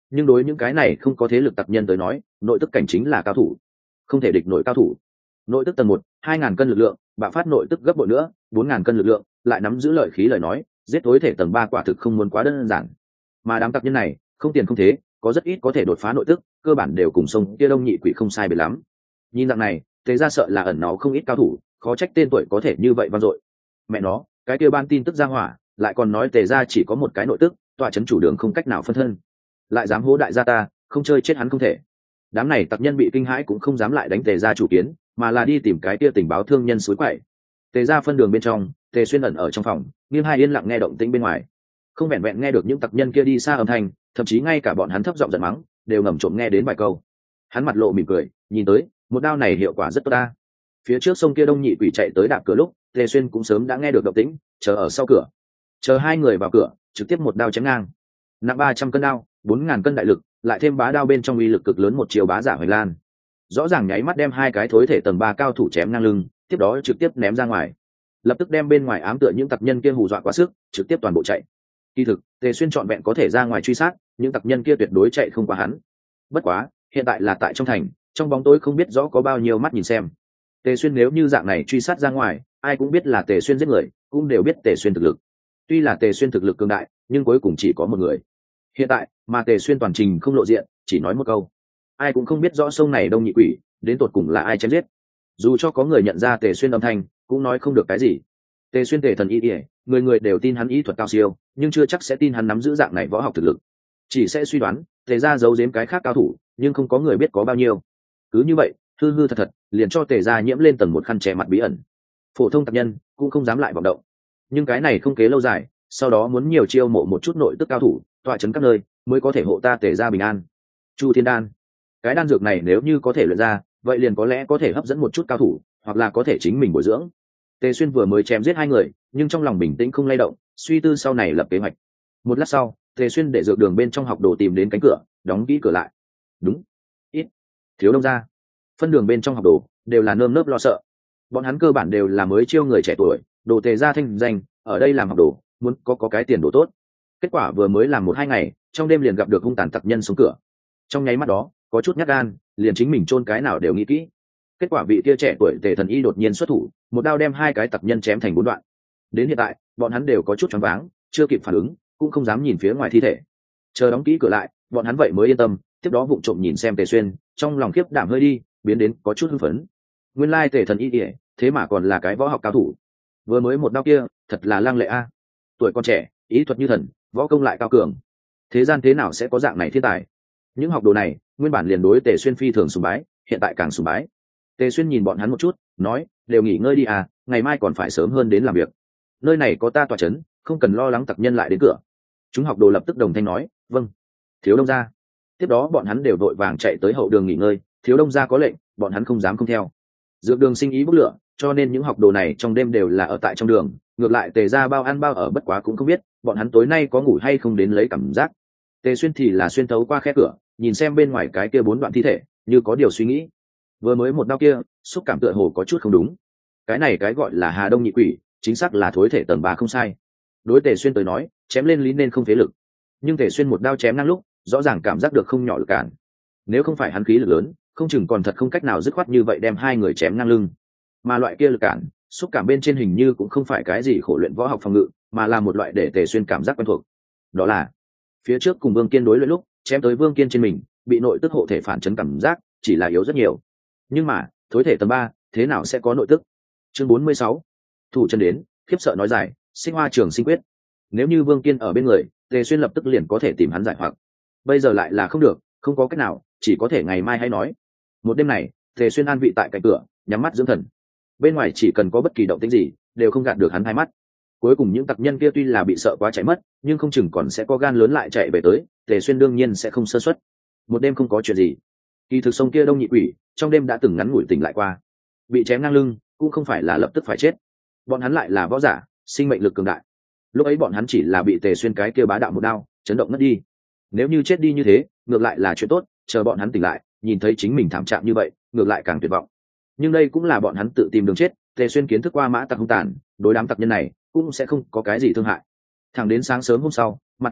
nhưng đối những cái này không có thế lực tặc nhân tới nói, nội tức cảnh chính là cao thủ, không thể địch nổi cao thủ. Nội tức tầng 1, 2.000 cân lực lượng, bạo phát nội tức gấp bội nữa, 4.000 cân lực lượng, lại nắm giữ lợi khí lời nói, giết tối thể tầng 3 quả thực không muốn quá đơn giản. Mà đám tặc nhân này, không tiền không thế, có rất ít có thể đột phá nội tức, cơ bản đều cùng sông kia đông nhị quỷ không sai biệt lắm. Nhìn dạng này, thế ra sợ là ẩn nó không ít cao thủ, khó trách tên tuổi có thể như vậy vang dội. Mẹ nó, cái kia ban tin tức ra hỏa, lại còn nói tề ra chỉ có một cái nội tức, tọa chấn chủ đường không cách nào phân thân, lại dám hố đại gia ta, không chơi chết hắn không thể. Đám này tặc nhân bị kinh hãi cũng không dám lại đánh tề ra chủ kiến, mà là đi tìm cái kia tình báo thương nhân suối quậy. Tề ra phân đường bên trong, Tề Xuyên ẩn ở trong phòng, nghiêng hai yên lặng nghe động tĩnh bên ngoài. Không vẹn vẹn nghe được những tặc nhân kia đi xa âm thanh, thậm chí ngay cả bọn hắn thấp giọng giận mắng, đều ngầm trộm nghe đến vài câu. Hắn mặt lộ mỉm cười, nhìn tới, một đao này hiệu quả rất tốt ta. Phía trước sông kia đông nhị quỷ chạy tới đạp cửa lúc, Tề Xuyên cũng sớm đã nghe được động tĩnh, chờ ở sau cửa. Chờ hai người vào cửa, trực tiếp một đao chém ngang. Nặng 300 cân đao, 4.000 cân đại lực, lại thêm bá đao bên trong uy lực cực lớn một chiều bá giả Hoành Lan. Rõ ràng nháy mắt đem hai cái thối thể tầng 3 cao thủ chém ngang lưng, tiếp đó trực tiếp ném ra ngoài. Lập tức đem bên ngoài ám tựa những tặc nhân kia hù dọa quá sức, trực tiếp toàn bộ chạy. Kỳ thực, Tề Xuyên trọn vẹn có thể ra ngoài truy sát, những tặc nhân kia tuyệt đối chạy không qua hắn. Bất quá, hiện tại là tại trong thành, trong bóng tối không biết rõ có bao nhiêu mắt nhìn xem. Tề Xuyên nếu như dạng này truy sát ra ngoài, ai cũng biết là Tề Xuyên giết người, cũng đều biết Tề Xuyên thực lực. Tuy là Tề Xuyên thực lực cường đại, nhưng cuối cùng chỉ có một người. Hiện tại, mà Tề Xuyên toàn trình không lộ diện, chỉ nói một câu. Ai cũng không biết rõ sông này đông nhị quỷ, đến tột cùng là ai chém giết. Dù cho có người nhận ra Tề Xuyên âm thanh, cũng nói không được cái gì. Tề Xuyên Tề thần y ỉa, người người đều tin hắn y thuật cao siêu, nhưng chưa chắc sẽ tin hắn nắm giữ dạng này võ học thực lực. Chỉ sẽ suy đoán, Tề gia giấu giếm cái khác cao thủ, nhưng không có người biết có bao nhiêu. Cứ như vậy, hư hư thật thật, liền cho Tề gia nhiễm lên tầng một khăn che mặt bí ẩn. Phổ thông tặc nhân cũng không dám lại vọng động. Nhưng cái này không kế lâu dài, sau đó muốn nhiều chiêu mộ một chút nội tức cao thủ, tọa chấn các nơi, mới có thể hộ ta Tề gia bình an. Chu Thiên đan, cái đan dược này nếu như có thể luyện ra, vậy liền có lẽ có thể hấp dẫn một chút cao thủ, hoặc là có thể chính mình bồi dưỡng. Tề Xuyên vừa mới chém giết hai người, nhưng trong lòng bình tĩnh không lay động, suy tư sau này lập kế hoạch. Một lát sau, Tề Xuyên để dược đường bên trong học đồ tìm đến cánh cửa, đóng kỹ cửa lại. Đúng, ít, thiếu đông ra. Phân đường bên trong học đồ đều là nơm nớp lo sợ. Bọn hắn cơ bản đều là mới chiêu người trẻ tuổi, đồ Tề gia thanh danh, ở đây làm học đồ, muốn có cái tiền đồ tốt. Kết quả vừa mới làm 1-2 ngày, trong đêm liền gặp được hung tàn tặc nhân xuống cửa. Trong nháy mắt đó, có chút nhát gan, liền chính mình chôn cái nào đều nghĩ kỹ. Kết quả vị kia trẻ tuổi Tề thần y đột nhiên xuất thủ, một đao đem hai cái tặc nhân chém thành 4 đoạn. Đến hiện tại, bọn hắn đều có chút choáng váng, chưa kịp phản ứng, cũng không dám nhìn phía ngoài thi thể. Chờ đóng kỹ cửa lại, bọn hắn vậy mới yên tâm, tiếp đó vụng trộm nhìn xem Tề Xuyên, trong lòng khiếp đảm hơi đi, biến đến có chút hưng phấn. Nguyên lai Tề thần y kìa, thế mà còn là cái võ học cao thủ. Vừa mới một đao kia, thật là lăng lệ a. Tuổi còn trẻ, ý thuật như thần, võ công lại cao cường. Thế gian thế nào sẽ có dạng này thiên tài? Những học đồ này, nguyên bản liền đối Tề Xuyên phi thường sùng bái, hiện tại càng sùng bái. Tề Xuyên nhìn bọn hắn một chút, nói, đều nghỉ ngơi đi à, ngày mai còn phải sớm hơn đến làm việc. Nơi này có ta tọa chấn, không cần lo lắng tặc nhân lại đến cửa. Chúng học đồ lập tức đồng thanh nói, vâng. Thiếu đông gia. Tiếp đó bọn hắn đều vội vàng chạy tới hậu đường nghỉ ngơi, thiếu đông gia có lệnh, bọn hắn không dám không theo. Dược đường sinh ý bốc lửa, cho nên những học đồ này trong đêm đều là ở tại trong đường, ngược lại Tề gia bao ăn bao ở bất quá cũng không biết, bọn hắn tối nay có ngủ hay không đến lấy cảm giác. Tề Xuyên thì là xuyên thấu qua khe cửa, nhìn xem bên ngoài cái kia 4 đoạn thi thể, như có điều suy nghĩ. Vừa mới một đau kia, xúc cảm tựa hồ có chút không đúng. Cái này cái gọi là Hà Đông nhị quỷ, chính xác là thối thể tầng 3 không sai. Đối Tề Xuyên tới nói, chém lên lý nên không phế lực. Nhưng Tề Xuyên một đao chém ngang lúc, rõ ràng cảm giác được không nhỏ lực cản. Nếu không phải hắn khí lực lớn, không chừng còn thật không cách nào dứt khoát như vậy đem hai người chém ngang lưng. Mà loại kia lực cản, xúc cảm bên trên hình như cũng không phải cái gì khổ luyện võ học phòng ngự, mà là một loại để Tề Xuyên cảm giác quen thuộc. Đó là phía trước cùng Vương Kiên đối luyện lúc, chém tới Vương Kiên trên mình, bị nội tức hộ thể phản chấn cảm giác, chỉ là yếu rất nhiều. Nhưng mà, thối thể tầng 3, thế nào sẽ có nội tức? Chương 46. Thủ chân đến, khiếp sợ nói dài, sinh hoa trường sinh quyết. Nếu như Vương Kiên ở bên người, Tề Xuyên lập tức liền có thể tìm hắn giải hoặc. Bây giờ lại là không được, không có cách nào, chỉ có thể ngày mai hay nói. Một đêm này, Tề Xuyên an vị tại cạnh cửa, nhắm mắt dưỡng thần. Bên ngoài chỉ cần có bất kỳ động tĩnh gì, đều không gạt được hắn hai mắt. Cuối cùng những tặc nhân kia tuy là bị sợ quá chạy mất, nhưng không chừng còn sẽ có gan lớn lại chạy về tới, Tề Xuyên đương nhiên sẽ không sơ suất. Một đêm không có chuyện gì. Kỳ thực sông kia đông nhị quỷ, trong đêm đã từng ngắn ngủi tỉnh lại qua. Bị chém ngang lưng, cũng không phải là lập tức phải chết. Bọn hắn lại là võ giả, sinh mệnh lực cường đại. Lúc ấy bọn hắn chỉ là bị Tề Xuyên cái kia bá đạo một đao chấn động mất đi. Nếu như chết đi như thế, ngược lại là chuyện tốt, chờ bọn hắn tỉnh lại, nhìn thấy chính mình thảm trạng như vậy, ngược lại càng tuyệt vọng. Nhưng đây cũng là bọn hắn tự tìm đường chết. Tề Xuyên kiến thức qua mã tặc hung tàn, đối đám tặc nhân này cũng sẽ không có cái gì thương hại. Thẳng đến sáng sớm hôm sau, mặt trời mọc,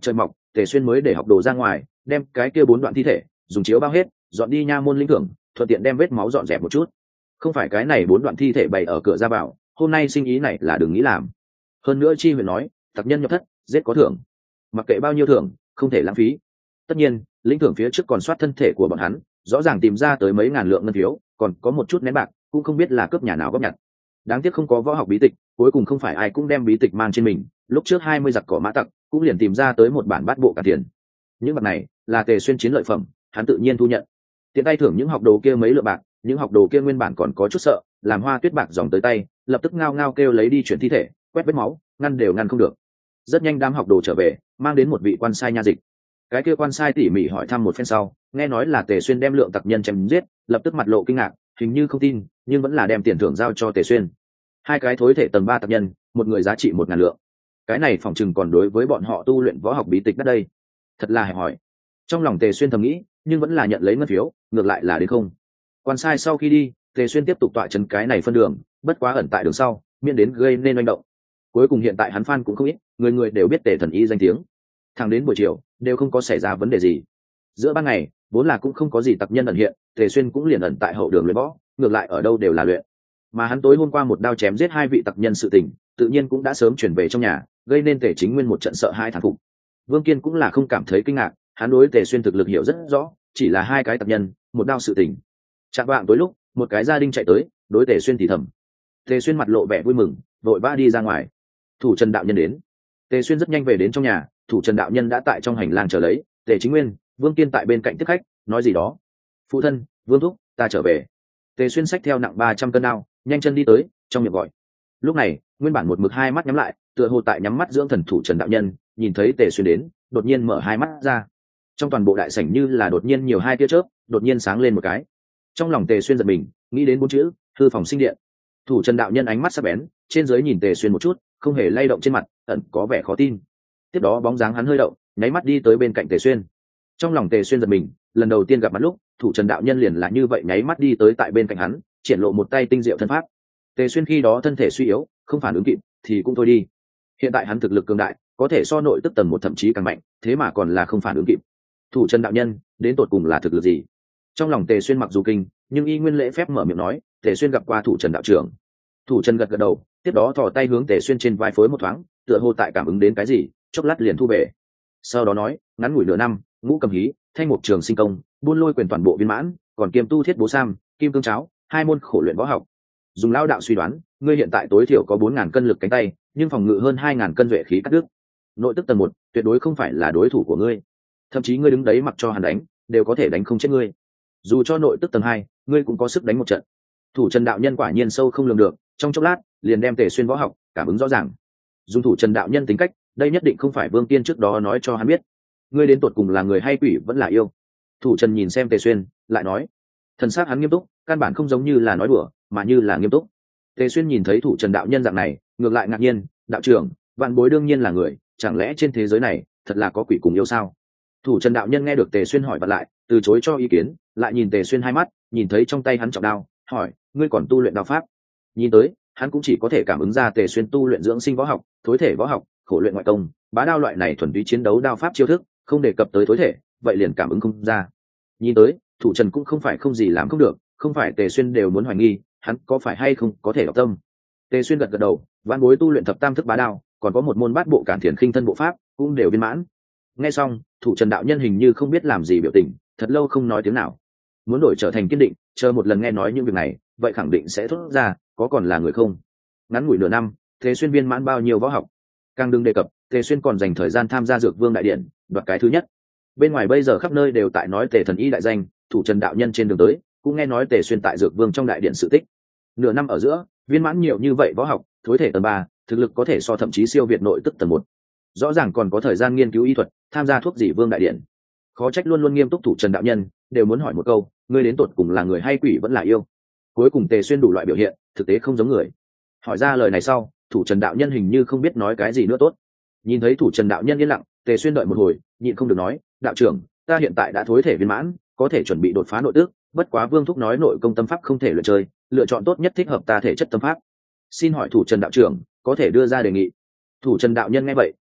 Tề Xuyên mới để học đồ ra ngoài, đem cái kia 4 đoạn thi thể dùng chiếu bao hết, dọn đi nha môn lĩnh thưởng, thuận tiện đem vết máu dọn dẹp một chút. Không phải cái này 4 đoạn thi thể bày ở cửa ra vào, hôm nay sinh ý này là đừng nghĩ làm. Hơn nữa Chi huyện nói, tặc nhân nhập thất, giết có thưởng. Mặc kệ bao nhiêu thưởng, không thể lãng phí. Tất nhiên, lĩnh thưởng phía trước còn soát thân thể của bọn hắn, rõ ràng tìm ra tới mấy ngàn lượng ngân phiếu, còn có một chút nén bạc, cũng không biết là cướp nhà nào góp nhặt. Đáng tiếc không có võ học bí tịch, cuối cùng không phải ai cũng đem bí tịch mang trên mình, lúc trước 20 giặc cỏ mã tặc cũng liền tìm ra tới một bản bát bộ cả tiền. Những vật này là Tề Xuyên chiến lợi phẩm, hắn tự nhiên thu nhận. Tiện tay thưởng những học đồ kia mấy lượng bạc, những học đồ kia nguyên bản còn có chút sợ, làm hoa tuyết bạc dòng tới tay, lập tức ngao ngao kêu lấy đi chuyển thi thể, quét vết máu, ngăn đều ngăn không được. Rất nhanh đám học đồ trở về, mang đến một vị quan sai nha dịch. Cái kia quan sai tỉ mỉ hỏi thăm một phen sau, nghe nói là Tề Xuyên đem lượng tặc nhân chém giết, lập tức mặt lộ kinh ngạc, hình như không tin, nhưng vẫn là đem tiền thưởng giao cho Tề Xuyên. 2 cái thối thể tầng 3 tặc nhân, một người giá trị 1000 lượng. Cái này phỏng chừng còn đối với bọn họ tu luyện võ học bí tịch đất đây. Thật là hẹp hỏi. Trong lòng Tề Xuyên thầm nghĩ, nhưng vẫn là nhận lấy ngân phiếu, ngược lại là đến không. Quan sai sau khi đi, Tề Xuyên tiếp tục tọa trấn cái này phân đường, bất quá ẩn tại đường sau, miễn đến gây nên oanh động. Cuối cùng hiện tại hắn fan cũng không ít, người người đều biết Tề Thần Y danh tiếng. Thẳng đến buổi chiều, đều không có xảy ra vấn đề gì. Giữa ban ngày, vốn là cũng không có gì tặc nhân ẩn hiện, Tề Xuyên cũng liền ẩn tại hậu đường luyện võ, ngược lại ở đâu đều là luyện. Mà hắn tối hôm qua một đao chém giết 2 vị tặc nhân sự tình, tự nhiên cũng đã sớm chuyển về trong nhà, gây nên Tề Chính Nguyên một trận sợ hai thán phục. Vương Kiên cũng là không cảm thấy kinh ngạc, hắn đối Tề Xuyên thực lực hiểu rất rõ, chỉ là 2 cái tặc nhân, một đao sự tình. Chạng vạng tối lúc, một cái gia đình chạy tới, đối Tề Xuyên thì thầm. Tề Xuyên mặt lộ vẻ vui mừng, vội vã đi ra ngoài. Thủ Trần đạo nhân đến. Tề Xuyên rất nhanh về đến trong nhà, Thủ Trần đạo nhân đã tại trong hành lang chờ lấy. Tề Chính Nguyên, Vương Kiên tại bên cạnh tiếp khách, nói gì đó. Phụ thân, Vương thúc, ta trở về. Tề Xuyên xách theo nặng 300 cân đao, nhanh chân đi tới, trong miệng gọi. Lúc này, nguyên bản một mực 2 mắt nhắm lại, tựa hồ tại nhắm mắt dưỡng thần Thủ Trần đạo nhân, nhìn thấy Tề Xuyên đến, đột nhiên mở 2 mắt ra. Trong toàn bộ đại sảnh như là đột nhiên nhiều 2 tia chớp, đột nhiên sáng lên một cái. Trong lòng Tề Xuyên giật mình, nghĩ đến 4 chữ, thư phòng sinh điện. Thủ Trần đạo nhân ánh mắt sắc bén, trên dưới nhìn Tề Xuyên một chút, không hề lay động trên mặt, ẩn có vẻ khó tin. Tiếp đó bóng dáng hắn hơi động, nháy mắt đi tới bên cạnh Tề Xuyên. Trong lòng Tề Xuyên giật mình, lần đầu tiên gặp mặt lúc, Thủ Trần đạo nhân liền là như vậy nháy mắt đi tới tại bên cạnh hắn, triển lộ một tay tinh diệu thân pháp. Tề Xuyên khi đó thân thể suy yếu, không phản ứng kịp, thì cũng thôi đi. Hiện tại hắn thực lực cường đại, có thể so nội tức tầng 1 thậm chí càng mạnh, thế mà còn là không phản ứng kịp. Thủ Trần đạo nhân, đến tột cùng là thực lực gì? Trong lòng Tề Xuyên mặc dù kinh, nhưng y nguyên lễ phép mở miệng nói, Tề Xuyên gặp qua Thủ Trần đạo trưởng. Thủ Trần gật gật đầu, tiếp đó thò tay hướng Tề Xuyên trên vai phối một thoáng, tựa hồ tại cảm ứng đến cái gì, chốc lát liền thu về. Sau đó nói, ngắn ngủi nửa năm, ngũ cầm hí, thanh mục trường sinh công, buôn lôi quyền toàn bộ viên mãn, còn kiêm tu thiết bố sam, kim cương cháo, 2 môn khổ luyện võ học. Dùng lao đạo suy đoán, ngươi hiện tại tối thiểu có 4000 cân lực cánh tay, nhưng phòng ngự hơn 2000 cân duệ khí cắt đứt. Nội tức tầng 1, tuyệt đối không phải là đối thủ của ngươi. Thậm chí ngươi đứng đấy mặc cho hắn đánh, đều có thể đánh không chết ngươi. Dù cho nội tức tầng 2, ngươi cũng có sức đánh một trận. Thủ Trần đạo nhân quả nhiên sâu không lường được, trong chốc lát liền đem Tề Xuyên võ học cảm ứng rõ ràng. Dùng Thủ Trần đạo nhân tính cách, đây nhất định không phải Vương Kiên trước đó nói cho hắn biết. Ngươi đến tột cùng là người hay quỷ vẫn là yêu? Thủ Trần nhìn xem Tề Xuyên, lại nói. Thần sắc hắn nghiêm túc, căn bản không giống như là nói đùa, mà như là nghiêm túc. Tề Xuyên nhìn thấy Thủ Trần đạo nhân dạng này, ngược lại ngạc nhiên, đạo trưởng, vạn bối đương nhiên là người, chẳng lẽ trên thế giới này thật là có quỷ cùng yêu sao? Thủ Trần đạo nhân nghe được Tề Xuyên hỏi vặn lại, từ chối cho ý kiến, lại nhìn Tề Xuyên 2 mắt, nhìn thấy trong tay hắn trọng đao, hỏi, ngươi còn tu luyện đao pháp? Nhìn tới, hắn cũng chỉ có thể cảm ứng ra Tề Xuyên tu luyện dưỡng sinh võ học, thối thể võ học, khổ luyện ngoại công, bá đao loại này thuần túy chiến đấu đao pháp chiêu thức, không đề cập tới thối thể, vậy liền cảm ứng không ra. Nhìn tới, Thủ Trần cũng không phải không gì làm không được, không phải Tề Xuyên đều muốn hoài nghi, hắn có phải hay không có thể đọc tâm. Tề Xuyên gật gật đầu, vạn bối tu luyện thập tam thức bá đao, còn có một môn bát bộ cản thiền khinh thân bộ pháp, cũng đều viên mãn. Nghe xong, Thủ Trần đạo nhân hình như không biết làm gì biểu tình, thật lâu không nói tiếng nào. Muốn đổi trở thành kiên định, chờ một lần nghe nói những việc này, vậy khẳng định sẽ thốt ra, có còn là người không. Ngắn ngủi nửa năm, Tề Xuyên viên mãn bao nhiêu võ học? Càng đừng đề cập, Tề Xuyên còn dành thời gian tham gia Dược Vương đại điện, đoạt cái thứ nhất. Bên ngoài bây giờ khắp nơi đều tại nói Tề Thần Y đại danh, Thủ Trần đạo nhân trên đường tới, cũng nghe nói Tề Xuyên tại Dược Vương trong đại điện sự tích. Nửa năm ở giữa, viên mãn nhiều như vậy võ học, thối thể tầng 3, thực lực có thể so thậm chí siêu việt nội tức tầng 1. Rõ ràng còn có thời gian nghiên cứu y thuật, tham gia thuốc dị vương đại điện. Khó trách luôn luôn nghiêm túc Thủ Trần đạo nhân, đều muốn hỏi một câu, ngươi đến tột cùng là người hay quỷ vẫn là yêu? Cuối cùng Tề Xuyên đủ loại biểu hiện, thực tế không giống người. Hỏi ra lời này sau, Thủ Trần đạo nhân hình như không biết nói cái gì nữa tốt. Nhìn thấy Thủ Trần đạo nhân yên lặng, Tề Xuyên đợi một hồi, nhịn không được nói, đạo trưởng, ta hiện tại đã thối thể viên mãn, có thể chuẩn bị đột phá nội tức, bất quá Vương thúc nói nội công tâm pháp không thể luyện chơi, lựa chọn tốt nhất thích hợp ta thể chất tâm pháp. Xin hỏi Thủ Trần đạo trưởng, có thể đưa ra đề nghị? Thủ Trần đạo nhân nghe vậy,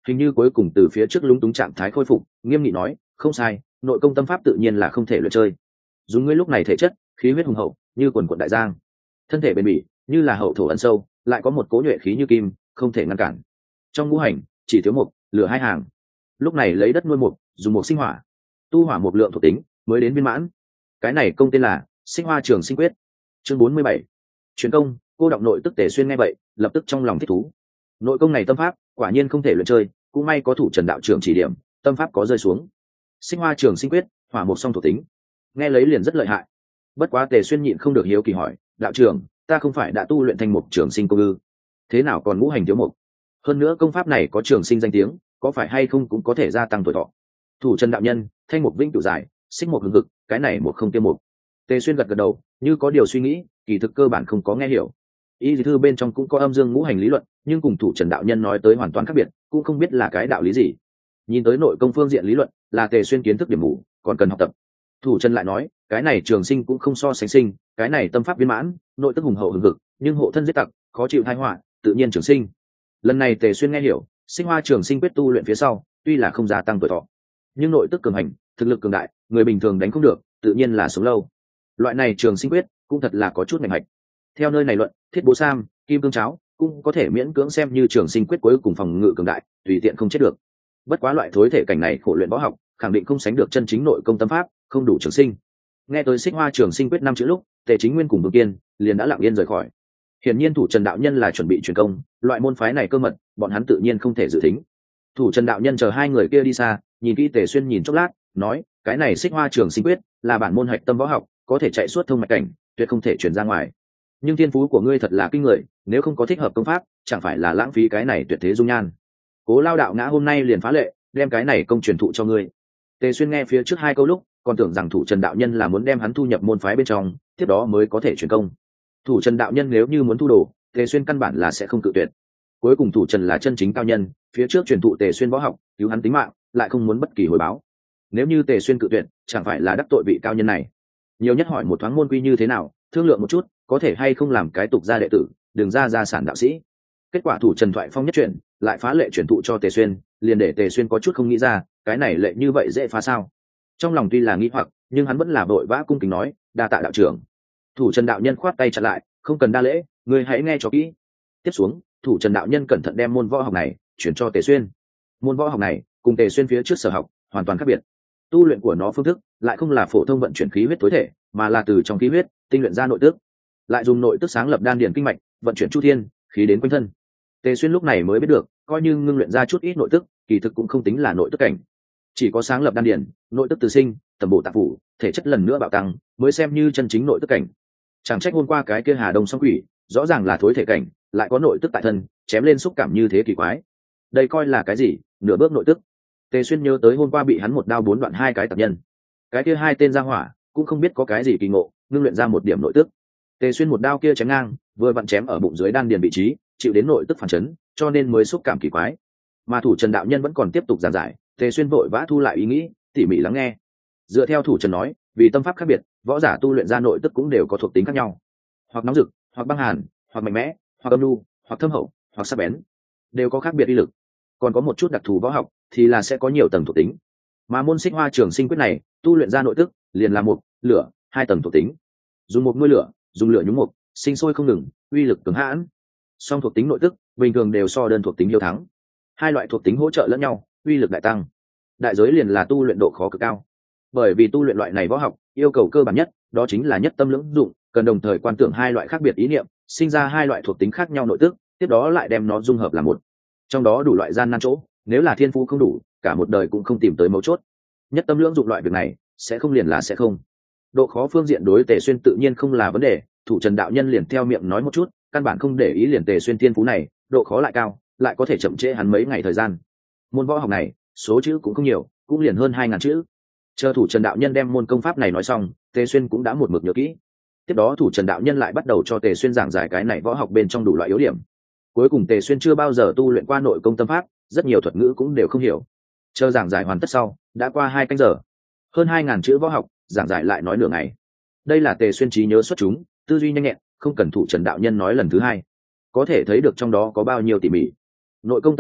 hình như cuối cùng từ phía trước lúng túng trạng thái khôi phục, nghiêm nghị nói, không sai, nội công tâm pháp tự nhiên là không thể luyện chơi. Dùng ngươi lúc này thể chất, khí huyết hùng hậu như quần quận đại giang, thân thể bền bỉ như là hậu thổ ẩn sâu, lại có một cỗ nhuệ khí như kim, không thể ngăn cản. Trong ngũ hành chỉ thiếu mộc lửa hai hàng, lúc này lấy đất nuôi mộc, dùng mộc sinh hỏa, tu hỏa một lượng thuộc tính mới đến viên mãn. Cái này công tên là Sinh Hoa Trường Sinh Quyết. Chương 47. Truyền công. Cô đọng nội tức Tề Xuyên nghe vậy, lập tức trong lòng thích thú. Nội công này tâm pháp quả nhiên không thể luyện chơi, cũng may có thủ Trần đạo trưởng chỉ điểm, tâm pháp có rơi xuống. Sinh Hoa Trường Sinh Quyết, hỏa một song thuộc tính, nghe lấy liền rất lợi hại. Bất quá Tề Xuyên nhịn không được hiếu kỳ hỏi, đạo trưởng, ta không phải đã tu luyện thành một trường sinh công ư? Thế nào còn ngũ hành thiếu mộc? Hơn nữa công pháp này có trường sinh danh tiếng, có phải hay không cũng có thể gia tăng tuổi thọ? Thủ Trần đạo nhân, thanh mục vĩnh cửu dài, xích mục hừng hực, cái này một không tiêu mục. Tề Xuyên gật gật đầu, như có điều suy nghĩ, kỳ thực cơ bản không có nghe hiểu. Y thư bên trong cũng có âm dương ngũ hành lý luận, nhưng cùng thủ Trần đạo nhân nói tới hoàn toàn khác biệt, cũng không biết là cái đạo lý gì. Nhìn tới nội công phương diện lý luận, là Tề Xuyên kiến thức điểm mù, còn cần học tập. Thủ Trần lại nói, cái này trường sinh cũng không so sánh sinh, cái này tâm pháp viên mãn, nội tức hùng hậu hừng hực, nhưng hộ thân giết tặc, khó chịu tai họa, tự nhiên trường sinh. Lần này Tề Xuyên nghe hiểu, Sinh Hoa Trường Sinh Quyết tu luyện phía sau, tuy là không gia tăng tuổi thọ, nhưng nội tức cường hành, thực lực cường đại, người bình thường đánh không được, tự nhiên là sống lâu. Loại này Trường Sinh Quyết cũng thật là có chút mạnh hạch. Theo nơi này luận, Thiết Bố Sam, Kim Cương Cháo cũng có thể miễn cưỡng xem như Trường Sinh Quyết cuối cùng phòng ngự cường đại, tùy tiện không chết được. Bất quá loại thối thể cảnh này khổ luyện võ học, khẳng định không sánh được chân chính nội công tâm pháp, không đủ trường sinh. Nghe tới Sinh Hoa Trường Sinh Quyết năm chữ lúc, Tề Chính Nguyên cùng Vương Kiên liền đã lặng yên rời khỏi. Hiển nhiên thủ Trần đạo nhân là chuẩn bị truyền công, loại môn phái này cơ mật, bọn hắn tự nhiên không thể dự tính. Thủ Trần đạo nhân chờ hai người kia đi xa, nhìn kỹ Tề Xuyên nhìn chốc lát, nói, cái này Xích Hoa Trường Sinh Quyết là bản môn hạch tâm võ học, có thể chạy suốt thông mạch cảnh, tuyệt không thể truyền ra ngoài. Nhưng thiên phú của ngươi thật là kinh người, nếu không có thích hợp công pháp, chẳng phải là lãng phí cái này tuyệt thế dung nhan. Cố Lao đạo ngã hôm nay liền phá lệ, đem cái này công truyền thụ cho ngươi. Tề Xuyên nghe phía trước hai câu lúc, còn tưởng rằng thủ Trần đạo nhân là muốn đem hắn thu nhập môn phái bên trong, tiếp đó mới có thể truyền công. Thủ Trần đạo nhân nếu như muốn thu đồ, Tề Xuyên căn bản là sẽ không cự tuyệt. Cuối cùng thủ Trần là chân chính cao nhân, phía trước truyền thụ Tề Xuyên võ học, cứu hắn tính mạng, lại không muốn bất kỳ hồi báo. Nếu như Tề Xuyên cự tuyệt, chẳng phải là đắc tội vị cao nhân này. Nhiều nhất hỏi một thoáng môn quy như thế nào, thương lượng một chút, có thể hay không làm cái tục gia đệ tử, đừng ra gia sản đạo sĩ. Kết quả thủ Trần thoại phong nhất chuyển, lại phá lệ truyền thụ cho Tề Xuyên, liền để Tề Xuyên có chút không nghĩ ra, cái này lệ như vậy dễ phá sao? Trong lòng tuy là nghi hoặc, nhưng hắn vẫn là vội vã cung kính nói, đa tạ đạo trưởng. Thủ Trần đạo nhân khoát tay chặn lại, không cần đa lễ, ngươi hãy nghe cho kỹ. Tiếp xuống, thủ Trần đạo nhân cẩn thận đem môn võ học này chuyển cho Tề Xuyên. Môn võ học này cùng Tề Xuyên phía trước sở học hoàn toàn khác biệt. Tu luyện của nó phương thức lại không là phổ thông vận chuyển khí huyết tối thể, mà là từ trong khí huyết tinh luyện ra nội tức, lại dùng nội tức sáng lập đan điền kinh mạch, vận chuyển chu thiên, khí đến quanh thân. Tề Xuyên lúc này mới biết được, coi như ngưng luyện ra chút ít nội tức, kỳ thực cũng không tính là nội tức cảnh. Chỉ có sáng lập đan điền, nội tức từ sinh, tầm bổ tạp phủ, thể chất lần nữa bạo tăng, mới xem như chân chính nội tức cảnh. Chẳng trách hôm qua cái kia Hà Đông Song Quỷ, rõ ràng là thối thể cảnh, lại có nội tức tại thân, chém lên xúc cảm như thế kỳ quái. Đây coi là cái gì? Nửa bước nội tức. Tề Xuyên nhớ tới hôm qua bị hắn một đao bốn đoạn hai cái tập nhân. Cái kia hai tên ra hỏa, cũng không biết có cái gì kỳ ngộ, ngưng luyện ra một điểm nội tức. Tề Xuyên một đao kia chém ngang, vừa vặn chém ở bụng dưới đan điền vị trí, chịu đến nội tức phản chấn, cho nên mới xúc cảm kỳ quái. Mà thủ Trần đạo nhân vẫn còn tiếp tục giảng giải, Tề Xuyên vội vã thu lại ý nghĩ, tỉ mỉ lắng nghe. Dựa theo thủ Trần nói, vì tâm pháp khác biệt, võ giả tu luyện ra nội tức cũng đều có thuộc tính khác nhau, hoặc nóng rực, hoặc băng hàn, hoặc mạnh mẽ, hoặc âm nhu, hoặc thâm hậu, hoặc sắc bén, đều có khác biệt uy lực. Còn có một chút đặc thù võ học thì là sẽ có nhiều tầng thuộc tính. Mà môn Xích Hoa Trường Sinh Quyết này, tu luyện ra nội tức liền là mộc, lửa, hai tầng thuộc tính. Dùng mộc nuôi lửa, dùng lửa nhúng mộc, sinh sôi không ngừng, uy lực cường hãn. Song thuộc tính nội tức bình thường đều so đơn thuộc tính hiếu thắng. Hai loại thuộc tính hỗ trợ lẫn nhau, uy lực đại tăng. Đại giới liền là tu luyện độ khó cực cao. Bởi vì tu luyện loại này võ học, yêu cầu cơ bản nhất, đó chính là nhất tâm lưỡng dụng, cần đồng thời quan tưởng hai loại khác biệt ý niệm, sinh ra hai loại thuộc tính khác nhau nội tức, tiếp đó lại đem nó dung hợp làm một. Trong đó đủ loại gian nan chỗ, nếu là thiên phú không đủ, cả một đời cũng không tìm tới mấu chốt. Nhất tâm lưỡng dụng loại việc này, sẽ không liền là sẽ không. Độ khó phương diện đối Tề Xuyên tự nhiên không là vấn đề, thủ Trần đạo nhân liền theo miệng nói một chút, căn bản không để ý liền Tề Xuyên thiên phú này, độ khó lại cao, lại có thể chậm trễ hắn mấy ngày thời gian. Môn võ học này, số chữ cũng không nhiều, cũng liền hơn 2000 chữ. Chờ thủ Trần đạo nhân đem môn công pháp này nói xong, Tề Xuyên cũng đã một mực nhớ kỹ. Tiếp đó thủ Trần đạo nhân lại bắt đầu cho Tề Xuyên giảng giải cái này võ học bên trong đủ loại yếu điểm. Cuối cùng Tề Xuyên chưa bao giờ tu luyện qua nội công tâm pháp, rất nhiều thuật ngữ cũng đều không hiểu. Chờ giảng giải hoàn tất sau, đã qua 2 canh giờ. Hơn 2000 chữ võ học, giảng giải lại nói nửa ngày. Đây là Tề Xuyên trí nhớ xuất chúng, tư duy nhanh nhẹn, không cần thủ Trần đạo nhân nói lần thứ hai. Có thể thấy được trong đó có bao nhiêu tỉ mỉ. Nội công tâm pháp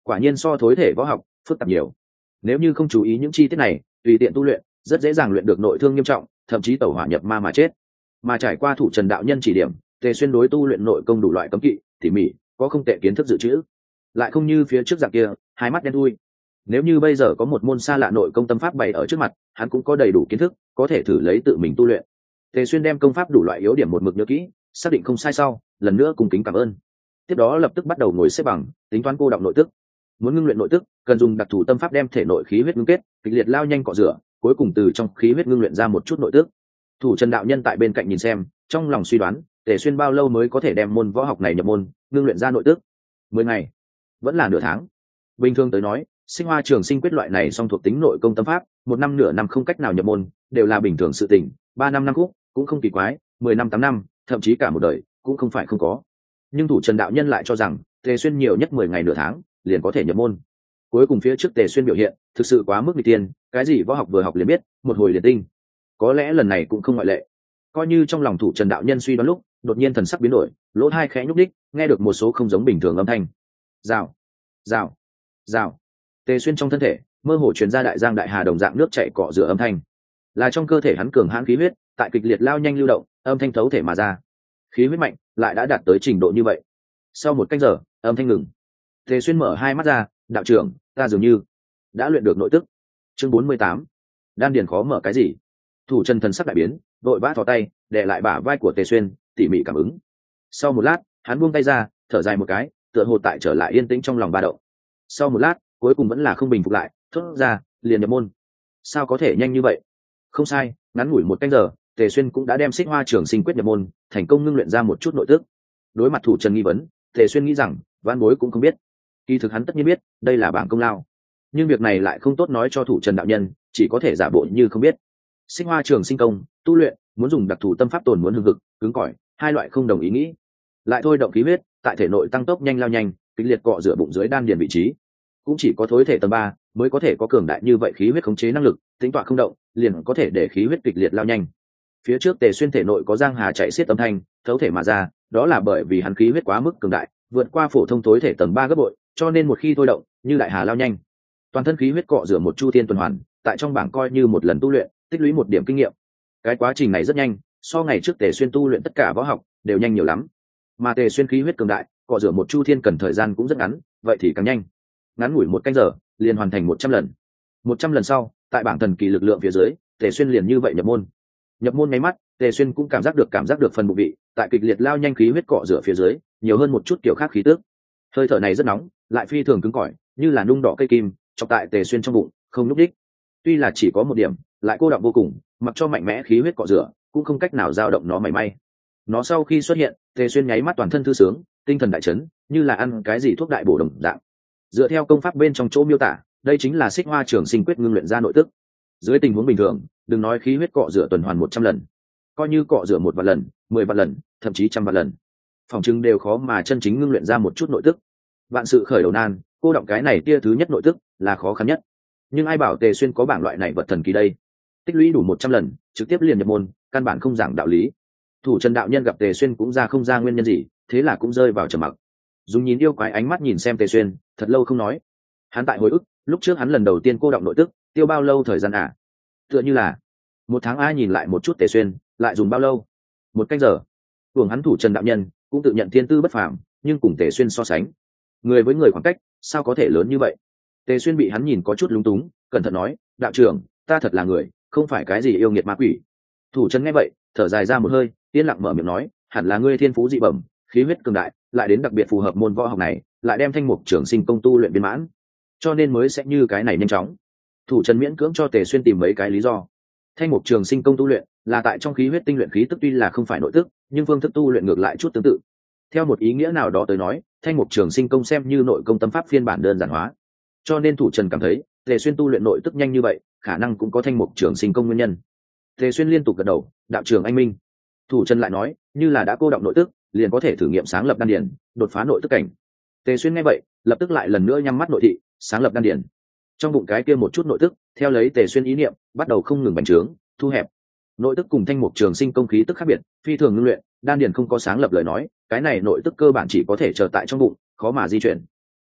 quả nhiên so thối thể võ học phức tạp nhiều. Nếu như không chú ý những chi tiết này, tùy tiện tu luyện rất dễ dàng luyện được nội thương nghiêm trọng, thậm chí tẩu hỏa nhập ma mà chết. Mà trải qua thủ trần đạo nhân chỉ điểm, Tề Xuyên đối tu luyện nội công đủ loại cấm kỵ tỉ mỉ, có không tệ kiến thức dự trữ, lại không như phía trước dạng kia hai mắt đen thui. Nếu như bây giờ có một môn xa lạ nội công tâm pháp bày ở trước mặt, hắn cũng có đầy đủ kiến thức có thể thử lấy tự mình tu luyện. Tề Xuyên đem công pháp đủ loại yếu điểm một mực nhớ kỹ, xác định không sai sau, lần nữa cùng kính cảm ơn. Tiếp đó lập tức bắt đầu ngồi xếp bằng, tính toán cô đọng nội tức. Muốn ngưng luyện nội tức, cần dùng đặc thù tâm pháp đem thể nội khí huyết ngưng kết, kịch liệt lao nhanh cọ rửa, cuối cùng từ trong khí huyết ngưng luyện ra một chút nội tức. Thủ Trần đạo nhân tại bên cạnh nhìn xem, trong lòng suy đoán, Tề Xuyên bao lâu mới có thể đem môn võ học này nhập môn, ngưng luyện ra nội tức? 10 ngày, vẫn là nửa tháng. Bình thường tới nói, Sinh Hoa Trường Sinh quyết loại này song thuộc tính nội công tâm pháp, 1 năm nửa năm không cách nào nhập môn, đều là bình thường sự tình, 3 năm năm khúc cũng không kỳ quái, 10 năm 8 năm, thậm chí cả một đời cũng không phải không có. Nhưng Thủ Trần đạo nhân lại cho rằng, Tề Xuyên nhiều nhất 10 ngày nửa tháng, liền có thể nhập môn. Cuối cùng phía trước Tề Xuyên biểu hiện, thực sự quá mức nghịch tiên, cái gì võ học vừa học liền biết, một hồi liền tinh. Có lẽ lần này cũng không ngoại lệ. Coi như trong lòng Thủ Trần đạo nhân suy đoán lúc, đột nhiên thần sắc biến đổi, lỗ tai khẽ nhúc nhích, nghe được một số không giống bình thường âm thanh. Rào, rào, rào. Tề Xuyên trong thân thể mơ hồ truyền ra đại giang đại hà đồng dạng nước chảy cọ rửa âm thanh, là trong cơ thể hắn cường hãn khí huyết tại kịch liệt lao nhanh lưu động, âm thanh thấu thể mà ra. Khí huyết mạnh lại đã đạt tới trình độ như vậy. Sau một canh giờ, âm thanh ngừng. Tề Xuyên mở hai mắt ra, đạo trưởng, ta dường như đã luyện được nội tức. Chương 48. Đan điền khó mở cái gì? Thủ Trần thần sắc đại biến, vội vã thò tay đè lại bả vai của Tề Xuyên, tỉ mỉ cảm ứng. Sau một lát, hắn buông tay ra, thở dài một cái, tựa hồ tại trở lại yên tĩnh trong lòng ba động. Sau một lát, cuối cùng vẫn là không bình phục lại, thốt ra, liền nhập môn. Sao có thể nhanh như vậy? Không sai, ngắn ngủi một canh giờ, Tề Xuyên cũng đã đem Xích Hoa Trường Sinh quyết nhập môn, thành công ngưng luyện ra một chút nội tức. Đối mặt Thủ Trần nghi vấn, Tề Xuyên nghĩ rằng, vãn bối cũng không biết. Kỳ thực hắn tất nhiên biết, đây là bảng công lao. Nhưng việc này lại không tốt nói cho Thủ Trần đạo nhân, chỉ có thể giả bộ như không biết. Xích Hoa Trường Sinh công, tu luyện, muốn dùng đặc thù tâm pháp tồn muốn hưng hực, cứng cỏi, hai loại không đồng ý nghĩ. Lại thôi động khí huyết, tại thể nội tăng tốc nhanh lao nhanh, kịch liệt cọ rửa bụng dưới đan điền vị trí. Cũng chỉ có thối thể tầng 3 mới có thể có cường đại như vậy khí huyết khống chế năng lực, tính tọa không động, liền có thể để khí huyết kịch liệt lao nhanh. Phía trước Tề Xuyên thể nội có giang hà chạy xiết âm thanh, thấu thể mà ra, đó là bởi vì hắn khí huyết quá mức cường đại, vượt qua phổ thông thối thể tầng 3 gấp bội, cho nên một khi thôi động, như đại hà lao nhanh. Toàn thân khí huyết cọ rửa một chu thiên tuần hoàn, tại trong bảng coi như một lần tu luyện, tích lũy một điểm kinh nghiệm. Cái quá trình này rất nhanh, so ngày trước Tề Xuyên tu luyện tất cả võ học đều nhanh nhiều lắm. Mà Tề Xuyên khí huyết cường đại, cọ rửa một chu thiên cần thời gian cũng rất ngắn, vậy thì càng nhanh. Ngắn ngủi một canh giờ, liền hoàn thành 100 lần. 100 lần sau, tại bảng thần kỳ lực lượng phía dưới, Tề Xuyên liền như vậy nhập môn. Nhập môn ngay mắt, Tề Xuyên cũng cảm giác được phần bụng vị, tại kịch liệt lao nhanh khí huyết cọ rửa phía dưới, nhiều hơn một chút kiểu khác khí tức. Hơi thở này rất nóng, lại phi thường cứng cỏi, như là nung đỏ cây kim, chọc tại Tề Xuyên trong bụng, không lúc đích. Tuy là chỉ có một điểm, lại cô đọng vô cùng, mặc cho mạnh mẽ khí huyết cọ rửa, cũng không cách nào dao động nó mảy may. Nó sau khi xuất hiện, Tề Xuyên nháy mắt toàn thân thư sướng, tinh thần đại chấn, như là ăn cái gì thuốc đại bổ đồng dạng. Dựa theo công pháp bên trong chỗ miêu tả, đây chính là Xích Hoa Trường Sinh quyết ngưng luyện ra nội tức. Dưới tình huống bình thường, đừng nói khí huyết cọ rửa tuần hoàn 100 lần, coi như cọ rửa 1 vạn lần, 10 vạn lần, thậm chí 100 vạn lần, phòng chứng đều khó mà chân chính ngưng luyện ra một chút nội tức. Vạn sự khởi đầu nan, cô động cái này tia thứ nhất nội tức là khó khăn nhất. Nhưng ai bảo Tề Xuyên có bảng loại này vật thần kỳ đây? Tích lũy đủ 100 lần, trực tiếp liền nhập môn, căn bản không giảng đạo lý. Thủ Trần đạo nhân gặp Tề Xuyên cũng không ra nguyên nhân gì, thế là cũng rơi vào trầm mặc. Dùng nhìn yêu quái ánh mắt nhìn xem Tề Xuyên, thật lâu không nói. Hắn tại hồi ức, lúc trước hắn lần đầu tiên cô động nội tức, tiêu bao lâu thời gian à? Tựa như là 1 tháng. Ai nhìn lại một chút Tề Xuyên, lại dùng bao lâu? 1 canh giờ. Cuồng hắn Thủ Trần đạo nhân cũng tự nhận thiên tư bất phàm, nhưng cùng Tề Xuyên so sánh, người với người khoảng cách sao có thể lớn như vậy? Tề Xuyên bị hắn nhìn có chút lúng túng, cẩn thận nói, đạo trưởng, ta thật là người, không phải cái gì yêu nghiệt ma quỷ. Thủ Trần nghe vậy, thở dài ra một hơi, yên lặng mở miệng nói, hẳn là ngươi thiên phú dị bẩm, khí huyết cường đại, lại đến đặc biệt phù hợp môn võ học này, lại đem Thanh Mục Trường Sinh công tu luyện viên mãn, cho nên mới sẽ như cái này nhanh chóng. Thủ Trần miễn cưỡng cho Tề Xuyên tìm mấy cái lý do. Thanh Mục Trường Sinh công tu luyện là tại trong khí huyết tinh luyện khí tức, tuy là không phải nội tức, nhưng phương thức tu luyện ngược lại chút tương tự. Theo một ý nghĩa nào đó tới nói, Thanh Mục Trường Sinh công xem như nội công tâm pháp phiên bản đơn giản hóa. Cho nên Thủ Trần cảm thấy, Tề Xuyên tu luyện nội tức nhanh như vậy, khả năng cũng có Thanh Mục Trường Sinh công nguyên nhân. Tề Xuyên liên tục gật đầu, đạo trưởng anh minh. Thủ Trần lại nói, như là đã cô động nội tức, liền có thể thử nghiệm sáng lập đan điển, đột phá nội tức cảnh. Tề Xuyên nghe vậy, lập tức lại lần nữa nhắm mắt nội thị, sáng lập đan điển. Trong bụng cái kia một chút nội tức, theo lấy Tề Xuyên ý niệm, bắt đầu không ngừng bành trướng, thu hẹp. Nội tức cùng Thanh Mục Trường Sinh công khí tức khác biệt, phi thường ngưng luyện, đan điển không có sáng lập lời nói, cái này nội tức cơ bản chỉ có thể chờ tại trong bụng, khó mà di chuyển.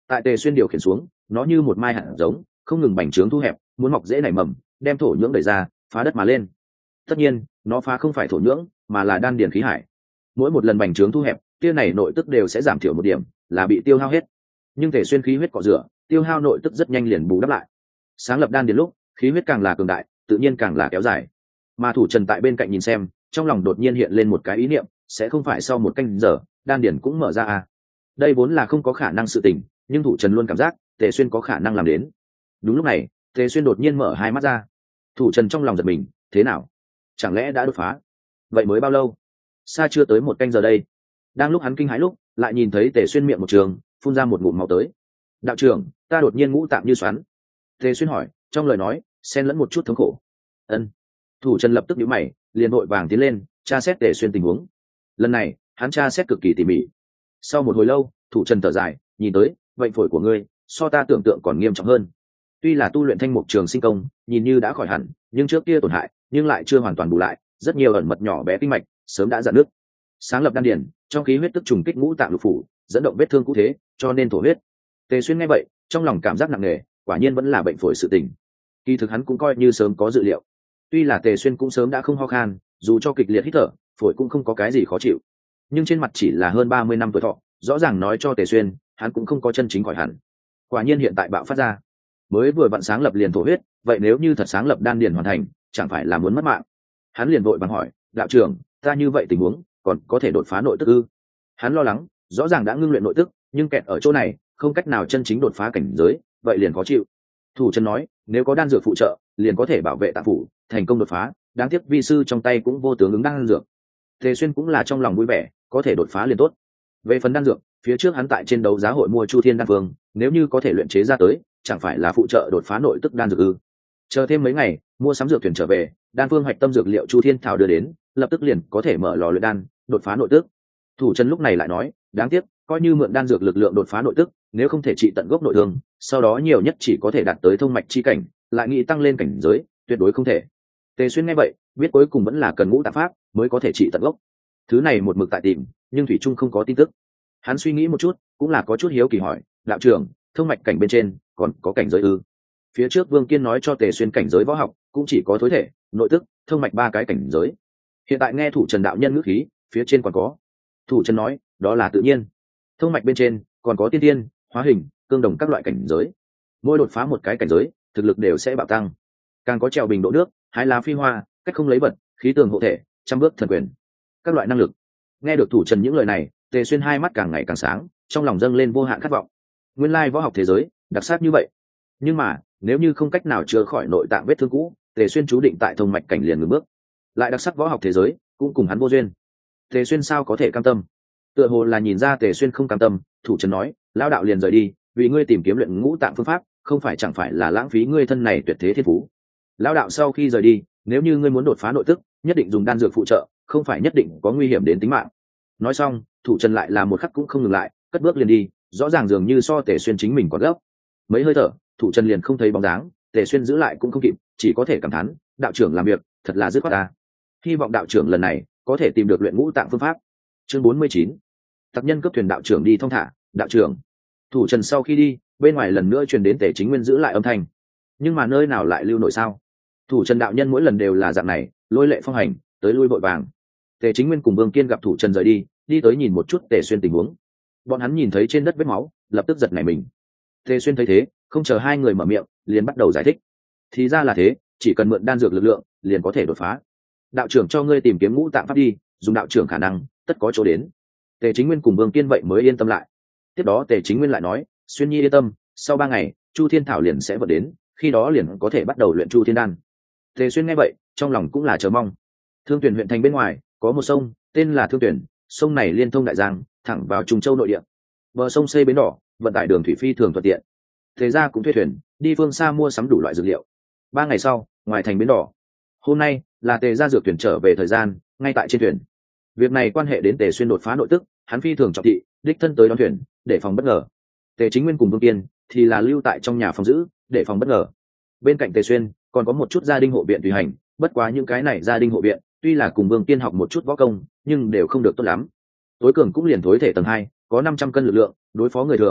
Tại Tề Xuyên điều khiển xuống, nó như một mai hạt giống, không ngừng bành trướng thu hẹp, muốn mọc dễ nảy mầm, đem thổ nhưỡng đẩy ra, phá đất mà lên. Tất nhiên, nó phá không phải thổ nhưỡng, mà là đan điền khí hải. Mỗi một lần bành trướng thu hẹp, tia này nội tức đều sẽ giảm thiểu một điểm, là bị tiêu hao hết. Nhưng Tề Xuyên khí huyết cọ rửa, tiêu hao nội tức rất nhanh liền bù đắp lại. Sáng lập đan điền lúc, khí huyết càng là cường đại, tự nhiên càng là kéo dài. Mà Thủ Trần tại bên cạnh nhìn xem, trong lòng đột nhiên hiện lên một cái ý niệm, sẽ không phải sau một canh giờ, đan điền cũng mở ra à? Đây vốn là không có khả năng sự tình, nhưng Thủ Trần luôn cảm giác Tề Xuyên có khả năng làm đến. Đúng lúc này, Tề Xuyên đột nhiên mở hai mắt ra. Thủ Trần trong lòng giật mình, thế nào? Chẳng lẽ đã đột phá? Vậy mới bao lâu? Xa chưa tới một canh giờ đây. Đang lúc hắn kinh hãi lúc, lại nhìn thấy Tề Xuyên miệng một trường, phun ra một ngụm máu tới. Đạo trưởng, ta đột nhiên ngũ tạng như xoắn. Tề Xuyên hỏi, trong lời nói xen lẫn một chút thống khổ. Ân. Thủ Trần lập tức nhíu mày, liền vội vàng tiến lên, tra xét Tề Xuyên tình huống. Lần này, hắn tra xét cực kỳ tỉ mỉ. Sau một hồi lâu, Thủ Trần thở dài, nhìn tới, bệnh phổi của ngươi, so ta tưởng tượng còn nghiêm trọng hơn. Tuy là tu luyện thanh mục trường sinh công, nhìn như đã khỏi hẳn, nhưng trước kia tổn hại, nhưng lại chưa hoàn toàn bù lại, rất nhiều ẩn mật nhỏ bé kinh mạch, sớm đã rạn nước. Sáng lập đan điền, trong khí huyết tức trùng kích ngũ tạng lục phủ, dẫn động vết thương cũ thế, cho nên thổ huyết. Tề Xuyên nghe vậy, trong lòng cảm giác nặng nề, quả nhiên vẫn là bệnh phổi sự tình. Kỳ thực hắn cũng coi như sớm có dự liệu. Tuy là Tề Xuyên cũng sớm đã không ho khan, dù cho kịch liệt hít thở, phổi cũng không có cái gì khó chịu. Nhưng trên mặt chỉ là hơn 30 năm tuổi thọ, rõ ràng nói cho Tề Xuyên, hắn cũng không có chân chính khỏi hẳn. Quả nhiên hiện tại bạo phát ra, mới vừa vặn sáng lập liền thổ huyết, vậy nếu như thật sáng lập đan điền hoàn thành, chẳng phải là muốn mất mạng. Hắn liền vội vàng hỏi, đạo trưởng, ta như vậy tình huống, còn có thể đột phá nội tức ư? Hắn lo lắng, rõ ràng đã ngưng luyện nội tức, nhưng kẹt ở chỗ này, không cách nào chân chính đột phá cảnh giới, vậy liền khó chịu. Thủ Trần nói, nếu có đan dược phụ trợ, liền có thể bảo vệ tạng phủ, thành công đột phá, đáng tiếc vi sư trong tay cũng vô tướng ứng đan dược. Tề Xuyên cũng là trong lòng vui vẻ, có thể đột phá liền tốt. Về phần đan dược, phía trước hắn tại trên đấu giá hội mua Chu Thiên đan phương, nếu như có thể luyện chế ra tới, chẳng phải là phụ trợ đột phá nội tức đan dược ư? Chờ thêm mấy ngày, mua sắm dược thuyền trở về, đan phương hoạch tâm dược liệu Chu Thiên thảo đưa đến, lập tức liền có thể mở lò luyện đan, đột phá nội tức. Thủ Trần lúc này lại nói, đáng tiếc, coi như mượn đan dược lực lượng đột phá nội tức, nếu không thể trị tận gốc nội thương, sau đó nhiều nhất chỉ có thể đạt tới thông mạch chi cảnh, lại nghĩ tăng lên cảnh giới, tuyệt đối không thể. Tề Xuyên nghe vậy, biết cuối cùng vẫn là cần ngũ tạng pháp mới có thể trị tận gốc. Thứ này một mực tại tìm, nhưng thủy trung không có tin tức. Hắn suy nghĩ một chút, cũng là có chút hiếu kỳ hỏi, đạo trưởng, thông mạch cảnh bên trên còn có cảnh giới ư? Phía trước Vương Kiên nói cho Tề Xuyên cảnh giới võ học cũng chỉ có thối thể, nội tức, thông mạch ba cái cảnh giới. Hiện tại nghe Thủ Trần đạo nhân ngữ khí, phía trên còn có. Thủ Trần nói, đó là tự nhiên. Thông mạch bên trên còn có tiên tiên, hóa hình, cương đồng các loại cảnh giới. Mỗi đột phá một cái cảnh giới, thực lực đều sẽ bạo tăng. Càng có trèo bình độ nước, hái lá phi hoa, cách không lấy vật, khí tường hộ thể, trăm bước thần quyền, các loại năng lực. Nghe được Thủ Trần những lời này, Tề Xuyên hai mắt càng ngày càng sáng, trong lòng dâng lên vô hạn khát vọng. Nguyên lai võ học thế giới đặc sắc như vậy. Nhưng mà nếu như không cách nào chữa khỏi nội tạng vết thương cũ, Tề Xuyên chú định tại thông mạch cảnh liền ngừng bước. Lại đặc sắc võ học thế giới cũng cùng hắn vô duyên. Tề Xuyên sao có thể cam tâm? Tựa hồ là nhìn ra Tề Xuyên không cam tâm, Thủ Trần nói, lão đạo liền rời đi, vì ngươi tìm kiếm luyện ngũ tạng phương pháp, không phải chẳng phải là lãng phí ngươi thân này tuyệt thế thiên phú. Lão đạo sau khi rời đi, nếu như ngươi muốn đột phá nội tức, nhất định dùng đan dược phụ trợ, không phải nhất định có nguy hiểm đến tính mạng. Nói xong, Thủ Trần lại là một khắc cũng không ngừng lại, cất bước liền đi, rõ ràng dường như so Tề Xuyên chính mình còn gấp. Mấy hơi thở, Thủ Trần liền không thấy bóng dáng, Tề Xuyên giữ lại cũng không kịp, chỉ có thể cảm thán, đạo trưởng làm việc thật là dứt khoát ta. Hy vọng đạo trưởng lần này có thể tìm được luyện ngũ tạng phương pháp. Chương 49. Tặc nhân cấp thuyền đạo trưởng đi thong thả, đạo trưởng. Thủ Trần sau khi đi, bên ngoài lần nữa truyền đến Tề Chính Nguyên giữ lại âm thanh. Nhưng mà nơi nào lại lưu nổi sao? Thủ Trần đạo nhân mỗi lần đều là dạng này, lôi lệ phong hành, tới lui vội vàng. Tề Chính Nguyên cùng Vương Kiên gặp Thủ Trần rời đi tới nhìn một chút Tề Xuyên tình huống. Bọn hắn nhìn thấy trên đất vết máu, lập tức giật nảy mình. Tề Xuyên thấy thế, không chờ hai người mở miệng, liền bắt đầu giải thích. Thì ra là thế, chỉ cần mượn đan dược lực lượng, liền có thể đột phá. Đạo trưởng cho ngươi tìm kiếm ngũ tạng pháp đi, dùng đạo trưởng khả năng, tất có chỗ đến. Tề Chính Nguyên cùng Vương Kiên vậy mới yên tâm lại. Tiếp đó Tề Chính Nguyên lại nói, Xuyên Nhi yên tâm, sau 3 ngày, Chu Thiên Thảo liền sẽ vận đến, khi đó liền có thể bắt đầu luyện Chu Thiên Đan. Tề Xuyên nghe vậy, trong lòng cũng là chờ mong. Thương Tuyển huyện thành bên ngoài, có một sông, tên là Thương Tuyển, sông này liên thông đại giang, thẳng vào Trùng Châu nội địa. Bờ sông xây bến đỏ, vận tải đường thủy phi thường thuận tiện. Thế ra cũng thuê thuyền, đi phương xa mua sắm đủ loại dược liệu. 3 ngày sau, ngoài thành bến đỏ. Hôm nay là Tề gia dược thuyền trở về thời gian, ngay tại trên thuyền. Việc này quan hệ đến Tề Xuyên đột phá nội tức, hắn phi thường trọng thị, đích thân tới đón thuyền, để phòng bất ngờ. Tề Chính Nguyên cùng Vương Kiên thì là lưu tại trong nhà phòng giữ, để phòng bất ngờ. Bên cạnh Tề Xuyên còn có một chút gia đình hộ viện tùy hành, bất quá những cái này gia đình hộ viện, tuy là cùng Vương Kiên học một chút võ công, nhưng đều không được tốt lắm. Tối cường cũng liền thối thể tầng 2, có 500 cân lực lượng, đối phó người thường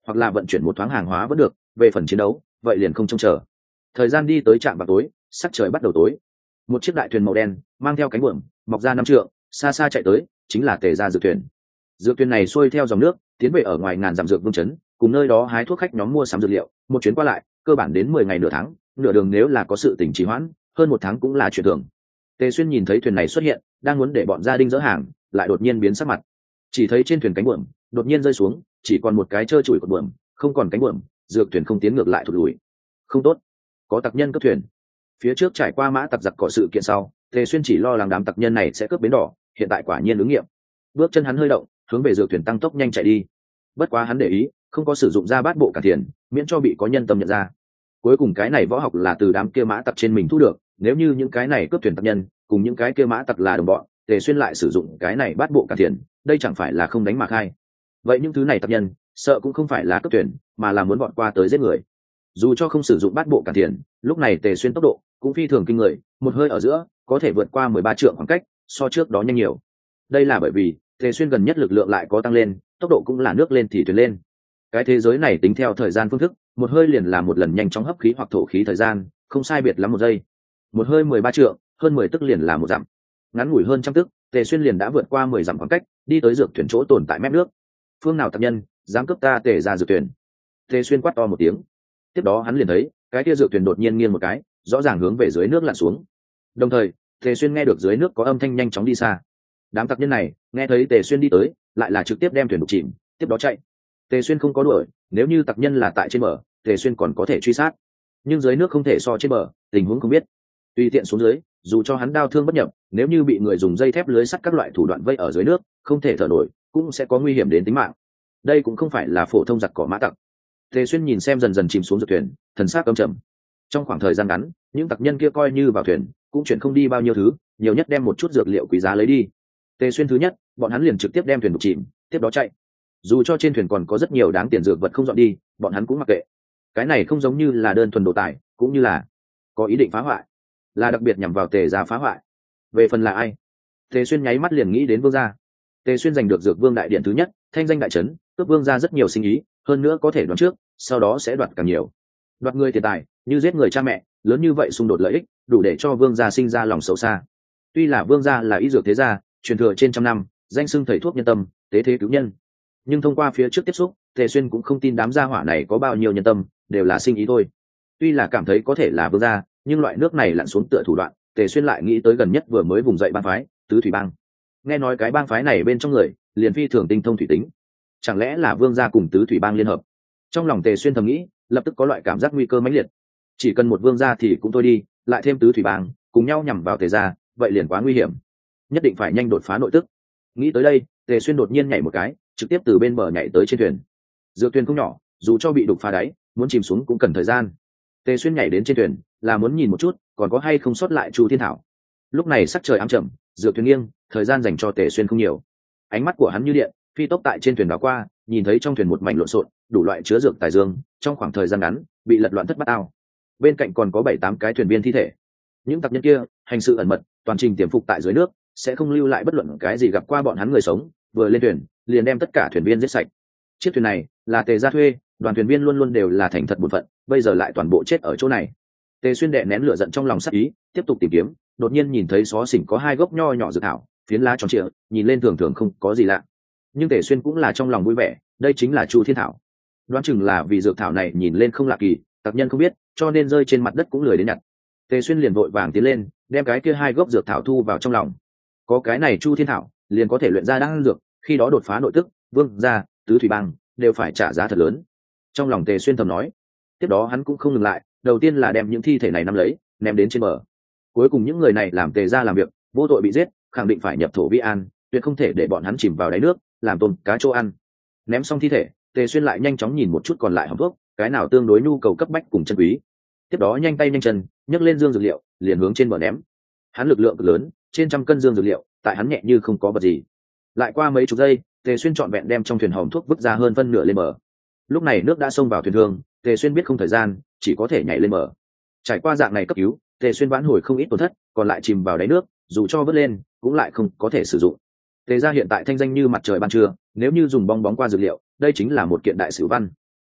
hoặc là vận chuyển một thoáng hàng hóa vẫn được, về phần chiến đấu vậy liền không trông chờ. Thời gian đi tới trạm vào tối, sắc trời bắt đầu tối. Một chiếc đại thuyền màu đen mang theo cánh buồm mọc ra 5 trượng, xa xa chạy tới, chính là Tề gia dược thuyền. Dược thuyền này xuôi theo dòng nước tiến về ở ngoài ngàn dặm dược vương trấn, cùng nơi đó hái thuốc khách nhóm mua sắm dược liệu, một chuyến qua lại cơ bản đến 10 ngày nửa tháng, nửa đường nếu là có sự tình trì hoãn hơn 1 tháng cũng là chuyện thường. Tề Xuyên nhìn thấy thuyền này xuất hiện, đang muốn để bọn gia đình dỡ hàng, lại đột nhiên biến sắc mặt. Chỉ thấy trên thuyền cánh buồm đột nhiên rơi xuống, chỉ còn một cái trơ trụi cột buồm, không còn cánh buồm, dược thuyền không tiến ngược lại thụt lùi. Không tốt, có tặc nhân cướp thuyền. Phía trước trải qua mã tặc giặc cỏ sự kiện sau, Tề Xuyên chỉ lo lắng đám tặc nhân này sẽ cướp bến đỏ, hiện tại quả nhiên ứng nghiệm. Bước chân hắn hơi động, hướng về dược thuyền tăng tốc nhanh chạy đi. Bất quá hắn để ý, không có sử dụng ra bát bộ cả tiền, miễn cho bị có nhân tâm nhận ra. Cuối cùng cái này võ học là từ đám kia mã tặc trên mình thu được, nếu như những cái này cướp thuyền tặc nhân cùng những cái kia mã tặc là đồng bọn, Tề Xuyên lại sử dụng cái này bát bộ cả tiền, đây chẳng phải là không đánh mà khai. Vậy những thứ này tặc nhân sợ cũng không phải là cướp thuyền, mà là muốn bọn qua tới giết người. Dù cho không sử dụng bát bộ cả tiền, lúc này Tề Xuyên tốc độ cũng phi thường kinh người, một hơi ở giữa có thể vượt qua 13 trượng khoảng cách, so trước đó nhanh nhiều. Đây là bởi vì Tề Xuyên gần nhất lực lượng lại có tăng lên, tốc độ cũng là nước lên thì thuyền lên. Cái thế giới này tính theo thời gian phương thức, một hơi liền là một lần nhanh chóng hấp khí hoặc thổ khí thời gian, không sai biệt lắm 1 giây. Một hơi 13 trượng, hơn 10 tức liền là 1 dặm. Ngắn ngủi hơn trăm tức, Tề Xuyên liền đã vượt qua 10 dặm khoảng cách, đi tới dược thuyền chỗ tồn tại mép nước. Phương nào tặc nhân dám cướp ta Tề ra dược thuyền? Tề Xuyên quát to một tiếng. Tiếp đó hắn liền thấy cái kia dược thuyền đột nhiên nghiêng một cái, rõ ràng hướng về dưới nước lặn xuống. Đồng thời Tề Xuyên nghe được dưới nước có âm thanh nhanh chóng đi xa. Đám tặc nhân này nghe thấy Tề Xuyên đi tới, lại là trực tiếp đem thuyền đục chìm, tiếp đó chạy. Tề Xuyên không có đuổi, nếu như tặc nhân là tại trên bờ, Tề Xuyên còn có thể truy sát, nhưng dưới nước không thể so trên bờ, tình huống không biết. Tùy tiện xuống dưới, dù cho hắn đau thương bất nhập, nếu như bị người dùng dây thép lưới sắt các loại thủ đoạn vây ở dưới nước, không thể thở nổi, cũng sẽ có nguy hiểm đến tính mạng. Đây cũng không phải là phổ thông giặc cỏ mã tặc. Tề Xuyên nhìn xem dần dần chìm xuống dược thuyền, thần sắc căm trầm. Trong khoảng thời gian ngắn, những tặc nhân kia coi như vào thuyền, cũng chuyển không đi bao nhiêu thứ, nhiều nhất đem một chút dược liệu quý giá lấy đi. Tề Xuyên thứ nhất, bọn hắn liền trực tiếp đem thuyền đục chìm, tiếp đó chạy. Dù cho trên thuyền còn có rất nhiều đáng tiền dược vật không dọn đi, bọn hắn cũng mặc kệ. Cái này không giống như là đơn thuần đồ tài, cũng như là có ý định phá hoại, là đặc biệt nhằm vào Tề gia phá hoại. Về phần là ai, Tề Xuyên nháy mắt liền nghĩ đến Vương gia. Tề Xuyên giành được dược vương đại điện thứ nhất, thanh danh đại trấn, cướp Vương gia rất nhiều sinh ý, hơn nữa có thể đoán trước, sau đó sẽ đoạt càng nhiều. Đoạt người tiền tài, như giết người cha mẹ, lớn như vậy xung đột lợi ích, đủ để cho Vương gia sinh ra lòng xấu xa. Tuy là Vương gia là y dược thế gia, truyền thừa trên trăm năm, danh xưng thầy thuốc nhân tâm, tế thế cứu nhân, nhưng thông qua phía trước tiếp xúc, Tề Xuyên cũng không tin đám gia hỏa này có bao nhiêu nhân tâm, đều là sinh ý thôi. Tuy là cảm thấy có thể là Vương gia, nhưng loại nước này lặn xuống tựa thủ đoạn, Tề Xuyên lại nghĩ tới gần nhất vừa mới vùng dậy bang phái Tứ Thủy Bang. Nghe nói cái bang phái này bên trong người liền phi thường tinh thông thủy tính, chẳng lẽ là Vương gia cùng Tứ Thủy Bang liên hợp? Trong lòng Tề Xuyên thầm nghĩ, lập tức có loại cảm giác nguy cơ mãnh liệt. Chỉ cần một Vương gia thì cũng thôi đi, lại thêm Tứ Thủy Bang cùng nhau nhằm vào Tề gia, vậy liền quá nguy hiểm. Nhất định phải nhanh đột phá nội tức. Nghĩ tới đây, Tề Xuyên đột nhiên nhảy một cái, trực tiếp từ bên bờ nhảy tới trên thuyền. Dược thuyền không nhỏ, dù cho bị đục phá đáy, muốn chìm xuống cũng cần thời gian. Tề Xuyên nhảy đến trên thuyền là muốn nhìn một chút còn có hay không sót lại Chu Thiên Thảo. Lúc này sắc trời ám trầm, dược thuyền nghiêng, thời gian dành cho Tề Xuyên không nhiều. Ánh mắt của hắn như điện, phi tốc tại trên thuyền đảo qua, nhìn thấy trong thuyền một mảnh lộn xộn, đủ loại chứa dược tài dương, trong khoảng thời gian ngắn bị lật loạn thất bát ao. Bên cạnh còn có 7-8 cái thuyền viên thi thể. Những tặc nhân kia hành sự ẩn mật, toàn trình tiềm phục tại dưới nước, sẽ không lưu lại bất luận cái gì gặp qua bọn hắn người sống, vừa lên thuyền liền đem tất cả thuyền viên giết sạch. Chiếc thuyền này là Tề gia thuê, đoàn thuyền viên luôn luôn đều là thành thật bổn phận, bây giờ lại toàn bộ chết ở chỗ này. Tề Xuyên đè nén lửa giận trong lòng sắc ý, tiếp tục tìm kiếm, đột nhiên nhìn thấy xó xỉnh có 2 gốc nho nhỏ dược thảo, phiến lá tròn trịa, nhìn lên thường thường không có gì lạ. Nhưng Tề Xuyên cũng là trong lòng vui vẻ, đây chính là Chu Thiên Thảo. Đoán chừng là vì dược thảo này nhìn lên không lạ kỳ, tặc nhân không biết, cho nên rơi trên mặt đất cũng lười đến nhặt. Tề Xuyên liền vội vàng tiến lên, đem cái kia 2 gốc dược thảo thu vào trong lòng. Có cái này Chu Thiên Thảo, liền có thể luyện ra đan dược, khi đó đột phá nội tức, Vương gia, Tứ Thủy Bang đều phải trả giá thật lớn. Trong lòng Tề Xuyên thầm nói. Tiếp đó hắn cũng không ngừng lại, đầu tiên là đem những thi thể này nắm lấy, ném đến trên bờ. Cuối cùng những người này làm Tề gia làm việc, vô tội bị giết, khẳng định phải nhập thổ vi an, tuyệt không thể để bọn hắn chìm vào đáy nước, làm tôm cá chỗ ăn. Ném xong thi thể, Tề Xuyên lại nhanh chóng nhìn một chút còn lại hòm thuốc, cái nào tương đối nhu cầu cấp bách cùng chân quý. Tiếp đó nhanh tay nhanh chân, nhấc lên dương dược liệu, liền hướng trên bờ ném. Hắn lực lượng cực lớn, trên trăm cân dương dược liệu, tại hắn nhẹ như không có vật gì. Lại qua mấy chục giây, Tề Xuyên trọn vẹn đem trong thuyền hòm thuốc vứt ra hơn phân nửa lên bờ. Lúc này nước đã xông vào thuyền thương, Tề Xuyên biết không thời gian, chỉ có thể nhảy lên bờ. Trải qua dạng này cấp cứu, Tề Xuyên vãn hồi không ít tổn thất, còn lại chìm vào đáy nước, dù cho vớt lên, cũng lại không có thể sử dụng. Tề gia hiện tại thanh danh như mặt trời ban trưa, nếu như dùng bong bóng qua dược liệu, đây chính là một kiện đại sử văn.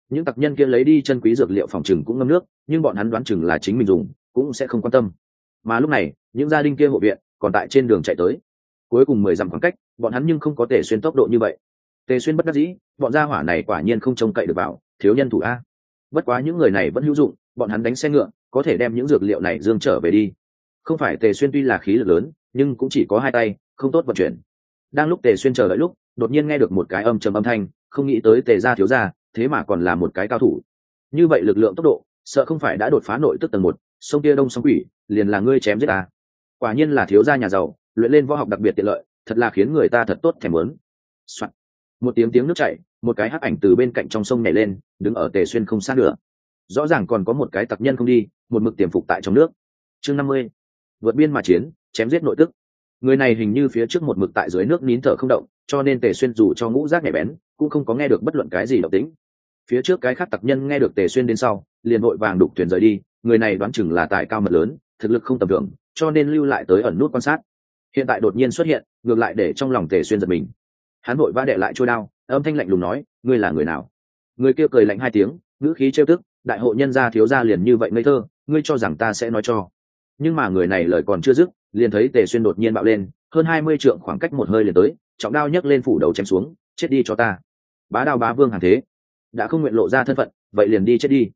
những tặc nhân kia lấy đi chân quý dược liệu phòng chừng cũng ngâm nước, nhưng bọn hắn đoán chừng là chính mình dùng, cũng sẽ không quan tâm. Mà lúc này những gia đình kia hộ viện còn tại trên đường chạy tới, cuối cùng 10 dặm khoảng cách, bọn hắn nhưng không có Tề Xuyên tốc độ như vậy. Tề Xuyên bất đắc dĩ, bọn gia hỏa này quả nhiên không trông cậy được vào, thiếu nhân thủ a. Bất quá những người này vẫn hữu dụng, bọn hắn đánh xe ngựa có thể đem những dược liệu này dương trở về đi. Không phải Tề Xuyên tuy là khí lực lớn, nhưng cũng chỉ có 2 tay, không tốt vận chuyển. Đang lúc Tề Xuyên chờ đợi lúc, đột nhiên nghe được một cái âm trầm âm thanh, không nghĩ tới Tề gia thiếu gia, thế mà còn là một cái cao thủ. Như vậy lực lượng tốc độ, sợ không phải đã đột phá nội tức tầng 1, sông kia đông sông quỷ, liền là ngươi chém giết ta. Quả nhiên là thiếu gia nhà giàu, luyện lên võ học đặc biệt tiện lợi, thật là khiến người ta thật tốt thèm muốn. Soạn. Một tiếng nước chảy, một cái hắc ảnh từ bên cạnh trong sông nhảy lên, đứng ở Tề Xuyên không xa nữa. Rõ ràng còn có một cái tặc nhân không đi, một mực tiềm phục tại trong nước. Chương 50. Vượt biên mà chiến, chém giết nội tức. Người này hình như phía trước một mực tại dưới nước nín thở không động, cho nên Tề Xuyên dù cho ngũ giác nhạy bén, cũng không có nghe được bất luận cái gì động tĩnh. Phía trước cái khác tặc nhân nghe được Tề Xuyên đến sau, liền vội vàng đục thuyền rời đi. Người này đoán chừng là tài cao mật lớn, thực lực không tầm thường, cho nên lưu lại tới ẩn nút quan sát. Hiện tại đột nhiên xuất hiện, ngược lại để trong lòng Tề Xuyên giật mình. Hắn vội vã đệ lại trôi đao, âm thanh lạnh lùng nói, ngươi là người nào? Người kia cười lạnh 2 tiếng, ngữ khí trêu tức, đại hộ nhân gia thiếu gia liền như vậy ngây thơ, ngươi cho rằng ta sẽ nói cho? Nhưng mà người này lời còn chưa dứt, liền thấy Tề Xuyên đột nhiên bạo lên, hơn 20 trượng khoảng cách một hơi liền tới, trọng đao nhấc lên phủ đầu chém xuống, chết đi cho ta. Bá đao bá vương hàng thế, đã không nguyện lộ ra thân phận, vậy liền đi chết đi.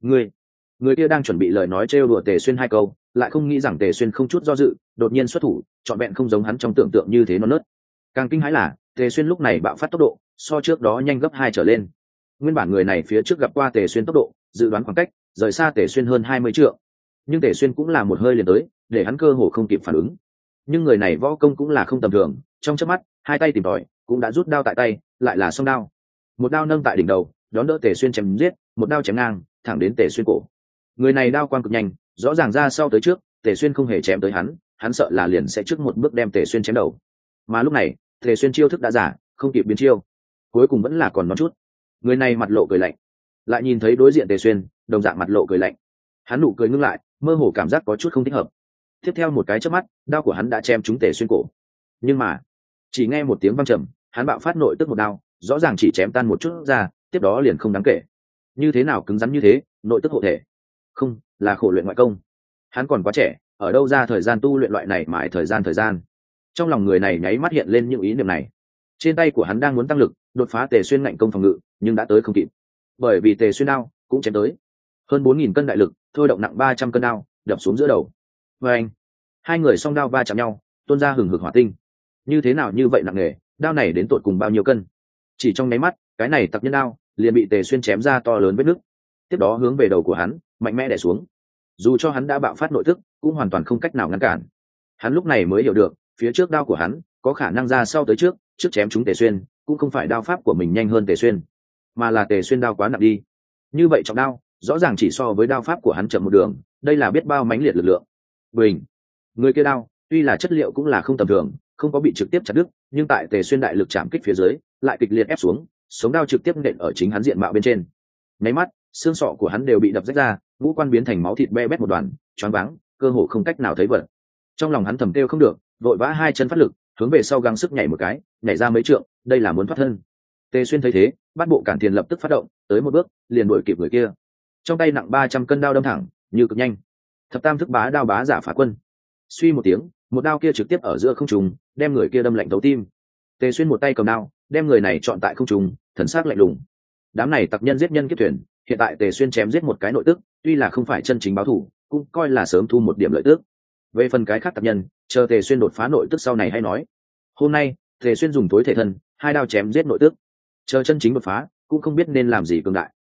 Người kia đang chuẩn bị lời nói trêu đùa Tề Xuyên 2 câu, lại không nghĩ rằng Tề Xuyên không chút do dự, đột nhiên xuất thủ, trọn vẹn không giống hắn trong tưởng tượng như thế non nớt. Càng kinh hãi là, Tề Xuyên lúc này bạo phát tốc độ, so trước đó nhanh gấp 2 trở lên. Nguyên bản người này phía trước gặp qua Tề Xuyên tốc độ, dự đoán khoảng cách, rời xa Tề Xuyên hơn 20 trượng. Nhưng Tề Xuyên cũng là một hơi liền tới, để hắn cơ hồ không kịp phản ứng. Nhưng người này võ công cũng là không tầm thường, trong chớp mắt, 2 tay tìm tòi, cũng đã rút đao tại tay, lại là song đao. Một đao nâng tại đỉnh đầu, đón đỡ Tề Xuyên chém giết, một đao chém ngang, thẳng đến Tề Xuyên cổ. Người này đao quang cực nhanh, rõ ràng ra sau tới trước, Tề Xuyên không hề chém tới hắn sợ là liền sẽ trước một bước đem Tề Xuyên chém đầu. Mà lúc này, Tề Xuyên chiêu thức đã giả, không kịp biến chiêu, cuối cùng vẫn là còn non chút. Người này mặt lộ cười lạnh, lại nhìn thấy đối diện Tề Xuyên, đồng dạng mặt lộ cười lạnh. Hắn nụ cười ngưng lại, mơ hồ cảm giác có chút không thích hợp. Tiếp theo một cái chớp mắt, đao của hắn đã chém trúng Tề Xuyên cổ. Nhưng mà, chỉ nghe một tiếng vang trầm, hắn bạo phát nội tức một đao, rõ ràng chỉ chém tan một chút ra, tiếp đó liền không đáng kể. Như thế nào cứng rắn như thế, nội tức hộ thể? Không, là khổ luyện ngoại công. Hắn còn quá trẻ, ở đâu ra thời gian tu luyện loại này mãi thời gian. Trong lòng người này nháy mắt hiện lên những ý niệm này. Trên tay của hắn đang muốn tăng lực, đột phá Tề Xuyên ngạnh công phòng ngự, nhưng đã tới không kịp. Bởi vì Tề Xuyên đao cũng chém tới. Hơn 4000 cân đại lực, thôi động nặng 300 cân đao, đập xuống giữa đầu. Và anh, hai người song đao va chạm nhau, tuôn ra hừng hực hỏa tinh. Như thế nào như vậy nặng nề, đao này đến tột cùng bao nhiêu cân? Chỉ trong nháy mắt, cái này tặc nhân đao liền bị Tề Xuyên chém ra to lớn vết nứt. Tiếp đó hướng về đầu của hắn, mạnh mẽ đè xuống. Dù cho hắn đã bạo phát nội tức, cũng hoàn toàn không cách nào ngăn cản. Hắn lúc này mới hiểu được, phía trước đao của hắn có khả năng ra sau tới trước chém chúng Tề Xuyên, cũng không phải đao pháp của mình nhanh hơn Tề Xuyên, mà là Tề Xuyên đao quá nặng đi. Như vậy trọng đao, rõ ràng chỉ so với đao pháp của hắn chậm một đường, đây là biết bao mãnh liệt lực lượng. Bình, người kia đao, tuy là chất liệu cũng là không tầm thường, không có bị trực tiếp chặt đứt, nhưng tại Tề Xuyên đại lực chạm kích phía dưới, lại kịch liệt ép xuống, sống đao trực tiếp nện ở chính hắn diện mạo bên trên. Nháy mắt, xương sọ của hắn đều bị đập rách ra, ngũ quan biến thành máu thịt be bét một đoàn, choáng váng, cơ hồ không cách nào thấy vật. Trong lòng hắn thầm kêu không được, vội vã 2 chân phát lực, hướng về sau gắng sức nhảy một cái, nhảy ra mấy trượng, đây là muốn thoát thân. Tề Xuyên thấy thế, Bát Bộ Cản Thiền lập tức phát động, tới một bước, liền đuổi kịp người kia. Trong tay nặng 300 cân đao đâm thẳng, như cực nhanh. Thập tam thức bá đao bá giả phá quân. Suy một tiếng, một đao kia trực tiếp ở giữa không trung, đem người kia đâm lạnh thấu tim. Tề Xuyên một tay cầm đao, đem người này chọn tại không trung, thần sắc lạnh lùng. Đám này tặc nhân giết nhân kiếp thuyền, hiện tại Tề Xuyên chém giết một cái nội tức, tuy là không phải chân chính báo thù, cũng coi là sớm thu một điểm lợi tức. Về phần cái khác tặc nhân, chờ Tề Xuyên đột phá nội tức sau này hay nói. Hôm nay, Tề Xuyên dùng tối thể thân, 2 đao chém giết nội tức. Chờ chân chính đột phá, cũng không biết nên làm gì cường đại.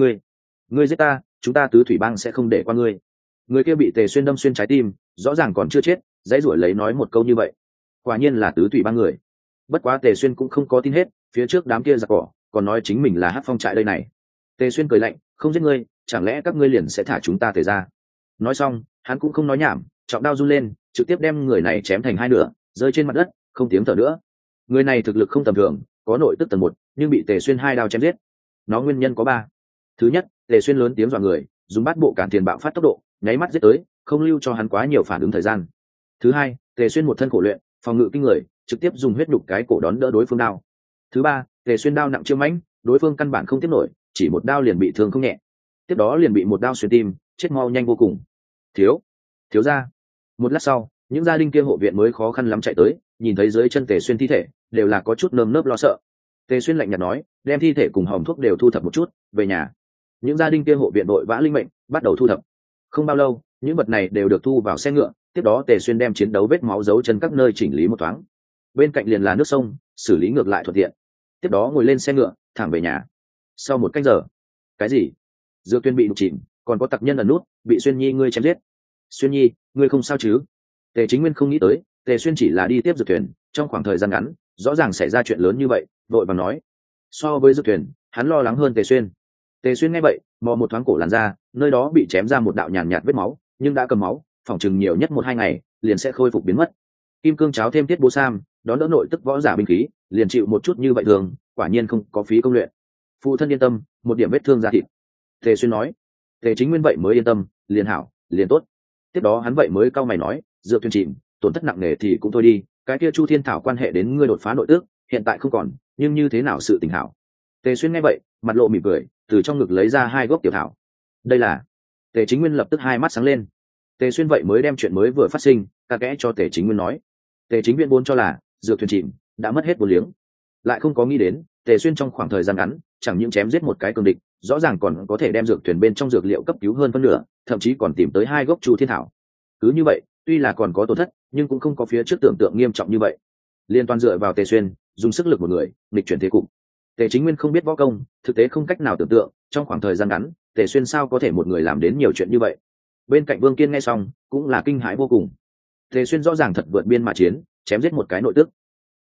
Ngươi giết ta, chúng ta Tứ Thủy Bang sẽ không để qua ngươi. Người kia bị Tề Xuyên đâm xuyên trái tim, rõ ràng còn chưa chết, dãy rủa lấy nói một câu như vậy. Quả nhiên là Tứ Thủy Bang người. Bất quá Tề Xuyên cũng không có tin hết, phía trước đám kia giặc cỏ, còn nói chính mình là Hắc Phong trại đây này. Tề Xuyên cười lạnh, không giết ngươi, chẳng lẽ các ngươi liền sẽ thả chúng ta Tề ra? Nói xong, hắn cũng không nói nhảm, trọng đao run lên, trực tiếp đem người này chém thành 2 nửa, rơi trên mặt đất, không tiếng thở nữa. Người này thực lực không tầm thường, có nội tức tầng 1, nhưng bị Tề Xuyên 2 đao chém giết. Nó nguyên nhân có 3. Thứ nhất, Tề Xuyên lớn tiếng dọa người, dùng Bát Bộ Cản Thiền bạo phát tốc độ, nháy mắt giết tới, không lưu cho hắn quá nhiều phản ứng thời gian. Thứ hai, Tề Xuyên một thân khổ luyện, phòng ngự kinh người, trực tiếp dùng huyết nhục cái cổ đón đỡ đối phương đao. Thứ ba, Tề Xuyên đao nặng chiêu mãnh, đối phương căn bản không tiếp nổi, chỉ một đao liền bị thương không nhẹ, tiếp đó liền bị một đao xuyên tim, chết mau nhanh vô cùng. Thiếu gia. Một lát sau, những gia đình kia hộ viện mới khó khăn lắm chạy tới, nhìn thấy dưới chân Tề Xuyên thi thể, đều là có chút nơm nớp lo sợ. Tề Xuyên lạnh nhạt nói, đem thi thể cùng hòm thuốc đều thu thập một chút, về nhà. Những gia đình kia hộ viện đội vã linh mệnh, bắt đầu thu thập. Không bao lâu, những vật này đều được thu vào xe ngựa, tiếp đó Tề Xuyên đem chiến đấu vết máu dấu chân các nơi chỉnh lý một thoáng. Bên cạnh liền là nước sông, xử lý ngược lại thuận tiện. Tiếp đó ngồi lên xe ngựa, thẳng về nhà. Sau một canh giờ, cái gì? Dược Tuyên bị đục chìm, còn có tặc nhân ẩn nút, bị Xuyên Nhi ngươi chém giết. Xuyên Nhi, ngươi không sao chứ? Tề Chính Nguyên không nghĩ tới, Tề Xuyên chỉ là đi tiếp Dược Thuyền, trong khoảng thời gian ngắn, rõ ràng xảy ra chuyện lớn như vậy, vội vàng nói. So với Dược Thuyền, hắn lo lắng hơn Tề Xuyên. Tề Xuyên nghe vậy, mò một thoáng cổ làn ra, nơi đó bị chém ra một đạo nhàn nhạt vết máu, nhưng đã cầm máu, phòng chừng nhiều nhất 1-2 ngày, liền sẽ khôi phục biến mất. Kim cương cháo thêm tiết bố sam, đón đỡ nội tức võ giả binh khí, liền chịu một chút như vậy thường, quả nhiên không có phí công luyện. Phụ thân yên tâm, một điểm vết thương ra thịt. Tề Xuyên nói. Tề Chính Nguyên vậy mới yên tâm, liền hảo, liền tốt. Tiếp đó hắn vậy mới cau mày nói, Dược Thuyền chìm, tổn thất nặng nề thì cũng thôi đi, cái kia Chu Thiên Thảo quan hệ đến ngươi đột phá nội tước, hiện tại không còn, nhưng như thế nào sự tình hảo? Tề Xuyên nghe vậy, mặt lộ mỉm cười, từ trong ngực lấy ra 2 gốc tiểu thảo. Đây là. Tề Chính Nguyên lập tức hai mắt sáng lên. Tề Xuyên vậy mới đem chuyện mới vừa phát sinh ca kẽ cho Tề Chính Nguyên nói. Tề Chính Nguyên vốn cho là Dược Thuyền chìm, đã mất hết vốn liếng, lại không có nghĩ đến Tề Xuyên trong khoảng thời gian ngắn chẳng những chém giết một cái cường địch, rõ ràng còn có thể đem dược thuyền bên trong dược liệu cấp cứu hơn phân nửa, thậm chí còn tìm tới 2 gốc Chu Thiên Thảo. Cứ như vậy, tuy là còn có tổn thất, nhưng cũng không có phía trước tưởng tượng nghiêm trọng như vậy. Liên toàn dựa vào Tề Xuyên, dùng sức lực một người, nghịch chuyển thế cục. Tề Chính Nguyên không biết võ công, thực tế không cách nào tưởng tượng, trong khoảng thời gian ngắn, Tề Xuyên sao có thể một người làm đến nhiều chuyện như vậy. Bên cạnh Vương Kiên nghe xong, cũng là kinh hãi vô cùng. Tề Xuyên rõ ràng thật vượt biên mà chiến, chém giết một cái nội tức,